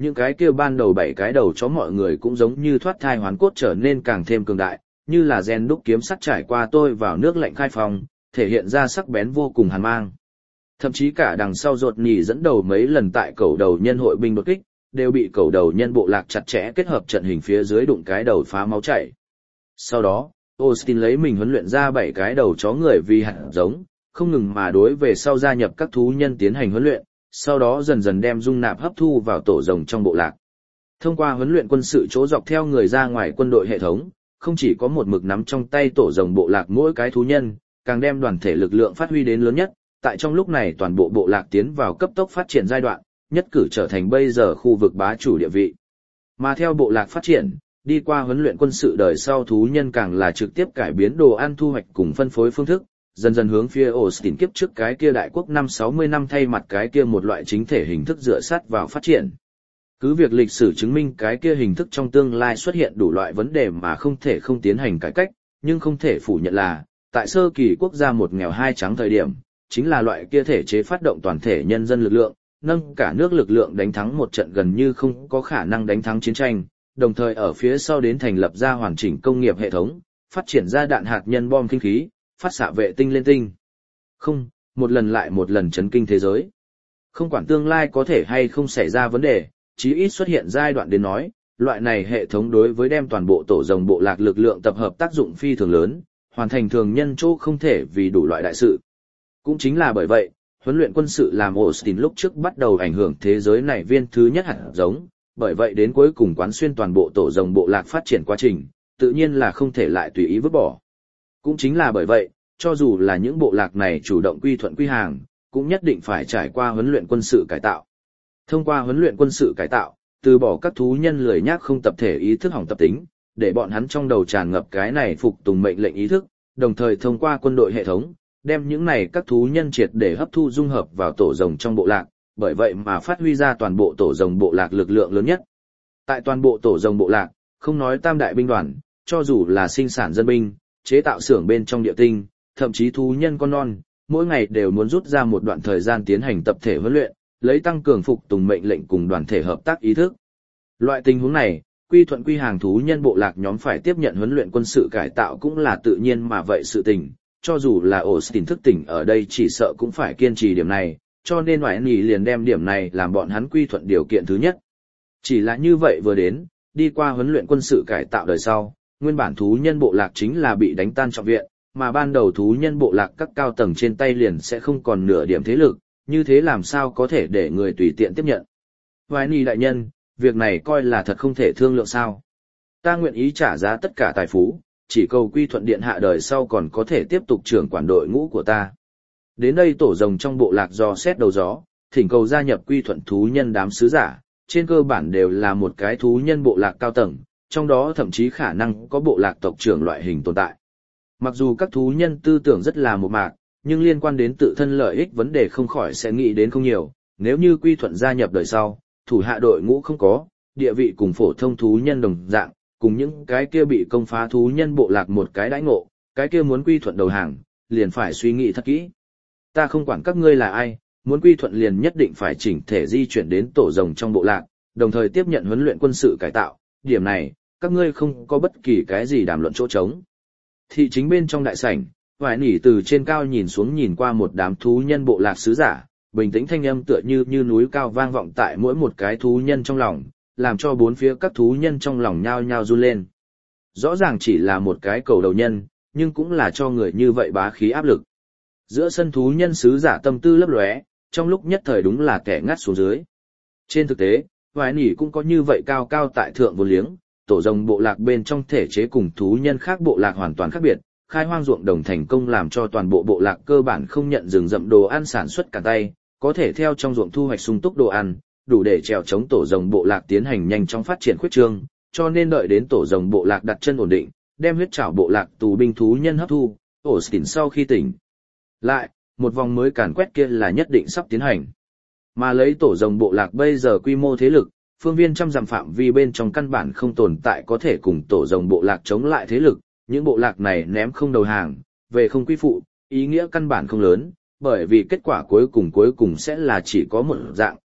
Speaker 1: Những cái kia ban đầu bảy cái đầu chó mọi người cũng giống như thoát thai hoán cốt trở nên càng thêm cường đại, như là gen đúc kiếm sắt trải qua tôi vào nước lạnh khai phong, thể hiện ra sắc bén vô cùng hàn mang. Thậm chí cả đằng sau ruột nhì dẫn đầu mấy lần tại cầu đầu nhân hội binh đột kích, đều bị cầu đầu nhân bộ lạc chặt chẽ kết hợp trận hình phía dưới đụng cái đầu phá máu chảy. Sau đó, Austin lấy mình huấn luyện ra bảy cái đầu chó người vì hạt giống, không ngừng mà đối về sau gia nhập các thú nhân tiến hành huấn luyện, sau đó dần dần đem dung nạp hấp thu vào tổ rồng trong bộ lạc. Thông qua huấn luyện quân sự chỗ dọc theo người ra ngoài quân đội hệ thống, không chỉ có một mực nắm trong tay tổ rồng bộ lạc mỗi cái thú nhân, càng đem đoàn thể lực lượng phát huy đến lớn nhất, tại trong lúc này toàn bộ bộ lạc tiến vào cấp tốc phát triển giai đoạn, nhất cử trở thành bây giờ khu vực bá chủ địa vị. Mà theo bộ lạc phát triển, đi qua huấn luyện quân sự đời sau thú nhân càng là trực tiếp cải biến đồ ăn thu hoạch cùng phân phối phương thức, dần dần hướng phía Austin kiếp trước cái kia đại quốc năm sáu mươi năm thay mặt cái kia một loại chính thể hình thức dựa sát vào phát triển. Cứ việc lịch sử chứng minh cái kia hình thức trong tương lai xuất hiện đủ loại vấn đề mà không thể không tiến hành cải cách, nhưng không thể phủ nhận là, tại sơ kỳ quốc gia một nghèo hai trắng thời điểm, chính là loại kia thể chế phát động toàn thể nhân dân lực lượng, nâng cả nước lực lượng đánh thắng một trận gần như không có khả năng đánh thắng chiến tranh, đồng thời ở phía sau đến thành lập ra hoàn chỉnh công nghiệp hệ thống, phát triển ra đạn hạt nhân bom kinh khí, phát xạ vệ tinh lên tinh. Không, một lần lại một lần chấn kinh thế giới. Không quản tương lai có thể hay không xảy ra vấn đề, chí ít xuất hiện giai đoạn đến nói, loại này hệ thống đối với đem toàn bộ tổ rồng bộ lạc lực lượng tập hợp tác dụng phi thường lớn, hoàn thành thường nhân chỗ không thể vì đủ loại đại sự. Cũng chính là bởi vậy, huấn luyện quân sự làm Austin lúc trước bắt đầu ảnh hưởng thế giới này viên thứ nhất hạt giống, bởi vậy đến cuối cùng quán xuyên toàn bộ tổ rồng bộ lạc phát triển quá trình, tự nhiên là không thể lại tùy ý vứt bỏ. Cũng chính là bởi vậy, cho dù là những bộ lạc này chủ động quy thuận quy hàng, cũng nhất định phải trải qua huấn luyện quân sự cải tạo. Thông qua huấn luyện quân sự cải tạo, từ bỏ các thú nhân lười nhác không tập thể ý thức hỏng tập tính, để bọn hắn trong đầu tràn ngập cái này phục tùng mệnh lệnh ý thức, đồng thời thông qua quân đội hệ thống, đem những này các thú nhân triệt để hấp thu dung hợp vào tổ rồng trong bộ lạc, bởi vậy mà phát huy ra toàn bộ tổ rồng bộ lạc lực lượng lớn nhất. Tại toàn bộ tổ rồng bộ lạc, không nói tam đại binh đoàn, cho dù là sinh sản dân binh, chế tạo xưởng bên trong địa tinh, thậm chí thú nhân con non, mỗi ngày đều muốn rút ra một đoạn thời gian tiến hành tập thể huấn luyện, lấy tăng cường phục tùng mệnh lệnh cùng đoàn thể hợp tác ý thức. Loại tình huống này, quy thuận quy hàng thú nhân bộ lạc nhóm phải tiếp nhận huấn luyện quân sự cải tạo cũng là tự nhiên mà vậy sự tình, cho dù là Austin thức tỉnh ở đây chỉ sợ cũng phải kiên trì điểm này, cho nên Ngoại Nỉ liền đem điểm này làm bọn hắn quy thuận điều kiện thứ nhất. Chỉ là như vậy vừa đến, đi qua huấn luyện quân sự cải tạo đời sau, nguyên bản thú nhân bộ lạc chính là bị đánh tan trọng viện, mà ban đầu thú nhân bộ lạc các cao tầng trên tay liền sẽ không còn nửa điểm thế lực, như thế làm sao có thể để người tùy tiện tiếp nhận. Ngoại Nỉ đại nhân, việc này coi là thật không thể thương lượng sao. Ta nguyện ý trả giá tất cả tài phú, chỉ cầu quy thuận điện hạ đời sau còn có thể tiếp tục trưởng quản đội ngũ của ta. Đến đây tổ rồng trong bộ lạc do xét đầu gió, thỉnh cầu gia nhập quy thuận thú nhân đám sứ giả, trên cơ bản đều là một cái thú nhân bộ lạc cao tầng, trong đó thậm chí khả năng có bộ lạc tộc trưởng loại hình tồn tại. Mặc dù các thú nhân tư tưởng rất là một mạc, nhưng liên quan đến tự thân lợi ích vấn đề không khỏi sẽ nghĩ đến không nhiều, nếu như quy thuận gia nhập đời sau, thủ hạ đội ngũ không có, địa vị cùng phổ thông thú nhân đồng dạng, cùng những cái kia bị công phá thú nhân bộ lạc một cái đãi ngộ, cái kia muốn quy thuận đầu hàng, liền phải suy nghĩ thật kỹ. Ta không quản các ngươi là ai, muốn quy thuận liền nhất định phải chỉnh thể di chuyển đến tổ rồng trong bộ lạc, đồng thời tiếp nhận huấn luyện quân sự cải tạo, điểm này, các ngươi không có bất kỳ cái gì đàm luận chỗ trống. Thị chính bên trong đại sảnh, Ngoại Nỉ từ trên cao nhìn xuống nhìn qua một đám thú nhân bộ lạc sứ giả, bình tĩnh thanh âm tựa như như núi cao vang vọng tại mỗi một cái thú nhân trong lòng, làm cho bốn phía các thú nhân trong lòng nhao nhao run lên. Rõ ràng chỉ là một cái cầu đầu nhân, nhưng cũng là cho người như vậy bá khí áp lực. Giữa sân thú nhân sứ giả tâm tư lấp lóe, trong lúc nhất thời đúng là kẻ ngắt xuống dưới. Trên thực tế, Ngoại Nỉ cũng có như vậy cao cao tại thượng vô liếng, tổ rồng bộ lạc bên trong thể chế cùng thú nhân khác bộ lạc hoàn toàn khác biệt, khai hoang ruộng đồng thành công làm cho toàn bộ bộ lạc cơ bản không nhận rừng rậm đồ ăn sản xuất cả tay, có thể theo trong ruộng thu hoạch sung túc đồ ăn, đủ để trèo chống tổ rồng bộ lạc tiến hành nhanh chóng phát triển khuyết trương, cho nên đợi đến tổ rồng bộ lạc đặt chân ổn định, đem huyết trảo bộ lạc tù binh thú nhân hấp thu, Austin sau khi tỉnh lại, một vòng mới càn quét kia là nhất định sắp tiến hành. Mà lấy tổ rồng bộ lạc bây giờ quy mô thế lực, phương viên trăm dặm phạm vi bên trong căn bản không tồn tại có thể cùng tổ rồng bộ lạc chống lại thế lực, những bộ lạc này ném không đầu hàng, về không quy phụ, ý nghĩa căn bản không lớn, bởi vì kết quả cuối cùng cuối cùng sẽ là chỉ có một dạng,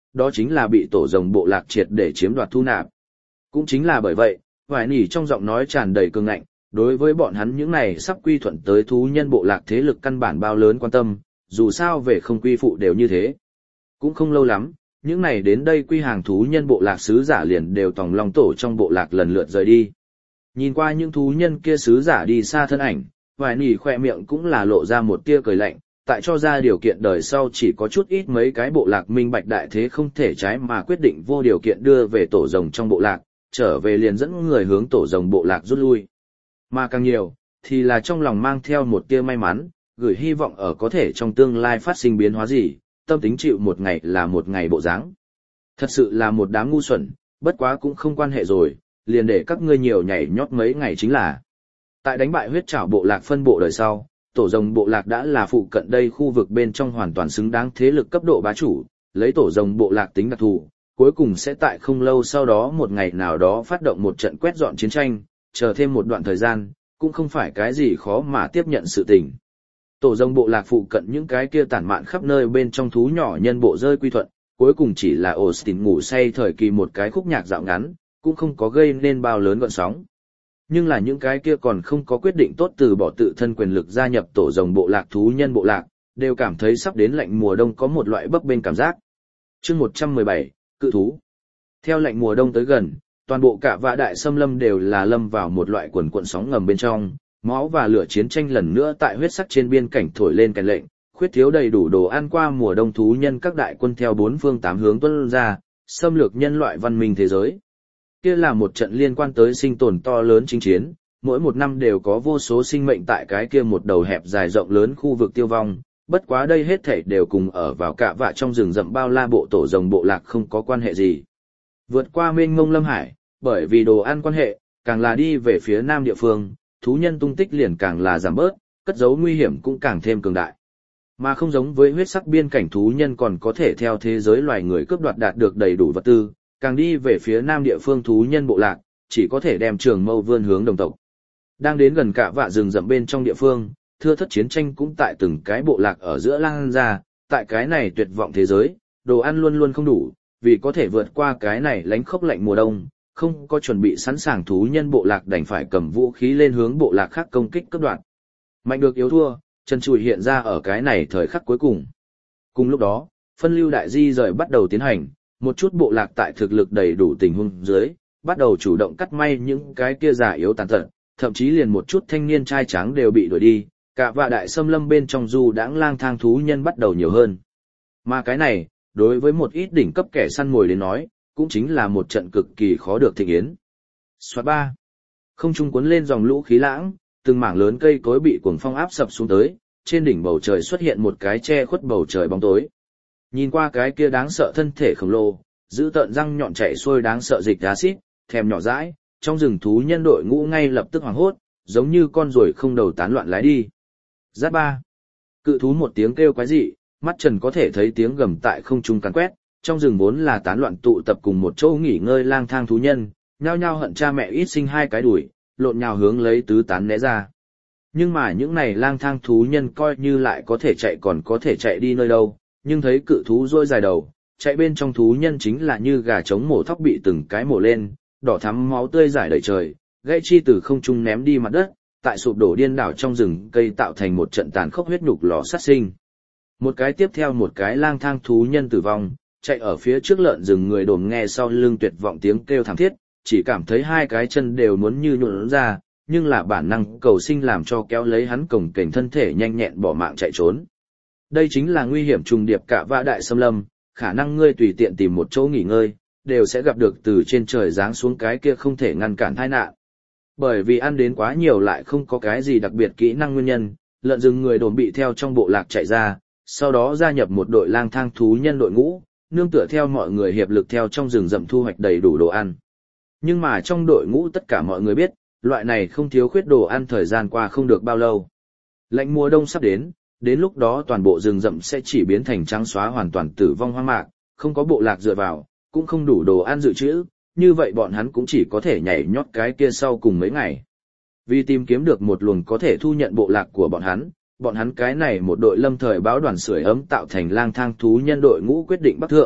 Speaker 1: đó chính là bị tổ rồng bộ lạc triệt để chiếm đoạt thu nạp. Cũng chính là bởi vậy, vài nỉ trong giọng nói tràn đầy cường ngạnh, đối với bọn hắn những này sắp quy thuận tới thú nhân bộ lạc thế lực căn bản bao lớn quan tâm, dù sao về không quy phụ đều như thế. Cũng không lâu lắm, những này đến đây quy hàng thú nhân bộ lạc sứ giả liền đều tòng lòng tổ trong bộ lạc lần lượt rời đi. Nhìn qua những thú nhân kia sứ giả đi xa thân ảnh, vài nỉ khoe miệng cũng là lộ ra một tia cười lạnh, tại cho ra điều kiện đời sau chỉ có chút ít mấy cái bộ lạc minh bạch đại thế không thể trái mà quyết định vô điều kiện đưa về tổ rồng trong bộ lạc, trở về liền dẫn người hướng tổ rồng bộ lạc rút lui. Mà càng nhiều, thì là trong lòng mang theo một tia may mắn, gửi hy vọng ở có thể trong tương lai phát sinh biến hóa gì, tâm tính chịu một ngày là một ngày bộ dáng. Thật sự là một đám ngu xuẩn, bất quá cũng không quan hệ rồi, liền để các ngươi nhiều nhảy nhót mấy ngày chính là. Tại đánh bại huyết trảo bộ lạc phân bộ đời sau, tổ rồng bộ lạc đã là phụ cận đây khu vực bên trong hoàn toàn xứng đáng thế lực cấp độ bá chủ, lấy tổ rồng bộ lạc tính đặc thù, cuối cùng sẽ tại không lâu sau đó một ngày nào đó phát động một trận quét dọn chiến tranh, chờ thêm một đoạn thời gian, cũng không phải cái gì khó mà tiếp nhận sự tình. Tổ rồng bộ lạc phụ cận những cái kia tản mạn khắp nơi bên trong thú nhỏ nhân bộ rơi quy thuận, cuối cùng chỉ là Austin ngủ say thời kỳ một cái khúc nhạc dạo ngắn, cũng không có gây nên bao lớn gợn sóng. Nhưng là những cái kia còn không có quyết định tốt từ bỏ tự thân quyền lực gia nhập tổ rồng bộ lạc thú nhân bộ lạc, đều cảm thấy sắp đến lạnh mùa đông có một loại bấp bênh cảm giác. Chương một trăm mười bảy, cự thú. Theo lạnh mùa đông tới gần, toàn bộ cả vạ đại xâm lâm đều là lâm vào một loại quần cuộn sóng ngầm bên trong, máu và lửa chiến tranh lần nữa tại huyết sắc trên biên cảnh thổi lên kèn lệnh, khuyết thiếu đầy đủ đồ ăn qua mùa đông thú nhân các đại quân theo bốn phương tám hướng tuôn ra, xâm lược nhân loại văn minh thế giới. Kia là một trận liên quan tới sinh tồn to lớn chinh chiến, mỗi một năm đều có vô số sinh mệnh tại cái kia một đầu hẹp dài rộng lớn khu vực tiêu vong, bất quá đây hết thảy đều cùng ở vào cả vạ trong rừng rậm bao la bộ tổ rồng bộ lạc không có quan hệ gì. Vượt qua mênh mông lâm hải, bởi vì đồ ăn quan hệ, càng là đi về phía nam địa phương, thú nhân tung tích liền càng là giảm bớt, cất giấu nguy hiểm cũng càng thêm cường đại. Mà không giống với huyết sắc biên cảnh thú nhân còn có thể theo thế giới loài người cướp đoạt đạt được đầy đủ vật tư, càng đi về phía nam địa phương thú nhân bộ lạc, chỉ có thể đem trường mâu vươn hướng đồng tộc. Đang đến gần cả vạ rừng rậm bên trong địa phương, thưa thất chiến tranh cũng tại từng cái bộ lạc ở giữa lan ra, tại cái này tuyệt vọng thế giới, đồ ăn luôn luôn không đủ, vì có thể vượt qua cái này lánh khốc lạnh mùa đông, không có chuẩn bị sẵn sàng thú nhân bộ lạc đành phải cầm vũ khí lên hướng bộ lạc khác công kích cấp đoạn. Mạnh được yếu thua, chân chùi hiện ra ở cái này thời khắc cuối cùng. Cùng lúc đó, phân lưu đại di rời bắt đầu tiến hành, một chút bộ lạc tại thực lực đầy đủ tình huống dưới, bắt đầu chủ động cắt may những cái kia già yếu tàn tật, thậm chí liền một chút thanh niên trai tráng đều bị đuổi đi, cả vạ đại xâm lâm bên trong du đãng lang thang thú nhân bắt đầu nhiều hơn. Mà cái này, đối với một ít đỉnh cấp kẻ săn mồi đến nói, cũng chính là một trận cực kỳ khó được thịnh yến. Xoát ba. Không trung cuốn lên dòng lũ khí lãng, từng mảng lớn cây cối bị cuồng phong áp sập xuống tới, trên đỉnh bầu trời xuất hiện một cái che khuất bầu trời bóng tối. Nhìn qua cái kia đáng sợ thân thể khổng lồ, giữ tợn răng nhọn chảy xuôi đáng sợ dịch axit, thèm nhỏ dãi, trong rừng thú nhân đội ngũ ngay lập tức hoảng hốt, giống như con ruồi không đầu tán loạn lái đi. Giáp ba. Cự thú một tiếng kêu quái dị, mắt trần có thể thấy tiếng gầm tại không trung càn quét, trong rừng vốn là tán loạn tụ tập cùng một chỗ nghỉ ngơi lang thang thú nhân, nhao nhao hận cha mẹ ít sinh hai cái đuổi, lộn nhào hướng lấy tứ tán né ra. Nhưng mà những này lang thang thú nhân coi như lại có thể chạy còn có thể chạy đi nơi đâu, nhưng thấy cự thú rôi dài đầu, chạy bên trong thú nhân chính là như gà trống mổ thóc bị từng cái mổ lên, đỏ thắm máu tươi rải đầy trời, gãy chi từ không trung ném đi mặt đất, tại sụp đổ điên đảo trong rừng cây tạo thành một trận tàn khốc huyết nhục lò sát sinh. Một cái tiếp theo một cái lang thang thú nhân tử vong, chạy ở phía trước lợn rừng người đồn nghe sau lưng tuyệt vọng tiếng kêu thảm thiết, chỉ cảm thấy hai cái chân đều muốn như nhuộn ra, nhưng là bản năng cầu sinh làm cho kéo lấy hắn cổng kềnh thân thể nhanh nhẹn bỏ mạng chạy trốn. Đây chính là nguy hiểm trùng điệp cả vạ đại xâm lâm, khả năng ngươi tùy tiện tìm một chỗ nghỉ ngơi, đều sẽ gặp được từ trên trời giáng xuống cái kia không thể ngăn cản tai nạn. Bởi vì ăn đến quá nhiều lại không có cái gì đặc biệt kỹ năng nguyên nhân, lợn rừng người đồn bị theo trong bộ lạc chạy ra, sau đó gia nhập một đội lang thang thú nhân đội ngũ, nương tựa theo mọi người hiệp lực theo trong rừng rậm thu hoạch đầy đủ đồ ăn. Nhưng mà trong đội ngũ tất cả mọi người biết, loại này không thiếu khuyết đồ ăn thời gian qua không được bao lâu. Lạnh mùa đông sắp đến, đến lúc đó toàn bộ rừng rậm sẽ chỉ biến thành trắng xóa hoàn toàn tử vong hoang mạc, không có bộ lạc dựa vào, cũng không đủ đồ ăn dự trữ, như vậy bọn hắn cũng chỉ có thể nhảy nhót cái kia sau cùng mấy ngày. Vì tìm kiếm được một luồng có thể thu nhận bộ lạc của bọn hắn, bọn hắn cái này một đội lâm thời báo đoàn sưởi ấm tạo thành lang thang thú nhân đội ngũ quyết định bắc thượng,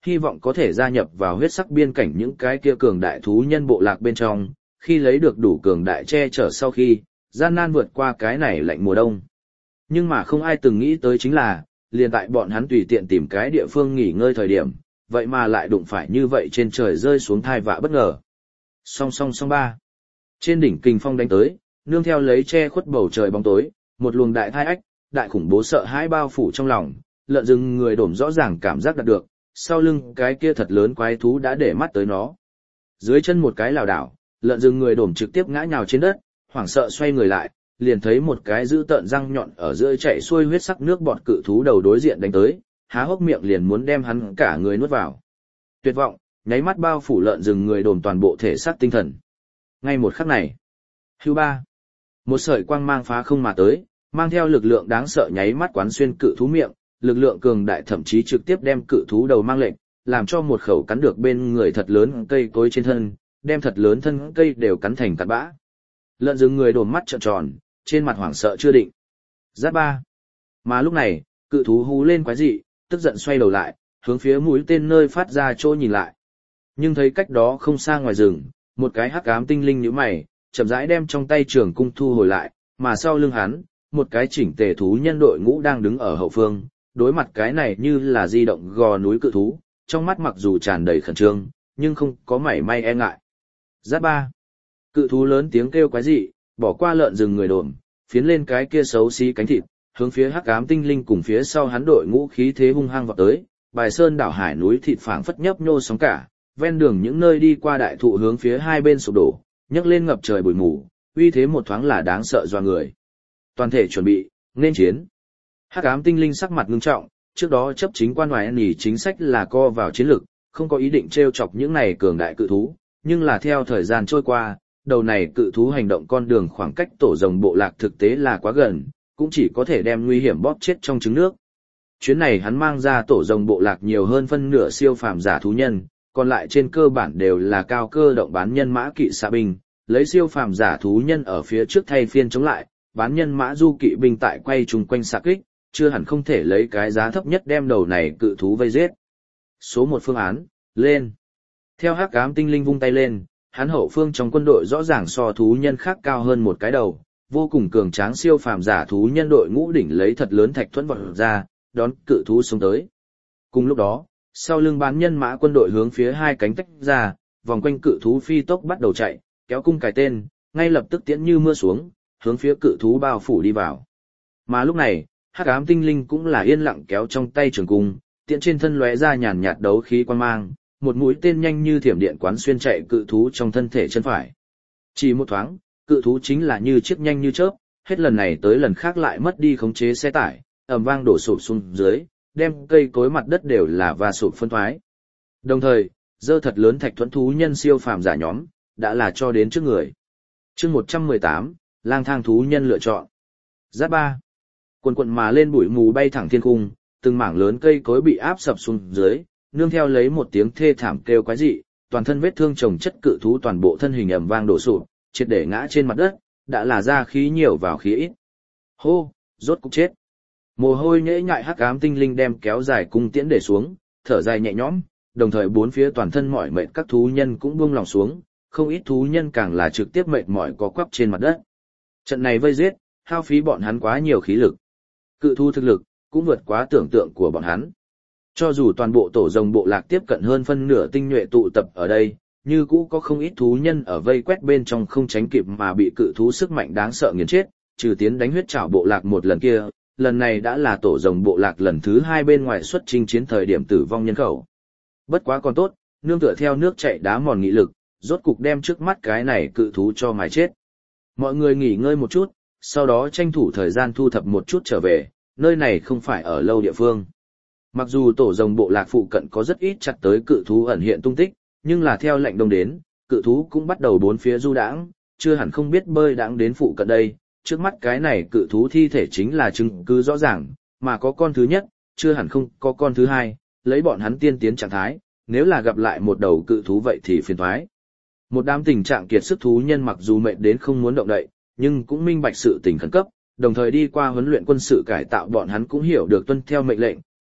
Speaker 1: hy vọng có thể gia nhập vào huyết sắc biên cảnh những cái kia cường đại thú nhân bộ lạc bên trong, khi lấy được đủ cường đại che chở sau khi, gian nan vượt qua cái này lạnh mùa đông. Nhưng mà không ai từng nghĩ tới chính là, liền tại bọn hắn tùy tiện tìm cái địa phương nghỉ ngơi thời điểm, vậy mà lại đụng phải như vậy trên trời rơi xuống thai vạ bất ngờ. Song song song ba. Trên đỉnh kình phong đánh tới, nương theo lấy che khuất bầu trời bóng tối, một luồng đại thai ách, đại khủng bố sợ hãi bao phủ trong lòng, lợn rừng người đổm rõ ràng cảm giác đạt được, sau lưng cái kia thật lớn quái thú đã để mắt tới nó. Dưới chân một cái lảo đảo, lợn rừng người đổm trực tiếp ngã nhào trên đất, hoảng sợ xoay người lại, liền thấy một cái dữ tợn răng nhọn ở giữa chạy xuôi huyết sắc nước bọt cự thú đầu đối diện đánh tới, há hốc miệng liền muốn đem hắn cả người nuốt vào. Tuyệt vọng, nháy mắt bao phủ lợn rừng người đổm toàn bộ thể xác tinh thần. Ngay một khắc này, hưu ba, một sợi quang mang phá không mà tới, mang theo lực lượng đáng sợ nháy mắt quán xuyên cự thú miệng, lực lượng cường đại thậm chí trực tiếp đem cự thú đầu mang lệnh, làm cho một khẩu cắn được bên người thật lớn cây cối trên thân, đem thật lớn thân cây đều cắn thành cát bã. Lợn rừng người đổm mắt trợn tròn, trên mặt hoảng sợ chưa định. Giáp ba. Mà lúc này, cự thú hú lên quái dị, tức giận xoay đầu lại, hướng phía mũi tên nơi phát ra chỗ nhìn lại. Nhưng thấy cách đó không xa ngoài rừng, một cái hắc ám tinh linh nhíu mày, chậm rãi đem trong tay trường cung thu hồi lại, mà sau lưng hắn, một cái chỉnh tề thú nhân đội ngũ đang đứng ở hậu phương, đối mặt cái này như là di động gò núi cự thú, trong mắt mặc dù tràn đầy khẩn trương, nhưng không có mảy may e ngại. Giáp ba. Cự thú lớn tiếng kêu quái dị, bỏ qua lợn rừng người đồn, phiến lên cái kia xấu xí cánh thịt, hướng phía hắc ám tinh linh cùng phía sau hắn đội ngũ khí thế hung hăng vọt tới, bài sơn đảo hải núi thịt phảng phất nhấp nhô sóng cả, ven đường những nơi đi qua đại thụ hướng phía hai bên sụp đổ, nhấc lên ngập trời bụi mù, uy thế một thoáng là đáng sợ doa người. Toàn thể chuẩn bị, nên chiến. Hắc ám tinh linh sắc mặt ngưng trọng, trước đó chấp chính quan hoài nhỉ chính sách là co vào chiến lược, không có ý định trêu chọc những này cường đại cự thú, nhưng là theo thời gian trôi qua, đầu này cự thú hành động con đường khoảng cách tổ rồng bộ lạc thực tế là quá gần, cũng chỉ có thể đem nguy hiểm bóp chết trong trứng nước. Chuyến này hắn mang ra tổ rồng bộ lạc nhiều hơn phân nửa siêu phàm giả thú nhân, còn lại trên cơ bản đều là cao cơ động bán nhân mã kỵ xạ binh, lấy siêu phàm giả thú nhân ở phía trước thay phiên chống lại, bán nhân mã du kỵ binh tại quay chung quanh xạ kích, chưa hẳn không thể lấy cái giá thấp nhất đem đầu này cự thú vây giết. Số một phương án, lên. Theo hắc ám tinh linh vung tay lên, hắn hậu phương trong quân đội rõ ràng so thú nhân khác cao hơn một cái đầu, vô cùng cường tráng siêu phàm giả thú nhân đội ngũ đỉnh lấy thật lớn thạch thuẫn vọt ra, đón cự thú xuống tới. Cùng lúc đó, sau lưng bán nhân mã quân đội hướng phía hai cánh tách ra, vòng quanh cự thú phi tốc bắt đầu chạy, kéo cung cài tên, ngay lập tức tiễn như mưa xuống, hướng phía cự thú bao phủ đi vào. Mà lúc này, hắc ám tinh linh cũng là yên lặng kéo trong tay trường cung, tiễn trên thân lóe ra nhàn nhạt đấu khí quang mang, một mũi tên nhanh như thiểm điện quán xuyên chạy cự thú trong thân thể chân phải. Chỉ một thoáng, cự thú chính là như chiếc nhanh như chớp, hết lần này tới lần khác lại mất đi khống chế xe tải, ầm vang đổ sụp xuống dưới, đem cây cối mặt đất đều là va sụp phân thoái. Đồng thời, dơ thật lớn thạch thuẫn thú nhân siêu phàm giả nhóm, đã là cho đến trước người. Chương một trăm mười tám, lang thang thú nhân lựa chọn. Giáp ba. Quần quần mà lên bụi mù bay thẳng thiên cung, từng mảng lớn cây cối bị áp sập xuống dưới, nương theo lấy một tiếng thê thảm kêu quái dị, toàn thân vết thương chồng chất cự thú toàn bộ thân hình ầm vang đổ sụp, triệt để ngã trên mặt đất, đã là ra khí nhiều vào khí ít. Hô, rốt cục chết. Mồ hôi nhễ nhại hắc ám tinh linh đem kéo dài cung tiễn để xuống, thở dài nhẹ nhõm, đồng thời bốn phía toàn thân mỏi mệt các thú nhân cũng buông lòng xuống, không ít thú nhân càng là trực tiếp mệt mỏi có quắp trên mặt đất. Trận này vây giết, hao phí bọn hắn quá nhiều khí lực. Cự thú thực lực cũng vượt quá tưởng tượng của bọn hắn. Cho dù toàn bộ tổ rồng bộ lạc tiếp cận hơn phân nửa tinh nhuệ tụ tập ở đây, như cũ có không ít thú nhân ở vây quét bên trong không tránh kịp mà bị cự thú sức mạnh đáng sợ nghiền chết, trừ tiến đánh huyết trảo bộ lạc một lần kia, lần này đã là tổ rồng bộ lạc lần thứ hai bên ngoài xuất chinh chiến thời điểm tử vong nhân khẩu. Bất quá còn tốt, nương tựa theo nước chảy đá mòn nghị lực, rốt cục đem trước mắt cái này cự thú cho mài chết. Mọi người nghỉ ngơi một chút, sau đó tranh thủ thời gian thu thập một chút trở về, nơi này không phải ở lâu địa phương. Mặc dù tổ rồng bộ lạc phụ cận có rất ít chặt tới cự thú ẩn hiện tung tích, nhưng là theo lệnh đông đến, cự thú cũng bắt đầu bốn phía du đãng, chưa hẳn không biết bơi đãng đến phụ cận đây. Trước mắt cái này cự thú thi thể chính là chứng cứ rõ ràng, mà có con thứ nhất, chưa hẳn không có con thứ hai, lấy bọn hắn tiên tiến trạng thái, nếu là gặp lại một đầu cự thú vậy thì phiền toái. Một đám tình trạng kiệt sức thú nhân mặc dù mệt đến không muốn động đậy, nhưng cũng minh bạch sự tình khẩn cấp, đồng thời đi qua huấn luyện quân sự cải tạo bọn hắn cũng hiểu được tuân theo mệnh lệnh,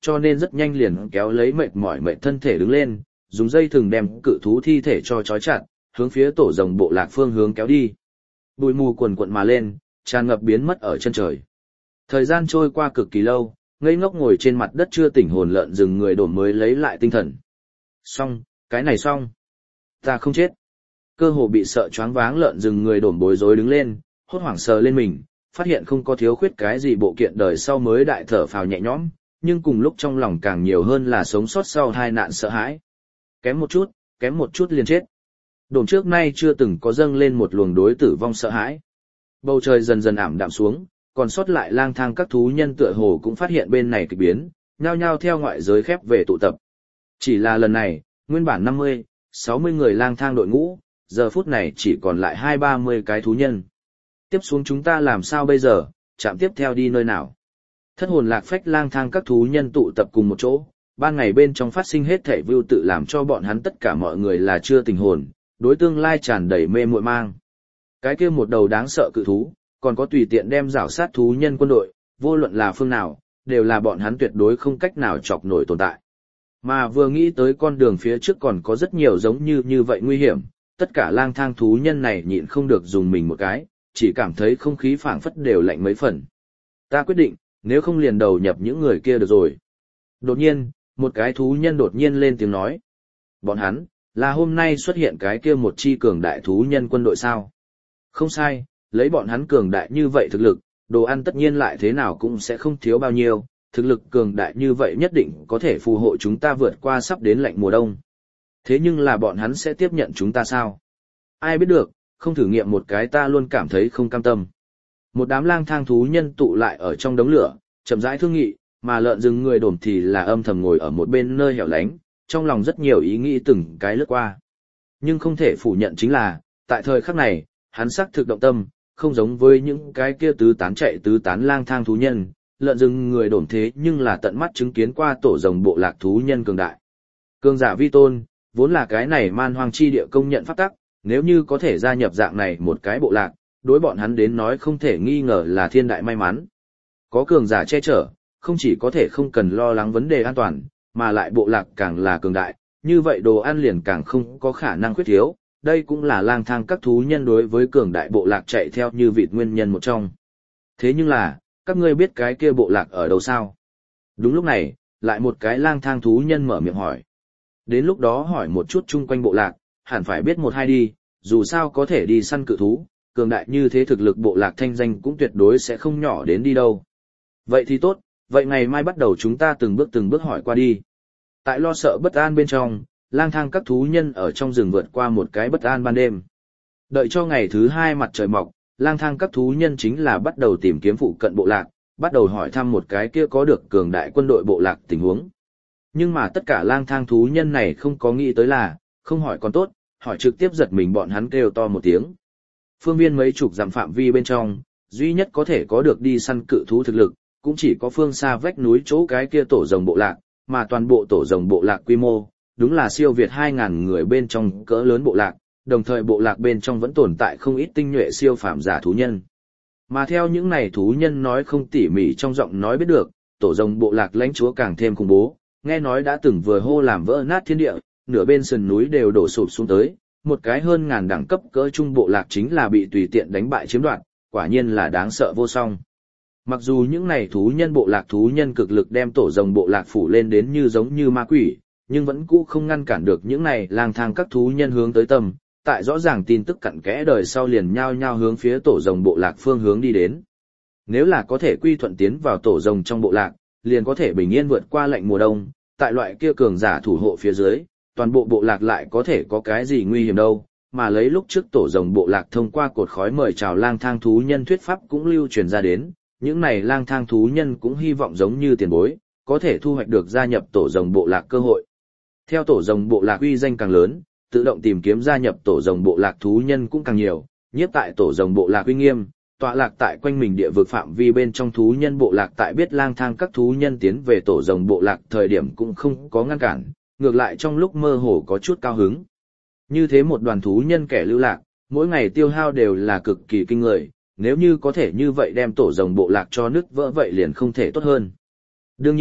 Speaker 1: cho nên rất nhanh liền kéo lấy mệt mỏi mệt thân thể đứng lên, dùng dây thừng đem cự thú thi thể cho trói chặt, hướng phía tổ rồng bộ lạc phương hướng kéo đi. Bụi mù quần quận mà lên, tràn ngập biến mất ở chân trời. Thời gian trôi qua cực kỳ lâu, ngây ngốc ngồi trên mặt đất chưa tỉnh hồn lợn rừng người đổm mới lấy lại tinh thần. Xong, cái này xong. Ta không chết. Cơ hồ bị sợ choáng váng lợn rừng người đổm bối rối đứng lên, hốt hoảng sờ lên mình, phát hiện không có thiếu khuyết cái gì bộ kiện đời sau mới đại thở phào nhẹ nhõm, nhưng cùng lúc trong lòng càng nhiều hơn là sống sót sau hai nạn sợ hãi. Kém một chút, kém một chút liền chết. Đổm trước nay chưa từng có dâng lên một luồng đối tử vong sợ hãi. Bầu trời dần dần ảm đạm xuống, còn sót lại lang thang các thú nhân tựa hồ cũng phát hiện bên này kỳ biến, nhao nhao theo ngoại giới khép về tụ tập. Chỉ là lần này, nguyên bản năm mươi, sáu mươi người lang thang đội ngũ, giờ phút này chỉ còn lại hai ba mươi cái thú nhân. Tiếp xuống chúng ta làm sao bây giờ, chạm tiếp theo đi nơi nào? Thất hồn lạc phách lang thang các thú nhân tụ tập cùng một chỗ, ban ngày bên trong phát sinh hết thảy view tự làm cho bọn hắn tất cả mọi người là chưa tình hồn, đối tương lai tràn đầy mê muội mang. Cái kia một đầu đáng sợ cự thú, còn có tùy tiện đem rảo sát thú nhân quân đội, vô luận là phương nào, đều là bọn hắn tuyệt đối không cách nào chọc nổi tồn tại. Mà vừa nghĩ tới con đường phía trước còn có rất nhiều giống như như vậy nguy hiểm, tất cả lang thang thú nhân này nhịn không được dùng mình một cái, chỉ cảm thấy không khí phảng phất đều lạnh mấy phần. Ta quyết định, nếu không liền đầu nhập những người kia được rồi. Đột nhiên, một cái thú nhân đột nhiên lên tiếng nói. Bọn hắn, là hôm nay xuất hiện cái kia một chi cường đại thú nhân quân đội sao? Không sai, lấy bọn hắn cường đại như vậy thực lực, đồ ăn tất nhiên lại thế nào cũng sẽ không thiếu bao nhiêu, thực lực cường đại như vậy nhất định có thể phù hộ chúng ta vượt qua sắp đến lạnh mùa đông. Thế nhưng là bọn hắn sẽ tiếp nhận chúng ta sao? Ai biết được, không thử nghiệm một cái ta luôn cảm thấy không cam tâm. Một đám lang thang thú nhân tụ lại ở trong đống lửa, chậm rãi thương nghị, mà lợn rừng người đổm thì là âm thầm ngồi ở một bên nơi hẻo lánh, trong lòng rất nhiều ý nghĩ từng cái lướt qua. Nhưng không thể phủ nhận chính là, tại thời khắc này, hắn xác thực động tâm, không giống với những cái kia tứ tán chạy tứ tán lang thang thú nhân, lợn rừng người đổm thế nhưng là tận mắt chứng kiến qua tổ rồng bộ lạc thú nhân cường đại. Cường giả vi tôn, vốn là cái này man hoang chi địa công nhận pháp tắc, nếu như có thể gia nhập dạng này một cái bộ lạc, đối bọn hắn đến nói không thể nghi ngờ là thiên đại may mắn. Có cường giả che chở, không chỉ có thể không cần lo lắng vấn đề an toàn, mà lại bộ lạc càng là cường đại, như vậy đồ ăn liền càng không có khả năng khuyết thiếu, đây cũng là lang thang các thú nhân đối với cường đại bộ lạc chạy theo như vịt nguyên nhân một trong. Thế nhưng là, các ngươi biết cái kia bộ lạc ở đâu sao? Đúng lúc này, lại một cái lang thang thú nhân mở miệng hỏi. Đến lúc đó hỏi một chút chung quanh bộ lạc, hẳn phải biết một hai đi, dù sao có thể đi săn cự thú, cường đại như thế thực lực bộ lạc thanh danh cũng tuyệt đối sẽ không nhỏ đến đi đâu. Vậy thì tốt, vậy ngày mai bắt đầu chúng ta từng bước từng bước hỏi qua đi. Tại lo sợ bất an bên trong, lang thang các thú nhân ở trong rừng vượt qua một cái bất an ban đêm. Đợi cho ngày thứ hai mặt trời mọc, lang thang các thú nhân chính là bắt đầu tìm kiếm phụ cận bộ lạc, bắt đầu hỏi thăm một cái kia có được cường đại quân đội bộ lạc tình huống. Nhưng mà tất cả lang thang thú nhân này không có nghĩ tới là, không hỏi còn tốt, hỏi trực tiếp giật mình bọn hắn kêu to một tiếng. Phương viên mấy chục dặm phạm vi bên trong, duy nhất có thể có được đi săn cự thú thực lực, cũng chỉ có phương xa vách núi chỗ cái kia tổ rồng bộ lạc, mà toàn bộ tổ rồng bộ lạc quy mô, đúng là siêu việt hai ngàn người bên trong cỡ lớn bộ lạc, đồng thời bộ lạc bên trong vẫn tồn tại không ít tinh nhuệ siêu phàm giả thú nhân. Mà theo những này thú nhân nói không tỉ mỉ trong giọng nói biết được, tổ rồng bộ lạc lãnh chúa càng thêm khủng bố, nghe nói đã từng vừa hô làm vỡ nát thiên địa, nửa bên sườn núi đều đổ sụp xuống tới, một cái hơn ngàn đẳng cấp cỡ trung bộ lạc chính là bị tùy tiện đánh bại chiếm đoạt, quả nhiên là đáng sợ vô song. Mặc dù những này thú nhân bộ lạc thú nhân cực lực đem tổ rồng bộ lạc phủ lên đến như giống như ma quỷ, nhưng vẫn cũ không ngăn cản được những này lang thang các thú nhân hướng tới tâm, tại rõ ràng tin tức cặn kẽ đời sau liền nhao nhao hướng phía tổ rồng bộ lạc phương hướng đi đến. Nếu là có thể quy thuận tiến vào tổ rồng trong bộ lạc, liền có thể bình yên vượt qua lạnh mùa đông, tại loại kia cường giả thủ hộ phía dưới, toàn bộ bộ lạc lại có thể có cái gì nguy hiểm đâu, mà lấy lúc trước tổ rồng bộ lạc thông qua cột khói mời chào lang thang thú nhân thuyết pháp cũng lưu truyền ra đến, những này lang thang thú nhân cũng hy vọng giống như tiền bối, có thể thu hoạch được gia nhập tổ rồng bộ lạc cơ hội. Theo tổ rồng bộ lạc uy danh càng lớn, tự động tìm kiếm gia nhập tổ rồng bộ lạc thú nhân cũng càng nhiều, nhiếp tại tổ rồng bộ lạc uy nghiêm, tọa lạc tại quanh mình địa vực phạm vi bên trong thú nhân bộ lạc tại biết lang thang các thú nhân tiến về tổ rồng bộ lạc thời điểm cũng không có ngăn cản, ngược lại trong lúc mơ hồ có chút cao hứng. Như thế một đoàn thú nhân kẻ lưu lạc, mỗi ngày tiêu hao đều là cực kỳ kinh người, nếu như có thể như vậy đem tổ rồng bộ lạc cho nứt vỡ vậy liền không thể tốt hơn. Đương nhiên,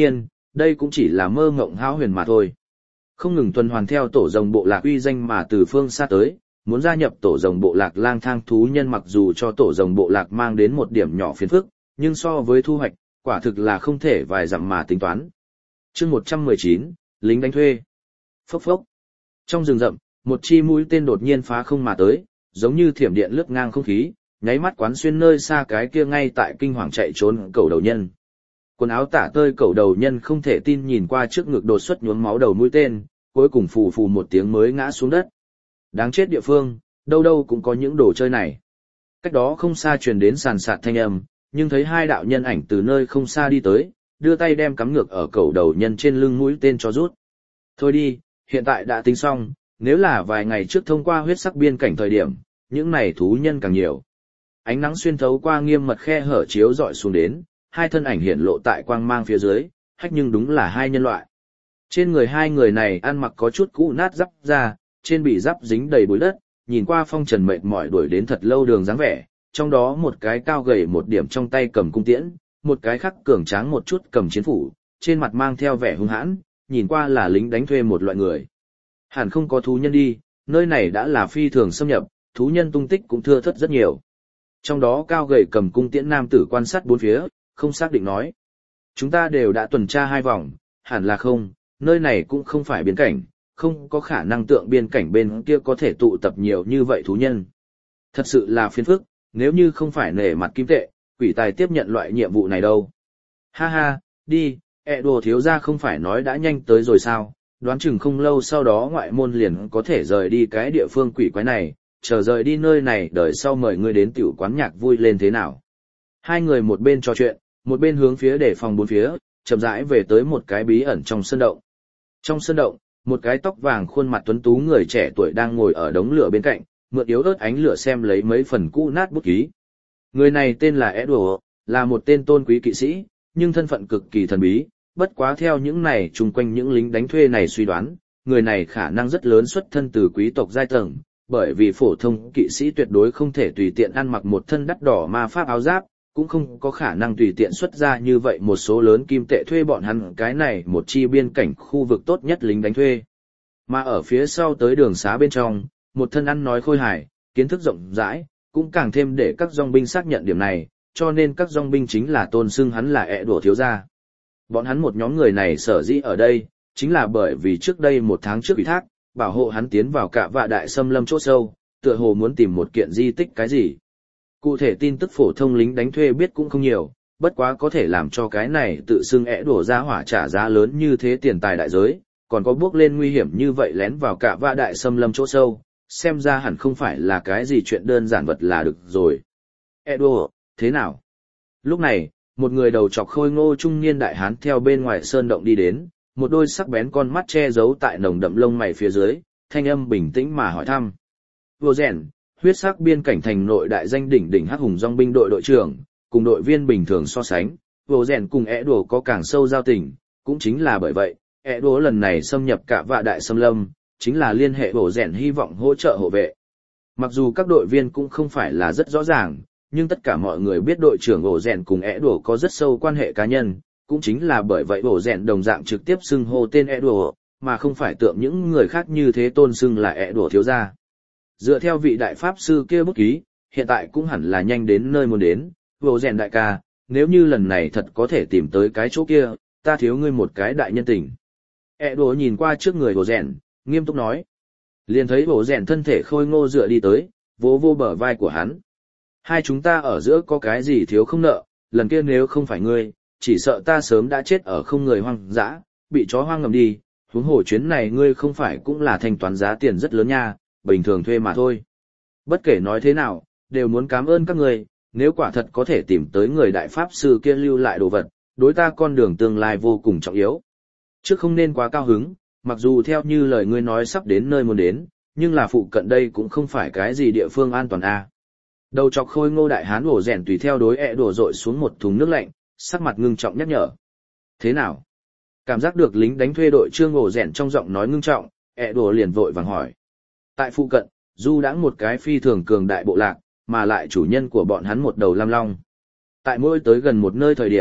Speaker 1: đây cũng chỉ là mơ ngộng hão huyền mà thôi. Không ngừng tuần hoàn theo tổ rồng bộ lạc uy danh mà từ phương xa tới, muốn gia nhập tổ rồng bộ lạc lang thang thú nhân mặc dù cho tổ rồng bộ lạc mang đến một điểm nhỏ phiền phức, nhưng so với thu hoạch, quả thực là không thể vài dặm mà tính toán. Chương một trăm mười chín, lính đánh thuê. Phốc phốc. Trong rừng rậm, một chi mũi tên đột nhiên phá không mà tới, giống như thiểm điện lướt ngang không khí, nháy mắt quán xuyên nơi xa cái kia ngay tại kinh hoàng chạy trốn cầu đầu nhân. Quần áo tả tơi cầu đầu nhân không thể tin nhìn qua trước ngực đột xuất nhuốm máu đầu mũi tên, cuối cùng phù phù một tiếng mới ngã xuống đất. Đáng chết địa phương, đâu đâu cũng có những đồ chơi này. Cách đó không xa truyền đến sàn sạt thanh âm, nhưng thấy hai đạo nhân ảnh từ nơi không xa đi tới, đưa tay đem cắm ngược ở cầu đầu nhân trên lưng mũi tên cho rút. Thôi đi, hiện tại đã tính xong, nếu là vài ngày trước thông qua huyết sắc biên cảnh thời điểm, những này thú nhân càng nhiều. Ánh nắng xuyên thấu qua nghiêm mật khe hở chiếu dọi xuống đến, hai thân ảnh hiển lộ tại quang mang phía dưới, hách nhưng đúng là hai nhân loại. Trên người hai người này ăn mặc có chút cũ nát giáp ra, trên bị giáp dính đầy bụi đất, nhìn qua phong trần mệt mỏi đuổi đến thật lâu đường dáng vẻ, trong đó một cái cao gầy một điểm trong tay cầm cung tiễn, một cái khác cường tráng một chút cầm chiến phủ, trên mặt mang theo vẻ hung hãn, nhìn qua là lính đánh thuê một loại người. Hẳn không có thú nhân đi, nơi này đã là phi thường xâm nhập, thú nhân tung tích cũng thưa thớt rất nhiều. Trong đó cao gầy cầm cung tiễn nam tử quan sát bốn phía, không xác định nói. Chúng ta đều đã tuần tra hai vòng, hẳn là không, nơi này cũng không phải biên cảnh, không có khả năng tượng biên cảnh bên kia có thể tụ tập nhiều như vậy thú nhân. Thật sự là phiền phức, nếu như không phải nể mặt kim tệ, quỷ tài tiếp nhận loại nhiệm vụ này đâu. Ha ha, đi, ẹ đồ thiếu gia không phải nói đã nhanh tới rồi sao, đoán chừng không lâu sau đó ngoại môn liền có thể rời đi cái địa phương quỷ quái này, chờ rời đi nơi này đời sau mời ngươi đến tiểu quán nhạc vui lên thế nào. Hai người một bên trò chuyện, một bên hướng phía để phòng bốn phía, chậm rãi về tới một cái bí ẩn trong sân động. Trong sân động, một cái tóc vàng khuôn mặt tuấn tú người trẻ tuổi đang ngồi ở đống lửa bên cạnh, mượn yếu ớt ánh lửa xem lấy mấy phần cũ nát bút ký. Người này tên là Edward, là một tên tôn quý kỵ sĩ, nhưng thân phận cực kỳ thần bí, bất quá theo những này chung quanh những lính đánh thuê này suy đoán, người này khả năng rất lớn xuất thân từ quý tộc giai tầng, bởi vì phổ thông kỵ sĩ tuyệt đối không thể tùy tiện ăn mặc một thân đắt đỏ ma pháp áo giáp, cũng không có khả năng tùy tiện xuất ra như vậy một số lớn kim tệ thuê bọn hắn cái này một chi biên cảnh khu vực tốt nhất lính đánh thuê. Mà ở phía sau tới đường xá bên trong, một thân ăn nói khôi hài, kiến thức rộng rãi, cũng càng thêm để các dòng binh xác nhận điểm này, cho nên các dòng binh chính là tôn xưng hắn là ẹ đùa thiếu gia. Bọn hắn một nhóm người này sở dĩ ở đây, chính là bởi vì trước đây một tháng trước ủy thác, bảo hộ hắn tiến vào cả vạ đại xâm lâm chỗ sâu, tựa hồ muốn tìm một kiện di tích cái gì. Cụ thể tin tức phổ thông lính đánh thuê biết cũng không nhiều, bất quá có thể làm cho cái này tự xưng ẻ đổ ra hỏa trả giá lớn như thế tiền tài đại giới, còn có bước lên nguy hiểm như vậy lén vào cả vạ đại xâm lâm chỗ sâu, xem ra hẳn không phải là cái gì chuyện đơn giản vật là được rồi. Edo, thế nào? Lúc này, một người đầu trọc khôi ngô trung niên đại hán theo bên ngoài sơn động đi đến, một đôi sắc bén con mắt che giấu tại nồng đậm lông mày phía dưới, thanh âm bình tĩnh mà hỏi thăm. Vô rèn, huyết sắc biên cảnh thành nội đại danh đỉnh đỉnh hắc hùng dòng binh đội đội trưởng, cùng đội viên bình thường so sánh, vô rèn cùng ẻ đùa có càng sâu giao tình, cũng chính là bởi vậy, ẻ đùa lần này xâm nhập cả vạ đại xâm lâm, chính là liên hệ vô rèn hy vọng hỗ trợ hộ vệ. Mặc dù các đội viên cũng không phải là rất rõ ràng, nhưng tất cả mọi người biết đội trưởng ổ rèn cùng ẻ đùa có rất sâu quan hệ cá nhân, cũng chính là bởi vậy ổ rèn đồng dạng trực tiếp xưng hô tên ẻ đùa, mà không phải tượng những người khác như thế tôn xưng là ẻ đùa thiếu gia. Dựa theo vị đại pháp sư kia bút ký, hiện tại cũng hẳn là nhanh đến nơi muốn đến, ổ rèn đại ca, nếu như lần này thật có thể tìm tới cái chỗ kia, ta thiếu ngươi một cái đại nhân tình. ẻ đùa nhìn qua trước người ổ rèn, nghiêm túc nói. Liền thấy ổ rèn thân thể khôi ngô dựa đi tới, vỗ vô bờ vai của hắn. Hai chúng ta ở giữa có cái gì thiếu không nợ, lần kia nếu không phải ngươi, chỉ sợ ta sớm đã chết ở không người hoang dã, bị chó hoang ngầm đi, huống hồ chuyến này ngươi không phải cũng là thanh toán giá tiền rất lớn nha, bình thường thuê mà thôi. Bất kể nói thế nào, đều muốn cảm ơn các ngươi, nếu quả thật có thể tìm tới người đại pháp sư kia lưu lại đồ vật, đối ta con đường tương lai vô cùng trọng yếu. Trước không nên quá cao hứng, mặc dù theo như lời ngươi nói sắp đến nơi muốn đến, nhưng là phụ cận đây cũng không phải cái gì địa phương an toàn a. Đầu chọc khôi ngô đại hán ổ rèn tùy theo đối ẹ đổ dội xuống một thùng nước lạnh, sắc mặt ngưng trọng nhắc nhở. Thế nào? Cảm giác được lính đánh thuê đội trương ổ rèn trong giọng nói ngưng trọng, ẹ đổ liền vội vàng hỏi. Tại phụ cận, du đãng một cái phi thường cường đại bộ lạc, mà lại chủ nhân của bọn hắn một đầu lam long. Tại mỗi tới gần một nơi thời điểm,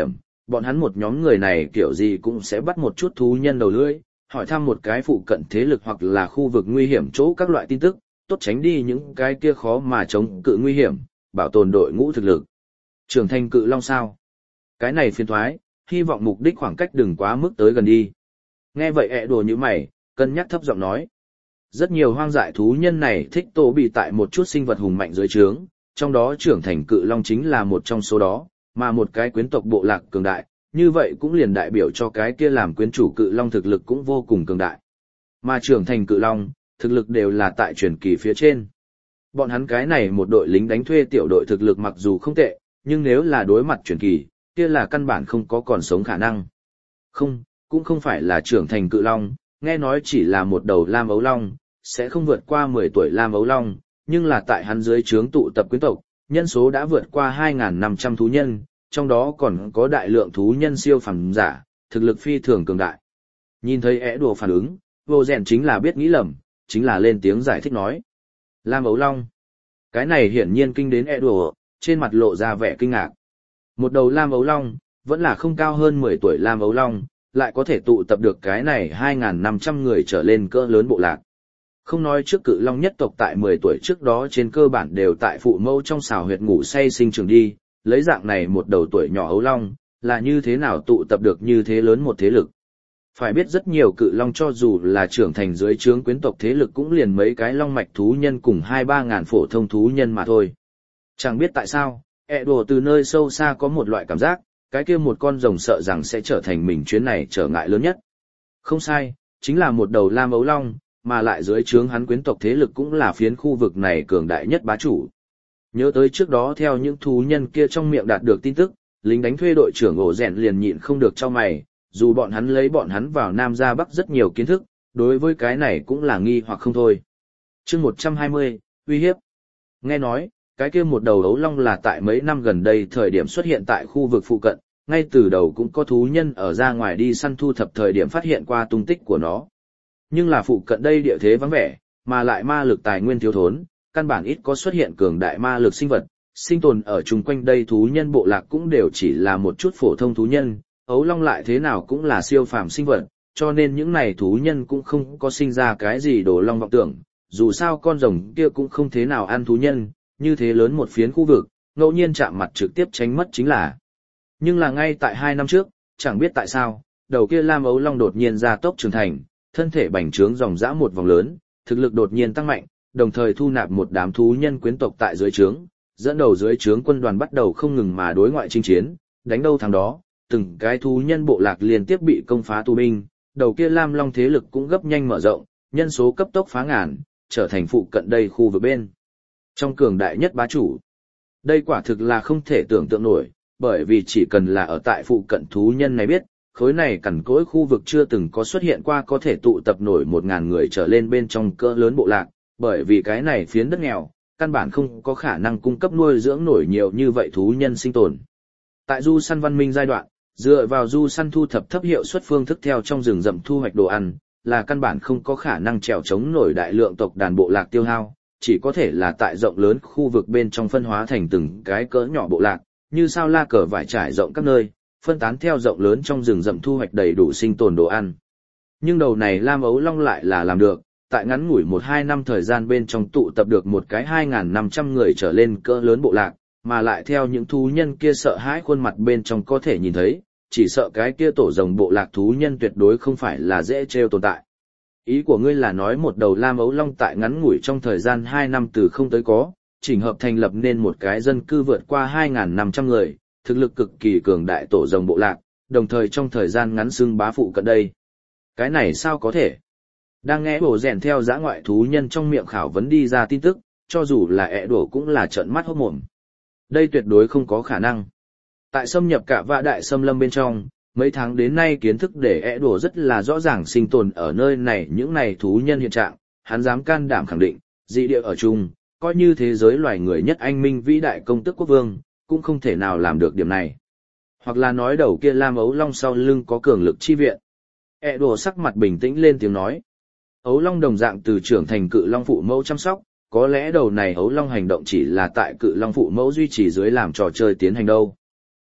Speaker 1: bọn hắn một nhóm người này kiểu gì cũng sẽ bắt một chút thú nhân đầu lưỡi, hỏi thăm một cái phụ cận thế lực hoặc là khu vực nguy hiểm chỗ các loại tin tức, tốt tránh đi những cái kia khó mà chống cự nguy hiểm, bảo tồn đội ngũ thực lực. Trưởng thành cự long sao? Cái này phiền thoái, hy vọng mục đích khoảng cách đừng quá mức tới gần đi. Nghe vậy ẹ đùa như mày, cân nhắc thấp giọng nói. Rất nhiều hoang dại thú nhân này thích tổ bị tại một chút sinh vật hùng mạnh dưới trướng, trong đó trưởng thành cự long chính là một trong số đó, mà một cái quyến tộc bộ lạc cường đại, như vậy cũng liền đại biểu cho cái kia làm quyến chủ cự long thực lực cũng vô cùng cường đại. Mà trưởng thành cự long, thực lực đều là tại truyền kỳ phía trên. Bọn hắn cái này một đội lính đánh thuê tiểu đội thực lực mặc dù không tệ, nhưng nếu là đối mặt truyền kỳ, kia là căn bản không có còn sống khả năng. Không, cũng không phải là trưởng thành cự long, nghe nói chỉ là một đầu lam ấu long, sẽ không vượt qua mười tuổi lam ấu long, nhưng là tại hắn dưới trướng tụ tập quyến tộc, nhân số đã vượt qua hai nghìn năm trăm thú nhân, trong đó còn có đại lượng thú nhân siêu phàm giả, thực lực phi thường cường đại. Nhìn thấy ẻ đùa phản ứng, vô rèn chính là biết nghĩ lầm, chính là lên tiếng giải thích nói. Lam ấu long. Cái này hiển nhiên kinh đến ẻ đùa, trên mặt lộ ra vẻ kinh ngạc. Một đầu lam ấu long, vẫn là không cao hơn mười tuổi lam ấu long, lại có thể tụ tập được cái này hai nghìn năm trăm người trở lên cỡ lớn bộ lạc. Không nói trước cự long nhất tộc tại mười tuổi trước đó trên cơ bản đều tại phụ mẫu trong xào huyệt ngủ say sinh trưởng đi, lấy dạng này một đầu tuổi nhỏ ấu long, là như thế nào tụ tập được như thế lớn một thế lực. Phải biết rất nhiều cự long cho dù là trưởng thành dưới trướng quyến tộc thế lực cũng liền mấy cái long mạch thú nhân cùng hai ba ngàn phổ thông thú nhân mà thôi. Chẳng biết tại sao, ẹ đùa từ nơi sâu xa có một loại cảm giác, cái kia một con rồng sợ rằng sẽ trở thành mình chuyến này trở ngại lớn nhất. Không sai, chính là một đầu lam ấu long, mà lại dưới trướng hắn quyến tộc thế lực cũng là phiến khu vực này cường đại nhất bá chủ. Nhớ tới trước đó theo những thú nhân kia trong miệng đạt được tin tức, lính đánh thuê đội trưởng ổ rèn liền nhịn không được cho mày, dù bọn hắn lấy bọn hắn vào Nam ra Bắc rất nhiều kiến thức, đối với cái này cũng là nghi hoặc không thôi. Chương một trăm hai mươi, uy hiếp. Nghe nói, cái kia một đầu ấu long là tại mấy năm gần đây thời điểm xuất hiện tại khu vực phụ cận, ngay từ đầu cũng có thú nhân ở ra ngoài đi săn thu thập thời điểm phát hiện qua tung tích của nó. Nhưng là phụ cận đây địa thế vắng vẻ, mà lại ma lực tài nguyên thiếu thốn, căn bản ít có xuất hiện cường đại ma lực sinh vật, sinh tồn ở chung quanh đây thú nhân bộ lạc cũng đều chỉ là một chút phổ thông thú nhân, ấu long lại thế nào cũng là siêu phàm sinh vật, cho nên những này thú nhân cũng không có sinh ra cái gì đồ long vọng tưởng, dù sao con rồng kia cũng không thế nào ăn thú nhân, như thế lớn một phiến khu vực, ngẫu nhiên chạm mặt trực tiếp tránh mất chính là. Nhưng là ngay tại hai năm trước, chẳng biết tại sao, đầu kia lam ấu long đột nhiên ra tốc trưởng thành, thân thể bành trướng dòng dã một vòng lớn, thực lực đột nhiên tăng mạnh, đồng thời thu nạp một đám thú nhân quyến tộc tại dưới trướng, dẫn đầu dưới trướng quân đoàn bắt đầu không ngừng mà đối ngoại chinh chiến, đánh đâu thắng đó, từng cái thú nhân bộ lạc liên tiếp bị công phá tù binh, đầu kia lam long thế lực cũng gấp nhanh mở rộng, nhân số cấp tốc phá ngàn, trở thành phụ cận đây khu vực bên trong cường đại nhất bá chủ. Đây quả thực là không thể tưởng tượng nổi, bởi vì chỉ cần là ở tại phụ cận thú nhân này biết, khối này cằn cỗi khu vực chưa từng có xuất hiện qua có thể tụ tập nổi một ngàn người trở lên bên trong cỡ lớn bộ lạc, bởi vì cái này phiến đất nghèo, căn bản không có khả năng cung cấp nuôi dưỡng nổi nhiều như vậy thú nhân sinh tồn. Tại du săn văn minh giai đoạn, dựa vào du săn thu thập thấp hiệu suất phương thức theo trong rừng rậm thu hoạch đồ ăn, là căn bản không có khả năng trèo chống nổi đại lượng tộc đàn bộ lạc tiêu hao, chỉ có thể là tại rộng lớn khu vực bên trong phân hóa thành từng cái cỡ nhỏ bộ lạc, như sao la cờ vải trải rộng các nơi, phân tán theo rộng lớn trong rừng rậm thu hoạch đầy đủ sinh tồn đồ ăn. Nhưng đầu này lam ấu long lại là làm được, tại ngắn ngủi một hai năm thời gian bên trong tụ tập được một cái hai nghìn năm trăm người trở lên cỡ lớn bộ lạc, mà lại theo những thú nhân kia sợ hãi khuôn mặt bên trong có thể nhìn thấy, chỉ sợ cái kia tổ rồng bộ lạc thú nhân tuyệt đối không phải là dễ trêu tồn tại. Ý của ngươi là nói một đầu lam ấu long tại ngắn ngủi trong thời gian hai năm từ không tới có, chỉnh hợp thành lập nên một cái dân cư vượt qua hai nghìn năm trăm người, thực lực cực kỳ cường đại tổ rồng bộ lạc, đồng thời trong thời gian ngắn xưng bá phụ cận đây. Cái này sao có thể? Đang nghe bổ rèn theo dã ngoại thú nhân trong miệng khảo vấn đi ra tin tức, cho dù là ẹ đổ cũng là trợn mắt hốt mồm. Đây tuyệt đối không có khả năng. Tại xâm nhập cả vạ đại xâm lâm bên trong, mấy tháng đến nay kiến thức để ẹ đổ rất là rõ ràng sinh tồn ở nơi này những này thú nhân hiện trạng, hắn dám can đảm khẳng định, dị địa ở chung, coi như thế giới loài người nhất anh minh vĩ đại công tước quốc vương, cũng không thể nào làm được điểm này. Hoặc là nói đầu kia lam ấu long sau lưng có cường lực chi viện. ẹ đổ sắc mặt bình tĩnh lên tiếng nói. Ấu long đồng dạng từ trưởng thành cự long phụ mẫu chăm sóc, có lẽ đầu này ấu long hành động chỉ là tại cự long phụ mẫu duy trì dưới làm trò chơi tiến hành đâu.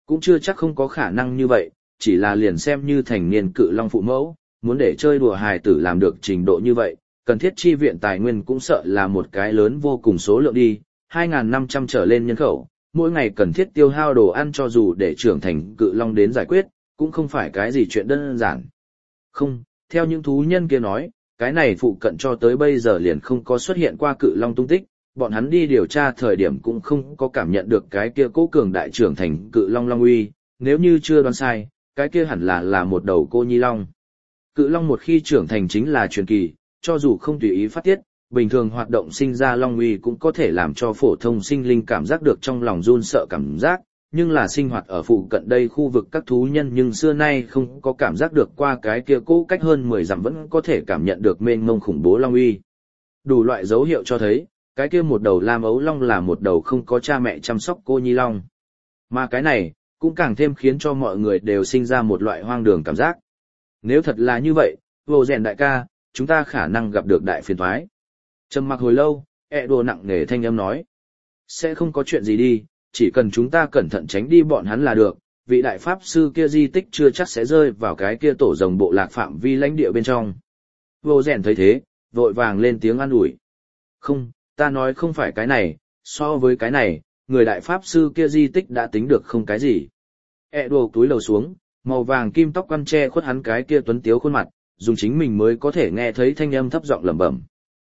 Speaker 1: cũng chưa chắc không có khả năng như vậy, chỉ là liền xem như thành niên cự long phụ mẫu, muốn để chơi đùa hài tử làm được trình độ như vậy, cần thiết chi viện tài nguyên cũng sợ là một cái lớn vô cùng số lượng đi, hai nghìn năm trăm trở lên nhân khẩu, mỗi ngày cần thiết tiêu hao đồ ăn cho dù để trưởng thành cự long đến giải quyết, cũng không phải cái gì chuyện đơn giản. Không, theo những thú nhân kia nói, cái này phụ cận cho tới bây giờ liền không có xuất hiện qua cự long tung tích, bọn hắn đi điều tra thời điểm cũng không có cảm nhận được cái kia cố cường đại trưởng thành cự long long uy, nếu như chưa đoán sai, cái kia hẳn là là một đầu cô nhi long. Cự long một khi trưởng thành chính là truyền kỳ, cho dù không tùy ý phát tiết, bình thường hoạt động sinh ra long uy cũng có thể làm cho phổ thông sinh linh cảm giác được trong lòng run sợ cảm giác, nhưng là sinh hoạt ở phụ cận đây khu vực các thú nhân nhưng xưa nay không có cảm giác được qua cái kia cố cách hơn mười dặm vẫn có thể cảm nhận được mênh mông khủng bố long uy. Đủ loại dấu hiệu cho thấy, cái kia một đầu lam ấu long là một đầu không có cha mẹ chăm sóc cô nhi long. Mà cái này, cũng càng thêm khiến cho mọi người đều sinh ra một loại hoang đường cảm giác. Nếu thật là như vậy, vô rèn đại ca, chúng ta khả năng gặp được đại phiền toái. Trầm mặc hồi lâu, ẹ đồ nặng nề thanh âm nói. Sẽ không có chuyện gì đi, chỉ cần chúng ta cẩn thận tránh đi bọn hắn là được, vị đại pháp sư kia di tích chưa chắc sẽ rơi vào cái kia tổ rồng bộ lạc phạm vi lãnh địa bên trong. Vô rèn thấy thế, vội vàng lên tiếng an ủi. Không, ta nói không phải cái này, so với cái này, người đại pháp sư kia di tích đã tính được không cái gì. ẹ đồ túi lầu xuống, màu vàng kim tóc quăn che khuất hắn cái kia tuấn tiếu khuôn mặt, dùng chính mình mới có thể nghe thấy thanh âm thấp giọng lẩm bẩm.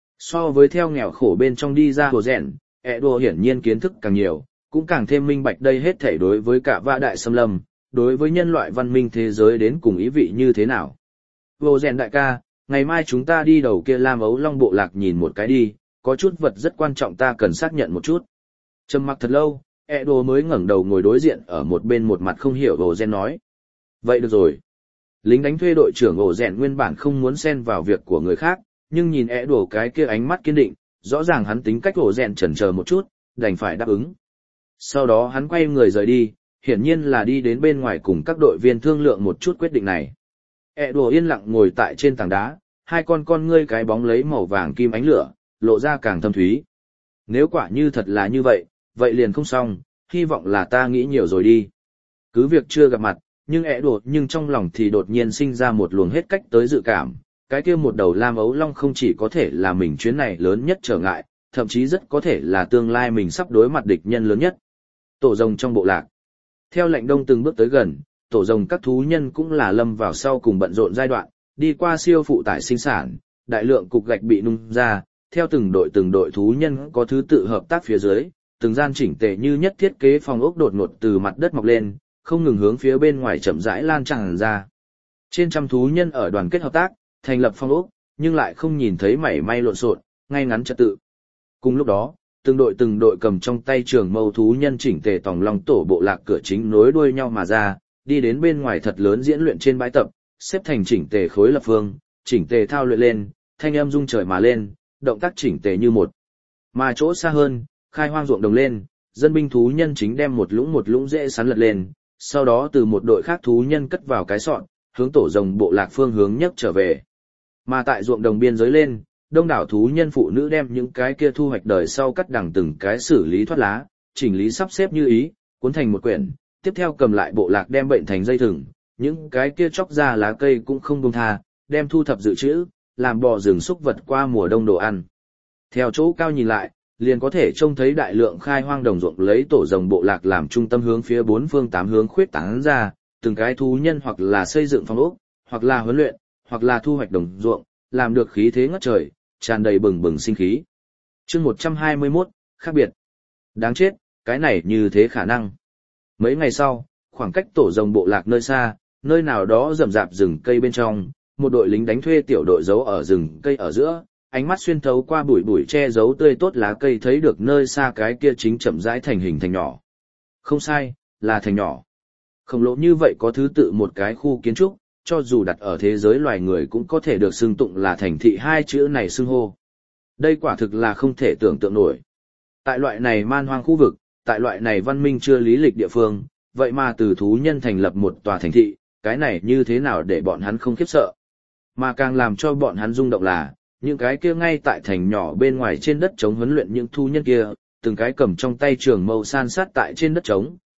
Speaker 1: So với theo nghèo khổ bên trong đi ra hồ rèn, ẹ đồ hiển nhiên kiến thức càng nhiều, cũng càng thêm minh bạch đây hết thảy đối với cả vã đại xâm lâm, đối với nhân loại văn minh thế giới đến cùng ý vị như thế nào. Hồ rèn đại ca, ngày mai chúng ta đi đầu kia lam ấu long bộ lạc nhìn một cái đi, có chút vật rất quan trọng ta cần xác nhận một chút. Trầm mặc thật lâu, ẹ đồ mới ngẩng đầu ngồi đối diện ở một bên một mặt không hiểu hồ rèn nói. Vậy được rồi. Lính đánh thuê đội trưởng ổ rèn nguyên bản không muốn xen vào việc của người khác, nhưng nhìn ẻ đổ cái kia ánh mắt kiên định, rõ ràng hắn tính cách ổ rèn chần chờ một chút, đành phải đáp ứng. Sau đó hắn quay người rời đi, hiển nhiên là đi đến bên ngoài cùng các đội viên thương lượng một chút quyết định này. ẻ đổ yên lặng ngồi tại trên tảng đá, hai con con ngươi cái bóng lấy màu vàng kim ánh lửa, lộ ra càng thâm thúy. Nếu quả như thật là như vậy, vậy liền không xong, hy vọng là ta nghĩ nhiều rồi đi. Cứ việc chưa gặp mặt, nhưng ẻ đột nhưng trong lòng thì đột nhiên sinh ra một luồng hết cách tới dự cảm, cái kia một đầu lam ấu long không chỉ có thể là mình chuyến này lớn nhất trở ngại, thậm chí rất có thể là tương lai mình sắp đối mặt địch nhân lớn nhất. Tổ rồng trong bộ lạc. Theo lệnh đông từng bước tới gần, tổ rồng các thú nhân cũng là lâm vào sau cùng bận rộn giai đoạn, đi qua siêu phụ tải sinh sản, đại lượng cục gạch bị nung ra, theo từng đội từng đội thú nhân có thứ tự hợp tác phía dưới, từng gian chỉnh tề như nhất thiết kế phòng ốc đột ngột từ mặt đất mọc lên, không ngừng hướng phía bên ngoài chậm rãi lan tràn ra. Trên trăm thú nhân ở đoàn kết hợp tác, thành lập phong ốc, nhưng lại không nhìn thấy mảy may lộn xộn, ngay ngắn trật tự. Cùng lúc đó, từng đội từng đội cầm trong tay trường mâu thú nhân chỉnh tề tòng long tổ bộ lạc cửa chính nối đuôi nhau mà ra, đi đến bên ngoài thật lớn diễn luyện trên bãi tập, xếp thành chỉnh tề khối lập phương, chỉnh tề thao luyện lên, thanh âm rung trời mà lên, động tác chỉnh tề như một. Mà chỗ xa hơn, khai hoang ruộng đồng lên, dân binh thú nhân chính đem một lũng một lũng dễ sắn lật lên, sau đó từ một đội khác thú nhân cất vào cái sọn, hướng tổ rồng bộ lạc phương hướng nhấc trở về. Mà tại ruộng đồng biên giới lên, đông đảo thú nhân phụ nữ đem những cái kia thu hoạch đời sau cắt đằng từng cái xử lý thoát lá, chỉnh lý sắp xếp như ý, cuốn thành một quyển, tiếp theo cầm lại bộ lạc đem bệnh thành dây thừng, những cái kia chóc ra lá cây cũng không buông tha, đem thu thập dự trữ, làm bò rừng xúc vật qua mùa đông đồ ăn. Theo chỗ cao nhìn lại, liền có thể trông thấy đại lượng khai hoang đồng ruộng lấy tổ rồng bộ lạc làm trung tâm hướng phía bốn phương tám hướng khuyết tán ra, từng cái thú nhân hoặc là xây dựng phòng ốc, hoặc là huấn luyện, hoặc là thu hoạch đồng ruộng, làm được khí thế ngất trời, tràn đầy bừng bừng sinh khí. Chương một trăm hai mươi mốt, khác biệt. Đáng chết, cái này như thế khả năng. Mấy ngày sau, khoảng cách tổ rồng bộ lạc nơi xa, nơi nào đó rậm rạp rừng cây bên trong, một đội lính đánh thuê tiểu đội giấu ở rừng cây ở giữa, ánh mắt xuyên thấu qua bụi bụi che giấu tươi tốt lá cây thấy được nơi xa cái kia chính chậm rãi thành hình thành nhỏ. Không sai, là thành nhỏ. Khổng lồ như vậy có thứ tự một cái khu kiến trúc, cho dù đặt ở thế giới loài người cũng có thể được xưng tụng là thành thị hai chữ này xưng hô. Đây quả thực là không thể tưởng tượng nổi. Tại loại này man hoang khu vực, tại loại này văn minh chưa lý lịch địa phương, vậy mà từ thú nhân thành lập một tòa thành thị, cái này như thế nào để bọn hắn không khiếp sợ. Mà càng làm cho bọn hắn rung động là, những cái kia ngay tại thành nhỏ bên ngoài trên đất trống huấn luyện những thú nhân kia, từng cái cầm trong tay trường mâu san sát tại trên đất trống,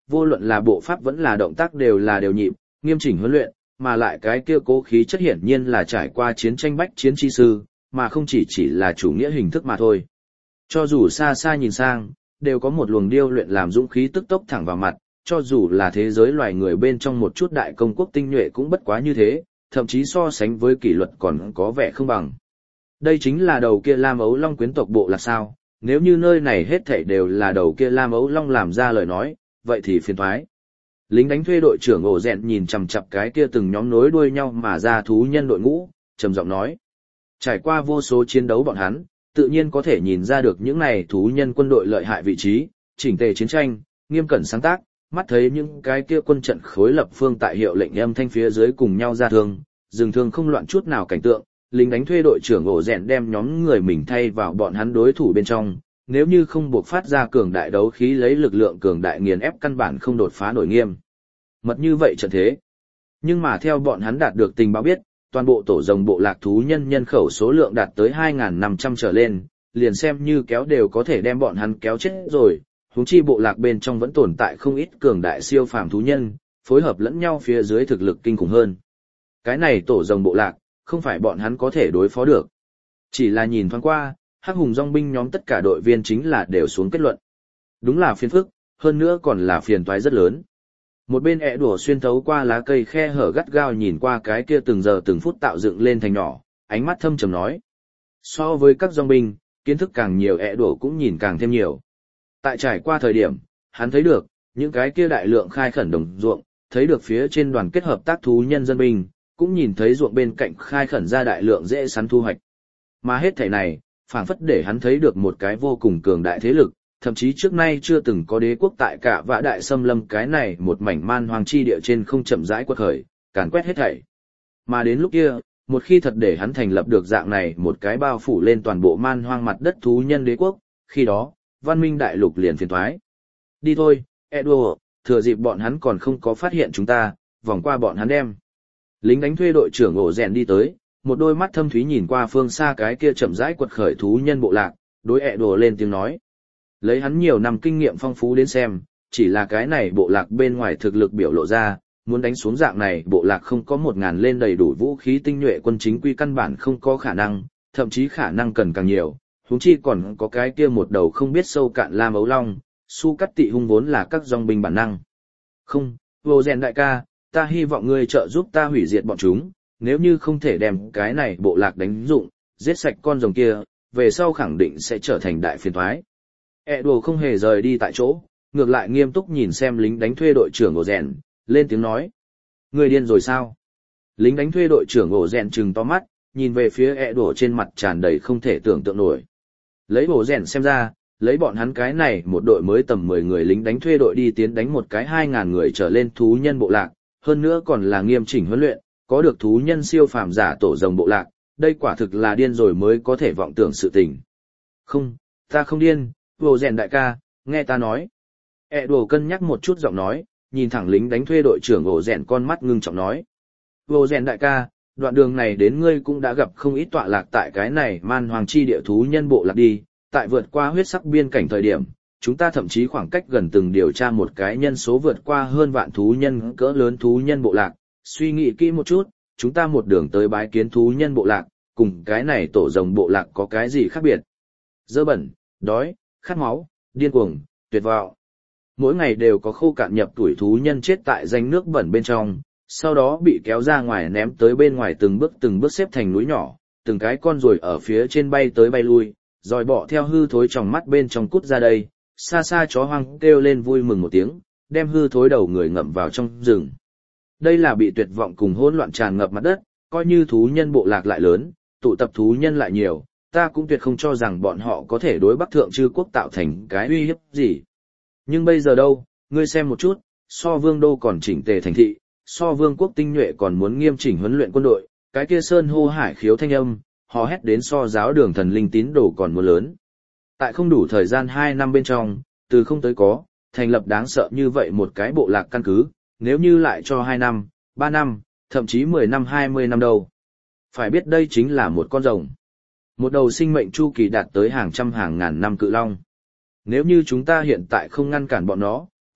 Speaker 1: vô luận là bộ pháp vẫn là động tác đều là đều nhịp, nghiêm chỉnh huấn luyện, mà lại cái kia cố khí chất hiển nhiên là trải qua chiến tranh bách chiến chi sư, mà không chỉ chỉ là chủ nghĩa hình thức mà thôi. Cho dù xa xa nhìn sang, đều có một luồng điêu luyện làm dũng khí tức tốc thẳng vào mặt, cho dù là thế giới loài người bên trong một chút đại công quốc tinh nhuệ cũng bất quá như thế, thậm chí so sánh với kỷ luật còn có vẻ không bằng. Đây chính là đầu kia Lam Ấu Long quyến tộc bộ là sao, nếu như nơi này hết thảy đều là đầu kia Lam Ấu Long làm ra lời nói, vậy thì phiền thoái. Lính đánh thuê đội trưởng ổ dẹn nhìn chằm chằm cái kia từng nhóm nối đuôi nhau mà ra thú nhân đội ngũ, trầm giọng nói. Trải qua vô số chiến đấu bọn hắn, tự nhiên có thể nhìn ra được những này thú nhân quân đội lợi hại vị trí, chỉnh tề chiến tranh, nghiêm cẩn sáng tác, mắt thấy những cái kia quân trận khối lập phương tại hiệu lệnh âm thanh phía dưới cùng nhau ra thương, dừng thương không loạn chút nào cảnh tượng, lính đánh thuê đội trưởng ổ rèn đem nhóm người mình thay vào bọn hắn đối thủ bên trong, nếu như không buộc phát ra cường đại đấu khí lấy lực lượng cường đại nghiền ép căn bản không đột phá nổi nghiêm. Mật như vậy trận thế. Nhưng mà theo bọn hắn đạt được tình báo biết, toàn bộ tổ rồng bộ lạc thú nhân nhân khẩu số lượng đạt tới hai nghìn năm trăm trở lên, liền xem như kéo đều có thể đem bọn hắn kéo chết rồi, huống chi bộ lạc bên trong vẫn tồn tại không ít cường đại siêu phàm thú nhân, phối hợp lẫn nhau phía dưới thực lực kinh khủng hơn. Cái này tổ rồng bộ lạc, không phải bọn hắn có thể đối phó được. Chỉ là nhìn thoáng qua, hắc hùng dòng binh nhóm tất cả đội viên chính là đều xuống kết luận. Đúng là phiền phức, hơn nữa còn là phiền toái rất lớn. Một bên ẹ đùa xuyên thấu qua lá cây khe hở gắt gao nhìn qua cái kia từng giờ từng phút tạo dựng lên thành nhỏ, ánh mắt thâm trầm nói. So với các dòng binh, kiến thức càng nhiều ẹ đùa cũng nhìn càng thêm nhiều. Tại trải qua thời điểm, hắn thấy được, những cái kia đại lượng khai khẩn đồng ruộng, thấy được phía trên đoàn kết hợp tác thú nhân dân binh, cũng nhìn thấy ruộng bên cạnh khai khẩn ra đại lượng dễ sắn thu hoạch. Mà hết thảy này, phảng phất để hắn thấy được một cái vô cùng cường đại thế lực, thậm chí trước nay chưa từng có đế quốc tại cả vã đại xâm lâm cái này một mảnh man hoang chi địa trên không chậm rãi quật khởi, càn quét hết thảy. Mà đến lúc kia, một khi thật để hắn thành lập được dạng này một cái bao phủ lên toàn bộ man hoang mặt đất thú nhân đế quốc, khi đó, văn minh đại lục liền phiền thoái. Đi thôi, Edward, thừa dịp bọn hắn còn không có phát hiện chúng ta, vòng qua bọn hắn đem. Lính đánh thuê đội trưởng ổ rèn đi tới, một đôi mắt thâm thúy nhìn qua phương xa cái kia chậm rãi quật khởi thú nhân bộ lạc, đối Edward lên tiếng nói. Lấy hắn nhiều năm kinh nghiệm phong phú đến xem, chỉ là cái này bộ lạc bên ngoài thực lực biểu lộ ra, muốn đánh xuống dạng này bộ lạc không có một ngàn lên đầy đủ vũ khí tinh nhuệ quân chính quy căn bản không có khả năng, thậm chí khả năng cần càng nhiều, huống chi còn có cái kia một đầu không biết sâu cạn Lam Ấu Long, su cắt tị hung vốn là các dòng binh bản năng. Không, vô rèn đại ca, ta hy vọng ngươi trợ giúp ta hủy diệt bọn chúng, nếu như không thể đem cái này bộ lạc đánh dụng, giết sạch con rồng kia, về sau khẳng định sẽ trở thành đại phiền toái. E đồ không hề rời đi tại chỗ, ngược lại nghiêm túc nhìn xem lính đánh thuê đội trưởng ổ rèn, lên tiếng nói. Ngươi điên rồi sao? Lính đánh thuê đội trưởng ổ rèn trừng to mắt, nhìn về phía E đồ trên mặt tràn đầy không thể tưởng tượng nổi. Lấy ổ rèn xem ra, lấy bọn hắn cái này một đội mới tầm mười người lính đánh thuê đội đi tiến đánh một cái hai ngàn người trở lên thú nhân bộ lạc, hơn nữa còn là nghiêm chỉnh huấn luyện, có được thú nhân siêu phàm giả tổ rồng bộ lạc, đây quả thực là điên rồi mới có thể vọng tưởng sự tình. Không, ta không điên, ổ rèn đại ca, nghe ta nói. E đồ cân nhắc một chút giọng nói, nhìn thẳng lính đánh thuê đội trưởng ổ rèn con mắt ngưng trọng nói. Ổ rèn đại ca, đoạn đường này đến ngươi cũng đã gặp không ít tọa lạc tại cái này man hoàng chi địa thú nhân bộ lạc đi, tại vượt qua huyết sắc biên cảnh thời điểm, chúng ta thậm chí khoảng cách gần từng điều tra một cái nhân số vượt qua hơn vạn thú nhân cỡ lớn thú nhân bộ lạc, suy nghĩ kỹ một chút, chúng ta một đường tới bái kiến thú nhân bộ lạc, cùng cái này tổ rồng bộ lạc có cái gì khác biệt? Dơ bẩn, đói, khát máu, điên cuồng, tuyệt vọng. Mỗi ngày đều có khô cạn nhập tuổi thú nhân chết tại danh nước bẩn bên trong, sau đó bị kéo ra ngoài ném tới bên ngoài từng bước từng bước xếp thành núi nhỏ, từng cái con ruồi ở phía trên bay tới bay lui, rồi bỏ theo hư thối trong mắt bên trong cút ra đây, xa xa chó hoang kêu lên vui mừng một tiếng, đem hư thối đầu người ngậm vào trong rừng. Đây là bị tuyệt vọng cùng hỗn loạn tràn ngập mặt đất, coi như thú nhân bộ lạc lại lớn, tụ tập thú nhân lại nhiều, ta cũng tuyệt không cho rằng bọn họ có thể đối Bắc Thượng Chư Quốc tạo thành cái uy hiếp gì. Nhưng bây giờ đâu, ngươi xem một chút, so vương đô còn chỉnh tề thành thị, so vương quốc tinh nhuệ còn muốn nghiêm chỉnh huấn luyện quân đội, cái kia sơn hô hải khiếu thanh âm, hò hét đến so giáo đường thần linh tín đồ còn muốn lớn. Tại không đủ thời gian hai năm bên trong, từ không tới có, thành lập đáng sợ như vậy một cái bộ lạc căn cứ, nếu như lại cho hai năm, ba năm, thậm chí mười năm hai mươi năm đâu. Phải biết đây chính là một con rồng. Một đầu sinh mệnh chu kỳ đạt tới hàng trăm hàng ngàn năm cự long. Nếu như chúng ta hiện tại không ngăn cản bọn nó,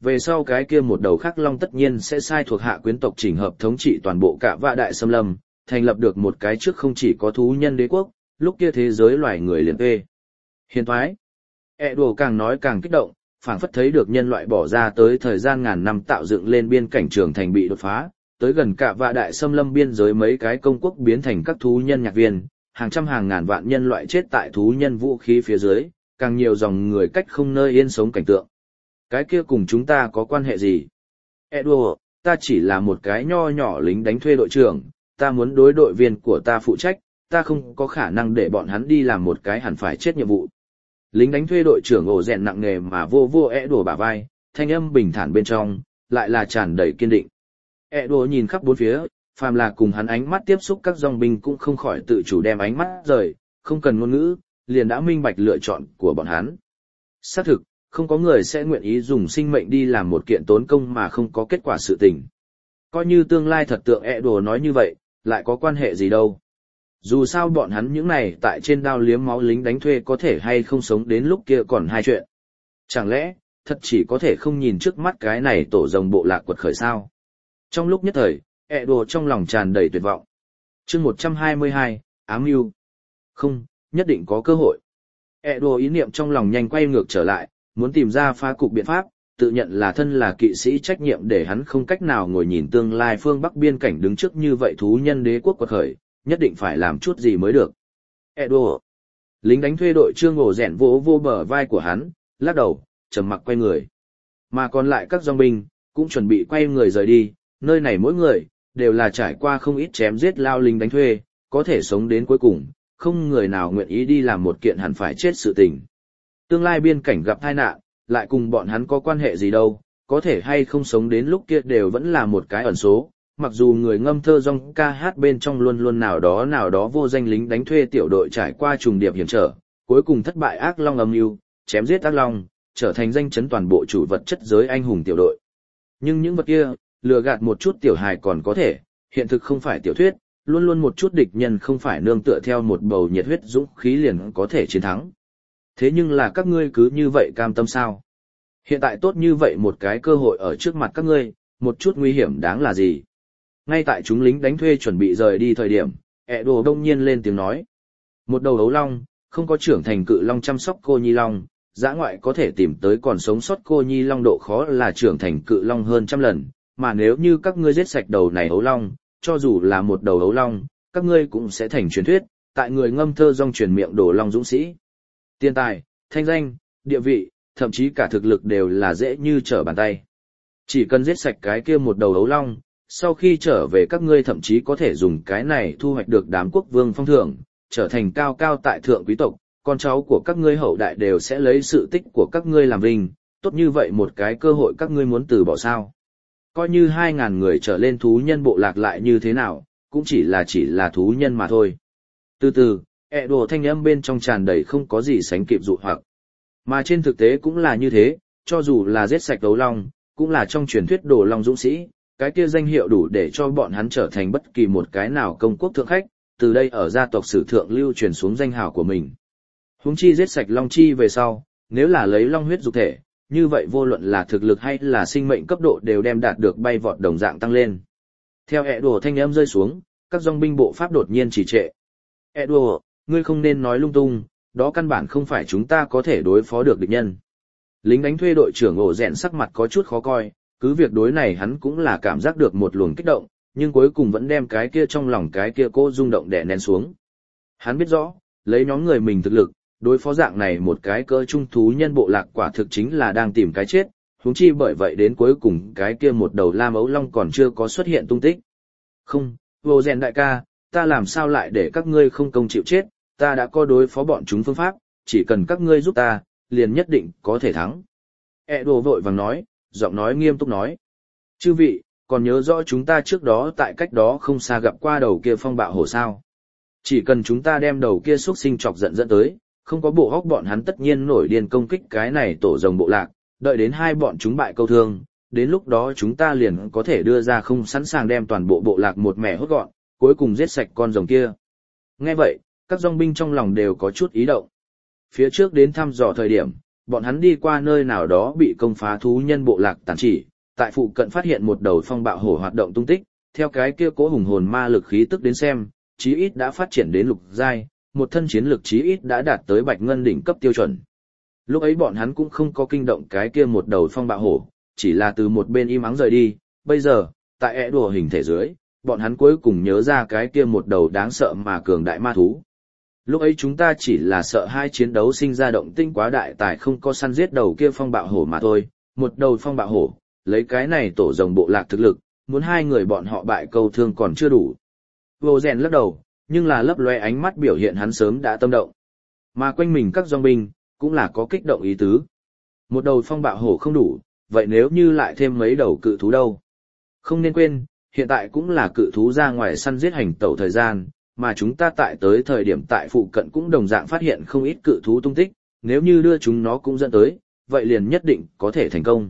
Speaker 1: Về sau cái kia một đầu khắc long tất nhiên sẽ sai thuộc hạ quyến tộc chỉnh hợp thống trị toàn bộ cả vạ đại xâm lâm, thành lập được một cái trước không chỉ có thú nhân đế quốc, lúc kia thế giới loài người liền tê. Hiền thoái. E đồ càng nói càng kích động, phảng phất thấy được nhân loại bỏ ra tới thời gian ngàn năm tạo dựng lên biên cảnh trường thành bị đột phá, tới gần cả vạ đại xâm lâm biên giới mấy cái công quốc biến thành các thú nhân nhạc viên, hàng trăm hàng ngàn vạn nhân loại chết tại thú nhân vũ khí phía dưới, càng nhiều dòng người cách không nơi yên sống cảnh tượng. Cái kia cùng chúng ta có quan hệ gì? Edward, ta chỉ là một cái nho nhỏ lính đánh thuê đội trưởng, ta muốn đối đội viên của ta phụ trách, ta không có khả năng để bọn hắn đi làm một cái hẳn phải chết nhiệm vụ. Lính đánh thuê đội trưởng ổ rèn nặng nề mà vô vô Edward bả vai, thanh âm bình thản bên trong, lại là tràn đầy kiên định. Edward nhìn khắp bốn phía, phàm là cùng hắn ánh mắt tiếp xúc các dòng binh cũng không khỏi tự chủ đem ánh mắt rời, không cần ngôn ngữ, liền đã minh bạch lựa chọn của bọn hắn. Xác thực, không có người sẽ nguyện ý dùng sinh mệnh đi làm một kiện tốn công mà không có kết quả sự tình. Coi như tương lai thật tượng ẹ đồ nói như vậy, lại có quan hệ gì đâu. Dù sao bọn hắn những này tại trên đao liếm máu lính đánh thuê có thể hay không sống đến lúc kia còn hai chuyện. Chẳng lẽ, thật chỉ có thể không nhìn trước mắt cái này tổ rồng bộ lạc quật khởi sao? Trong lúc nhất thời, ẹ đồ trong lòng tràn đầy tuyệt vọng. chương một trăm hai mươi hai, ám mưu. Không, nhất định có cơ hội. ẹ đồ ý niệm trong lòng nhanh quay ngược trở lại, muốn tìm ra phá cục biện pháp, tự nhận là thân là kỵ sĩ trách nhiệm để hắn không cách nào ngồi nhìn tương lai phương Bắc biên cảnh đứng trước như vậy thú nhân đế quốc quật khởi, nhất định phải làm chút gì mới được. Edo, lính đánh thuê đội trương ổ rèn vỗ vô bờ vai của hắn, lắc đầu, trầm mặc quay người. Mà còn lại các dòng binh, cũng chuẩn bị quay người rời đi, nơi này mỗi người, đều là trải qua không ít chém giết lao lính đánh thuê, có thể sống đến cuối cùng, không người nào nguyện ý đi làm một kiện hẳn phải chết sự tình. Tương lai biên cảnh gặp tai nạn, lại cùng bọn hắn có quan hệ gì đâu, có thể hay không sống đến lúc kia đều vẫn là một cái ẩn số, mặc dù người ngâm thơ rong ca hát bên trong luôn luôn nào đó nào đó vô danh lính đánh thuê tiểu đội trải qua trùng điệp hiểm trở, cuối cùng thất bại ác long âm mưu, chém giết ác long, trở thành danh chấn toàn bộ chủ vật chất giới anh hùng tiểu đội. Nhưng những vật kia, lừa gạt một chút tiểu hài còn có thể, hiện thực không phải tiểu thuyết, luôn luôn một chút địch nhân không phải nương tựa theo một bầu nhiệt huyết dũng khí liền có thể chiến thắng. Thế nhưng là các ngươi cứ như vậy cam tâm sao? Hiện tại tốt như vậy một cái cơ hội ở trước mặt các ngươi, một chút nguy hiểm đáng là gì? Ngay tại chúng lính đánh thuê chuẩn bị rời đi thời điểm, ẹ đồ đông nhiên lên tiếng nói. Một đầu ấu long, không có trưởng thành cự long chăm sóc cô nhi long, dã ngoại có thể tìm tới còn sống sót cô nhi long độ khó là trưởng thành cự long hơn trăm lần, mà nếu như các ngươi giết sạch đầu này ấu long, cho dù là một đầu ấu long, các ngươi cũng sẽ thành truyền thuyết, tại người ngâm thơ rong truyền miệng đổ long dũng sĩ. Tiền tài, thanh danh, địa vị, thậm chí cả thực lực đều là dễ như trở bàn tay. Chỉ cần giết sạch cái kia một đầu ấu long, sau khi trở về các ngươi thậm chí có thể dùng cái này thu hoạch được đám quốc vương phong thưởng, trở thành cao cao tại thượng quý tộc, con cháu của các ngươi hậu đại đều sẽ lấy sự tích của các ngươi làm vinh, tốt như vậy một cái cơ hội các ngươi muốn từ bỏ sao. Coi như hai ngàn người trở lên thú nhân bộ lạc lại như thế nào, cũng chỉ là chỉ là thú nhân mà thôi. Từ từ, ẹ đồ thanh âm bên trong tràn đầy không có gì sánh kịp dụ hoặc. Mà trên thực tế cũng là như thế, cho dù là giết sạch đấu long, cũng là trong truyền thuyết đồ long dũng sĩ, cái kia danh hiệu đủ để cho bọn hắn trở thành bất kỳ một cái nào công quốc thượng khách, từ đây ở gia tộc sử thượng lưu truyền xuống danh hào của mình. Huống chi giết sạch long chi về sau, nếu là lấy long huyết dục thể, như vậy vô luận là thực lực hay là sinh mệnh cấp độ đều đem đạt được bay vọt đồng dạng tăng lên. Theo ẹ đồ thanh âm rơi xuống, các dòng binh bộ pháp đột nhiên trì trệ. Ẹ đồ, ngươi không nên nói lung tung, đó căn bản không phải chúng ta có thể đối phó được địch nhân. Lính đánh thuê đội trưởng ổ rẹn sắc mặt có chút khó coi, cứ việc đối này hắn cũng là cảm giác được một luồng kích động, nhưng cuối cùng vẫn đem cái kia trong lòng cái kia cô rung động đè nén xuống. Hắn biết rõ, lấy nhóm người mình thực lực, đối phó dạng này một cái cơ trung thú nhân bộ lạc quả thực chính là đang tìm cái chết, huống chi bởi vậy đến cuối cùng cái kia một đầu lam ấu long còn chưa có xuất hiện tung tích. Không, vô rèn đại ca, ta làm sao lại để các ngươi không công chịu chết, ta đã có đối phó bọn chúng phương pháp, chỉ cần các ngươi giúp ta, liền nhất định có thể thắng. E đồ vội vàng nói, giọng nói nghiêm túc nói. Chư vị, còn nhớ rõ chúng ta trước đó tại cách đó không xa gặp qua đầu kia phong bạo hổ sao. Chỉ cần chúng ta đem đầu kia xuất sinh chọc giận dẫn tới, không có bộ hóc bọn hắn tất nhiên nổi điên công kích cái này tổ rồng bộ lạc, đợi đến hai bọn chúng bại câu thương, đến lúc đó chúng ta liền có thể đưa ra không sẵn sàng đem toàn bộ bộ lạc một mẻ hốt gọn, cuối cùng giết sạch con rồng kia. Nghe vậy, các dòng binh trong lòng đều có chút ý động. Phía trước đến thăm dò thời điểm, bọn hắn đi qua nơi nào đó bị công phá thú nhân bộ lạc tàn chỉ, tại phụ cận phát hiện một đầu phong bạo hổ hoạt động tung tích, theo cái kia cố hùng hồn ma lực khí tức đến xem, chí ít đã phát triển đến lục giai, một thân chiến lực chí ít đã đạt tới bạch ngân đỉnh cấp tiêu chuẩn. Lúc ấy bọn hắn cũng không có kinh động cái kia một đầu phong bạo hổ, chỉ là từ một bên im ắng rời đi, bây giờ, tại ẻ đùa hình thể dưới, bọn hắn cuối cùng nhớ ra cái kia một đầu đáng sợ mà cường đại ma thú. Lúc ấy chúng ta chỉ là sợ hai chiến đấu sinh ra động tinh quá đại tài không có săn giết đầu kia phong bạo hổ mà thôi, một đầu phong bạo hổ, lấy cái này tổ rồng bộ lạc thực lực, muốn hai người bọn họ bại câu thương còn chưa đủ. Vô rèn lắc đầu, nhưng là lấp loe ánh mắt biểu hiện hắn sớm đã tâm động. Mà quanh mình các dòng binh, cũng là có kích động ý tứ. Một đầu phong bạo hổ không đủ, vậy nếu như lại thêm mấy đầu cự thú đâu? Không nên quên, hiện tại cũng là cự thú ra ngoài săn giết hành tẩu thời gian, mà chúng ta tại tới thời điểm tại phụ cận cũng đồng dạng phát hiện không ít cự thú tung tích, nếu như đưa chúng nó cũng dẫn tới, vậy liền nhất định có thể thành công.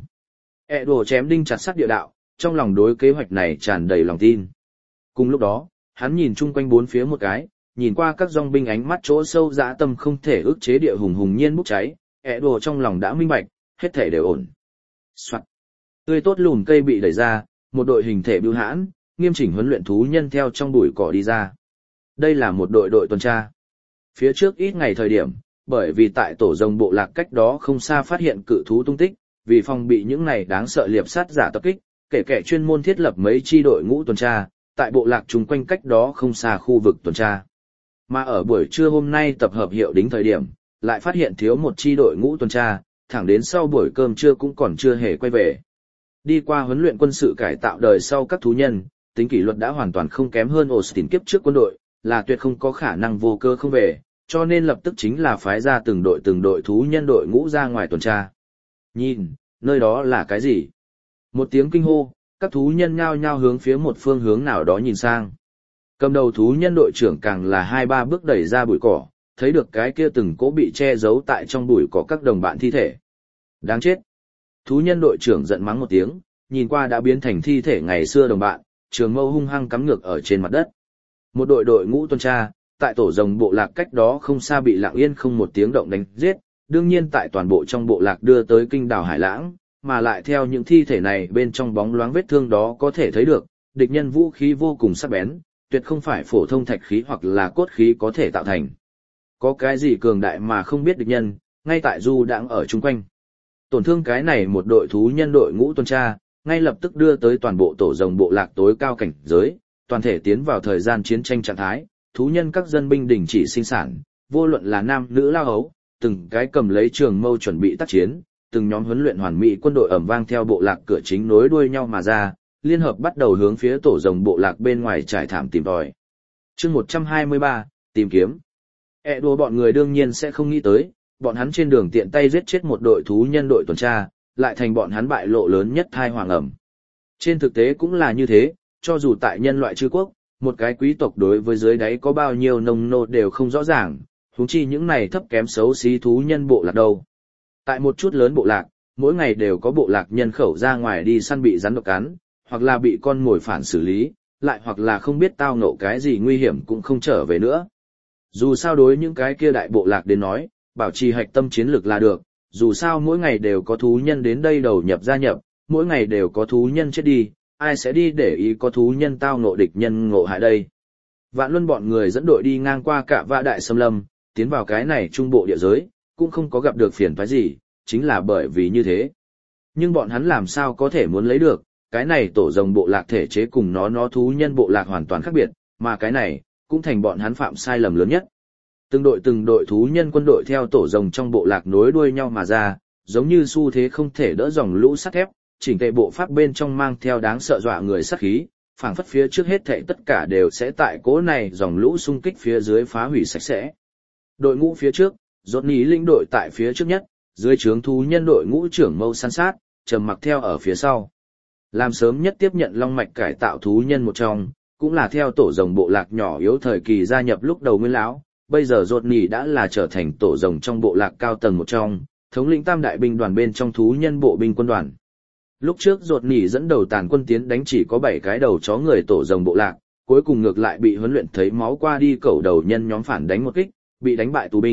Speaker 1: E đồ chém đinh chặt sắt địa đạo, trong lòng đối kế hoạch này tràn đầy lòng tin. Cùng lúc đó, hắn nhìn chung quanh bốn phía một cái, nhìn qua các dòng binh ánh mắt chỗ sâu dã tâm không thể ức chế địa hùng hùng nhiên bốc cháy, E đồ trong lòng đã minh bạch, hết thể đều ổn. Soạt. Tươi tốt lùm cây bị đẩy ra, một đội hình thể bưu hãn, nghiêm chỉnh huấn luyện thú nhân theo trong bụi cỏ đi ra. Đây là một đội đội tuần tra. Phía trước ít ngày thời điểm, bởi vì tại tổ rồng bộ lạc cách đó không xa phát hiện cự thú tung tích, vì phòng bị những này đáng sợ liệp sát giả tập kích, kể kẻ chuyên môn thiết lập mấy chi đội ngũ tuần tra, tại bộ lạc chung quanh cách đó không xa khu vực tuần tra. Mà ở buổi trưa hôm nay tập hợp hiệu đính thời điểm, lại phát hiện thiếu một chi đội ngũ tuần tra, thẳng đến sau buổi cơm trưa cũng còn chưa hề quay về. Đi qua huấn luyện quân sự cải tạo đời sau các thú nhân, tính kỷ luật đã hoàn toàn không kém hơn Austin kiếp trước quân đội, là tuyệt không có khả năng vô cơ không về, cho nên lập tức chính là phái ra từng đội từng đội thú nhân đội ngũ ra ngoài tuần tra. Nhìn, nơi đó là cái gì? Một tiếng kinh hô, các thú nhân nhao nhao hướng phía một phương hướng nào đó nhìn sang. Cầm đầu thú nhân đội trưởng càng là hai ba bước đẩy ra bụi cỏ, thấy được cái kia từng cỗ bị che giấu tại trong bụi cỏ các đồng bạn thi thể. Đáng chết! Thú nhân đội trưởng giận mắng một tiếng, nhìn qua đã biến thành thi thể ngày xưa đồng bạn, trường mâu hung hăng cắm ngược ở trên mặt đất. Một đội đội ngũ tuần tra, tại tổ rồng bộ lạc cách đó không xa bị lặng yên không một tiếng động đánh giết, đương nhiên tại toàn bộ trong bộ lạc đưa tới kinh đảo Hải Lãng, mà lại theo những thi thể này bên trong bóng loáng vết thương đó có thể thấy được, địch nhân vũ khí vô cùng sắc bén, tuyệt không phải phổ thông thạch khí hoặc là cốt khí có thể tạo thành. Có cái gì cường đại mà không biết địch nhân, ngay tại du đãng ở chung quanh. Tổn thương cái này một đội thú nhân đội ngũ tuần tra, ngay lập tức đưa tới toàn bộ tổ rồng bộ lạc tối cao cảnh giới, toàn thể tiến vào thời gian chiến tranh trạng thái, thú nhân các dân binh đình chỉ sinh sản, vô luận là nam nữ lao hấu, từng cái cầm lấy trường mâu chuẩn bị tác chiến, từng nhóm huấn luyện hoàn mỹ quân đội ầm vang theo bộ lạc cửa chính nối đuôi nhau mà ra, liên hợp bắt đầu hướng phía tổ rồng bộ lạc bên ngoài trải thảm tìm tòi. Chương một trăm hai mươi ba, tìm kiếm. E đùa bọn người đương nhiên sẽ không nghĩ tới, bọn hắn trên đường tiện tay giết chết một đội thú nhân đội tuần tra, lại thành bọn hắn bại lộ lớn nhất thai hoàng ẩm. Trên thực tế cũng là như thế, cho dù tại nhân loại chư quốc, một cái quý tộc đối với dưới đáy có bao nhiêu nông nô đều không rõ ràng, huống chi những này thấp kém xấu xí thú nhân bộ lạc đâu. Tại một chút lớn bộ lạc, mỗi ngày đều có bộ lạc nhân khẩu ra ngoài đi săn bị rắn độc cắn, hoặc là bị con mồi phản xử lý, lại hoặc là không biết tao ngộ cái gì nguy hiểm cũng không trở về nữa. Dù sao đối những cái kia đại bộ lạc đến nói, bảo trì hạch tâm chiến lược là được, dù sao mỗi ngày đều có thú nhân đến đây đầu nhập gia nhập, mỗi ngày đều có thú nhân chết đi, ai sẽ đi để ý có thú nhân tao ngộ địch nhân ngộ hại đây. Vạn Luân bọn người dẫn đội đi ngang qua cả vã đại xâm lâm, tiến vào cái này trung bộ địa giới, cũng không có gặp được phiền toái gì, chính là bởi vì như thế. Nhưng bọn hắn làm sao có thể muốn lấy được, cái này tổ rồng bộ lạc thể chế cùng nó nó thú nhân bộ lạc hoàn toàn khác biệt, mà cái này, cũng thành bọn hắn phạm sai lầm lớn nhất. Từng đội từng đội thú nhân quân đội theo tổ rồng trong bộ lạc nối đuôi nhau mà ra, giống như xu thế không thể đỡ dòng lũ sắt thép, chỉnh tề bộ pháp bên trong mang theo đáng sợ dọa người sát khí, phảng phất phía trước hết thảy tất cả đều sẽ tại cố này dòng lũ xung kích phía dưới phá hủy sạch sẽ. Đội ngũ phía trước, rốt ní lĩnh đội tại phía trước nhất, dưới trướng thú nhân đội ngũ trưởng mâu săn sát, trầm mặc theo ở phía sau. Làm sớm nhất tiếp nhận long mạch cải tạo thú nhân một trong, cũng là theo tổ rồng bộ lạc nhỏ yếu thời kỳ gia nhập lúc đầu nguyên lão, bây giờ rốt ní đã là trở thành tổ rồng trong bộ lạc cao tầng một trong, thống lĩnh tam đại binh đoàn bên trong thú nhân bộ binh quân đoàn. Lúc trước rốt ní dẫn đầu tàn quân tiến đánh chỉ có bảy cái đầu chó người tổ rồng bộ lạc, cuối cùng ngược lại bị huấn luyện thấy máu qua đi cẩu đầu nhân nhóm phản đánh một kích, bị đánh bại tù binh,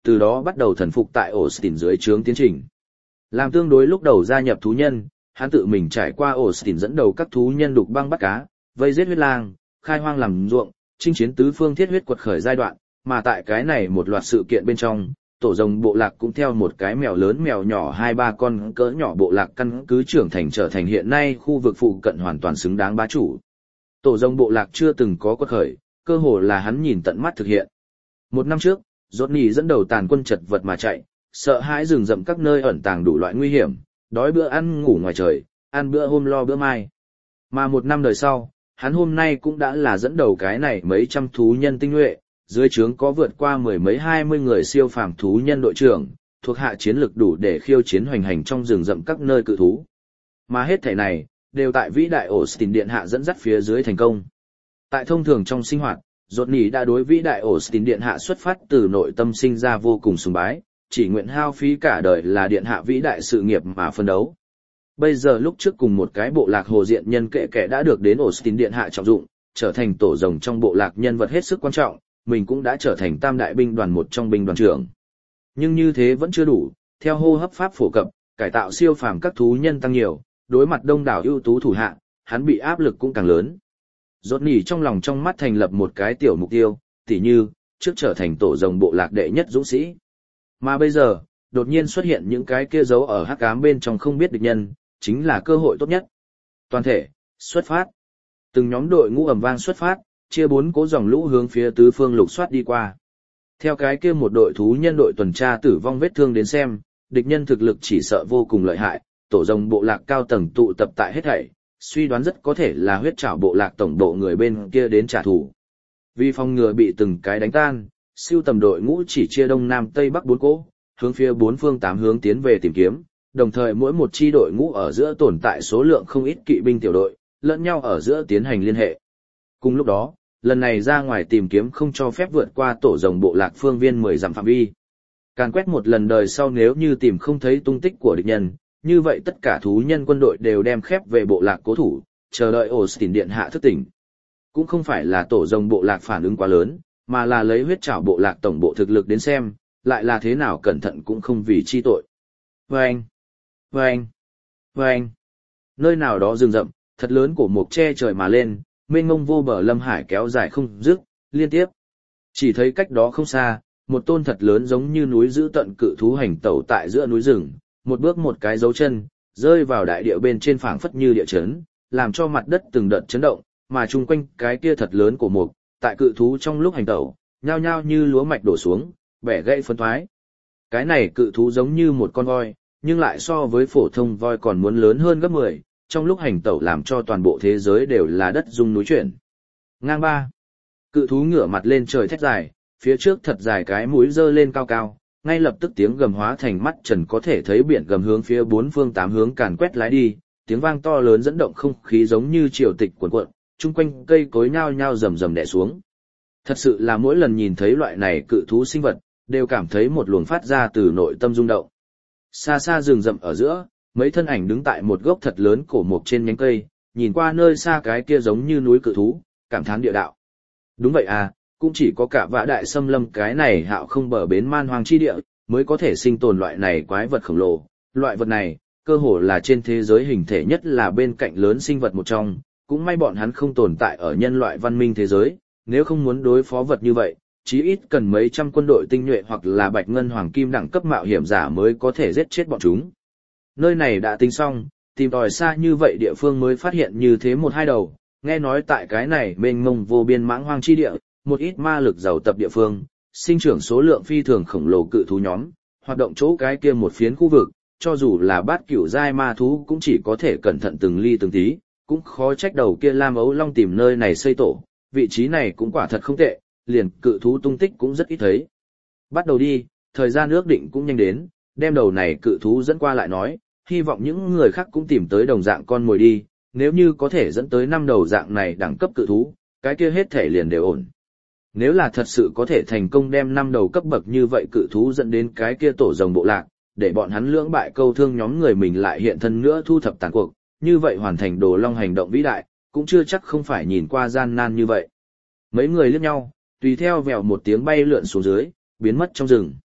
Speaker 1: từ đó bắt đầu thần phục tại Austin dưới trướng tiến trình. Làm tương đối lúc đầu gia nhập thú nhân, hắn tự mình trải qua Austin dẫn đầu các thú nhân đục băng bắt cá, vây giết huyết lang, khai hoang làm ruộng, chinh chiến tứ phương thiết huyết quật khởi giai đoạn, mà tại cái này một loạt sự kiện bên trong, tổ rồng bộ lạc cũng theo một cái mèo lớn mèo nhỏ hai ba con cỡ nhỏ bộ lạc căn cứ trưởng thành trở thành hiện nay khu vực phụ cận hoàn toàn xứng đáng bá chủ. Tổ rồng bộ lạc chưa từng có quật khởi, cơ hồ là hắn nhìn tận mắt thực hiện. Một năm trước, Rodney dẫn đầu tàn quân chật vật mà chạy, sợ hãi rừng rậm các nơi ẩn tàng đủ loại nguy hiểm, đói bữa ăn ngủ ngoài trời, ăn bữa hôm lo bữa mai. Mà một năm đời sau, hắn hôm nay cũng đã là dẫn đầu cái này mấy trăm thú nhân tinh nhuệ, dưới trướng có vượt qua mười mấy hai mươi người siêu phàm thú nhân đội trưởng, thuộc hạ chiến lực đủ để khiêu chiến hoành hành trong rừng rậm các nơi cự thú. Mà hết thảy này, đều tại vĩ đại Austin điện hạ dẫn dắt phía dưới thành công. Tại thông thường trong sinh hoạt, Rodney đã đối vĩ đại Austin điện hạ xuất phát từ nội tâm sinh ra vô cùng sùng bái, chỉ nguyện hao phí cả đời là điện hạ vĩ đại sự nghiệp mà phân đấu. Bây giờ lúc trước cùng một cái bộ lạc hồ diện nhân kệ kẻ đã được đến Austin điện hạ trọng dụng, trở thành tổ rồng trong bộ lạc nhân vật hết sức quan trọng, mình cũng đã trở thành tam đại binh đoàn một trong binh đoàn trưởng. Nhưng như thế vẫn chưa đủ, theo hô hấp pháp phổ cập, cải tạo siêu phàm các thú nhân tăng nhiều, đối mặt đông đảo ưu tú thủ hạ, hắn bị áp lực cũng càng lớn. Rodney trong lòng trong mắt thành lập một cái tiểu mục tiêu, tỉ như, trước trở thành tổ rồng bộ lạc đệ nhất dũng sĩ. Mà bây giờ, đột nhiên xuất hiện những cái kia giấu ở hắc ám bên trong không biết địch nhân, chính là cơ hội tốt nhất. Toàn thể, xuất phát. Từng nhóm đội ngũ ầm vang xuất phát, chia bốn cố dòng lũ hướng phía tứ phương lục soát đi qua. Theo cái kia một đội thú nhân đội tuần tra tử vong vết thương đến xem, địch nhân thực lực chỉ sợ vô cùng lợi hại, tổ rồng bộ lạc cao tầng tụ tập tại hết thảy, suy đoán rất có thể là huyết trảo bộ lạc tổng bộ người bên kia đến trả thù. Vì phòng ngừa bị từng cái đánh tan, siêu tầm đội ngũ chỉ chia đông nam tây bắc bốn cỗ, hướng phía bốn phương tám hướng tiến về tìm kiếm, đồng thời mỗi một chi đội ngũ ở giữa tồn tại số lượng không ít kỵ binh tiểu đội, lẫn nhau ở giữa tiến hành liên hệ. Cùng lúc đó, lần này ra ngoài tìm kiếm không cho phép vượt qua tổ rồng bộ lạc phương viên mười dặm phạm vi. Càn quét một lần đời sau nếu như tìm không thấy tung tích của địch nhân, như vậy tất cả thú nhân quân đội đều đem khép về bộ lạc cố thủ, chờ đợi Austin điện hạ thức tỉnh. Cũng không phải là tổ rồng bộ lạc phản ứng quá lớn, mà là lấy huyết trảo bộ lạc tổng bộ thực lực đến xem, lại là thế nào cẩn thận cũng không vì chi tội. Vâng! Vâng! Vâng! Nơi nào đó rừng rậm, thật lớn của một che trời mà lên, mênh mông vô bờ lâm hải kéo dài không dứt, liên tiếp. Chỉ thấy cách đó không xa, một tôn thật lớn giống như núi giữ tận cự thú hành tẩu tại giữa núi rừng, một bước một cái dấu chân, rơi vào đại địa bên trên phảng phất như địa chấn, làm cho mặt đất từng đợt chấn động, mà chung quanh cái kia thật lớn của một, tại cự thú trong lúc hành tẩu, nhao nhao như lúa mạch đổ xuống, bẻ gãy phân thoái. Cái này cự thú giống như một con voi, nhưng lại so với phổ thông voi còn muốn lớn hơn gấp mười, trong lúc hành tẩu làm cho toàn bộ thế giới đều là đất rung núi chuyển. Ngang ba. Cự thú ngửa mặt lên trời thét dài, phía trước thật dài cái mũi dơ lên cao cao, ngay lập tức tiếng gầm hóa thành mắt trần có thể thấy biển gầm hướng phía bốn phương tám hướng càn quét lái đi, tiếng vang to lớn dẫn động không khí giống như triều tịch cuộn cuộn, chung quanh cây cối nhao nhao rầm rầm đè xuống. Thật sự là mỗi lần nhìn thấy loại này cự thú sinh vật, đều cảm thấy một luồng phát ra từ nội tâm rung động. Xa xa rừng rậm ở giữa, mấy thân ảnh đứng tại một gốc thật lớn cổ mục trên nhánh cây, nhìn qua nơi xa cái kia giống như núi cự thú, cảm thán địa đạo. Đúng vậy à, cũng chỉ có cả vã đại xâm lâm cái này hạo không bờ bến man hoang chi địa, mới có thể sinh tồn loại này quái vật khổng lồ. Loại vật này, cơ hồ là trên thế giới hình thể nhất là bên cạnh lớn sinh vật một trong, cũng may bọn hắn không tồn tại ở nhân loại văn minh thế giới, nếu không muốn đối phó vật như vậy, chí ít cần mấy trăm quân đội tinh nhuệ hoặc là bạch ngân hoàng kim đẳng cấp mạo hiểm giả mới có thể giết chết bọn chúng. Nơi này đã tính xong, tìm tòi xa như vậy địa phương mới phát hiện như thế một hai đầu, nghe nói tại cái này mênh mông vô biên mãng hoang chi địa, một ít ma lực giàu tập địa phương, sinh trưởng số lượng phi thường khổng lồ cự thú nhóm, hoạt động chỗ cái kia một phiến khu vực, cho dù là bát cửu giai ma thú cũng chỉ có thể cẩn thận từng ly từng tí, cũng khó trách đầu kia Lam Ấu Long tìm nơi này xây tổ, vị trí này cũng quả thật không tệ, liền cự thú tung tích cũng rất ít thấy. Bắt đầu đi, thời gian ước định cũng nhanh đến, đem đầu này cự thú dẫn qua lại nói, hy vọng những người khác cũng tìm tới đồng dạng con mồi đi, nếu như có thể dẫn tới năm đầu dạng này đẳng cấp cự thú, cái kia hết thể liền đều ổn. Nếu là thật sự có thể thành công đem năm đầu cấp bậc như vậy cự thú dẫn đến cái kia tổ rồng bộ lạc, để bọn hắn lưỡng bại câu thương nhóm người mình lại hiện thân nữa thu thập tàn cuộc, như vậy hoàn thành đồ long hành động vĩ đại, cũng chưa chắc không phải nhìn qua gian nan như vậy. Mấy người liếc nhau, tùy theo vèo một tiếng bay lượn xuống dưới, biến mất trong rừng.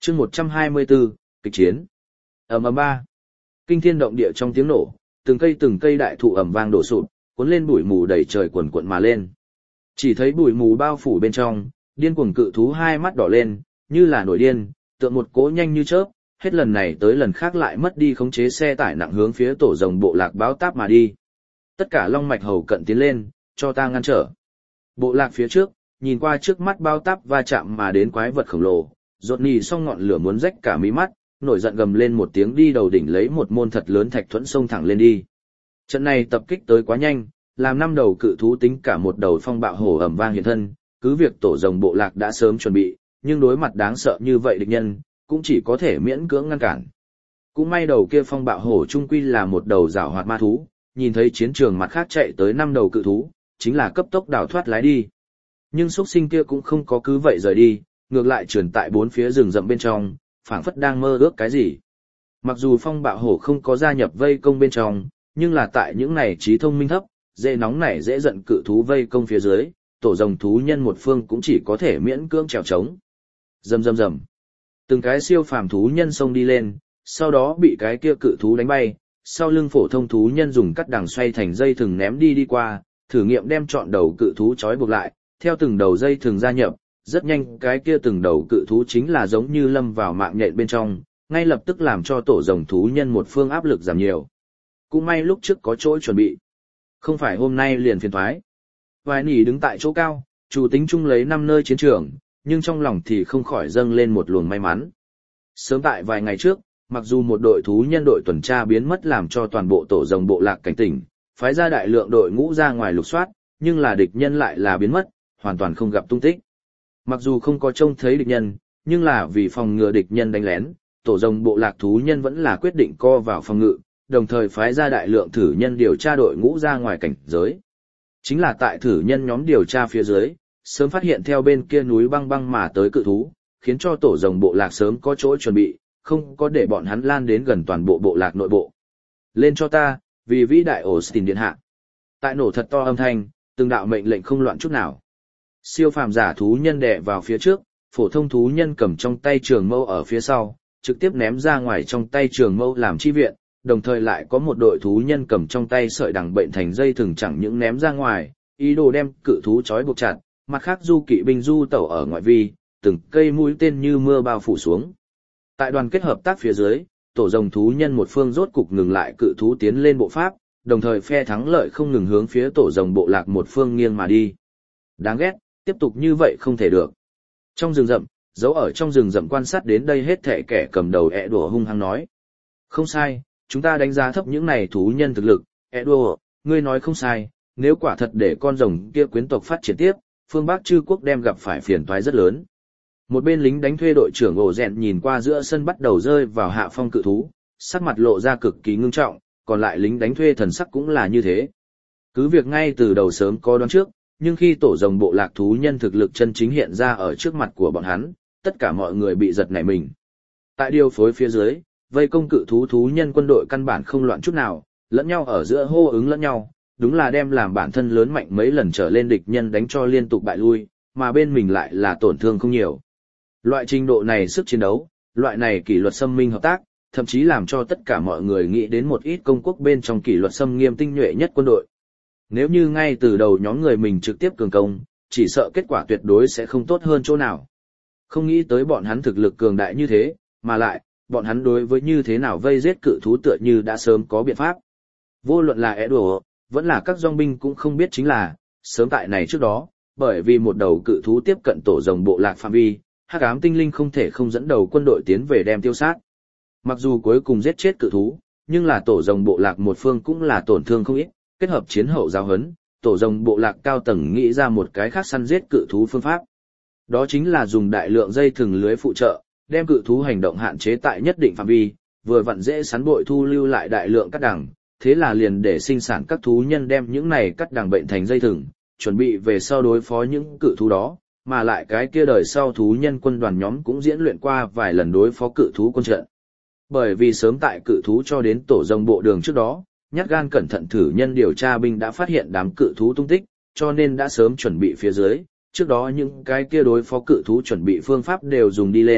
Speaker 1: chương một trăm hai mươi bốn, kịch chiến. Ầm ầm ba. Kinh thiên động địa trong tiếng nổ, từng cây từng cây đại thụ ầm vang đổ sụp, cuốn lên bụi mù đầy trời quần quận mà lên. Chỉ thấy bụi mù bao phủ bên trong, điên cuồng cự thú hai mắt đỏ lên, như là nổi điên, tượng một cỗ nhanh như chớp, hết lần này tới lần khác lại mất đi khống chế xe tải nặng hướng phía tổ rồng bộ lạc báo táp mà đi. Tất cả long mạch hầu cận tiến lên, cho ta ngăn trở. Bộ lạc phía trước, nhìn qua trước mắt bao táp va chạm mà đến quái vật khổng lồ, rột nì xong ngọn lửa muốn rách cả mí mắt, nổi giận gầm lên một tiếng đi đầu đỉnh lấy một môn thật lớn thạch thuẫn xông thẳng lên đi. Trận này tập kích tới quá nhanh, làm năm đầu cự thú tính cả một đầu phong bạo hổ ầm vang hiện thân, cứ việc tổ rồng bộ lạc đã sớm chuẩn bị, nhưng đối mặt đáng sợ như vậy địch nhân, cũng chỉ có thể miễn cưỡng ngăn cản. Cũng may đầu kia phong bạo hổ trung quy là một đầu giảo hoạt ma thú, nhìn thấy chiến trường mặt khác chạy tới năm đầu cự thú, chính là cấp tốc đào thoát lái đi. Nhưng xuất sinh kia cũng không có cứ vậy rời đi, ngược lại trườn tại bốn phía rừng rậm bên trong, phảng phất đang mơ ước cái gì. Mặc dù phong bạo hổ không có gia nhập vây công bên trong, nhưng là tại những này trí thông minh thấp, dễ nóng nảy dễ giận cự thú vây công phía dưới, tổ rồng thú nhân một phương cũng chỉ có thể miễn cưỡng trèo trống. Rầm rầm rầm. Từng cái siêu phàm thú nhân xông đi lên, sau đó bị cái kia cự thú đánh bay, sau lưng phổ thông thú nhân dùng cắt đằng xoay thành dây thừng ném đi đi qua, thử nghiệm đem trọn đầu cự thú trói buộc lại, theo từng đầu dây thừng gia nhập, rất nhanh cái kia từng đầu cự thú chính là giống như lâm vào mạng nhện bên trong, ngay lập tức làm cho tổ rồng thú nhân một phương áp lực giảm nhiều. Cũng may lúc trước có chỗ chuẩn bị, không phải hôm nay liền phiền thoái. Vài nỉ đứng tại chỗ cao, chủ tính chung lấy năm nơi chiến trường, nhưng trong lòng thì không khỏi dâng lên một luồng may mắn. Sớm tại vài ngày trước, mặc dù một đội thú nhân đội tuần tra biến mất làm cho toàn bộ tổ rồng bộ lạc cảnh tỉnh, phái ra đại lượng đội ngũ ra ngoài lục soát, nhưng là địch nhân lại là biến mất, hoàn toàn không gặp tung tích. Mặc dù không có trông thấy địch nhân, nhưng là vì phòng ngừa địch nhân đánh lén, tổ rồng bộ lạc thú nhân vẫn là quyết định co vào phòng ngự, đồng thời phái ra đại lượng thử nhân điều tra đội ngũ ra ngoài cảnh giới. Chính là tại thử nhân nhóm điều tra phía dưới, sớm phát hiện theo bên kia núi băng băng mà tới cự thú, khiến cho tổ rồng bộ lạc sớm có chỗ chuẩn bị, không có để bọn hắn lan đến gần toàn bộ bộ lạc nội bộ. Lên cho ta, vì vĩ đại Austin điện hạ. Tại nổ thật to âm thanh, từng đạo mệnh lệnh không loạn chút nào. Siêu phàm giả thú nhân đè vào phía trước, phổ thông thú nhân cầm trong tay trường mâu ở phía sau, trực tiếp ném ra ngoài trong tay trường mâu làm chi viện, đồng thời lại có một đội thú nhân cầm trong tay sợi đằng bệnh thành dây thừng chẳng những ném ra ngoài, ý đồ đem cự thú trói buộc chặt, mặt khác du kỵ binh du tẩu ở ngoại vi, từng cây mũi tên như mưa bao phủ xuống. Tại đoàn kết hợp tác phía dưới, tổ rồng thú nhân một phương rốt cục ngừng lại cự thú tiến lên bộ pháp, đồng thời phe thắng lợi không ngừng hướng phía tổ rồng bộ lạc một phương nghiêng mà đi. Đáng ghét, tiếp tục như vậy không thể được. Trong rừng rậm, giấu ở trong rừng rậm quan sát đến đây hết thảy kẻ cầm đầu ẹ đùa hung hăng nói. Không sai, chúng ta đánh giá thấp những này thú nhân thực lực, ẹ đùa, ngươi nói không sai, nếu quả thật để con rồng kia quyến tộc phát triển tiếp, phương Bắc Chư quốc đem gặp phải phiền toái rất lớn. Một bên lính đánh thuê đội trưởng ổ rèn nhìn qua giữa sân bắt đầu rơi vào hạ phong cự thú, sắc mặt lộ ra cực kỳ ngưng trọng, còn lại lính đánh thuê thần sắc cũng là như thế. Cứ việc ngay từ đầu sớm có đoán trước, nhưng khi tổ rồng bộ lạc thú nhân thực lực chân chính hiện ra ở trước mặt của bọn hắn, tất cả mọi người bị giật nảy mình. Tại điều phối phía dưới, vây công cự thú thú nhân quân đội căn bản không loạn chút nào, lẫn nhau ở giữa hô ứng lẫn nhau, đúng là đem làm bản thân lớn mạnh mấy lần trở lên địch nhân đánh cho liên tục bại lui, mà bên mình lại là tổn thương không nhiều. Loại trình độ này sức chiến đấu, loại này kỷ luật xâm minh hợp tác, thậm chí làm cho tất cả mọi người nghĩ đến một ít công quốc bên trong kỷ luật xâm nghiêm tinh nhuệ nhất quân đội. Nếu như ngay từ đầu nhóm người mình trực tiếp cường công, chỉ sợ kết quả tuyệt đối sẽ không tốt hơn chỗ nào. Không nghĩ tới bọn hắn thực lực cường đại như thế, mà lại, bọn hắn đối với như thế nào vây giết cự thú tựa như đã sớm có biện pháp. Vô luận là Edo, vẫn là các dòng binh cũng không biết chính là, sớm tại này trước đó, bởi vì một đầu cự thú tiếp cận tổ rồng bộ lạc phạm vi, hắc ám tinh linh không thể không dẫn đầu quân đội tiến về đem tiêu sát. Mặc dù cuối cùng giết chết cự thú, nhưng là tổ rồng bộ lạc một phương cũng là tổn thương không ít, kết hợp chiến hậu giáo huấn, tổ rồng bộ lạc cao tầng nghĩ ra một cái khác săn giết cự thú phương pháp. Đó chính là dùng đại lượng dây thừng lưới phụ trợ, đem cự thú hành động hạn chế tại nhất định phạm vi, vừa vặn dễ sắn bội thu lưu lại đại lượng cắt đằng, thế là liền để sinh sản các thú nhân đem những này cắt đằng bệnh thành dây thừng, chuẩn bị về sau đối phó những cự thú đó, mà lại cái kia đời sau thú nhân quân đoàn nhóm cũng diễn luyện qua vài lần đối phó cự thú quân trận. Bởi vì sớm tại cự thú cho đến tổ rồng bộ đường trước đó, nhát gan cẩn thận thử nhân điều tra binh đã phát hiện đám cự thú tung tích, cho nên đã sớm chuẩn bị phía dưới, trước đó những cái kia đối phó cự thú chuẩn bị phương pháp đều dùng đi lên,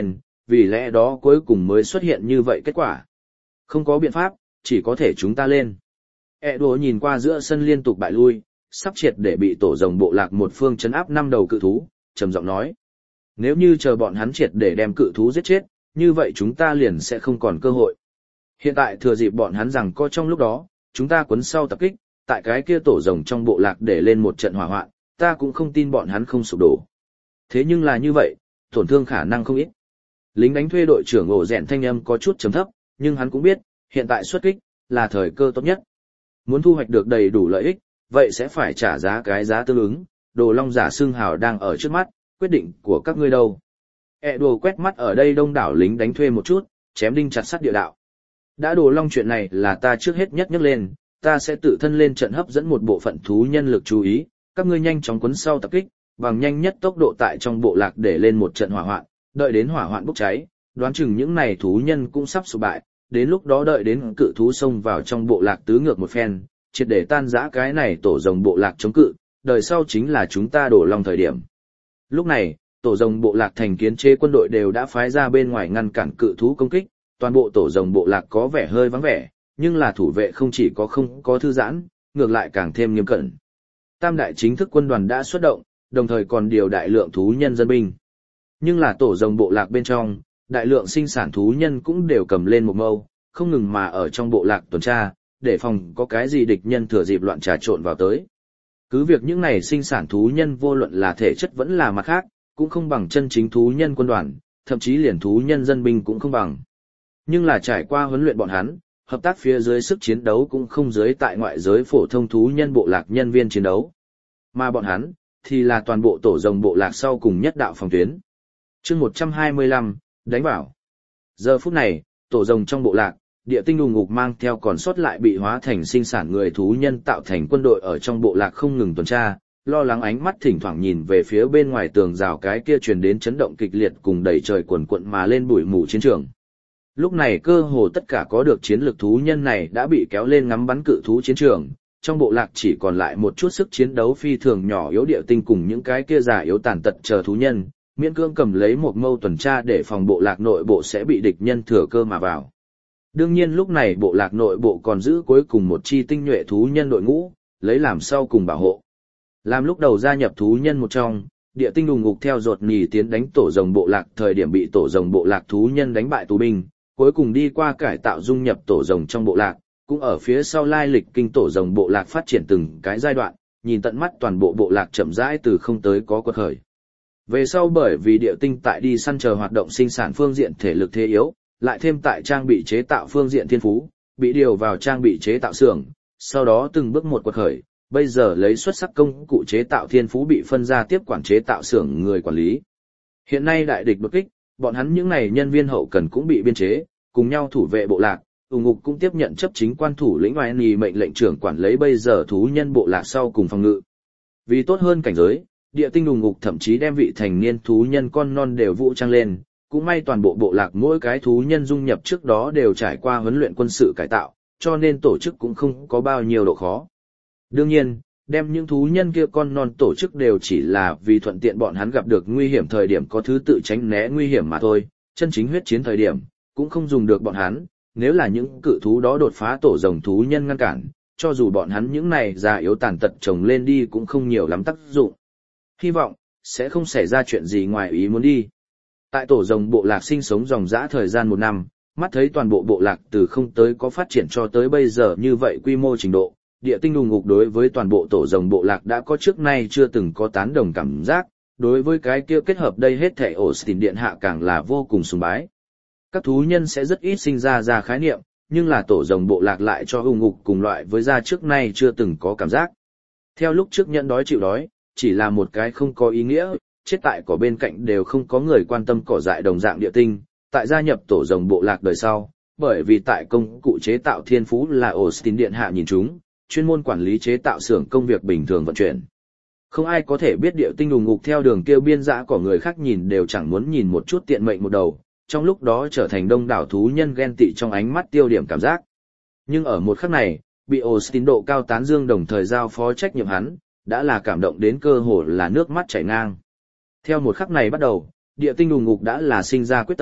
Speaker 1: vì lẽ đó cuối cùng mới xuất hiện như vậy kết quả. Không có biện pháp, chỉ có thể chúng ta lên. E đồ nhìn qua giữa sân liên tục bại lui, sắp triệt để bị tổ rồng bộ lạc một phương chấn áp năm đầu cự thú, trầm giọng nói. Nếu như chờ bọn hắn triệt để đem cự thú giết chết, như vậy chúng ta liền sẽ không còn cơ hội. Hiện tại thừa dịp bọn hắn rằng co trong lúc đó, chúng ta quấn sau tập kích, tại cái kia tổ rồng trong bộ lạc để lên một trận hỏa hoạn, ta cũng không tin bọn hắn không sụp đổ. Thế nhưng là như vậy, tổn thương khả năng không ít. Lính đánh thuê đội trưởng ổ rèn thanh âm có chút trầm thấp, nhưng hắn cũng biết, hiện tại xuất kích, là thời cơ tốt nhất. Muốn thu hoạch được đầy đủ lợi ích, vậy sẽ phải trả giá cái giá tương ứng, đồ long giả xương hào đang ở trước mắt, quyết định của các ngươi đâu. E đồ quét mắt ở đây đông đảo lính đánh thuê một chút, chém đinh chặt sắt địa đạo. Đã đồ long chuyện này là ta trước hết nhất nhắc lên, ta sẽ tự thân lên trận hấp dẫn một bộ phận thú nhân lực chú ý, các ngươi nhanh chóng quấn sau tập kích, bằng nhanh nhất tốc độ tại trong bộ lạc để lên một trận hỏa hoạn, đợi đến hỏa hoạn bốc cháy, đoán chừng những này thú nhân cũng sắp sụp bại, đến lúc đó đợi đến cự thú xông vào trong bộ lạc tứ ngược một phen, triệt để tan rã cái này tổ rồng bộ lạc chống cự, đời sau chính là chúng ta đổ long thời điểm. Lúc này, tổ rồng bộ lạc thành kiến chế quân đội đều đã phái ra bên ngoài ngăn cản cự thú công kích, toàn bộ tổ rồng bộ lạc có vẻ hơi vắng vẻ, nhưng là thủ vệ không chỉ có không có thư giãn, ngược lại càng thêm nghiêm cẩn. Tam đại chính thức quân đoàn đã xuất động, đồng thời còn điều đại lượng thú nhân dân binh. Nhưng là tổ rồng bộ lạc bên trong, đại lượng sinh sản thú nhân cũng đều cầm lên một mâu, không ngừng mà ở trong bộ lạc tuần tra, để phòng có cái gì địch nhân thừa dịp loạn trà trộn vào tới. Cứ việc những này sinh sản thú nhân vô luận là thể chất vẫn là mặt khác, cũng không bằng chân chính thú nhân quân đoàn, thậm chí liền thú nhân dân binh cũng không bằng. Nhưng là trải qua huấn luyện bọn hắn, hợp tác phía dưới sức chiến đấu cũng không dưới tại ngoại giới phổ thông thú nhân bộ lạc nhân viên chiến đấu. Mà bọn hắn, thì là toàn bộ tổ rồng bộ lạc sau cùng nhất đạo phòng tuyến. chương một trăm hai mươi lăm, đánh vào. Giờ phút này, tổ rồng trong bộ lạc, địa tinh đùng ngục mang theo còn sót lại bị hóa thành sinh sản người thú nhân tạo thành quân đội ở trong bộ lạc không ngừng tuần tra, lo lắng ánh mắt thỉnh thoảng nhìn về phía bên ngoài tường rào cái kia truyền đến chấn động kịch liệt cùng đầy trời quần quận mà lên bụi mù chiến trường. Lúc này cơ hồ tất cả có được chiến lược thú nhân này đã bị kéo lên ngắm bắn cự thú chiến trường, trong bộ lạc chỉ còn lại một chút sức chiến đấu phi thường nhỏ yếu địa tinh cùng những cái kia già yếu tàn tật chờ thú nhân, miễn cưỡng cầm lấy một mâu tuần tra để phòng bộ lạc nội bộ sẽ bị địch nhân thừa cơ mà vào. Đương nhiên lúc này bộ lạc nội bộ còn giữ cuối cùng một chi tinh nhuệ thú nhân đội ngũ, lấy làm sau cùng bảo hộ. Làm lúc đầu gia nhập thú nhân một trong, địa tinh đùng ngục theo ruột nhì tiến đánh tổ rồng bộ lạc thời điểm bị tổ rồng bộ lạc thú nhân đánh bại tù binh, cuối cùng đi qua cải tạo dung nhập tổ rồng trong bộ lạc, cũng ở phía sau lai lịch kinh tổ rồng bộ lạc phát triển từng cái giai đoạn, nhìn tận mắt toàn bộ bộ lạc chậm rãi từ không tới có quật khởi. Về sau bởi vì địa tinh tại đi săn chờ hoạt động sinh sản phương diện thể lực thế yếu, lại thêm tại trang bị chế tạo phương diện thiên phú, bị điều vào trang bị chế tạo xưởng, sau đó từng bước một quật khởi, bây giờ lấy xuất sắc công cụ chế tạo thiên phú bị phân ra tiếp quản chế tạo xưởng người quản lý. Hiện nay đại địch đột kích, bọn hắn những này nhân viên hậu cần cũng bị biên chế, cùng nhau thủ vệ bộ lạc, ủng ngục cũng tiếp nhận chấp chính quan thủ lĩnh oai nì mệnh lệnh trưởng quản lấy bây giờ thú nhân bộ lạc sau cùng phòng ngự. Vì tốt hơn cảnh giới, địa tinh ủng ngục thậm chí đem vị thành niên thú nhân con non đều vũ trang lên, cũng may toàn bộ bộ lạc mỗi cái thú nhân dung nhập trước đó đều trải qua huấn luyện quân sự cải tạo, cho nên tổ chức cũng không có bao nhiêu độ khó. Đương nhiên, đem những thú nhân kia con non tổ chức đều chỉ là vì thuận tiện bọn hắn gặp được nguy hiểm thời điểm có thứ tự tránh né nguy hiểm mà thôi, chân chính huyết chiến thời điểm, cũng không dùng được bọn hắn, nếu là những cự thú đó đột phá tổ rồng thú nhân ngăn cản, cho dù bọn hắn những này già yếu tàn tật chồng lên đi cũng không nhiều lắm tác dụng. Hy vọng, sẽ không xảy ra chuyện gì ngoài ý muốn đi. Tại tổ rồng bộ lạc sinh sống dòng dã thời gian một năm, mắt thấy toàn bộ bộ lạc từ không tới có phát triển cho tới bây giờ như vậy quy mô trình độ, địa tinh đùng ngục đối với toàn bộ tổ rồng bộ lạc đã có trước nay chưa từng có tán đồng cảm giác, đối với cái kia kết hợp đây hết thảy Austin điện hạ càng là vô cùng sùng bái. Các thú nhân sẽ rất ít sinh ra ra khái niệm, nhưng là tổ rồng bộ lạc lại cho hung ngục cùng loại với ra trước nay chưa từng có cảm giác. Theo lúc trước nhận đói chịu đói, chỉ là một cái không có ý nghĩa, chết tại cỏ bên cạnh đều không có người quan tâm cỏ dại đồng dạng địa tinh, tại gia nhập tổ rồng bộ lạc đời sau, bởi vì tại công cụ chế tạo thiên phú là Austin điện hạ nhìn chúng, chuyên môn quản lý chế tạo xưởng công việc bình thường vận chuyển. Không ai có thể biết địa tinh đùng ngục theo đường kêu biên dã của người khác nhìn đều chẳng muốn nhìn một chút tiện mệnh một đầu, trong lúc đó trở thành đông đảo thú nhân ghen tị trong ánh mắt tiêu điểm cảm giác. Nhưng ở một khắc này, bị Austin độ cao tán dương đồng thời giao phó trách nhiệm hắn, đã là cảm động đến cơ hồ là nước mắt chảy ngang. Theo một khắc này bắt đầu, địa tinh đùng ngục đã là sinh ra quyết tâm,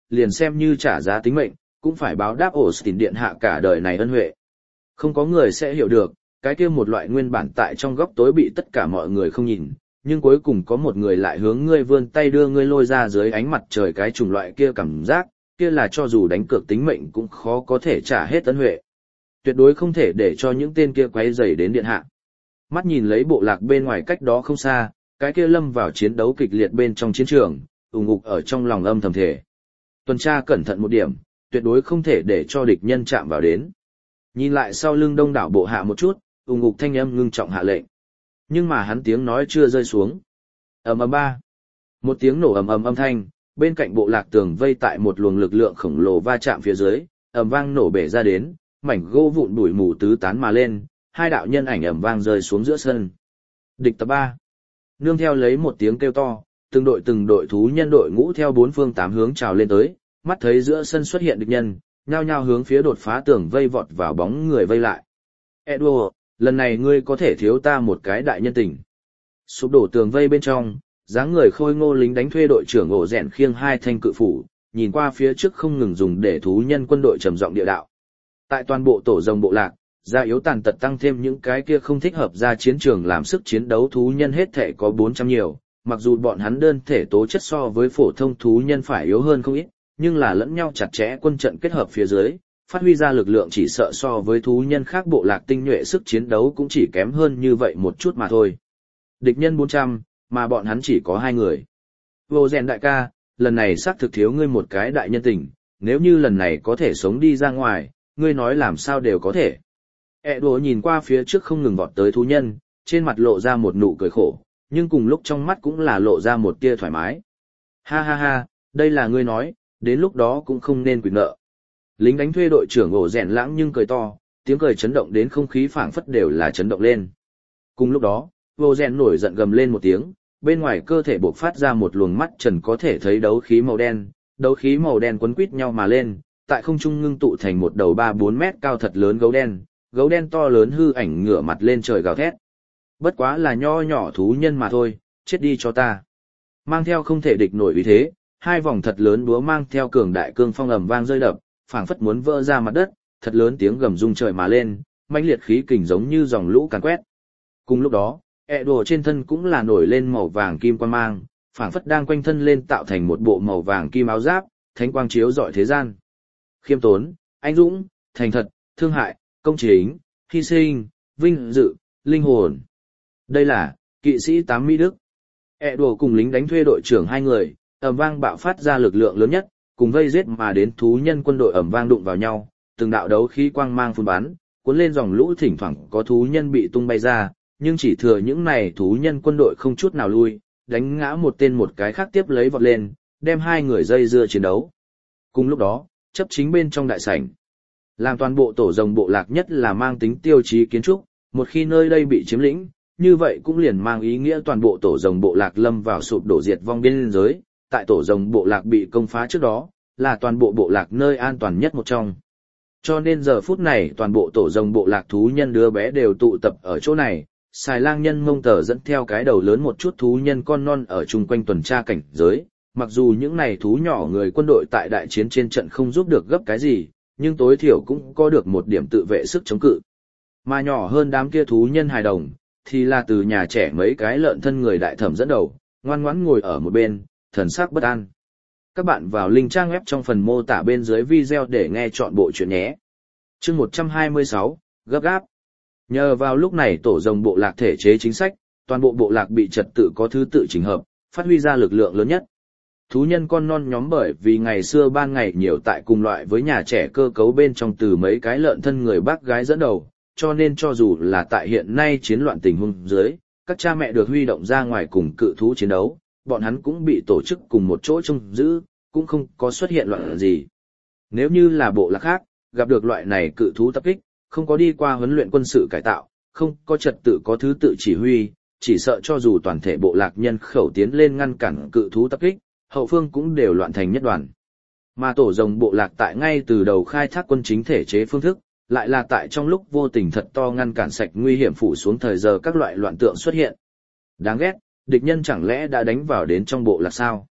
Speaker 1: liền xem như trả giá tính mệnh, cũng phải báo đáp Austin điện hạ cả đời này ân huệ. Không có người sẽ hiểu được, cái kia một loại nguyên bản tại trong góc tối bị tất cả mọi người không nhìn, nhưng cuối cùng có một người lại hướng ngươi vươn tay đưa ngươi lôi ra dưới ánh mặt trời cái chủng loại kia cảm giác, kia là cho dù đánh cược tính mệnh cũng khó có thể trả hết ân huệ. Tuyệt đối không thể để cho những tên kia quấy rầy đến điện hạ. Mắt nhìn lấy bộ lạc bên ngoài cách đó không xa, cái kia lâm vào chiến đấu kịch liệt bên trong chiến trường, ủng ngục ở trong lòng âm thầm thể. Tuần tra cẩn thận một điểm, tuyệt đối không thể để cho địch nhân chạm vào đến. Nhìn lại sau lưng đông đảo bộ hạ một chút, ủng ngục thanh âm ngưng trọng hạ lệnh. Nhưng mà hắn tiếng nói chưa rơi xuống. Ầm ầm ba. Một tiếng nổ ầm ầm âm thanh, bên cạnh bộ lạc tường vây tại một luồng lực lượng khổng lồ va chạm phía dưới, ầm vang nổ bể ra đến, mảnh gỗ vụn bụi mù tứ tán mà lên, hai đạo nhân ảnh ầm vang rơi xuống giữa sân. Địch tập ba. Nương theo lấy một tiếng kêu to, từng đội từng đội thú nhân đội ngũ theo bốn phương tám hướng trào lên tới, mắt thấy giữa sân xuất hiện địch nhân, nhao nhao hướng phía đột phá tường vây vọt vào bóng người vây lại. Edward, lần này ngươi có thể thiếu ta một cái đại nhân tình. Sụp đổ tường vây bên trong, dáng người khôi ngô lính đánh thuê đội trưởng ổ rèn khiêng hai thanh cự phủ, nhìn qua phía trước không ngừng dùng để thú nhân quân đội trầm giọng địa đạo. Tại toàn bộ tổ rồng bộ lạc, gia yếu tàn tật tăng thêm những cái kia không thích hợp ra chiến trường làm sức chiến đấu thú nhân hết thể có bốn trăm nhiều, mặc dù bọn hắn đơn thể tố chất so với phổ thông thú nhân phải yếu hơn không ít, nhưng là lẫn nhau chặt chẽ quân trận kết hợp phía dưới, phát huy ra lực lượng chỉ sợ so với thú nhân khác bộ lạc tinh nhuệ sức chiến đấu cũng chỉ kém hơn như vậy một chút mà thôi. Địch nhân bốn trăm, mà bọn hắn chỉ có hai người. Vô rèn đại ca, lần này xác thực thiếu ngươi một cái đại nhân tình, nếu như lần này có thể sống đi ra ngoài, ngươi nói làm sao đều có thể. E đồ nhìn qua phía trước không ngừng vọt tới thú nhân, trên mặt lộ ra một nụ cười khổ, nhưng cùng lúc trong mắt cũng là lộ ra một tia thoải mái. Ha ha ha, đây là ngươi nói, đến lúc đó cũng không nên quỵt nợ. Lính đánh thuê đội trưởng ổ rèn lãng nhưng cười to, tiếng cười chấn động đến không khí phảng phất đều là chấn động lên. Cùng lúc đó, ổ rèn nổi giận gầm lên một tiếng, bên ngoài cơ thể bộc phát ra một luồng mắt trần có thể thấy đấu khí màu đen, đấu khí màu đen quấn quít nhau mà lên, tại không trung ngưng tụ thành một đầu ba bốn mét cao thật lớn gấu đen, gấu đen to lớn hư ảnh ngửa mặt lên trời gào thét. Bất quá là nho nhỏ thú nhân mà thôi, chết đi cho ta. Mang theo không thể địch nổi uy thế, hai vòng thật lớn búa mang theo cường đại cương phong ầm vang rơi đập, phảng phất muốn vỡ ra mặt đất, thật lớn tiếng gầm rung trời mà lên, mãnh liệt khí kình giống như dòng lũ càn quét. Cùng lúc đó, ẹ đồ trên thân cũng là nổi lên màu vàng kim quang mang, phảng phất đang quanh thân lên tạo thành một bộ màu vàng kim áo giáp, thánh quang chiếu rọi thế gian. Khiêm tốn, anh dũng, thành thật, thương hại, công chính, hy sinh, vinh dự, linh hồn. Đây là kỵ sĩ tám Mỹ Đức. ẹ đồ cùng lính đánh thuê đội trưởng hai người, ầm vang bạo phát ra lực lượng lớn nhất, cùng vây giết mà đến thú nhân quân đội ầm vang đụng vào nhau, từng đạo đấu khí quang mang phun bắn, cuốn lên dòng lũ thỉnh thoảng có thú nhân bị tung bay ra, nhưng chỉ thừa những này thú nhân quân đội không chút nào lui, đánh ngã một tên một cái khác tiếp lấy vọt lên, đem hai người dây dưa chiến đấu. Cùng lúc đó, chấp chính bên trong đại sảnh, làm toàn bộ tổ rồng bộ lạc nhất là mang tính tiêu chí kiến trúc, một khi nơi đây bị chiếm lĩnh, như vậy cũng liền mang ý nghĩa toàn bộ tổ rồng bộ lạc lâm vào sụp đổ diệt vong biên giới, tại tổ rồng bộ lạc bị công phá trước đó, là toàn bộ bộ lạc nơi an toàn nhất một trong. Cho nên giờ phút này toàn bộ tổ rồng bộ lạc thú nhân đứa bé đều tụ tập ở chỗ này, xài lang nhân mông tờ dẫn theo cái đầu lớn một chút thú nhân con non ở chung quanh tuần tra cảnh giới, mặc dù những này thú nhỏ người quân đội tại đại chiến trên trận không giúp được gấp cái gì, nhưng tối thiểu cũng có được một điểm tự vệ sức chống cự. Mà nhỏ hơn đám kia thú nhân hài đồng, thì là từ nhà trẻ mấy cái lợn thân người đại thẩm dẫn đầu, ngoan ngoãn ngồi ở một bên, thần sắc bất an. Các bạn vào link trang web trong phần mô tả bên dưới video để nghe chọn bộ chuyện nhé. Chương một trăm hai mươi sáu, gấp gáp. Nhờ vào lúc này tổ rồng bộ lạc thể chế chính sách, toàn bộ bộ lạc bị trật tự có thứ tự chỉnh hợp, phát huy ra lực lượng lớn nhất. Thú nhân con non nhóm bởi vì ngày xưa ban ngày nhiều tại cùng loại với nhà trẻ cơ cấu bên trong từ mấy cái lợn thân người bác gái dẫn đầu, cho nên cho dù là tại hiện nay chiến loạn tình huống dưới, các cha mẹ được huy động ra ngoài cùng cự thú chiến đấu, bọn hắn cũng bị tổ chức cùng một chỗ trông giữ, cũng không có xuất hiện loạn gì. Nếu như là bộ lạc khác, gặp được loại này cự thú tập kích, không có đi qua huấn luyện quân sự cải tạo, không có trật tự có thứ tự chỉ huy, chỉ sợ cho dù toàn thể bộ lạc nhân khẩu tiến lên ngăn cản cự thú tập kích, hậu phương cũng đều loạn thành nhất đoàn. Mà tổ rồng bộ lạc tại ngay từ đầu khai thác quân chính thể chế phương thức, lại là tại trong lúc vô tình thật to ngăn cản sạch nguy hiểm phủ xuống thời giờ các loại loạn tượng xuất hiện. Đáng ghét, địch nhân chẳng lẽ đã đánh vào đến trong bộ lạc sao?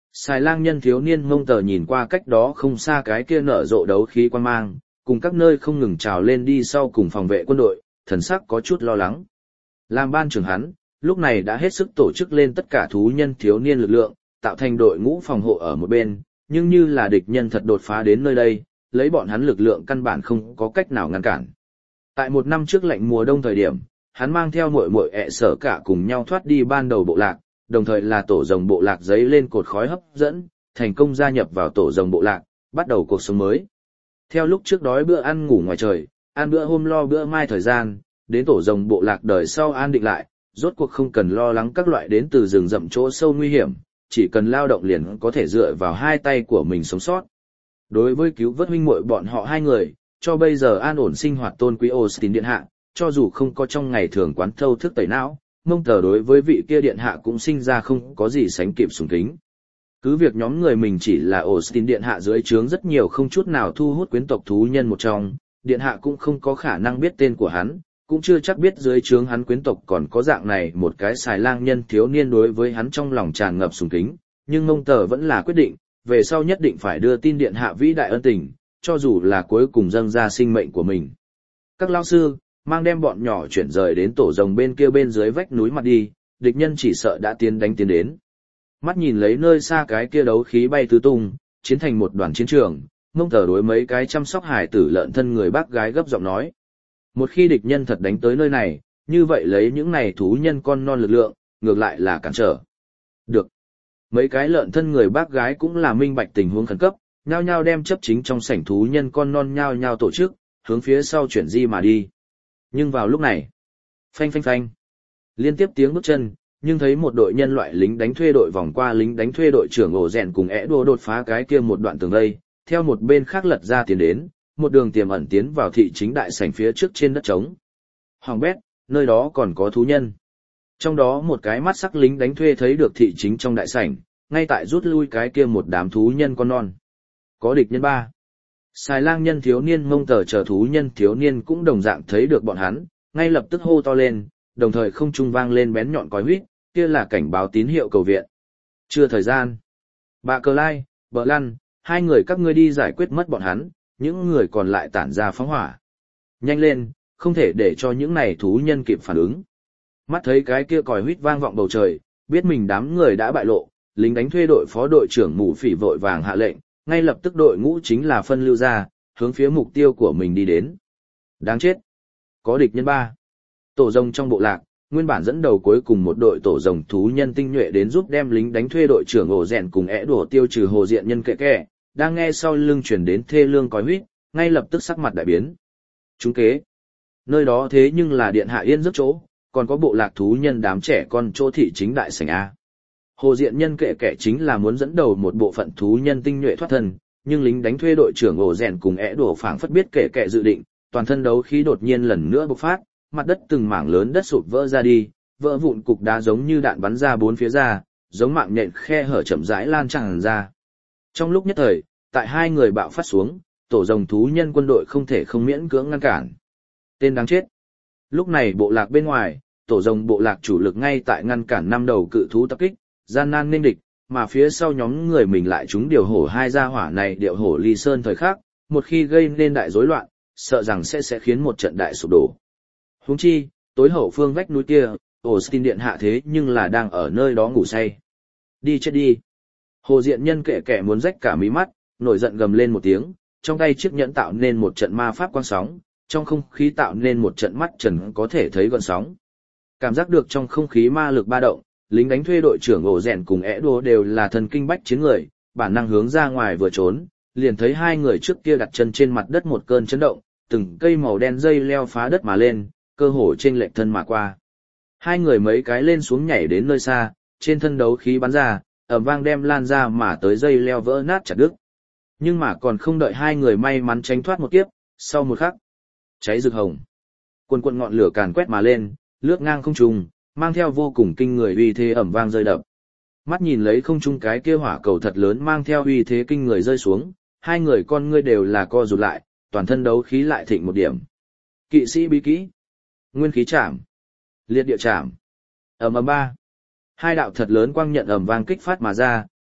Speaker 1: Xài lang nhân thiếu niên mông tờ nhìn qua cách đó không xa cái kia nở rộ đấu khí quan mang, cùng các nơi không ngừng trào lên đi sau cùng phòng vệ quân đội, thần sắc có chút lo lắng. Làm ban trưởng hắn, lúc này đã hết sức tổ chức lên tất cả thú nhân thiếu niên lực lượng, tạo thành đội ngũ phòng hộ ở một bên, nhưng như là địch nhân thật đột phá đến nơi đây, lấy bọn hắn lực lượng căn bản không có cách nào ngăn cản. Tại một năm trước lạnh mùa đông thời điểm, hắn mang theo muội muội ẹ sở cả cùng nhau thoát đi ban đầu bộ lạc, đồng thời là tổ rồng bộ lạc giấy lên cột khói hấp dẫn, thành công gia nhập vào tổ rồng bộ lạc, bắt đầu cuộc sống mới. Theo lúc trước đói bữa ăn ngủ ngoài trời, ăn bữa hôm lo bữa mai thời gian, đến tổ rồng bộ lạc đời sau an định lại, rốt cuộc không cần lo lắng các loại đến từ rừng rậm chỗ sâu nguy hiểm, chỉ cần lao động liền có thể dựa vào hai tay của mình sống sót. Đối với cứu vớt huynh muội bọn họ hai người, cho bây giờ an ổn sinh hoạt tôn quý Austin điện hạ, cho dù không có trong ngày thường quán thâu thức tẩy não, mông tờ đối với vị kia điện hạ cũng sinh ra không có gì sánh kịp sùng kính. Cứ việc nhóm người mình chỉ là Austin điện hạ dưới trướng rất nhiều không chút nào thu hút quyến tộc thú nhân một trong, điện hạ cũng không có khả năng biết tên của hắn, cũng chưa chắc biết dưới trướng hắn quyến tộc còn có dạng này một cái xài lang nhân thiếu niên đối với hắn trong lòng tràn ngập sùng kính, nhưng mông tờ vẫn là quyết định, về sau nhất định phải đưa tin điện hạ vĩ đại ân tình, cho dù là cuối cùng dâng ra sinh mệnh của mình. Các lão sư, mang đem bọn nhỏ chuyển rời đến tổ rồng bên kia bên dưới vách núi mặt đi, địch nhân chỉ sợ đã tiến đánh tiến đến. Mắt nhìn lấy nơi xa cái kia đấu khí bay tứ tung, chiến thành một đoàn chiến trường, mông tờ đối mấy cái chăm sóc hải tử lợn thân người bác gái gấp giọng nói. Một khi địch nhân thật đánh tới nơi này, như vậy lấy những này thú nhân con non lực lượng, ngược lại là cản trở. Được. Mấy cái lợn thân người bác gái cũng là minh bạch tình huống khẩn cấp, nhao nhao đem chấp chính trong sảnh thú nhân con non nhao nhao tổ chức, hướng phía sau chuyển di mà đi. Nhưng vào lúc này, phanh phanh phanh, liên tiếp tiếng bước chân, nhưng thấy một đội nhân loại lính đánh thuê đội vòng qua lính đánh thuê đội trưởng ổ rèn cùng ẽ đua đột phá cái kia một đoạn tường vây, theo một bên khác lật ra tiến đến, một đường tiềm ẩn tiến vào thị chính đại sảnh phía trước trên đất trống. Hoàng bét, nơi đó còn có thú nhân. Trong đó một cái mắt sắc lính đánh thuê thấy được thị chính trong đại sảnh, ngay tại rút lui cái kia một đám thú nhân con non. Có địch nhân ba. Xài lang nhân thiếu niên mông tờ chờ thú nhân thiếu niên cũng đồng dạng thấy được bọn hắn, ngay lập tức hô to lên, đồng thời không trung vang lên bén nhọn còi huýt, kia là cảnh báo tín hiệu cầu viện. Chưa thời gian. Bà Cờ Lai, Bờ Lăn, hai người các ngươi đi giải quyết mất bọn hắn, những người còn lại tản ra phóng hỏa. Nhanh lên, không thể để cho những này thú nhân kịp phản ứng. Mắt thấy cái kia còi huýt vang vọng bầu trời, biết mình đám người đã bại lộ, lính đánh thuê đội phó đội trưởng Mù Phỉ vội vàng hạ lệnh, ngay lập tức đội ngũ chính là phân lưu ra, hướng phía mục tiêu của mình đi đến. Đáng chết. Có địch nhân ba. Tổ rồng trong bộ lạc, nguyên bản dẫn đầu cuối cùng một đội tổ rồng thú nhân tinh nhuệ đến giúp đem lính đánh thuê đội trưởng ổ rèn cùng ẽ đổ tiêu trừ hồ diện nhân kệ kệ, đang nghe sau lưng chuyển đến thê lương còi huýt, ngay lập tức sắc mặt đại biến. Chúng kế. Nơi đó thế nhưng là điện hạ yên giấc chỗ, còn có bộ lạc thú nhân đám trẻ con chỗ thị chính đại sảnh A. Hồ diện nhân kệ kệ chính là muốn dẫn đầu một bộ phận thú nhân tinh nhuệ thoát thân, nhưng lính đánh thuê đội trưởng ổ rèn cùng ẽ đổ phảng phất biết kệ kệ dự định, toàn thân đấu khí đột nhiên lần nữa bộc phát, mặt đất từng mảng lớn đất sụp vỡ ra đi, vỡ vụn cục đá giống như đạn bắn ra bốn phía ra, giống mạng nhện khe hở chậm rãi lan tràn ra. Trong lúc nhất thời, tại hai người bạo phát xuống, tổ rồng thú nhân quân đội không thể không miễn cưỡng ngăn cản. Tên đáng chết. Lúc này bộ lạc bên ngoài, tổ rồng bộ lạc chủ lực ngay tại ngăn cản năm đầu cự thú tập kích, gian nan nên địch, mà phía sau nhóm người mình lại chúng điều hổ hai gia hỏa này điệu hổ ly sơn thời khắc, một khi gây nên đại rối loạn, sợ rằng sẽ sẽ khiến một trận đại sụp đổ. Huống chi, tối hậu phương vách núi kia, Austin điện hạ thế nhưng là đang ở nơi đó ngủ say. Đi chết đi. Hồ diện nhân kệ kệ muốn rách cả mí mắt, nổi giận gầm lên một tiếng, trong tay chiếc nhẫn tạo nên một trận ma pháp quang sóng, trong không khí tạo nên một trận mắt trần có thể thấy gợn sóng. Cảm giác được trong không khí ma lực ba động, lính đánh thuê đội trưởng ổ rèn cùng ẽ đô đều là thần kinh bách chiến người, bản năng hướng ra ngoài vừa trốn, liền thấy hai người trước kia đặt chân trên mặt đất một cơn chấn động, từng cây màu đen dây leo phá đất mà lên, cơ hồ trên lệch thân mà qua. Hai người mấy cái lên xuống nhảy đến nơi xa, trên thân đấu khí bắn ra, ầm vang đem lan ra mà tới dây leo vỡ nát chặt đứt. Nhưng mà còn không đợi hai người may mắn tránh thoát một kiếp, sau một khắc, cháy rực hồng. Quần quần ngọn lửa càn quét mà lên, lướt ngang không trung, mang theo vô cùng kinh người uy thế ầm vang rơi đập. Mắt nhìn lấy không trung cái kia hỏa cầu thật lớn mang theo uy thế kinh người rơi xuống, hai người con ngươi đều là co rụt lại, toàn thân đấu khí lại thịnh một điểm. Kỵ sĩ bí kỹ, nguyên khí chạm, liệt địa chạm, ầm ầm ba. Hai đạo thật lớn quang nhận ầm vang kích phát mà ra,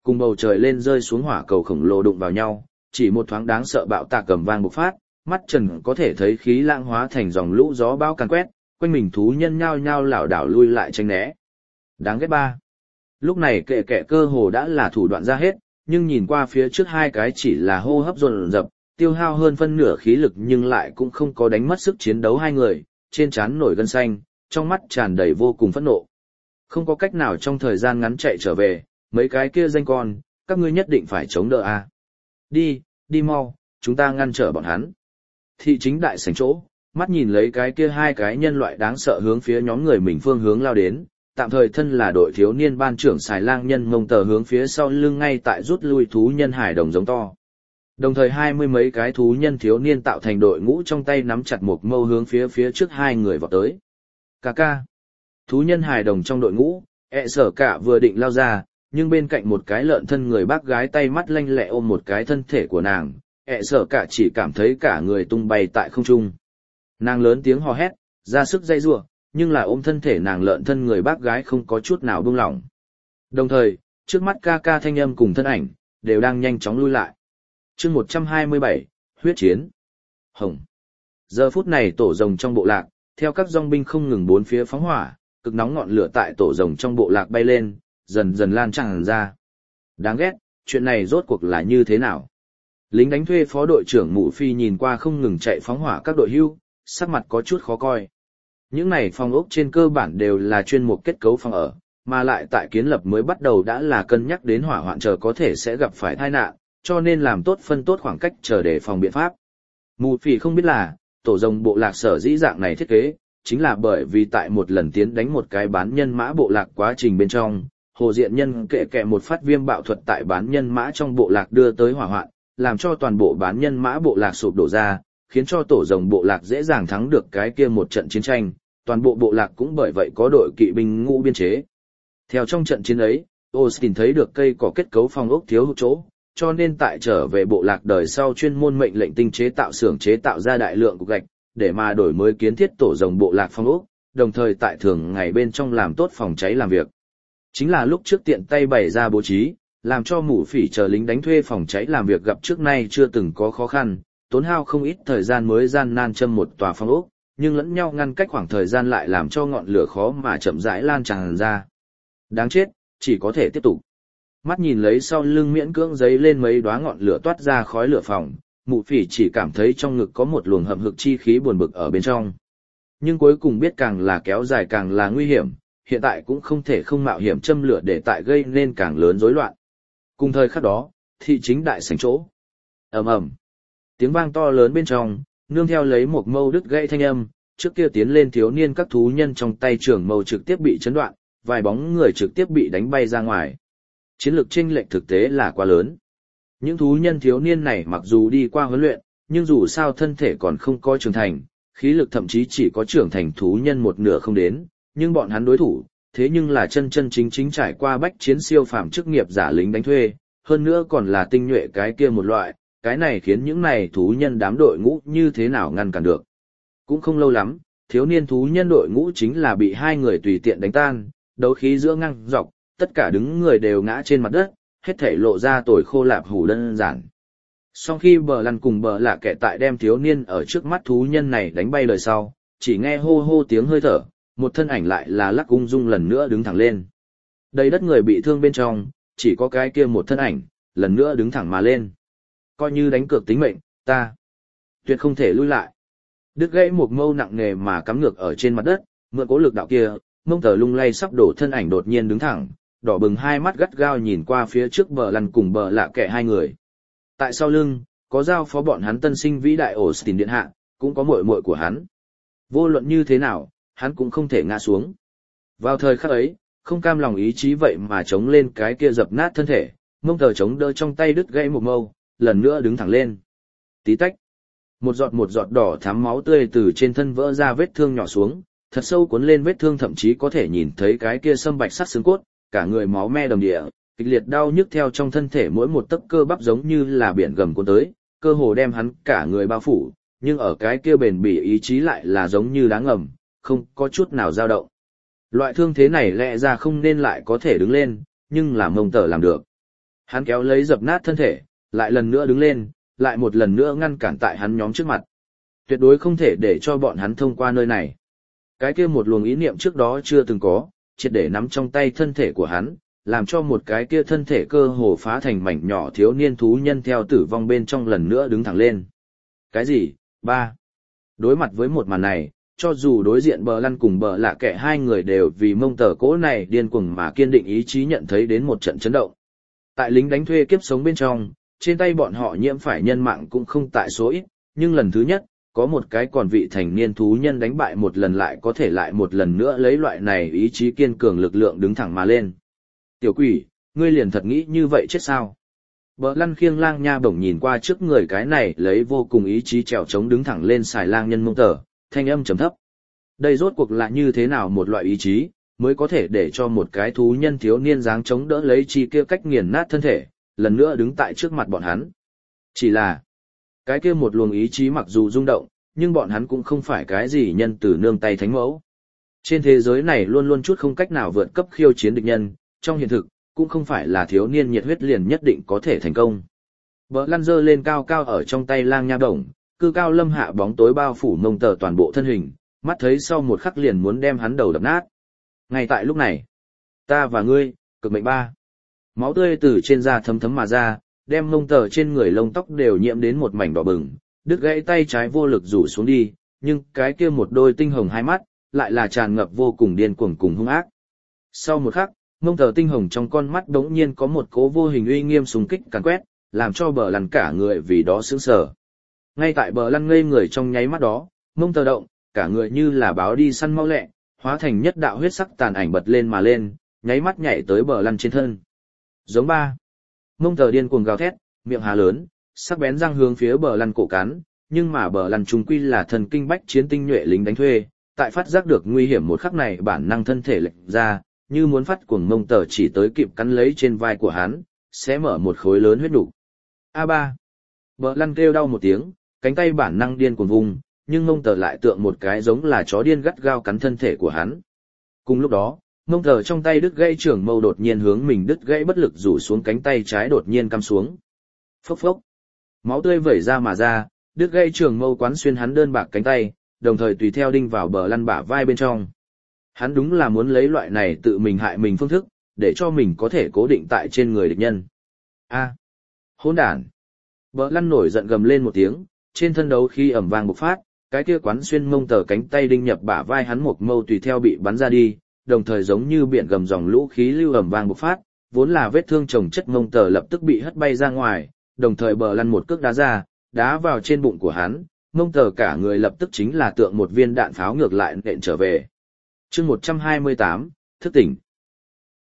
Speaker 1: cùng bầu trời lên rơi xuống hỏa cầu khổng lồ đụng vào nhau, chỉ một thoáng đáng sợ bạo tạc cầm vang bộc phát, mắt trần có thể thấy khí lãng hóa thành dòng lũ gió bão càn quét, quanh mình thú nhân nhao nhao lảo đảo lui lại tránh né. Đáng ghét ba. Lúc này kệ kệ cơ hồ đã là thủ đoạn ra hết, nhưng nhìn qua phía trước hai cái chỉ là hô hấp dồn dập, tiêu hao hơn phân nửa khí lực nhưng lại cũng không có đánh mất sức chiến đấu hai người, trên trán nổi gân xanh, trong mắt tràn đầy vô cùng phẫn nộ. Không có cách nào trong thời gian ngắn chạy trở về, mấy cái kia danh con, các ngươi nhất định phải chống đỡ a. Đi, đi mau, chúng ta ngăn trở bọn hắn. Thị chính đại sảnh chỗ, mắt nhìn lấy cái kia hai cái nhân loại đáng sợ hướng phía nhóm người mình phương hướng lao đến, tạm thời thân là đội thiếu niên ban trưởng xài lang nhân mông tờ hướng phía sau lưng ngay tại rút lui thú nhân hải đồng giống to. Đồng thời hai mươi mấy cái thú nhân thiếu niên tạo thành đội ngũ trong tay nắm chặt một mâu hướng phía phía trước hai người vọt tới. Cà ca. Thú nhân hài đồng trong đội ngũ, ẹ sở cả vừa định lao ra, nhưng bên cạnh một cái lợn thân người bác gái tay mắt lanh lẹ ôm một cái thân thể của nàng, ẹ sở cả chỉ cảm thấy cả người tung bay tại không trung. Nàng lớn tiếng hò hét, ra sức dây rủa, nhưng là ôm thân thể nàng lợn thân người bác gái không có chút nào buông lỏng. Đồng thời, trước mắt ca ca thanh âm cùng thân ảnh, đều đang nhanh chóng lui lại. Chương một trăm hai mươi bảy, huyết chiến. Hồng. Giờ phút này tổ rồng trong bộ lạc, theo các dòng binh không ngừng bốn phía phóng hỏa, cực nóng ngọn lửa tại tổ rồng trong bộ lạc bay lên, dần dần lan tràn ra. Đáng ghét, chuyện này rốt cuộc là như thế nào? Lính đánh thuê phó đội trưởng Mụ Phi nhìn qua không ngừng chạy phóng hỏa các đội hưu, sắc mặt có chút khó coi. Những này phòng ốc trên cơ bản đều là chuyên mục kết cấu phòng ở, mà lại tại kiến lập mới bắt đầu đã là cân nhắc đến hỏa hoạn chờ có thể sẽ gặp phải tai nạn, cho nên làm tốt phân tốt khoảng cách chờ để phòng biện pháp. Mù Phỉ không biết là, tổ rồng bộ lạc sở dĩ dạng này thiết kế, chính là bởi vì tại một lần tiến đánh một cái bán nhân mã bộ lạc quá trình bên trong, hồ diện nhân kệ kệ một phát viêm bạo thuật tại bán nhân mã trong bộ lạc đưa tới hỏa hoạn, làm cho toàn bộ bán nhân mã bộ lạc sụp đổ ra, khiến cho tổ rồng bộ lạc dễ dàng thắng được cái kia một trận chiến tranh, toàn bộ bộ lạc cũng bởi vậy có đội kỵ binh ngũ biên chế. Theo trong trận chiến ấy, Austin thấy được cây cỏ kết cấu phòng ốc thiếu hụt chỗ, cho nên tại trở về bộ lạc đời sau chuyên môn mệnh lệnh tinh chế tạo xưởng chế tạo ra đại lượng cục gạch, để mà đổi mới kiến thiết tổ rồng bộ lạc phòng ốc, đồng thời tại thường ngày bên trong làm tốt phòng cháy làm việc. Chính là lúc trước tiện tay bày ra bố trí, làm cho Mụ Phỉ chờ lính đánh thuê phòng cháy làm việc gặp trước nay chưa từng có khó khăn, tốn hao không ít thời gian mới gian nan châm một tòa phòng ốc, nhưng lẫn nhau ngăn cách khoảng thời gian lại làm cho ngọn lửa khó mà chậm rãi lan tràn ra. Đáng chết, chỉ có thể tiếp tục. Mắt nhìn lấy sau lưng miễn cưỡng giấy lên mấy đóa ngọn lửa toát ra khói lửa phòng, Mụ Phỉ chỉ cảm thấy trong ngực có một luồng hầm hực chi khí buồn bực ở bên trong. Nhưng cuối cùng biết càng là kéo dài càng là nguy hiểm, hiện tại cũng không thể không mạo hiểm châm lửa để tại gây nên càng lớn rối loạn. Cùng thời khắc đó, thị chính đại sảnh chỗ. Ầm ầm. Tiếng vang to lớn bên trong, nương theo lấy một mâu đứt gãy thanh âm, trước kia tiến lên thiếu niên các thú nhân trong tay trưởng mâu trực tiếp bị chấn đoạn, vài bóng người trực tiếp bị đánh bay ra ngoài. Chiến lược chênh lệch thực tế là quá lớn. Những thú nhân thiếu niên này mặc dù đi qua huấn luyện, nhưng dù sao thân thể còn không có trưởng thành, khí lực thậm chí chỉ có trưởng thành thú nhân một nửa không đến, nhưng bọn hắn đối thủ, thế nhưng là chân chân chính chính trải qua bách chiến siêu phàm chức nghiệp giả lính đánh thuê, hơn nữa còn là tinh nhuệ cái kia một loại, cái này khiến những này thú nhân đám đội ngũ như thế nào ngăn cản được. Cũng không lâu lắm, thiếu niên thú nhân đội ngũ chính là bị hai người tùy tiện đánh tan, đấu khí giữa ngang dọc, tất cả đứng người đều ngã trên mặt đất, hết thảy lộ ra tồi khô lạp hủ đơn giản. Sau khi bờ lăn cùng bờ lạ kẻ tại đem thiếu niên ở trước mắt thú nhân này đánh bay lời sau, chỉ nghe hô hô tiếng hơi thở, một thân ảnh lại là lắc ung dung lần nữa đứng thẳng lên. Đầy đất người bị thương bên trong, chỉ có cái kia một thân ảnh, lần nữa đứng thẳng mà lên. Coi như đánh cược tính mệnh, ta tuyệt không thể lui lại. Đứt gãy một mâu nặng nề mà cắm ngược ở trên mặt đất, mượn cố lực đạo kia, mông tờ lung lay sắp đổ thân ảnh đột nhiên đứng thẳng, đỏ bừng hai mắt gắt gao nhìn qua phía trước bờ lăn cùng bờ lạ kẻ hai người. Tại sau lưng, có giao phó bọn hắn tân sinh vĩ đại Austin điện hạ, cũng có muội muội của hắn. Vô luận như thế nào, hắn cũng không thể ngã xuống. Vào thời khắc ấy, không cam lòng ý chí vậy mà chống lên cái kia dập nát thân thể, mông tờ chống đỡ trong tay đứt gãy một mâu, lần nữa đứng thẳng lên. Tí tách. Một giọt một giọt đỏ thắm máu tươi từ trên thân vỡ ra vết thương nhỏ xuống, thật sâu cuốn lên vết thương thậm chí có thể nhìn thấy cái kia sâm bạch sắc xương cốt, cả người máu me đầm địa, kịch liệt đau nhức theo trong thân thể mỗi một tấc cơ bắp giống như là biển gầm cuốn tới, cơ hồ đem hắn cả người bao phủ, nhưng ở cái kia bền bỉ ý chí lại là giống như đá ngầm, không có chút nào dao động. Loại thương thế này lẽ ra không nên lại có thể đứng lên, nhưng là mông tờ làm được. Hắn kéo lấy dập nát thân thể, lại lần nữa đứng lên, lại một lần nữa ngăn cản tại hắn nhóm trước mặt. Tuyệt đối không thể để cho bọn hắn thông qua nơi này. Cái kia một luồng ý niệm trước đó chưa từng có, triệt để nắm trong tay thân thể của hắn, làm cho một cái kia thân thể cơ hồ phá thành mảnh nhỏ thiếu niên thú nhân theo tử vong bên trong lần nữa đứng thẳng lên. Cái gì? Ba. Đối mặt với một màn này, cho dù đối diện bờ lăn cùng bờ lạ kệ hai người đều vì mông tờ cố này điên cuồng mà kiên định ý chí nhận thấy đến một trận chấn động. Tại lính đánh thuê kiếp sống bên trong, trên tay bọn họ nhiễm phải nhân mạng cũng không tại số ít, nhưng lần thứ nhất, có một cái còn vị thành niên thú nhân đánh bại một lần lại có thể lại một lần nữa lấy loại này ý chí kiên cường lực lượng đứng thẳng mà lên. Tiểu quỷ, ngươi liền thật nghĩ như vậy chết sao? Bờ lăn khiêng lang nha bổng nhìn qua trước người cái này lấy vô cùng ý chí trèo trống đứng thẳng lên xài lang nhân mông tờ, thanh âm trầm thấp. Đây rốt cuộc là như thế nào một loại ý chí, mới có thể để cho một cái thú nhân thiếu niên dáng chống đỡ lấy chi kia cách nghiền nát thân thể, lần nữa đứng tại trước mặt bọn hắn. Chỉ là, cái kia một luồng ý chí mặc dù rung động, nhưng bọn hắn cũng không phải cái gì nhân từ nương tay thánh mẫu. Trên thế giới này luôn luôn chút không cách nào vượt cấp khiêu chiến địch nhân, trong hiện thực, cũng không phải là thiếu niên nhiệt huyết liền nhất định có thể thành công. Bờ lăn dơ lên cao cao ở trong tay lang nha đồng, cư cao lâm hạ bóng tối bao phủ mông tờ toàn bộ thân hình, mắt thấy sau một khắc liền muốn đem hắn đầu đập nát. Ngay tại lúc này, ta và ngươi, cực mệnh ba. Máu tươi từ trên da thấm thấm mà ra, đem mông tờ trên người lông tóc đều nhiễm đến một mảnh đỏ bừng, đứt gãy tay trái vô lực rủ xuống đi, nhưng cái kia một đôi tinh hồng hai mắt, lại là tràn ngập vô cùng điên cuồng cùng hung ác. Sau một khắc, mông tờ tinh hồng trong con mắt đống nhiên có một cố vô hình uy nghiêm súng kích càn quét, làm cho bờ lăn cả người vì đó sững sờ. Ngay tại bờ lăn ngây người trong nháy mắt đó, mông tờ động, cả người như là báo đi săn mau lẹ, hóa thành nhất đạo huyết sắc tàn ảnh bật lên mà lên, nháy mắt nhảy tới bờ lăn trên thân. Giống ba. Mông tờ điên cuồng gào thét, miệng há lớn, sắc bén răng hướng phía bờ lăn cổ cắn, nhưng mà bờ lăn trùng quy là thần kinh bách chiến tinh nhuệ lính đánh thuê, tại phát giác được nguy hiểm một khắc này bản năng thân thể lệch ra, như muốn phát cuồng mông tờ chỉ tới kịp cắn lấy trên vai của hắn, sẽ mở một khối lớn huyết đủ. A ba. Bờ lăn kêu đau một tiếng, cánh tay bản năng điên cuồng vùng, nhưng mông tờ lại tượng một cái giống là chó điên gắt gao cắn thân thể của hắn. Cùng lúc đó, mông tờ trong tay đứt gãy trưởng mâu đột nhiên hướng mình đứt gãy bất lực rủ xuống cánh tay trái đột nhiên cắm xuống. Phốc phốc. Máu tươi vẩy ra mà ra, đứt gãy trưởng mâu quán xuyên hắn đơn bạc cánh tay, đồng thời tùy theo đinh vào bờ lăn bả vai bên trong. Hắn đúng là muốn lấy loại này tự mình hại mình phương thức, để cho mình có thể cố định tại trên người địch nhân. A. Hỗn đản. Bờ lăn nổi giận gầm lên một tiếng, trên thân đấu khi ẩm vang bộc phát, cái kia quán xuyên mông tờ cánh tay đinh nhập bả vai hắn một mâu tùy theo bị bắn ra đi, đồng thời giống như biển gầm dòng lũ khí lưu ẩm vang bộc phát, vốn là vết thương chồng chất mông tờ lập tức bị hất bay ra ngoài, đồng thời bờ lăn một cước đá ra, đá vào trên bụng của hắn, mông tờ cả người lập tức chính là tượng một viên đạn pháo ngược lại nện trở về. Chương một trăm hai mươi tám, thức tỉnh.